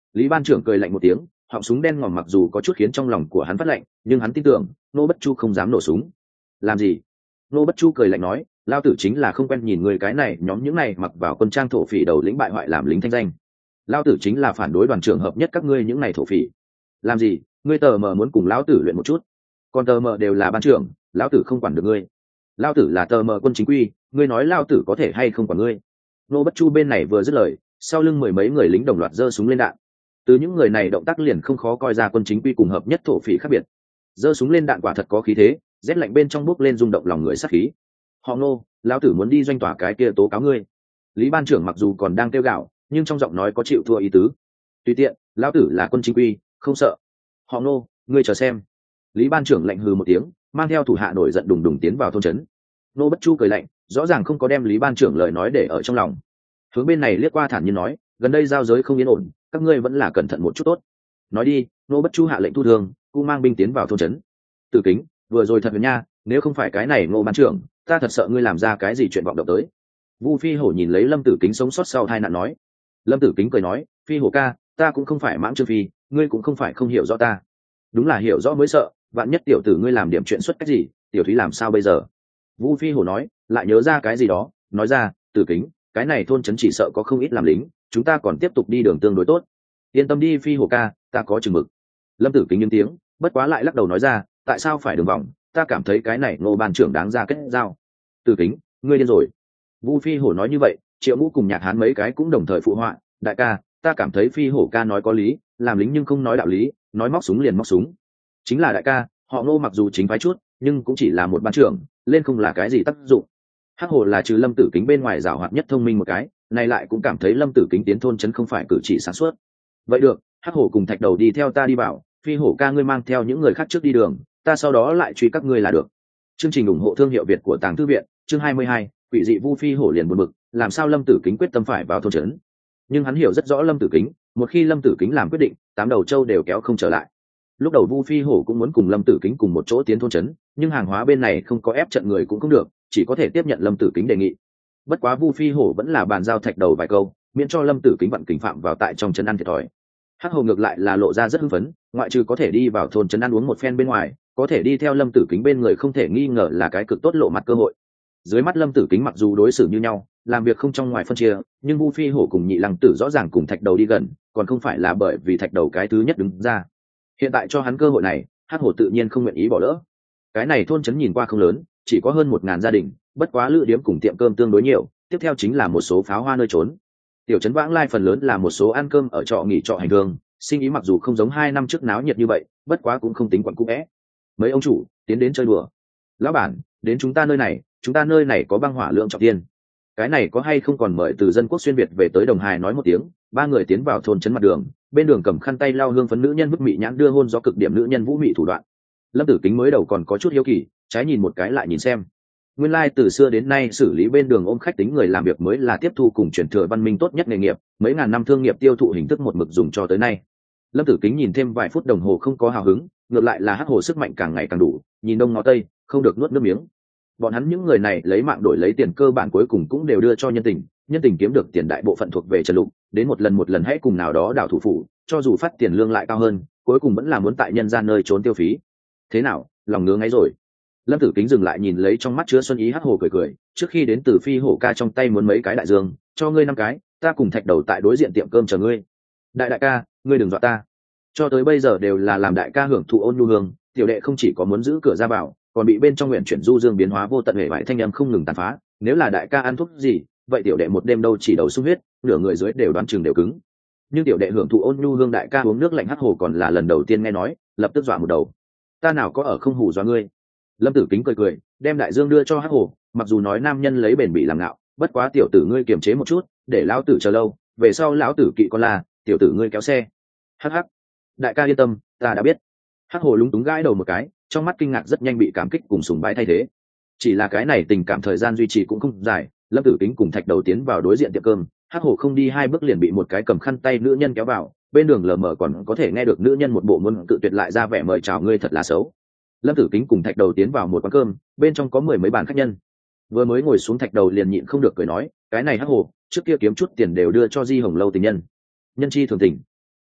Lý ban trưởng cười lạnh một tiếng, họng súng đen ngòm mặc dù có chút khiến trong lòng của hắn phát lạnh, nhưng hắn tin tưởng Ngô Bất Chu không dám nổ súng. Làm gì? Ngô Bất Chu cười lạnh nói, lao tử chính là không quen nhìn người cái này nhóm những này mặc vào quân trang thổ phỉ đầu lĩnh bại hoại làm lính thanh danh. Lao tử chính là phản đối đoàn trưởng hợp nhất các ngươi những này thổ phỉ. Làm gì? Ngươi tờ mờ muốn cùng lão tử luyện một chút? Còn tờ mờ đều là ban trưởng, lão tử không quản được ngươi. Lão tử là tờ mờ quân chính quy, ngươi nói lão tử có thể hay không quản ngươi? Ngô Bất Chu bên này vừa dứt lời, sau lưng mười mấy người lính đồng loạt giơ súng lên đạn. Từ những người này động tác liền không khó coi ra quân chính quy cùng hợp nhất thổ phỉ khác biệt. Giơ súng lên đạn quả thật có khí thế, rét lạnh bên trong bốc lên rung động lòng người sát khí. Họ Ngô, lão tử muốn đi doanh tỏa cái kia tố cáo ngươi. Lý ban trưởng mặc dù còn đang kêu gào, nhưng trong giọng nói có chịu thua ý tứ. Tùy tiện, lão tử là quân chính quy, không sợ. Họ Ngô, ngươi chờ xem. Lý ban trưởng lạnh hừ một tiếng, mang theo thủ hạ nổi giận đùng đùng tiến vào thôn trấn. Ngô Bất Chu cười lạnh, rõ ràng không có đem Lý ban trưởng lời nói để ở trong lòng. Hướng bên này liếc qua thản nhiên nói, gần đây giao giới không yên ổn, các ngươi vẫn là cẩn thận một chút tốt. Nói đi, Ngô Bất Chu hạ lệnh thu thương, cũng mang binh tiến vào thôn trấn. Tử Kính, vừa rồi thật nha, nếu không phải cái này Ngô ban trưởng, ta thật sợ ngươi làm ra cái gì chuyện vọng động tới. Vu Phi Hổ nhìn lấy Lâm Tử Kính sống sót sau tai nạn nói. Lâm Tử Kính cười nói, Phi Hổ ca, ta cũng không phải mãng trương phi, ngươi cũng không phải không hiểu rõ ta. Đúng là hiểu rõ mới sợ, vạn nhất tiểu tử ngươi làm điểm chuyện xuất cách gì, tiểu thúy làm sao bây giờ? Vu Phi Hổ nói, lại nhớ ra cái gì đó, nói ra, Tử Kính, cái này thôn trấn chỉ sợ có không ít làm lính, chúng ta còn tiếp tục đi đường tương đối tốt. Yên tâm đi Phi Hổ ca, ta có chừng mực. Lâm Tử Kính những tiếng, bất quá lại lắc đầu nói ra, tại sao phải đường vòng, ta cảm thấy cái này Ngô ban trưởng đáng ra kết giao. Tử Kính, ngươi điên rồi. Vu Phi Hổ nói như vậy, Triệu Ngũ cùng Nhạc Hán mấy cái cũng đồng thời phụ họa, đại ca, ta cảm thấy Phi Hổ ca nói có lý, làm lính nhưng không nói đạo lý, nói móc súng liền móc súng. Chính là đại ca, họ Ngô mặc dù chính phái chút, nhưng cũng chỉ là một ban trưởng, lên không là cái gì tác dụng. Hắc Hổ là trừ Lâm Tử Kính bên ngoài giảo hoạt nhất thông minh một cái, này lại cũng cảm thấy Lâm Tử Kính tiến thôn trấn không phải cử chỉ sáng suốt. Vậy được, Hắc Hổ cùng Thạch Đầu đi theo ta đi vào, Phi Hổ ca ngươi mang theo những người khác trước đi đường, ta sau đó lại truy các ngươi là được. Chương trình ủng hộ thương hiệu Việt của Tàng Thư viện, chương hai mươi hai, quỷ dị Vu Phi Hổ liền buồn bực, làm sao Lâm Tử Kính quyết tâm phải vào thôn trấn. Nhưng hắn hiểu rất rõ Lâm Tử Kính, một khi Lâm Tử Kính làm quyết định, tám đầu châu đều kéo không trở lại. Lúc đầu Vu Phi Hổ cũng muốn cùng Lâm Tử Kính cùng một chỗ tiến thôn trấn, nhưng hàng hóa bên này không có ép trận người cũng không được, chỉ có thể tiếp nhận Lâm Tử Kính đề nghị. Bất quá Vu Phi Hổ vẫn là bàn giao Thạch Đầu vài câu, miễn cho Lâm Tử Kính vận kình phạm vào tại trong trấn ăn thiệt thòi. Hắc Hổ ngược lại là lộ ra rất hưng phấn, ngoại trừ có thể đi vào thôn trấn ăn uống một phen bên ngoài, có thể đi theo Lâm Tử Kính bên người không thể nghi ngờ là cái cực tốt lộ mặt cơ hội. Dưới mắt Lâm Tử Kính mặc dù đối xử như nhau, làm việc không trong ngoài phân chia, nhưng Vu Phi Hổ cùng Nhị Lăng Tử rõ ràng cùng Thạch Đầu đi gần, còn không phải là bởi vì Thạch Đầu cái thứ nhất đứng ra. Hiện tại cho hắn cơ hội này, Hắc Hổ tự nhiên không nguyện ý bỏ lỡ. Cái này thôn trấn nhìn qua không lớn, chỉ có hơn một ngàn gia đình, bất quá lữ điếm cùng tiệm cơm tương đối nhiều, tiếp theo chính là một số pháo hoa nơi trốn. Tiểu trấn vãng lai phần lớn là một số ăn cơm ở trọ nghỉ trọ hành hương, sinh ý mặc dù không giống hai năm trước náo nhiệt như vậy, bất quá cũng không tính quẩn cũ vẽ. Mấy ông chủ tiến đến chơi đùa. Lão bản, đến chúng ta nơi này, chúng ta nơi này có băng hỏa lượng trọng tiên. Cái này có hay không còn mời từ dân quốc xuyên việt về tới Đồng Hải nói một tiếng, ba người tiến vào thôn trấn mặt đường, bên đường cầm khăn tay lau hương phấn nữ nhân bức mị nhãn đưa hôn gió cực điểm nữ nhân vũ mị thủ đoạn. Lâm Tử Kính mới đầu còn có chút hiếu kỳ, trái nhìn một cái lại nhìn xem. Nguyên lai like từ xưa đến nay xử lý bên đường ôm khách tính người làm việc mới là tiếp thu cùng truyền thừa văn minh tốt nhất nghề nghiệp, mấy ngàn năm thương nghiệp tiêu thụ hình thức một mực dùng cho tới nay. Lâm Tử Kính nhìn thêm vài phút đồng hồ không có hào hứng, ngược lại là Hắc Hổ sức mạnh càng ngày càng đủ, nhìn đông ngó tây, không được nuốt nước miếng. Bọn hắn những người này lấy mạng đổi lấy tiền cơ bản cuối cùng cũng đều đưa cho nhân tình, nhân tình kiếm được tiền đại bộ phận thuộc về Trần Lục, đến một lần một lần hãy cùng nào đó đảo thủ phủ, cho dù phát tiền lương lại cao hơn, cuối cùng vẫn là muốn tại nhân gian nơi trốn tiêu phí. Thế nào, lòng ngứa ngáy rồi? Lâm Tử Kính dừng lại nhìn lấy trong mắt chứa xuân ý Hắc Hổ cười cười, trước khi đến từ Phi Hổ ca trong tay muốn mấy cái đại dương, cho ngươi năm cái, ta cùng Thạch Đầu tại đối diện tiệm cơm chờ ngươi. Đại đại ca, ngươi đừng dọa ta. Cho tới bây giờ đều là làm đại ca hưởng thụ ôn nhu hương, tiểu đệ không chỉ có muốn giữ cửa ra vào, còn bị bên trong nguyện chuyển du dương biến hóa vô tận hệ vải thanh âm không ngừng tàn phá. Nếu là đại ca ăn thuốc gì, vậy tiểu đệ một đêm đâu chỉ đầu sung huyết, nửa người dưới đều đoán chừng đều cứng. Nhưng tiểu đệ hưởng thụ ôn nhu hương đại ca uống nước lạnh Hắc Hổ còn là lần đầu tiên nghe nói, lập tức dọa một đầu. Ta nào có ở không hù dọa ngươi. Lâm Tử Kính cười cười, đem đại dương đưa cho Hắc Hổ, mặc dù nói nam nhân lấy bền bỉ làm ngạo, bất quá tiểu tử ngươi kiềm chế một chút, để lão tử chờ lâu, về sau lão tử kỵ con là, tiểu tử ngươi kéo xe. Hắc hắc. Đại ca yên tâm, ta đã biết. Hắc Hổ lúng túng gãi đầu một cái, trong mắt kinh ngạc rất nhanh bị cảm kích cùng sùng bái thay thế. Chỉ là cái này tình cảm thời gian duy trì cũng không dài, Lâm Tử Kính cùng Thạch Đầu tiến vào đối diện tiệm cơm, Hắc Hổ không đi hai bước liền bị một cái cầm khăn tay nữ nhân kéo vào, bên đường lờ mờ còn có thể nghe được nữ nhân một bộ muốn tự tuyệt lại ra vẻ mời chào ngươi thật là xấu. Lâm Tử Kính cùng Thạch Đầu tiến vào một quán cơm, bên trong có mười mấy bàn khách nhân. Vừa mới ngồi xuống Thạch Đầu liền nhịn không được cười nói, cái này Hắc Hổ, trước kia kiếm chút tiền đều đưa cho Di Hồng Lâu tình nhân. Nhân chi thường tình.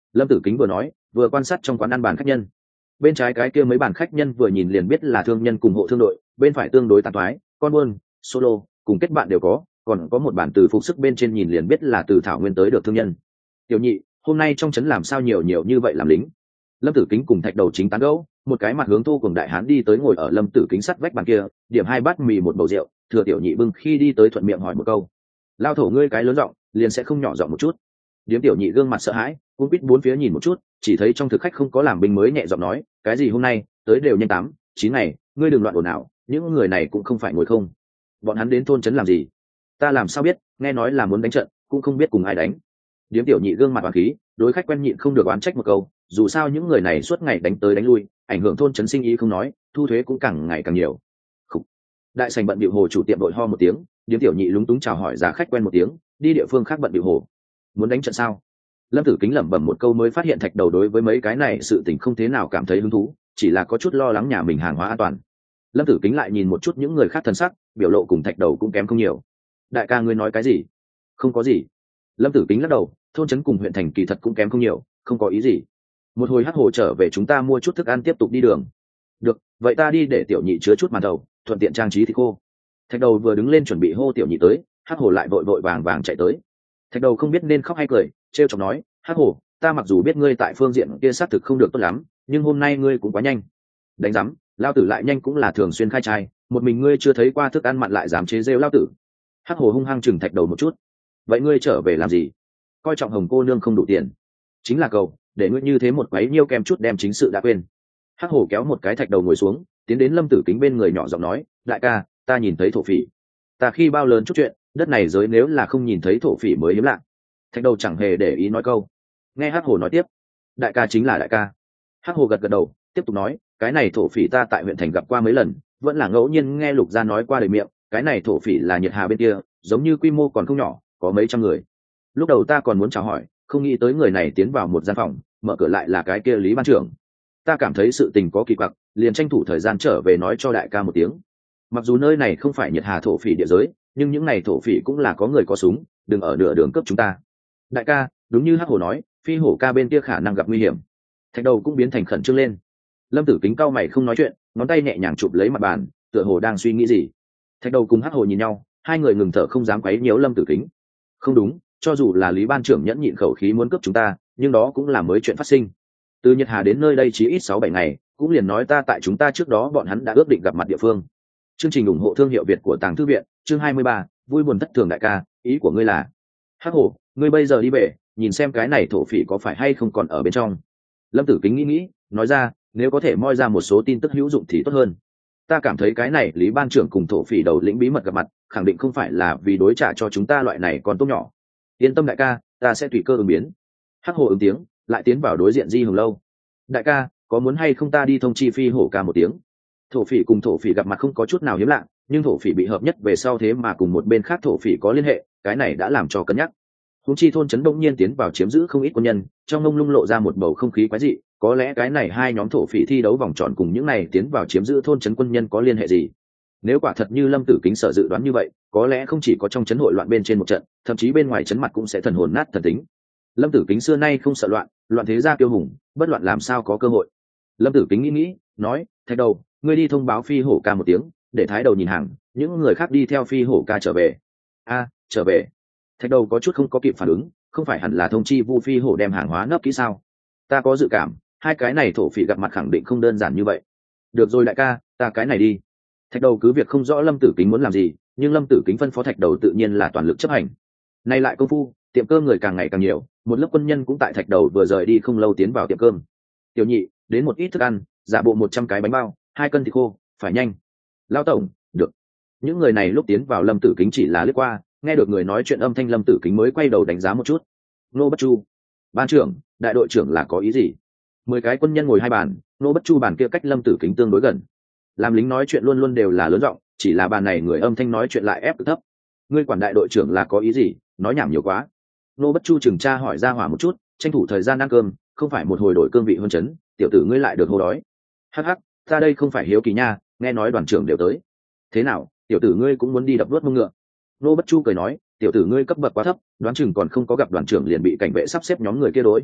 Lâm Tử Kính vừa nói vừa quan sát trong quán ăn bàn khách nhân. Bên trái cái kia mấy bàn khách nhân vừa nhìn liền biết là thương nhân cùng hộ thương đội, bên phải tương đối tàn thoái, con buôn, solo cùng kết bạn đều có, còn có một bản từ phục sức bên trên nhìn liền biết là từ thảo nguyên tới được thương nhân. Tiểu nhị, hôm nay trong trấn làm sao nhiều nhiều như vậy làm lính? Lâm Tử Kính cùng Thạch Đầu chính tán gẫu, một cái mặt hướng thu cùng đại hán đi tới ngồi ở Lâm Tử Kính sắt vách bàn kia, điểm hai bát mì một bầu rượu, thừa tiểu nhị bưng khi đi tới thuận miệng hỏi một câu. Lao thổ ngươi cái lớn giọng, liền sẽ không nhỏ giọng một chút. Điếm tiểu nhị gương mặt sợ hãi, cũng biết bốn phía nhìn một chút, chỉ thấy trong thực khách không có làm binh mới nhẹ giọng nói, cái gì hôm nay, tới đều nhanh tám, chín ngày, ngươi đừng loạn ồn ào, những người này cũng không phải ngồi không. Bọn hắn đến thôn trấn làm gì? Ta làm sao biết, nghe nói là muốn đánh trận, cũng không biết cùng ai đánh. Điếm tiểu nhị gương mặt oán khí, đối khách quen nhịn không được oán trách một câu, dù sao những người này suốt ngày đánh tới đánh lui, ảnh hưởng thôn trấn sinh ý không nói, thu thuế cũng càng ngày càng nhiều. Khủ. Đại sảnh bận bịu hồ chủ tiệm đội ho một tiếng, điếm tiểu nhị lúng túng chào hỏi giá khách quen một tiếng, đi địa phương khác bận bịu hồ. Muốn đánh trận sao? Lâm Tử Kính lẩm bẩm một câu mới phát hiện Thạch Đầu đối với mấy cái này sự tình không thế nào cảm thấy hứng thú, chỉ là có chút lo lắng nhà mình hàng hóa an toàn. Lâm Tử Kính lại nhìn một chút những người khác thân sắc, biểu lộ cùng Thạch Đầu cũng kém không nhiều. Đại ca ngươi nói cái gì? Không có gì. Lâm Tử Kính lắc đầu, thôn trấn cùng huyện thành kỳ thật cũng kém không nhiều, không có ý gì. Một hồi hắc hồ trở về chúng ta mua chút thức ăn tiếp tục đi đường. Được, vậy ta đi để tiểu nhị chứa chút màn đầu, thuận tiện trang trí thịt khô. Thạch Đầu vừa đứng lên chuẩn bị hô tiểu nhị tới, hắc hồ lại vội vội vàng vàng chạy tới. Thạch Đầu không biết nên khóc hay cười, trêu chọc nói, hắc hồ, ta mặc dù biết ngươi tại phương diện kia xác thực không được tốt lắm, nhưng hôm nay ngươi cũng quá nhanh. Đánh rắm, lao tử lại nhanh cũng là thường xuyên khai trai, một mình ngươi chưa thấy qua thức ăn mặn lại dám chế rêu lao tử. Hắc hồ hung hăng chừng Thạch Đầu một chút. Vậy ngươi trở về làm gì? Coi trọng Hồng cô nương không đủ tiền. Chính là cầu, để ngươi như thế một quấy nhiêu kem chút đem chính sự đã quên. Hắc hồ kéo một cái Thạch Đầu ngồi xuống, tiến đến Lâm Tử Kính bên người nhỏ giọng nói, đại ca, ta nhìn thấy thổ phỉ. Ta khi bao lớn chút chuyện, đất này giới nếu là không nhìn thấy thổ phỉ mới hiếm lạ. Thạch Đầu chẳng hề để ý nói câu. Nghe Hắc hồ nói tiếp, đại ca chính là đại ca. Hắc hồ gật gật đầu, tiếp tục nói, cái này thổ phỉ ta tại huyện thành gặp qua mấy lần, vẫn là ngẫu nhiên nghe Lục gia nói qua đời miệng, cái này thổ phỉ là Nhiệt Hà bên kia, giống như quy mô còn không nhỏ, có mấy trăm người. Lúc đầu ta còn muốn chào hỏi, không nghĩ tới người này tiến vào một gian phòng, mở cửa lại là cái kia Lý ban trưởng. Ta cảm thấy sự tình có kỳ quặc, liền tranh thủ thời gian trở về nói cho đại ca một tiếng. Mặc dù nơi này không phải Nhiệt Hà thổ phỉ địa giới, nhưng những này thổ phỉ cũng là có người có súng, đừng ở nửa đường cướp chúng ta. Đại ca, đúng như Hắc hồ nói, phi hổ ca bên kia khả năng gặp nguy hiểm. Thạch Đầu cũng biến thành khẩn trương lên. Lâm Tử Kính cau mày không nói chuyện, ngón tay nhẹ nhàng chụp lấy mặt bàn, tựa hồ đang suy nghĩ gì. Thạch Đầu cùng Hắc hồ nhìn nhau, hai người ngừng thở không dám quấy nhiễu Lâm Tử Kính. Không đúng, cho dù là Lý ban trưởng nhẫn nhịn khẩu khí muốn cướp chúng ta, nhưng đó cũng là mới chuyện phát sinh. Từ Nhiệt Hà đến nơi đây chỉ ít sáu bảy ngày, cũng liền nói ta tại chúng ta trước đó bọn hắn đã ước định gặp mặt địa phương. Chương trình ủng hộ thương hiệu Việt của Tàng Thư viện, chương hai mươi ba, vui buồn thất thường đại ca, ý của ngươi là? Hắc hổ, ngươi bây giờ đi về, nhìn xem cái này thổ phỉ có phải hay không còn ở bên trong. Lâm Tử Kính nghĩ nghĩ, nói ra, nếu có thể moi ra một số tin tức hữu dụng thì tốt hơn. Ta cảm thấy cái này Lý ban trưởng cùng thổ phỉ đầu lĩnh bí mật gặp mặt, khẳng định không phải là vì đối trả cho chúng ta loại này còn tốt nhỏ. Yên tâm đại ca, ta sẽ tùy cơ ứng biến. Hắc hồ ứng tiếng, lại tiến vào đối diện Di Hồng Lâu. Đại ca, có muốn hay không ta đi thông chi phi hổ ca một tiếng? Thổ phỉ cùng thổ phỉ gặp mặt không có chút nào hiếm lạ, nhưng thổ phỉ bị hợp nhất về sau thế mà cùng một bên khác thổ phỉ có liên hệ, cái này đã làm cho cân nhắc. Húng chi thôn trấn đông nhiên tiến vào chiếm giữ không ít quân nhân, trong mông lung lộ ra một bầu không khí quái dị, có lẽ cái này hai nhóm thổ phỉ thi đấu vòng tròn cùng những này tiến vào chiếm giữ thôn trấn quân nhân có liên hệ gì? Nếu quả thật như Lâm Tử Kính sợ dự đoán như vậy, có lẽ không chỉ có trong trấn hội loạn bên trên một trận, thậm chí bên ngoài trấn mặt cũng sẽ thần hồn nát thần tính. Lâm Tử Kính xưa nay không sợ loạn, loạn thế gia kiêu hùng, bất loạn làm sao có cơ hội. Lâm Tử Kính nghĩ nghĩ, nói, Thạch Đầu, ngươi đi thông báo phi hổ ca một tiếng, để Thái Đầu nhìn hàng, những người khác đi theo phi hổ ca trở về. A, trở về. Thạch Đầu có chút không có kịp phản ứng, không phải hẳn là thông chi Vu phi hổ đem hàng hóa nấp kỹ sao? Ta có dự cảm, hai cái này thổ phỉ gặp mặt khẳng định không đơn giản như vậy. Được rồi đại ca, ta cái này đi. Thạch Đầu cứ việc không rõ Lâm Tử Kính muốn làm gì, nhưng Lâm Tử Kính phân phó Thạch Đầu tự nhiên là toàn lực chấp hành. Nay lại công phu, tiệm cơm người càng ngày càng nhiều, một lớp quân nhân cũng tại Thạch Đầu vừa rời đi không lâu tiến vào tiệm cơm. Tiểu nhị, đến một ít thức ăn, giả bộ một trăm cái bánh bao, hai cân thịt khô, phải nhanh. Lão tổng, được. Những người này lúc tiến vào Lâm Tử Kính chỉ là lướt qua, nghe được người nói chuyện âm thanh Lâm Tử Kính mới quay đầu đánh giá một chút. Nô Bất Chu, ban trưởng, đại đội trưởng là có ý gì? Mười cái quân nhân ngồi hai bàn, Nô Bất Chu bàn kia cách Lâm Tử Kính tương đối gần. Làm lính nói chuyện luôn luôn đều là lớn giọng, chỉ là bàn này người âm thanh nói chuyện lại ép cực thấp. Ngươi quản đại đội trưởng là có ý gì? Nói nhảm nhiều quá. Nô Bất Chu chừng tra hỏi ra hỏa một chút, tranh thủ thời gian ăn cơm, không phải một hồi đổi cương vị hơn chấn, tiểu tử ngươi lại được hô đói. Hắc hắc, ta đây không phải hiếu kỳ nha, nghe nói đoàn trưởng đều tới. Thế nào, tiểu tử ngươi cũng muốn đi đập đuốt mông ngựa? Nô Bất Chu cười nói, tiểu tử ngươi cấp bậc quá thấp, đoán chừng còn không có gặp đoàn trưởng liền bị cảnh vệ sắp xếp nhóm người kia đối.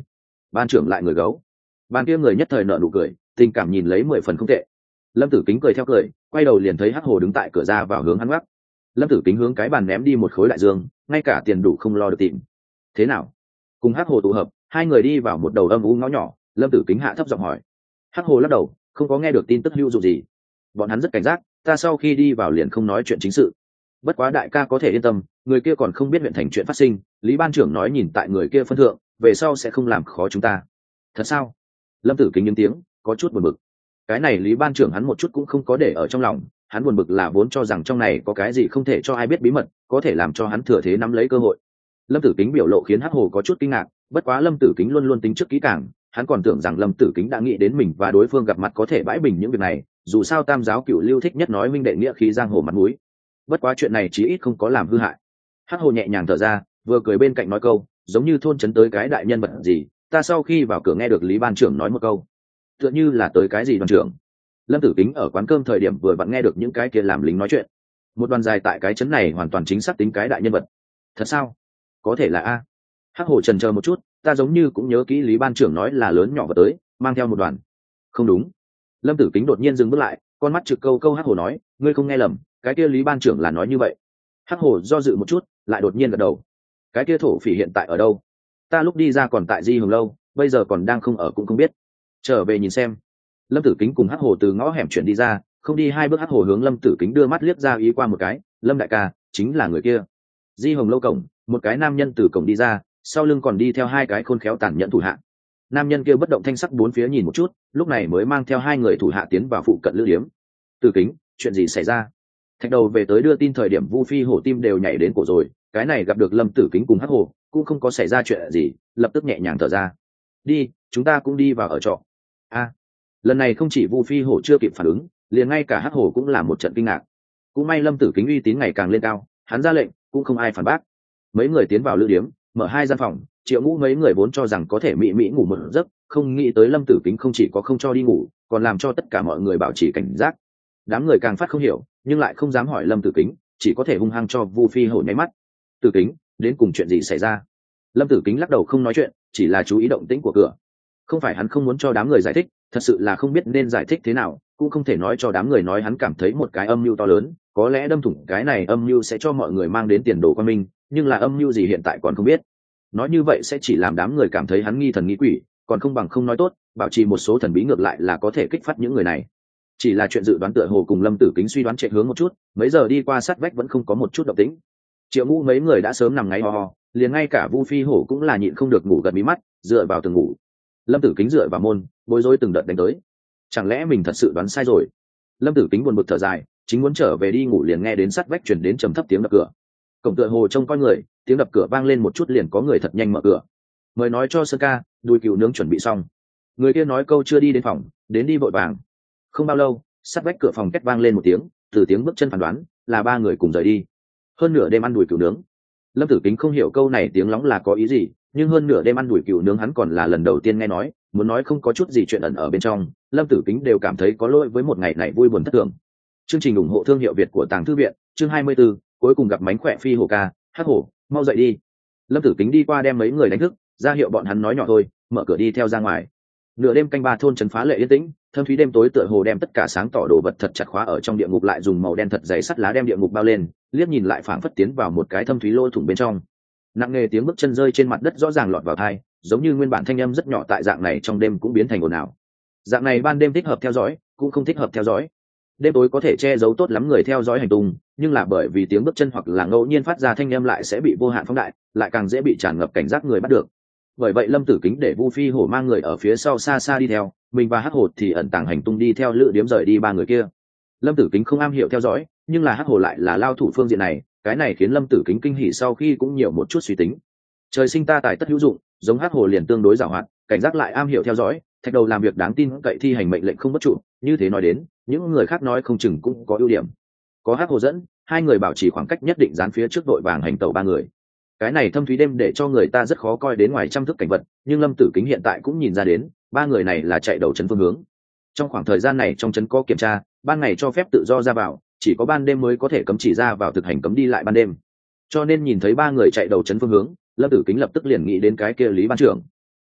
ban trưởng lại người gấu. Ban kia người nhất thời nợ nụ cười, tình cảm nhìn lấy mười phần không tệ. Lâm Tử Kính cười theo cười, quay đầu liền thấy Hắc Hồ đứng tại cửa ra vào hướng hắn gác. Lâm Tử Kính hướng cái bàn ném đi một khối đại dương, ngay cả tiền đủ không lo được tìm. Thế nào? Cùng Hắc Hồ tụ hợp, hai người đi vào một đầu âm u ngõ nhỏ. Lâm Tử Kính hạ thấp giọng hỏi. Hắc Hồ lắc đầu, không có nghe được tin tức hữu dụng gì. Bọn hắn rất cảnh giác, ta sau khi đi vào liền không nói chuyện chính sự. Bất quá đại ca có thể yên tâm, người kia còn không biết huyện thành chuyện phát sinh, Lý ban trưởng nói nhìn tại người kia phân thượng, về sau sẽ không làm khó chúng ta. Thật sao? Lâm Tử Kính những tiếng, có chút buồn bực. Cái này Lý ban trưởng hắn một chút cũng không có để ở trong lòng, hắn buồn bực là vốn cho rằng trong này có cái gì không thể cho ai biết bí mật, có thể làm cho hắn thừa thế nắm lấy cơ hội. Lâm Tử Kính biểu lộ khiến Hắc Hồ có chút kinh ngạc, bất quá Lâm Tử Kính luôn luôn tính trước kỹ càng, hắn còn tưởng rằng Lâm Tử Kính đã nghĩ đến mình và đối phương gặp mặt có thể bãi bình những việc này, dù sao Tam giáo cựu lưu thích nhất nói minh đệ nghĩa khí giang hồ mặt mũi. Bất quá chuyện này chí ít không có làm hư hại. Hắc Hồ nhẹ nhàng thở ra, vừa cười bên cạnh nói câu, giống như thôn trấn tới cái đại nhân vật gì, ta sau khi vào cửa nghe được Lý ban trưởng nói một câu, tựa như là tới cái gì đoàn trưởng. Lâm Tử Kính ở quán cơm thời điểm vừa vặn nghe được những cái kia làm lính nói chuyện, một đoàn dài tại cái trấn này hoàn toàn chính xác tính cái đại nhân vật. Thật sao? Có thể là a. Hắc Hồ chần chờ một chút, ta giống như cũng nhớ kỹ Lý ban trưởng nói là lớn nhỏ vào tới, mang theo một đoàn. Không đúng. Lâm Tử Kính đột nhiên dừng bước lại, con mắt trực câu câu Hắc Hồ nói, ngươi không nghe lầm, cái kia Lý ban trưởng là nói như vậy. Hắc Hồ do dự một chút, lại đột nhiên gật đầu. Cái kia thổ phỉ hiện tại ở đâu? Ta lúc đi ra còn tại Di Hồng lâu, bây giờ còn đang không ở cũng không biết. Trở về nhìn xem. Lâm Tử Kính cùng Hắc Hồ từ ngõ hẻm chuyển đi ra, không đi hai bước Hắc Hồ hướng Lâm Tử Kính đưa mắt liếc ra ý qua một cái, Lâm đại ca, chính là người kia. Di Hồng lâu cổng, một cái nam nhân từ cổng đi ra, sau lưng còn đi theo hai cái khôn khéo tàn nhẫn thủ hạ. Nam nhân kia bất động thanh sắc bốn phía nhìn một chút, lúc này mới mang theo hai người thủ hạ tiến vào phụ cận lữ điếm. Tử Kính, chuyện gì xảy ra? Thạch Đầu về tới đưa tin thời điểm Vu Phi hổ tim đều nhảy đến cổ rồi, cái này gặp được Lâm Tử Kính cùng Hắc Hồ, cũng không có xảy ra chuyện gì, lập tức nhẹ nhàng thở ra. Đi, chúng ta cũng đi vào ở trọ. A, lần này không chỉ Vu Phi hổ chưa kịp phản ứng, liền ngay cả Hắc Hồ cũng là một trận kinh ngạc. Cũng may Lâm Tử Kính uy tín ngày càng lên cao, hắn ra lệnh, cũng không ai phản bác. Mấy người tiến vào lữ điếm, mở hai gian phòng, Triệu Ngũ mấy người vốn cho rằng có thể mị mị ngủ một giấc, không nghĩ tới Lâm Tử Kính không chỉ có không cho đi ngủ, còn làm cho tất cả mọi người bảo trì cảnh giác. Đám người càng phát không hiểu, nhưng lại không dám hỏi Lâm Tử Kính, chỉ có thể hung hăng cho Vu Phi hổ nháy mắt. Tử Kính, đến cùng chuyện gì xảy ra? Lâm Tử Kính lắc đầu không nói chuyện, chỉ là chú ý động tĩnh của cửa. Không phải hắn không muốn cho đám người giải thích, thật sự là không biết nên giải thích thế nào, cũng không thể nói cho đám người nói hắn cảm thấy một cái âm mưu to lớn, có lẽ đâm thủng cái này âm mưu sẽ cho mọi người mang đến tiền đồ quan minh, nhưng là âm mưu gì hiện tại còn không biết. Nói như vậy sẽ chỉ làm đám người cảm thấy hắn nghi thần nghi quỷ, còn không bằng không nói tốt, bảo trì một số thần bí ngược lại là có thể kích phát những người này. Chỉ là chuyện dự đoán tựa hồ cùng Lâm Tử Kính suy đoán chạy hướng một chút, mấy giờ đi qua sát vách vẫn không có một chút động tĩnh. Triệu Ngũ mấy người đã sớm nằm ngáy ho ho, liền ngay cả Vu Phi hổ cũng là nhịn không được ngủ gật mí mắt, dựa vào tường ngủ. Lâm Tử Kính dựa vào môn, bối rối từng đợt đánh tới. Chẳng lẽ mình thật sự đoán sai rồi? Lâm Tử Kính buồn bực thở dài, chính muốn trở về đi ngủ liền nghe đến sát vách truyền đến trầm thấp tiếng đập cửa. Cổng tựa hồ trông coi người, tiếng đập cửa vang lên một chút liền có người thật nhanh mở cửa. Mời nói cho Sơn ca, đùi cừu nướng chuẩn bị xong. Người kia nói câu chưa đi đến phòng, đến đi vội vàng. Không bao lâu, sát vách cửa phòng két vang lên một tiếng, từ tiếng bước chân phán đoán là ba người cùng rời đi. Hơn nửa đêm ăn đùi cừu nướng. Lâm Tử Kính không hiểu câu này tiếng lóng là có ý gì, nhưng hơn nửa đêm ăn đùi cừu nướng hắn còn là lần đầu tiên nghe nói, muốn nói không có chút gì chuyện ẩn ở bên trong, Lâm Tử Kính đều cảm thấy có lỗi với một ngày này vui buồn thất thường. Chương trình ủng hộ thương hiệu Việt của Tàng Thư viện, chương hai mươi 24, cuối cùng gặp mánh khỏe Phi hổ ca, Hắc Hổ, mau dậy đi. Lâm Tử Kính đi qua đem mấy người đánh thức, ra hiệu bọn hắn nói nhỏ thôi, mở cửa đi theo ra ngoài. Nửa đêm canh ba thôn trấn phá lệ yên tĩnh, thâm thúy đêm tối tựa hồ đem tất cả sáng tỏ đồ vật thật chặt khóa ở trong địa ngục, lại dùng màu đen thật dày sắt lá đem địa ngục bao lên, liếc nhìn lại phảng phất tiến vào một cái thâm thúy lỗ thủng bên trong. Nặng nề tiếng bước chân rơi trên mặt đất rõ ràng lọt vào tai, giống như nguyên bản thanh âm rất nhỏ tại dạng này trong đêm cũng biến thành ồn ào. Dạng này ban đêm thích hợp theo dõi, cũng không thích hợp theo dõi. Đêm tối có thể che giấu tốt lắm người theo dõi hành tung, nhưng là bởi vì tiếng bước chân hoặc là ngẫu nhiên phát ra thanh âm lại sẽ bị vô hạn phóng đại, lại càng dễ bị tràn ngập cảnh giác người bắt được. Bởi vậy Lâm Tử Kính để Vu Phi hổ mang người ở phía sau xa xa đi theo, mình và Hắc Hổ thì ẩn tàng hành tung đi theo lữ điếm rời đi ba người kia. Lâm Tử Kính không am hiểu theo dõi, nhưng là Hắc Hổ lại là lao thủ phương diện này, cái này khiến Lâm Tử Kính kinh hỉ sau khi cũng nhiều một chút suy tính. Trời sinh ta tài tất hữu dụng, giống Hắc Hổ liền tương đối giàu hoạt, cảnh giác lại am hiểu theo dõi, Thạch Đầu làm việc đáng tin cậy thi hành mệnh lệnh không bất trụ, như thế nói đến, những người khác nói không chừng cũng có ưu điểm. Có Hắc Hổ dẫn, hai người bảo trì khoảng cách nhất định dán phía trước đội vàng hành tẩu ba người. Cái này thâm thúy đêm để cho người ta rất khó coi đến ngoài trăm thước cảnh vật, nhưng Lâm Tử Kính hiện tại cũng nhìn ra đến, ba người này là chạy đầu trấn phương hướng. Trong khoảng thời gian này trong trấn có kiểm tra, ban ngày cho phép tự do ra vào, chỉ có ban đêm mới có thể cấm chỉ ra vào, thực hành cấm đi lại ban đêm. Cho nên nhìn thấy ba người chạy đầu trấn phương hướng, Lâm Tử Kính lập tức liền nghĩ đến cái kia Lý ban trưởng.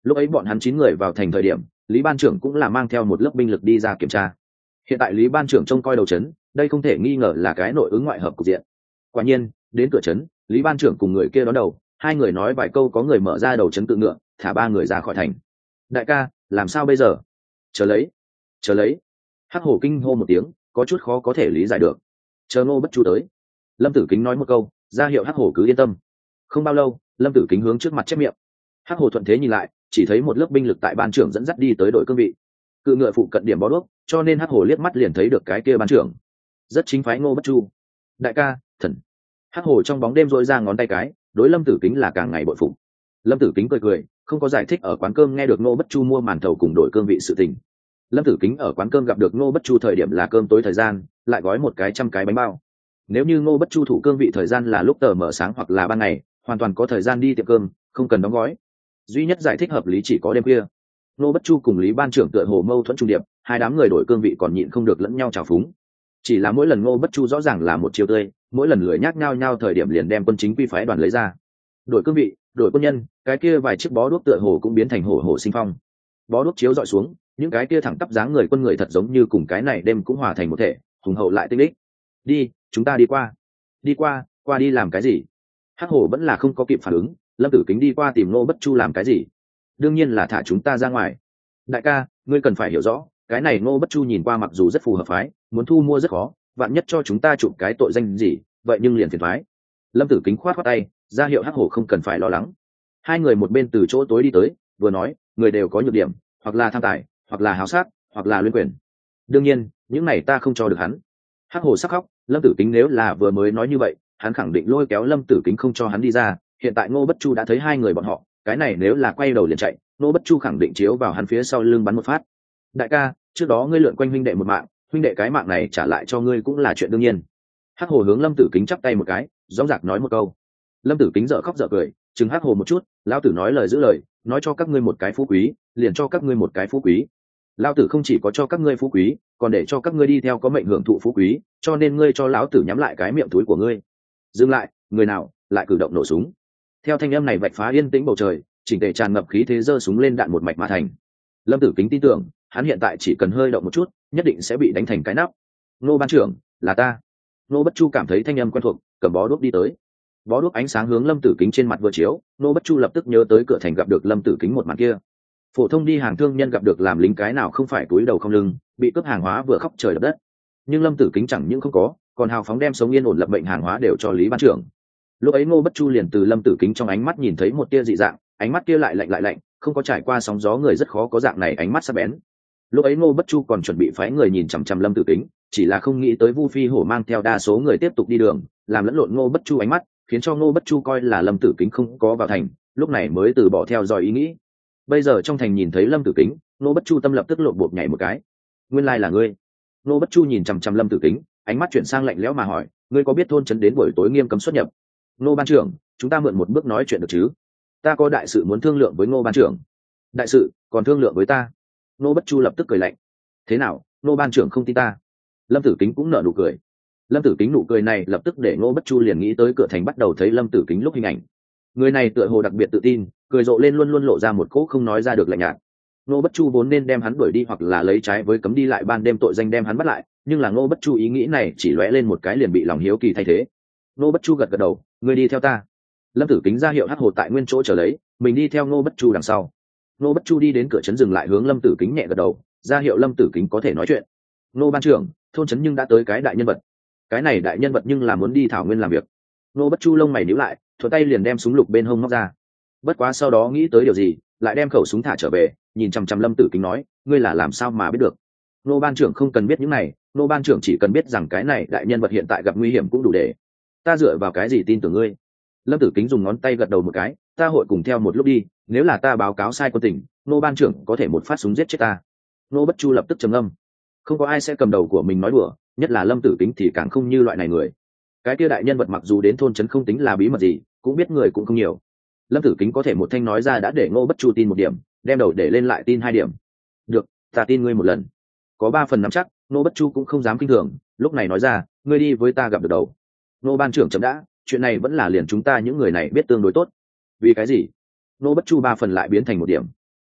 lúc ấy bọn hắn chín người vào thành thời điểm, lý ban trưởng cũng là mang theo một lớp binh lực đi ra kiểm tra. Hiện tại lý ban trưởng trông coi đầu trấn, đây không thể nghi ngờ là cái nội ứng ngoại hợp cục diện. Quả nhiên đến cửa trấn, lý ban trưởng cùng người kia đón đầu, hai người nói vài câu, có người mở ra đầu trấn tự ngựa, thả ba người ra khỏi thành. Đại ca, làm sao bây giờ? Chờ lấy, chờ lấy. Hắc hổ kinh hô một tiếng, có chút khó có thể lý giải được. Chờ Ngô Bất Chu tới. Lâm Tử Kính nói một câu, ra hiệu Hắc hổ cứ yên tâm. Không bao lâu, Lâm Tử Kính hướng trước mặt chép miệng. Hắc hổ thuận thế nhìn lại, chỉ thấy một lớp binh lực tại ban trưởng dẫn dắt đi tới đội cương vị. Cự ngựa phụ cận điểm bó đuốc, cho nên Hắc hổ liếc mắt liền thấy được cái kia ban trưởng. Rất chính phái Ngô Bất Chu. Đại ca, thần. Hắc hổ trong bóng đêm rỗi ra ngón tay cái, đối Lâm Tử Kính là càng ngày bội phục. Lâm Tử Kính cười cười, không có giải thích ở quán cơm nghe được Ngô Bất Chu mua màn thầu cùng đội cương vị sự tình. Lâm Tử Kính ở quán cơm gặp được Ngô Bất Chu thời điểm là cơm tối thời gian, lại gói một cái trăm cái bánh bao. Nếu như Ngô Bất Chu thủ cương vị thời gian là lúc tờ mở sáng hoặc là ban ngày, hoàn toàn có thời gian đi tiệm cơm, không cần đóng gói. Duy nhất giải thích hợp lý chỉ có đêm khuya. Ngô Bất Chu cùng Lý ban trưởng tựa hồ mâu thuẫn trung điệp, hai đám người đổi cương vị còn nhịn không được lẫn nhau trào phúng. Chỉ là mỗi lần Ngô Bất Chu rõ ràng là một chiều tươi, mỗi lần lười nhác nhau nhau thời điểm liền đem quân chính quy phái đoàn lấy ra. Đổi cương vị, đổi quân nhân, cái kia vài chiếc bó đuốc tựa hồ cũng biến thành hổ hổ sinh phong. Bó đuốc chiếu dọi xuống, những cái kia thẳng tắp dáng người quân người thật giống như cùng cái này đêm cũng hòa thành một thể, hùng hậu lại tinh đích. Đi, chúng ta đi qua. Đi qua, qua đi làm cái gì? Hắc hổ vẫn là không có kịp phản ứng, Lâm Tử Kính đi qua tìm Ngô Bất Chu làm cái gì? Đương nhiên là thả chúng ta ra ngoài. Đại ca, ngươi cần phải hiểu rõ, cái này Ngô Bất Chu nhìn qua mặc dù rất phù hợp phái, muốn thu mua rất khó, vạn nhất cho chúng ta chụp cái tội danh gì, vậy nhưng liền phiền toái. Lâm Tử Kính khoát khoát tay, ra hiệu Hắc hổ không cần phải lo lắng. Hai người một bên từ chỗ tối đi tới, vừa nói, người đều có nhược điểm, hoặc là tham tài, hoặc là háo sắc, hoặc là luyến quyền. Đương nhiên, những này ta không cho được hắn. Hắc hổ sắc khóc, Lâm Tử Kính nếu là vừa mới nói như vậy, hắn khẳng định lôi kéo Lâm Tử Kính không cho hắn đi ra. Hiện tại Ngô Bất Chu đã thấy hai người bọn họ, cái này nếu là quay đầu liền chạy, Ngô Bất Chu khẳng định chiếu vào hắn phía sau lưng bắn một phát. Đại ca, trước đó ngươi lượn quanh huynh đệ một mạng, huynh đệ cái mạng này trả lại cho ngươi cũng là chuyện đương nhiên. Hắc hổ hướng Lâm Tử Kính chắp tay một cái, rõ rạc nói một câu. Lâm Tử Kính dở khóc dở cười, chừng Hắc hổ một chút, lão tử nói lời giữ lời, nói cho các ngươi một cái phú quý, liền cho các ngươi một cái phú quý. Lão tử không chỉ có cho các ngươi phú quý, còn để cho các ngươi đi theo có mệnh hưởng thụ phú quý, cho nên ngươi cho lão tử nhắm lại cái miệng túi của ngươi. Dừng lại, người nào lại cử động nổ súng? Theo thanh âm này vạch phá yên tĩnh bầu trời, chỉnh tề tràn ngập khí thế giơ súng lên đạn một mạch mà thành. Lâm Tử Kính tin tưởng, hắn hiện tại chỉ cần hơi động một chút, nhất định sẽ bị đánh thành cái nắp. Ngô ban trưởng, là ta. Ngô Bất Chu cảm thấy thanh âm quen thuộc, cầm bó đuốc đi tới. Bó đuốc ánh sáng hướng Lâm Tử Kính trên mặt vừa chiếu, Ngô Bất Chu lập tức nhớ tới cửa thành gặp được Lâm Tử Kính một màn kia. Phổ thông đi hàng thương nhân gặp được làm lính cái nào không phải túi đầu không lưng, bị cướp hàng hóa vừa khóc trời đập đất. Nhưng Lâm Tử Kính chẳng những không có, còn hào phóng đem sống yên ổn lập mệnh hàng hóa đều cho Lý ban trưởng. Lúc ấy Ngô Bất Chu liền từ Lâm Tử Kính trong ánh mắt nhìn thấy một tia dị dạng, ánh mắt kia lại lạnh lại lạnh, không có trải qua sóng gió người rất khó có dạng này ánh mắt sắc bén. Lúc ấy Ngô Bất Chu còn chuẩn bị phái người nhìn chằm chằm Lâm Tử Kính, chỉ là không nghĩ tới Vu Phi Hổ mang theo đa số người tiếp tục đi đường, làm lẫn lộn Ngô Bất Chu ánh mắt, khiến cho Ngô Bất Chu coi là Lâm Tử Kính không có vào thành, lúc này mới từ bỏ theo dõi ý nghĩ. Bây giờ trong thành nhìn thấy Lâm Tử Kính, Ngô Bất Chu tâm lập tức lộn bột nhảy một cái. Nguyên lai là ngươi. Ngô Bất Chu nhìn chằm chằm Lâm Tử Kính, ánh mắt chuyển sang lạnh lẽo mà hỏi, ngươi có biết thôn trấn đến buổi tối nghiêm cấm xuất nhập? Ngô ban trưởng, chúng ta mượn một bước nói chuyện được chứ? Ta có đại sự muốn thương lượng với Ngô ban trưởng. Đại sự còn thương lượng với ta? Ngô Bất Chu lập tức cười lạnh. Thế nào, Ngô ban trưởng không tin ta? Lâm Tử Kính cũng nở nụ cười. Lâm Tử Kính nụ cười này lập tức để Ngô Bất Chu liền nghĩ tới cửa thành bắt đầu thấy Lâm Tử Kính lúc hình ảnh. Người này tựa hồ đặc biệt tự tin, cười rộ lên luôn luôn lộ ra một cỗ không nói ra được lạnh nhạt. Ngô Bất Chu vốn nên đem hắn đuổi đi hoặc là lấy trái với cấm đi lại ban đêm tội danh đem hắn bắt lại, nhưng là Ngô Bất Chu ý nghĩ này chỉ lóe lên một cái liền bị lòng hiếu kỳ thay thế. Ngô Bất Chu gật gật đầu, ngươi đi theo ta. Lâm Tử Kính ra hiệu Hắc hổ tại nguyên chỗ chờ lấy, mình đi theo Ngô Bất Chu đằng sau. Ngô Bất Chu đi đến cửa trấn dừng lại hướng Lâm Tử Kính nhẹ gật đầu, ra hiệu Lâm Tử Kính có thể nói chuyện. Ngô ban trưởng, thôn trấn nhưng đã tới cái đại nhân vật. Cái này đại nhân vật nhưng là muốn đi thảo nguyên làm việc. Ngô Bất Chu lông mày nhíu lại, thuận tay liền đem súng lục bên hông móc ra. Bất quá sau đó nghĩ tới điều gì, lại đem khẩu súng thả trở về, nhìn chằm chằm Lâm Tử Kính nói, ngươi là làm sao mà biết được? Ngô ban trưởng không cần biết những này, Ngô ban trưởng chỉ cần biết rằng cái này đại nhân vật hiện tại gặp nguy hiểm cũng đủ để. Ta dựa vào cái gì tin tưởng ngươi? Lâm Tử Kính dùng ngón tay gật đầu một cái, ta hội cùng theo một lúc đi, nếu là ta báo cáo sai quân tình, Ngô ban trưởng có thể một phát súng giết chết ta. Ngô Bất Chu lập tức trầm ngâm. Không có ai sẽ cầm đầu của mình nói đùa, nhất là Lâm Tử Kính thì càng không như loại này người. Cái kia đại nhân vật mặc dù đến thôn trấn không tính là bí mật gì, cũng biết người cũng không nhiều. Lâm Tử Kính có thể một thanh nói ra đã để Ngô Bất Chu tin một điểm, đem đầu để lên lại tin hai điểm. Được, ta tin ngươi một lần. Có ba phần nắm chắc, Ngô Bất Chu cũng không dám kinh thường, lúc này nói ra, ngươi đi với ta gặp được đầu. Ngô ban trưởng chấm đã, chuyện này vẫn là liền chúng ta những người này biết tương đối tốt. Vì cái gì? Ngô Bất Chu ba phần lại biến thành một điểm.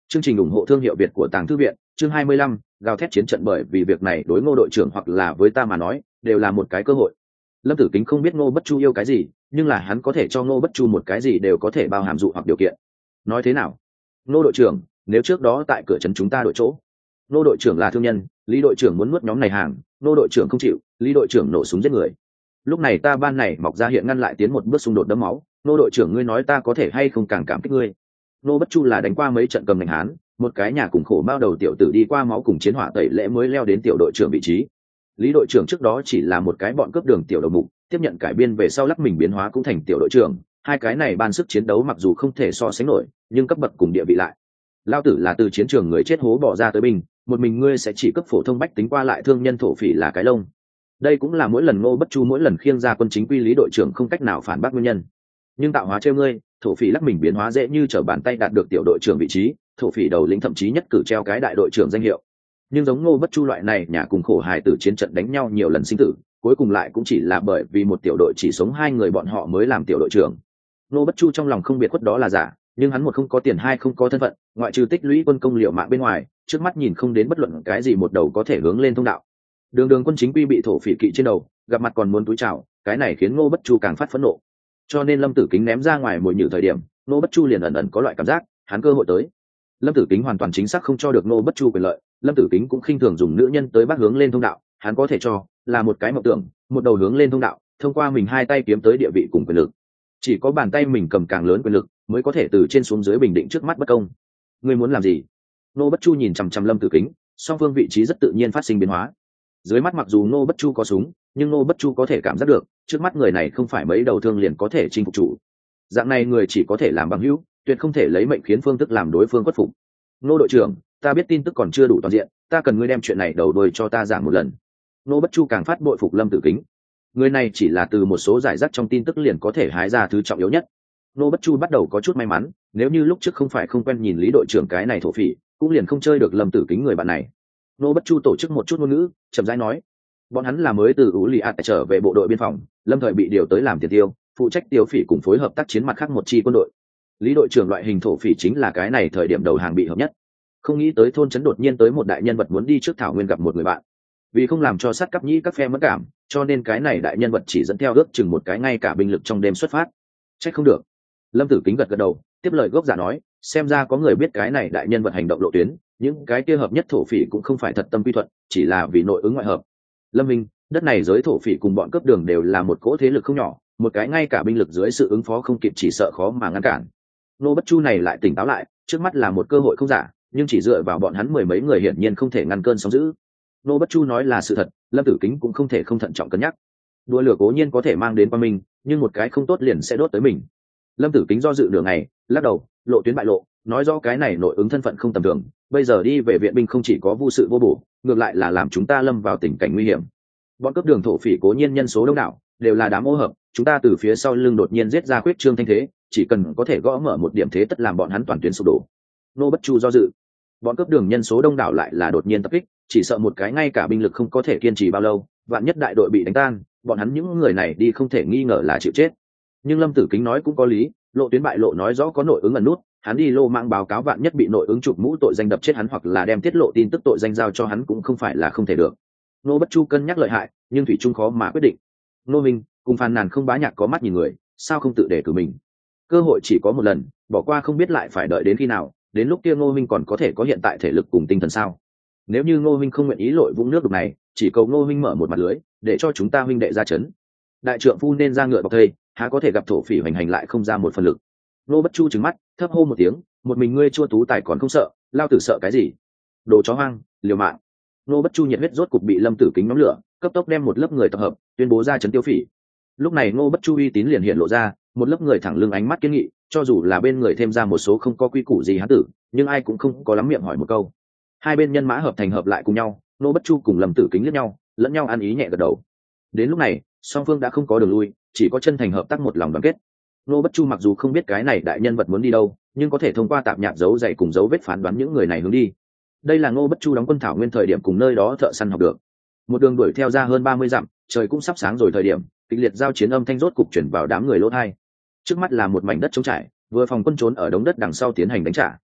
Chương trình ủng hộ thương hiệu Việt của Tàng Thư viện, chương hai mươi lăm, gào thét chiến trận. Bởi vì việc này đối Ngô đội trưởng hoặc là với ta mà nói, đều là một cái cơ hội. Lâm Tử Kính không biết Ngô Bất Chu yêu cái gì, nhưng là hắn có thể cho Ngô Bất Chu một cái gì đều có thể bao hàm dụ hoặc điều kiện. Nói thế nào? Ngô đội trưởng, nếu trước đó tại cửa trấn chúng ta đội chỗ, Ngô đội trưởng là thương nhân, Lý đội trưởng muốn nuốt nhóm này hàng, Ngô đội trưởng không chịu, Lý đội trưởng nổ súng giết người. Lúc này ta ban này mọc ra hiện ngăn lại tiến một bước xung đột đẫm máu, Ngô đội trưởng ngươi nói ta có thể hay không càng cảm kích ngươi. Ngô Bất Chu là đánh qua mấy trận cầm ngành hán, một cái nhà cùng khổ bao đầu tiểu tử đi qua máu cùng chiến hỏa tẩy lễ mới leo đến tiểu đội trưởng vị trí. Lý đội trưởng trước đó chỉ là một cái bọn cướp đường tiểu đầu mục, tiếp nhận cải biên về sau lắc mình biến hóa cũng thành tiểu đội trưởng, hai cái này ban sức chiến đấu mặc dù không thể so sánh nổi, nhưng cấp bậc cùng địa vị lại. Lao tử là từ chiến trường người chết hố bỏ ra tới binh, một mình ngươi sẽ chỉ cấp phổ thông bách tính qua lại thương nhân thổ phỉ là cái lông. Đây cũng là mỗi lần Ngô Bất Chu mỗi lần khiêng ra quân chính quy Lý đội trưởng không cách nào phản bác nguyên nhân. Nhưng tạo hóa trêu ngươi, thổ phỉ lắc mình biến hóa dễ như trở bàn tay đạt được tiểu đội trưởng vị trí, thổ phỉ đầu lĩnh thậm chí nhất cử treo cái đại đội trưởng danh hiệu. Nhưng giống Ngô Bất Chu loại này nhà cùng khổ hài tử chiến trận đánh nhau nhiều lần sinh tử, cuối cùng lại cũng chỉ là bởi vì một tiểu đội chỉ sống hai người bọn họ mới làm tiểu đội trưởng. Ngô Bất Chu trong lòng không biệt khuất đó là giả, nhưng hắn một không có tiền, hai không có thân phận, ngoại trừ tích lũy quân công liệu mạng bên ngoài, trước mắt nhìn không đến bất luận cái gì một đầu có thể hướng lên thông đạo. Đường đường quân chính quy bị thổ phỉ kỵ trên đầu, gặp mặt còn muốn túi chào, cái này khiến Ngô Bất Chu càng phát phẫn nộ. Cho nên Lâm Tử Kính ném ra ngoài mồi nhử thời điểm, Ngô Bất Chu liền ẩn ẩn có loại cảm giác, hắn cơ hội tới. Lâm Tử Kính hoàn toàn chính xác không cho được Ngô Bất Chu quyền lợi, Lâm Tử Kính cũng khinh thường dùng nữ nhân tới bắt hướng lên thông đạo, hắn có thể cho là một cái mộng tưởng, một đầu hướng lên thông đạo, thông qua mình hai tay kiếm tới địa vị cùng quyền lực. Chỉ có bàn tay mình cầm càng lớn quyền lực, mới có thể từ trên xuống dưới bình định trước mắt bất công. Ngươi muốn làm gì? Ngô Bất Chu nhìn chằm chằm Lâm Tử Kính, song phương vị trí rất tự nhiên phát sinh biến hóa. Dưới mắt mặc dù Ngô Bất Chu có súng, nhưng Ngô Bất Chu có thể cảm giác được, trước mắt người này không phải mấy đầu thương liền có thể chinh phục chủ. Dạng này người chỉ có thể làm bằng hữu, tuyệt không thể lấy mệnh khiến phương thức làm đối phương khuất phục. Ngô đội trưởng, ta biết tin tức còn chưa đủ toàn diện, ta cần ngươi đem chuyện này đầu đuôi cho ta giảng một lần. Ngô Bất Chu càng phát bội phục Lâm Tử Kính. Người này chỉ là từ một số giải rác trong tin tức liền có thể hái ra thứ trọng yếu nhất. Ngô Bất Chu bắt đầu có chút may mắn, nếu như lúc trước không phải không quen nhìn Lý đội trưởng cái này thổ phỉ, cũng liền không chơi được Lâm Tử Kính người bạn này. Ngô Bất Chu tổ chức một chút ngôn ngữ, chậm rãi nói, bọn hắn là mới từ Ú Lì ạt trở về bộ đội biên phòng, lâm thời bị điều tới làm tiền tiêu, phụ trách tiêu phỉ cùng phối hợp tác chiến mặt khác một chi quân đội. Lý đội trưởng loại hình thổ phỉ chính là cái này thời điểm đầu hàng bị hợp nhất. Không nghĩ tới thôn trấn đột nhiên tới một đại nhân vật muốn đi trước thảo nguyên gặp một người bạn, vì không làm cho sát cấp nhĩ các phe mất cảm, cho nên cái này đại nhân vật chỉ dẫn theo ước chừng một cái ngay cả binh lực trong đêm xuất phát. Trách không được. Lâm Tử Kính gật gật đầu, tiếp lời gốc giả nói, xem ra có người biết cái này đại nhân vật hành động lộ tuyến, những cái kia hợp nhất thổ phỉ cũng không phải thật tâm quy thuận, chỉ là vì nội ứng ngoại hợp. Lâm Minh, đất này giới thổ phỉ cùng bọn cướp đường đều là một cỗ thế lực không nhỏ, một cái ngay cả binh lực dưới sự ứng phó không kịp chỉ sợ khó mà ngăn cản. Ngô Bất Chu này lại tỉnh táo lại, trước mắt là một cơ hội không giả, nhưng chỉ dựa vào bọn hắn mười mấy người hiển nhiên không thể ngăn cơn sóng dữ. Ngô Bất Chu nói là sự thật, Lâm Tử Kính cũng không thể không thận trọng cân nhắc. Đùa lửa cố nhiên có thể mang đến qua mình, nhưng một cái không tốt liền sẽ đốt tới mình. Lâm Tử Kính do dự nửa ngày, lắc đầu, lộ tuyến bại lộ, nói rõ cái này nội ứng thân phận không tầm thường, bây giờ đi về viện binh không chỉ có vô sự vô bổ, ngược lại là làm chúng ta lâm vào tình cảnh nguy hiểm. Bọn cướp đường thổ phỉ cố nhiên nhân số đông đảo, đều là đám ô hợp, chúng ta từ phía sau lưng đột nhiên giết ra khuyết trương thanh thế, chỉ cần có thể gõ mở một điểm thế tất làm bọn hắn toàn tuyến sụp đổ. Ngô Bất Chu do dự. Bọn cướp đường nhân số đông đảo lại là đột nhiên tập kích, chỉ sợ một cái ngay cả binh lực không có thể kiên trì bao lâu, vạn nhất đại đội bị đánh tan, bọn hắn những người này đi không thể nghi ngờ là chịu chết. Nhưng Lâm Tử Kính nói cũng có lý, lộ tuyến bại lộ nói rõ có nội ứng ẩn nút, hắn đi lô mạng báo cáo vạn nhất bị nội ứng chụp mũ tội danh đập chết hắn hoặc là đem tiết lộ tin tức tội danh giao cho hắn cũng không phải là không thể được. Ngô Bất Chu cân nhắc lợi hại, nhưng thủy chung khó mà quyết định. Ngô Minh cùng phàn nàn không bá nhạc có mắt nhìn người, sao không tự để cử mình? Cơ hội chỉ có một lần, bỏ qua không biết lại phải đợi đến khi nào, đến lúc kia Ngô Minh còn có thể có hiện tại thể lực cùng tinh thần sao? Nếu như Ngô Minh không nguyện ý lội vũng nước đục này, chỉ cầu Ngô Minh mở một mặt lưới, để cho chúng ta huynh đệ ra chấn. Đại trượng phu nên ra ngựa bọc thây, há có thể gặp thổ phỉ hoành hành lại không ra một phần lực. Ngô Bất Chu trừng mắt, thấp hô một tiếng, một mình ngươi chua tú tài còn không sợ, lao tử sợ cái gì? Đồ chó hoang, liều mạng. Ngô Bất Chu nhiệt huyết rốt cục bị Lâm Tử Kính nóng lửa, cấp tốc đem một lớp người tập hợp, tuyên bố ra chấn tiêu phỉ. Lúc này Ngô Bất Chu uy tín liền hiện lộ ra, một lớp người thẳng lưng ánh mắt kiên nghị, cho dù là bên người thêm ra một số không có quy củ gì hán tử, nhưng ai cũng không có lắm miệng hỏi một câu. Hai bên nhân mã hợp thành hợp lại cùng nhau, Ngô Bất Chu cùng Lâm Tử Kính liếc nhau, lẫn nhau ăn ý nhẹ gật đầu. Đến lúc này, song phương đã không có đường lui, chỉ có chân thành hợp tác một lòng đoàn kết. Ngô Bất Chu mặc dù không biết cái này đại nhân vật muốn đi đâu, nhưng có thể thông qua tạp nhạp dấu dày cùng dấu vết phán đoán những người này hướng đi. Đây là Ngô Bất Chu đóng quân thảo nguyên thời điểm cùng nơi đó thợ săn học được. Một đường đuổi theo ra hơn ba mươi dặm, trời cũng sắp sáng rồi thời điểm, kịch liệt giao chiến âm thanh rốt cục chuyển vào đám người lỗ tai. Trước mắt là một mảnh đất trống trải, vừa phòng quân trốn ở đống đất đằng sau tiến hành đánh trả.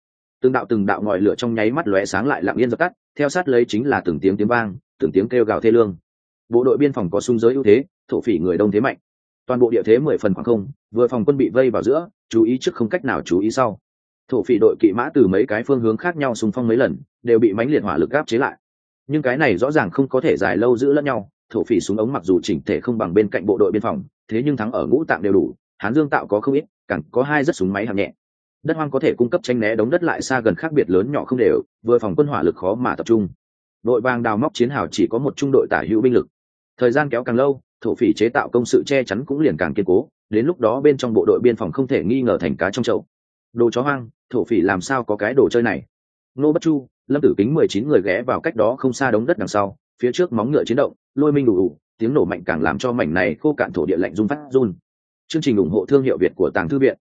từng đạo từng đạo ngòi lửa trong nháy mắt lóe sáng lại lặng yên dập tắt, theo sát lấy chính là từng tiếng tiếng vang, từng tiếng kêu gào thê lương. Bộ đội biên phòng có xung giới ưu thế, thổ phỉ người đông thế mạnh, toàn bộ địa thế mười phần khoảng không, vừa phòng quân bị vây vào giữa, chú ý trước không cách nào chú ý sau. Thổ phỉ đội kỵ mã từ mấy cái phương hướng khác nhau xung phong mấy lần, đều bị mãnh liệt hỏa lực áp chế lại. Nhưng cái này rõ ràng không có thể dài lâu giữ lẫn nhau, thổ phỉ súng ống mặc dù chỉnh thể không bằng bên cạnh bộ đội biên phòng, thế nhưng thắng ở ngũ tạng đều đủ, Hán Dương tạo có không ít, càng có hai rất súng máy hạng nhẹ. Đất hoang có thể cung cấp tranh né đống đất lại xa gần khác biệt lớn nhỏ không đều, vừa phòng quân hỏa lực khó mà tập trung. Đội vàng đào móc chiến hào chỉ có một trung đội tả hữu binh lực. Thời gian kéo càng lâu, thổ phỉ chế tạo công sự che chắn cũng liền càng kiên cố, đến lúc đó bên trong bộ đội biên phòng không thể nghi ngờ thành cá trong chậu. Đồ chó hoang, thổ phỉ làm sao có cái đồ chơi này? Nô Bất Chu, Lâm Tử Kính mười chín người ghé vào cách đó không xa đống đất đằng sau, phía trước móng ngựa chiến động, lôi minh đủ ủ, tiếng nổ mạnh càng làm cho mảnh này khô cạn thổ địa lạnh rung phát run. Chương trình ủng hộ thương hiệu Việt của Tàng Thư viện.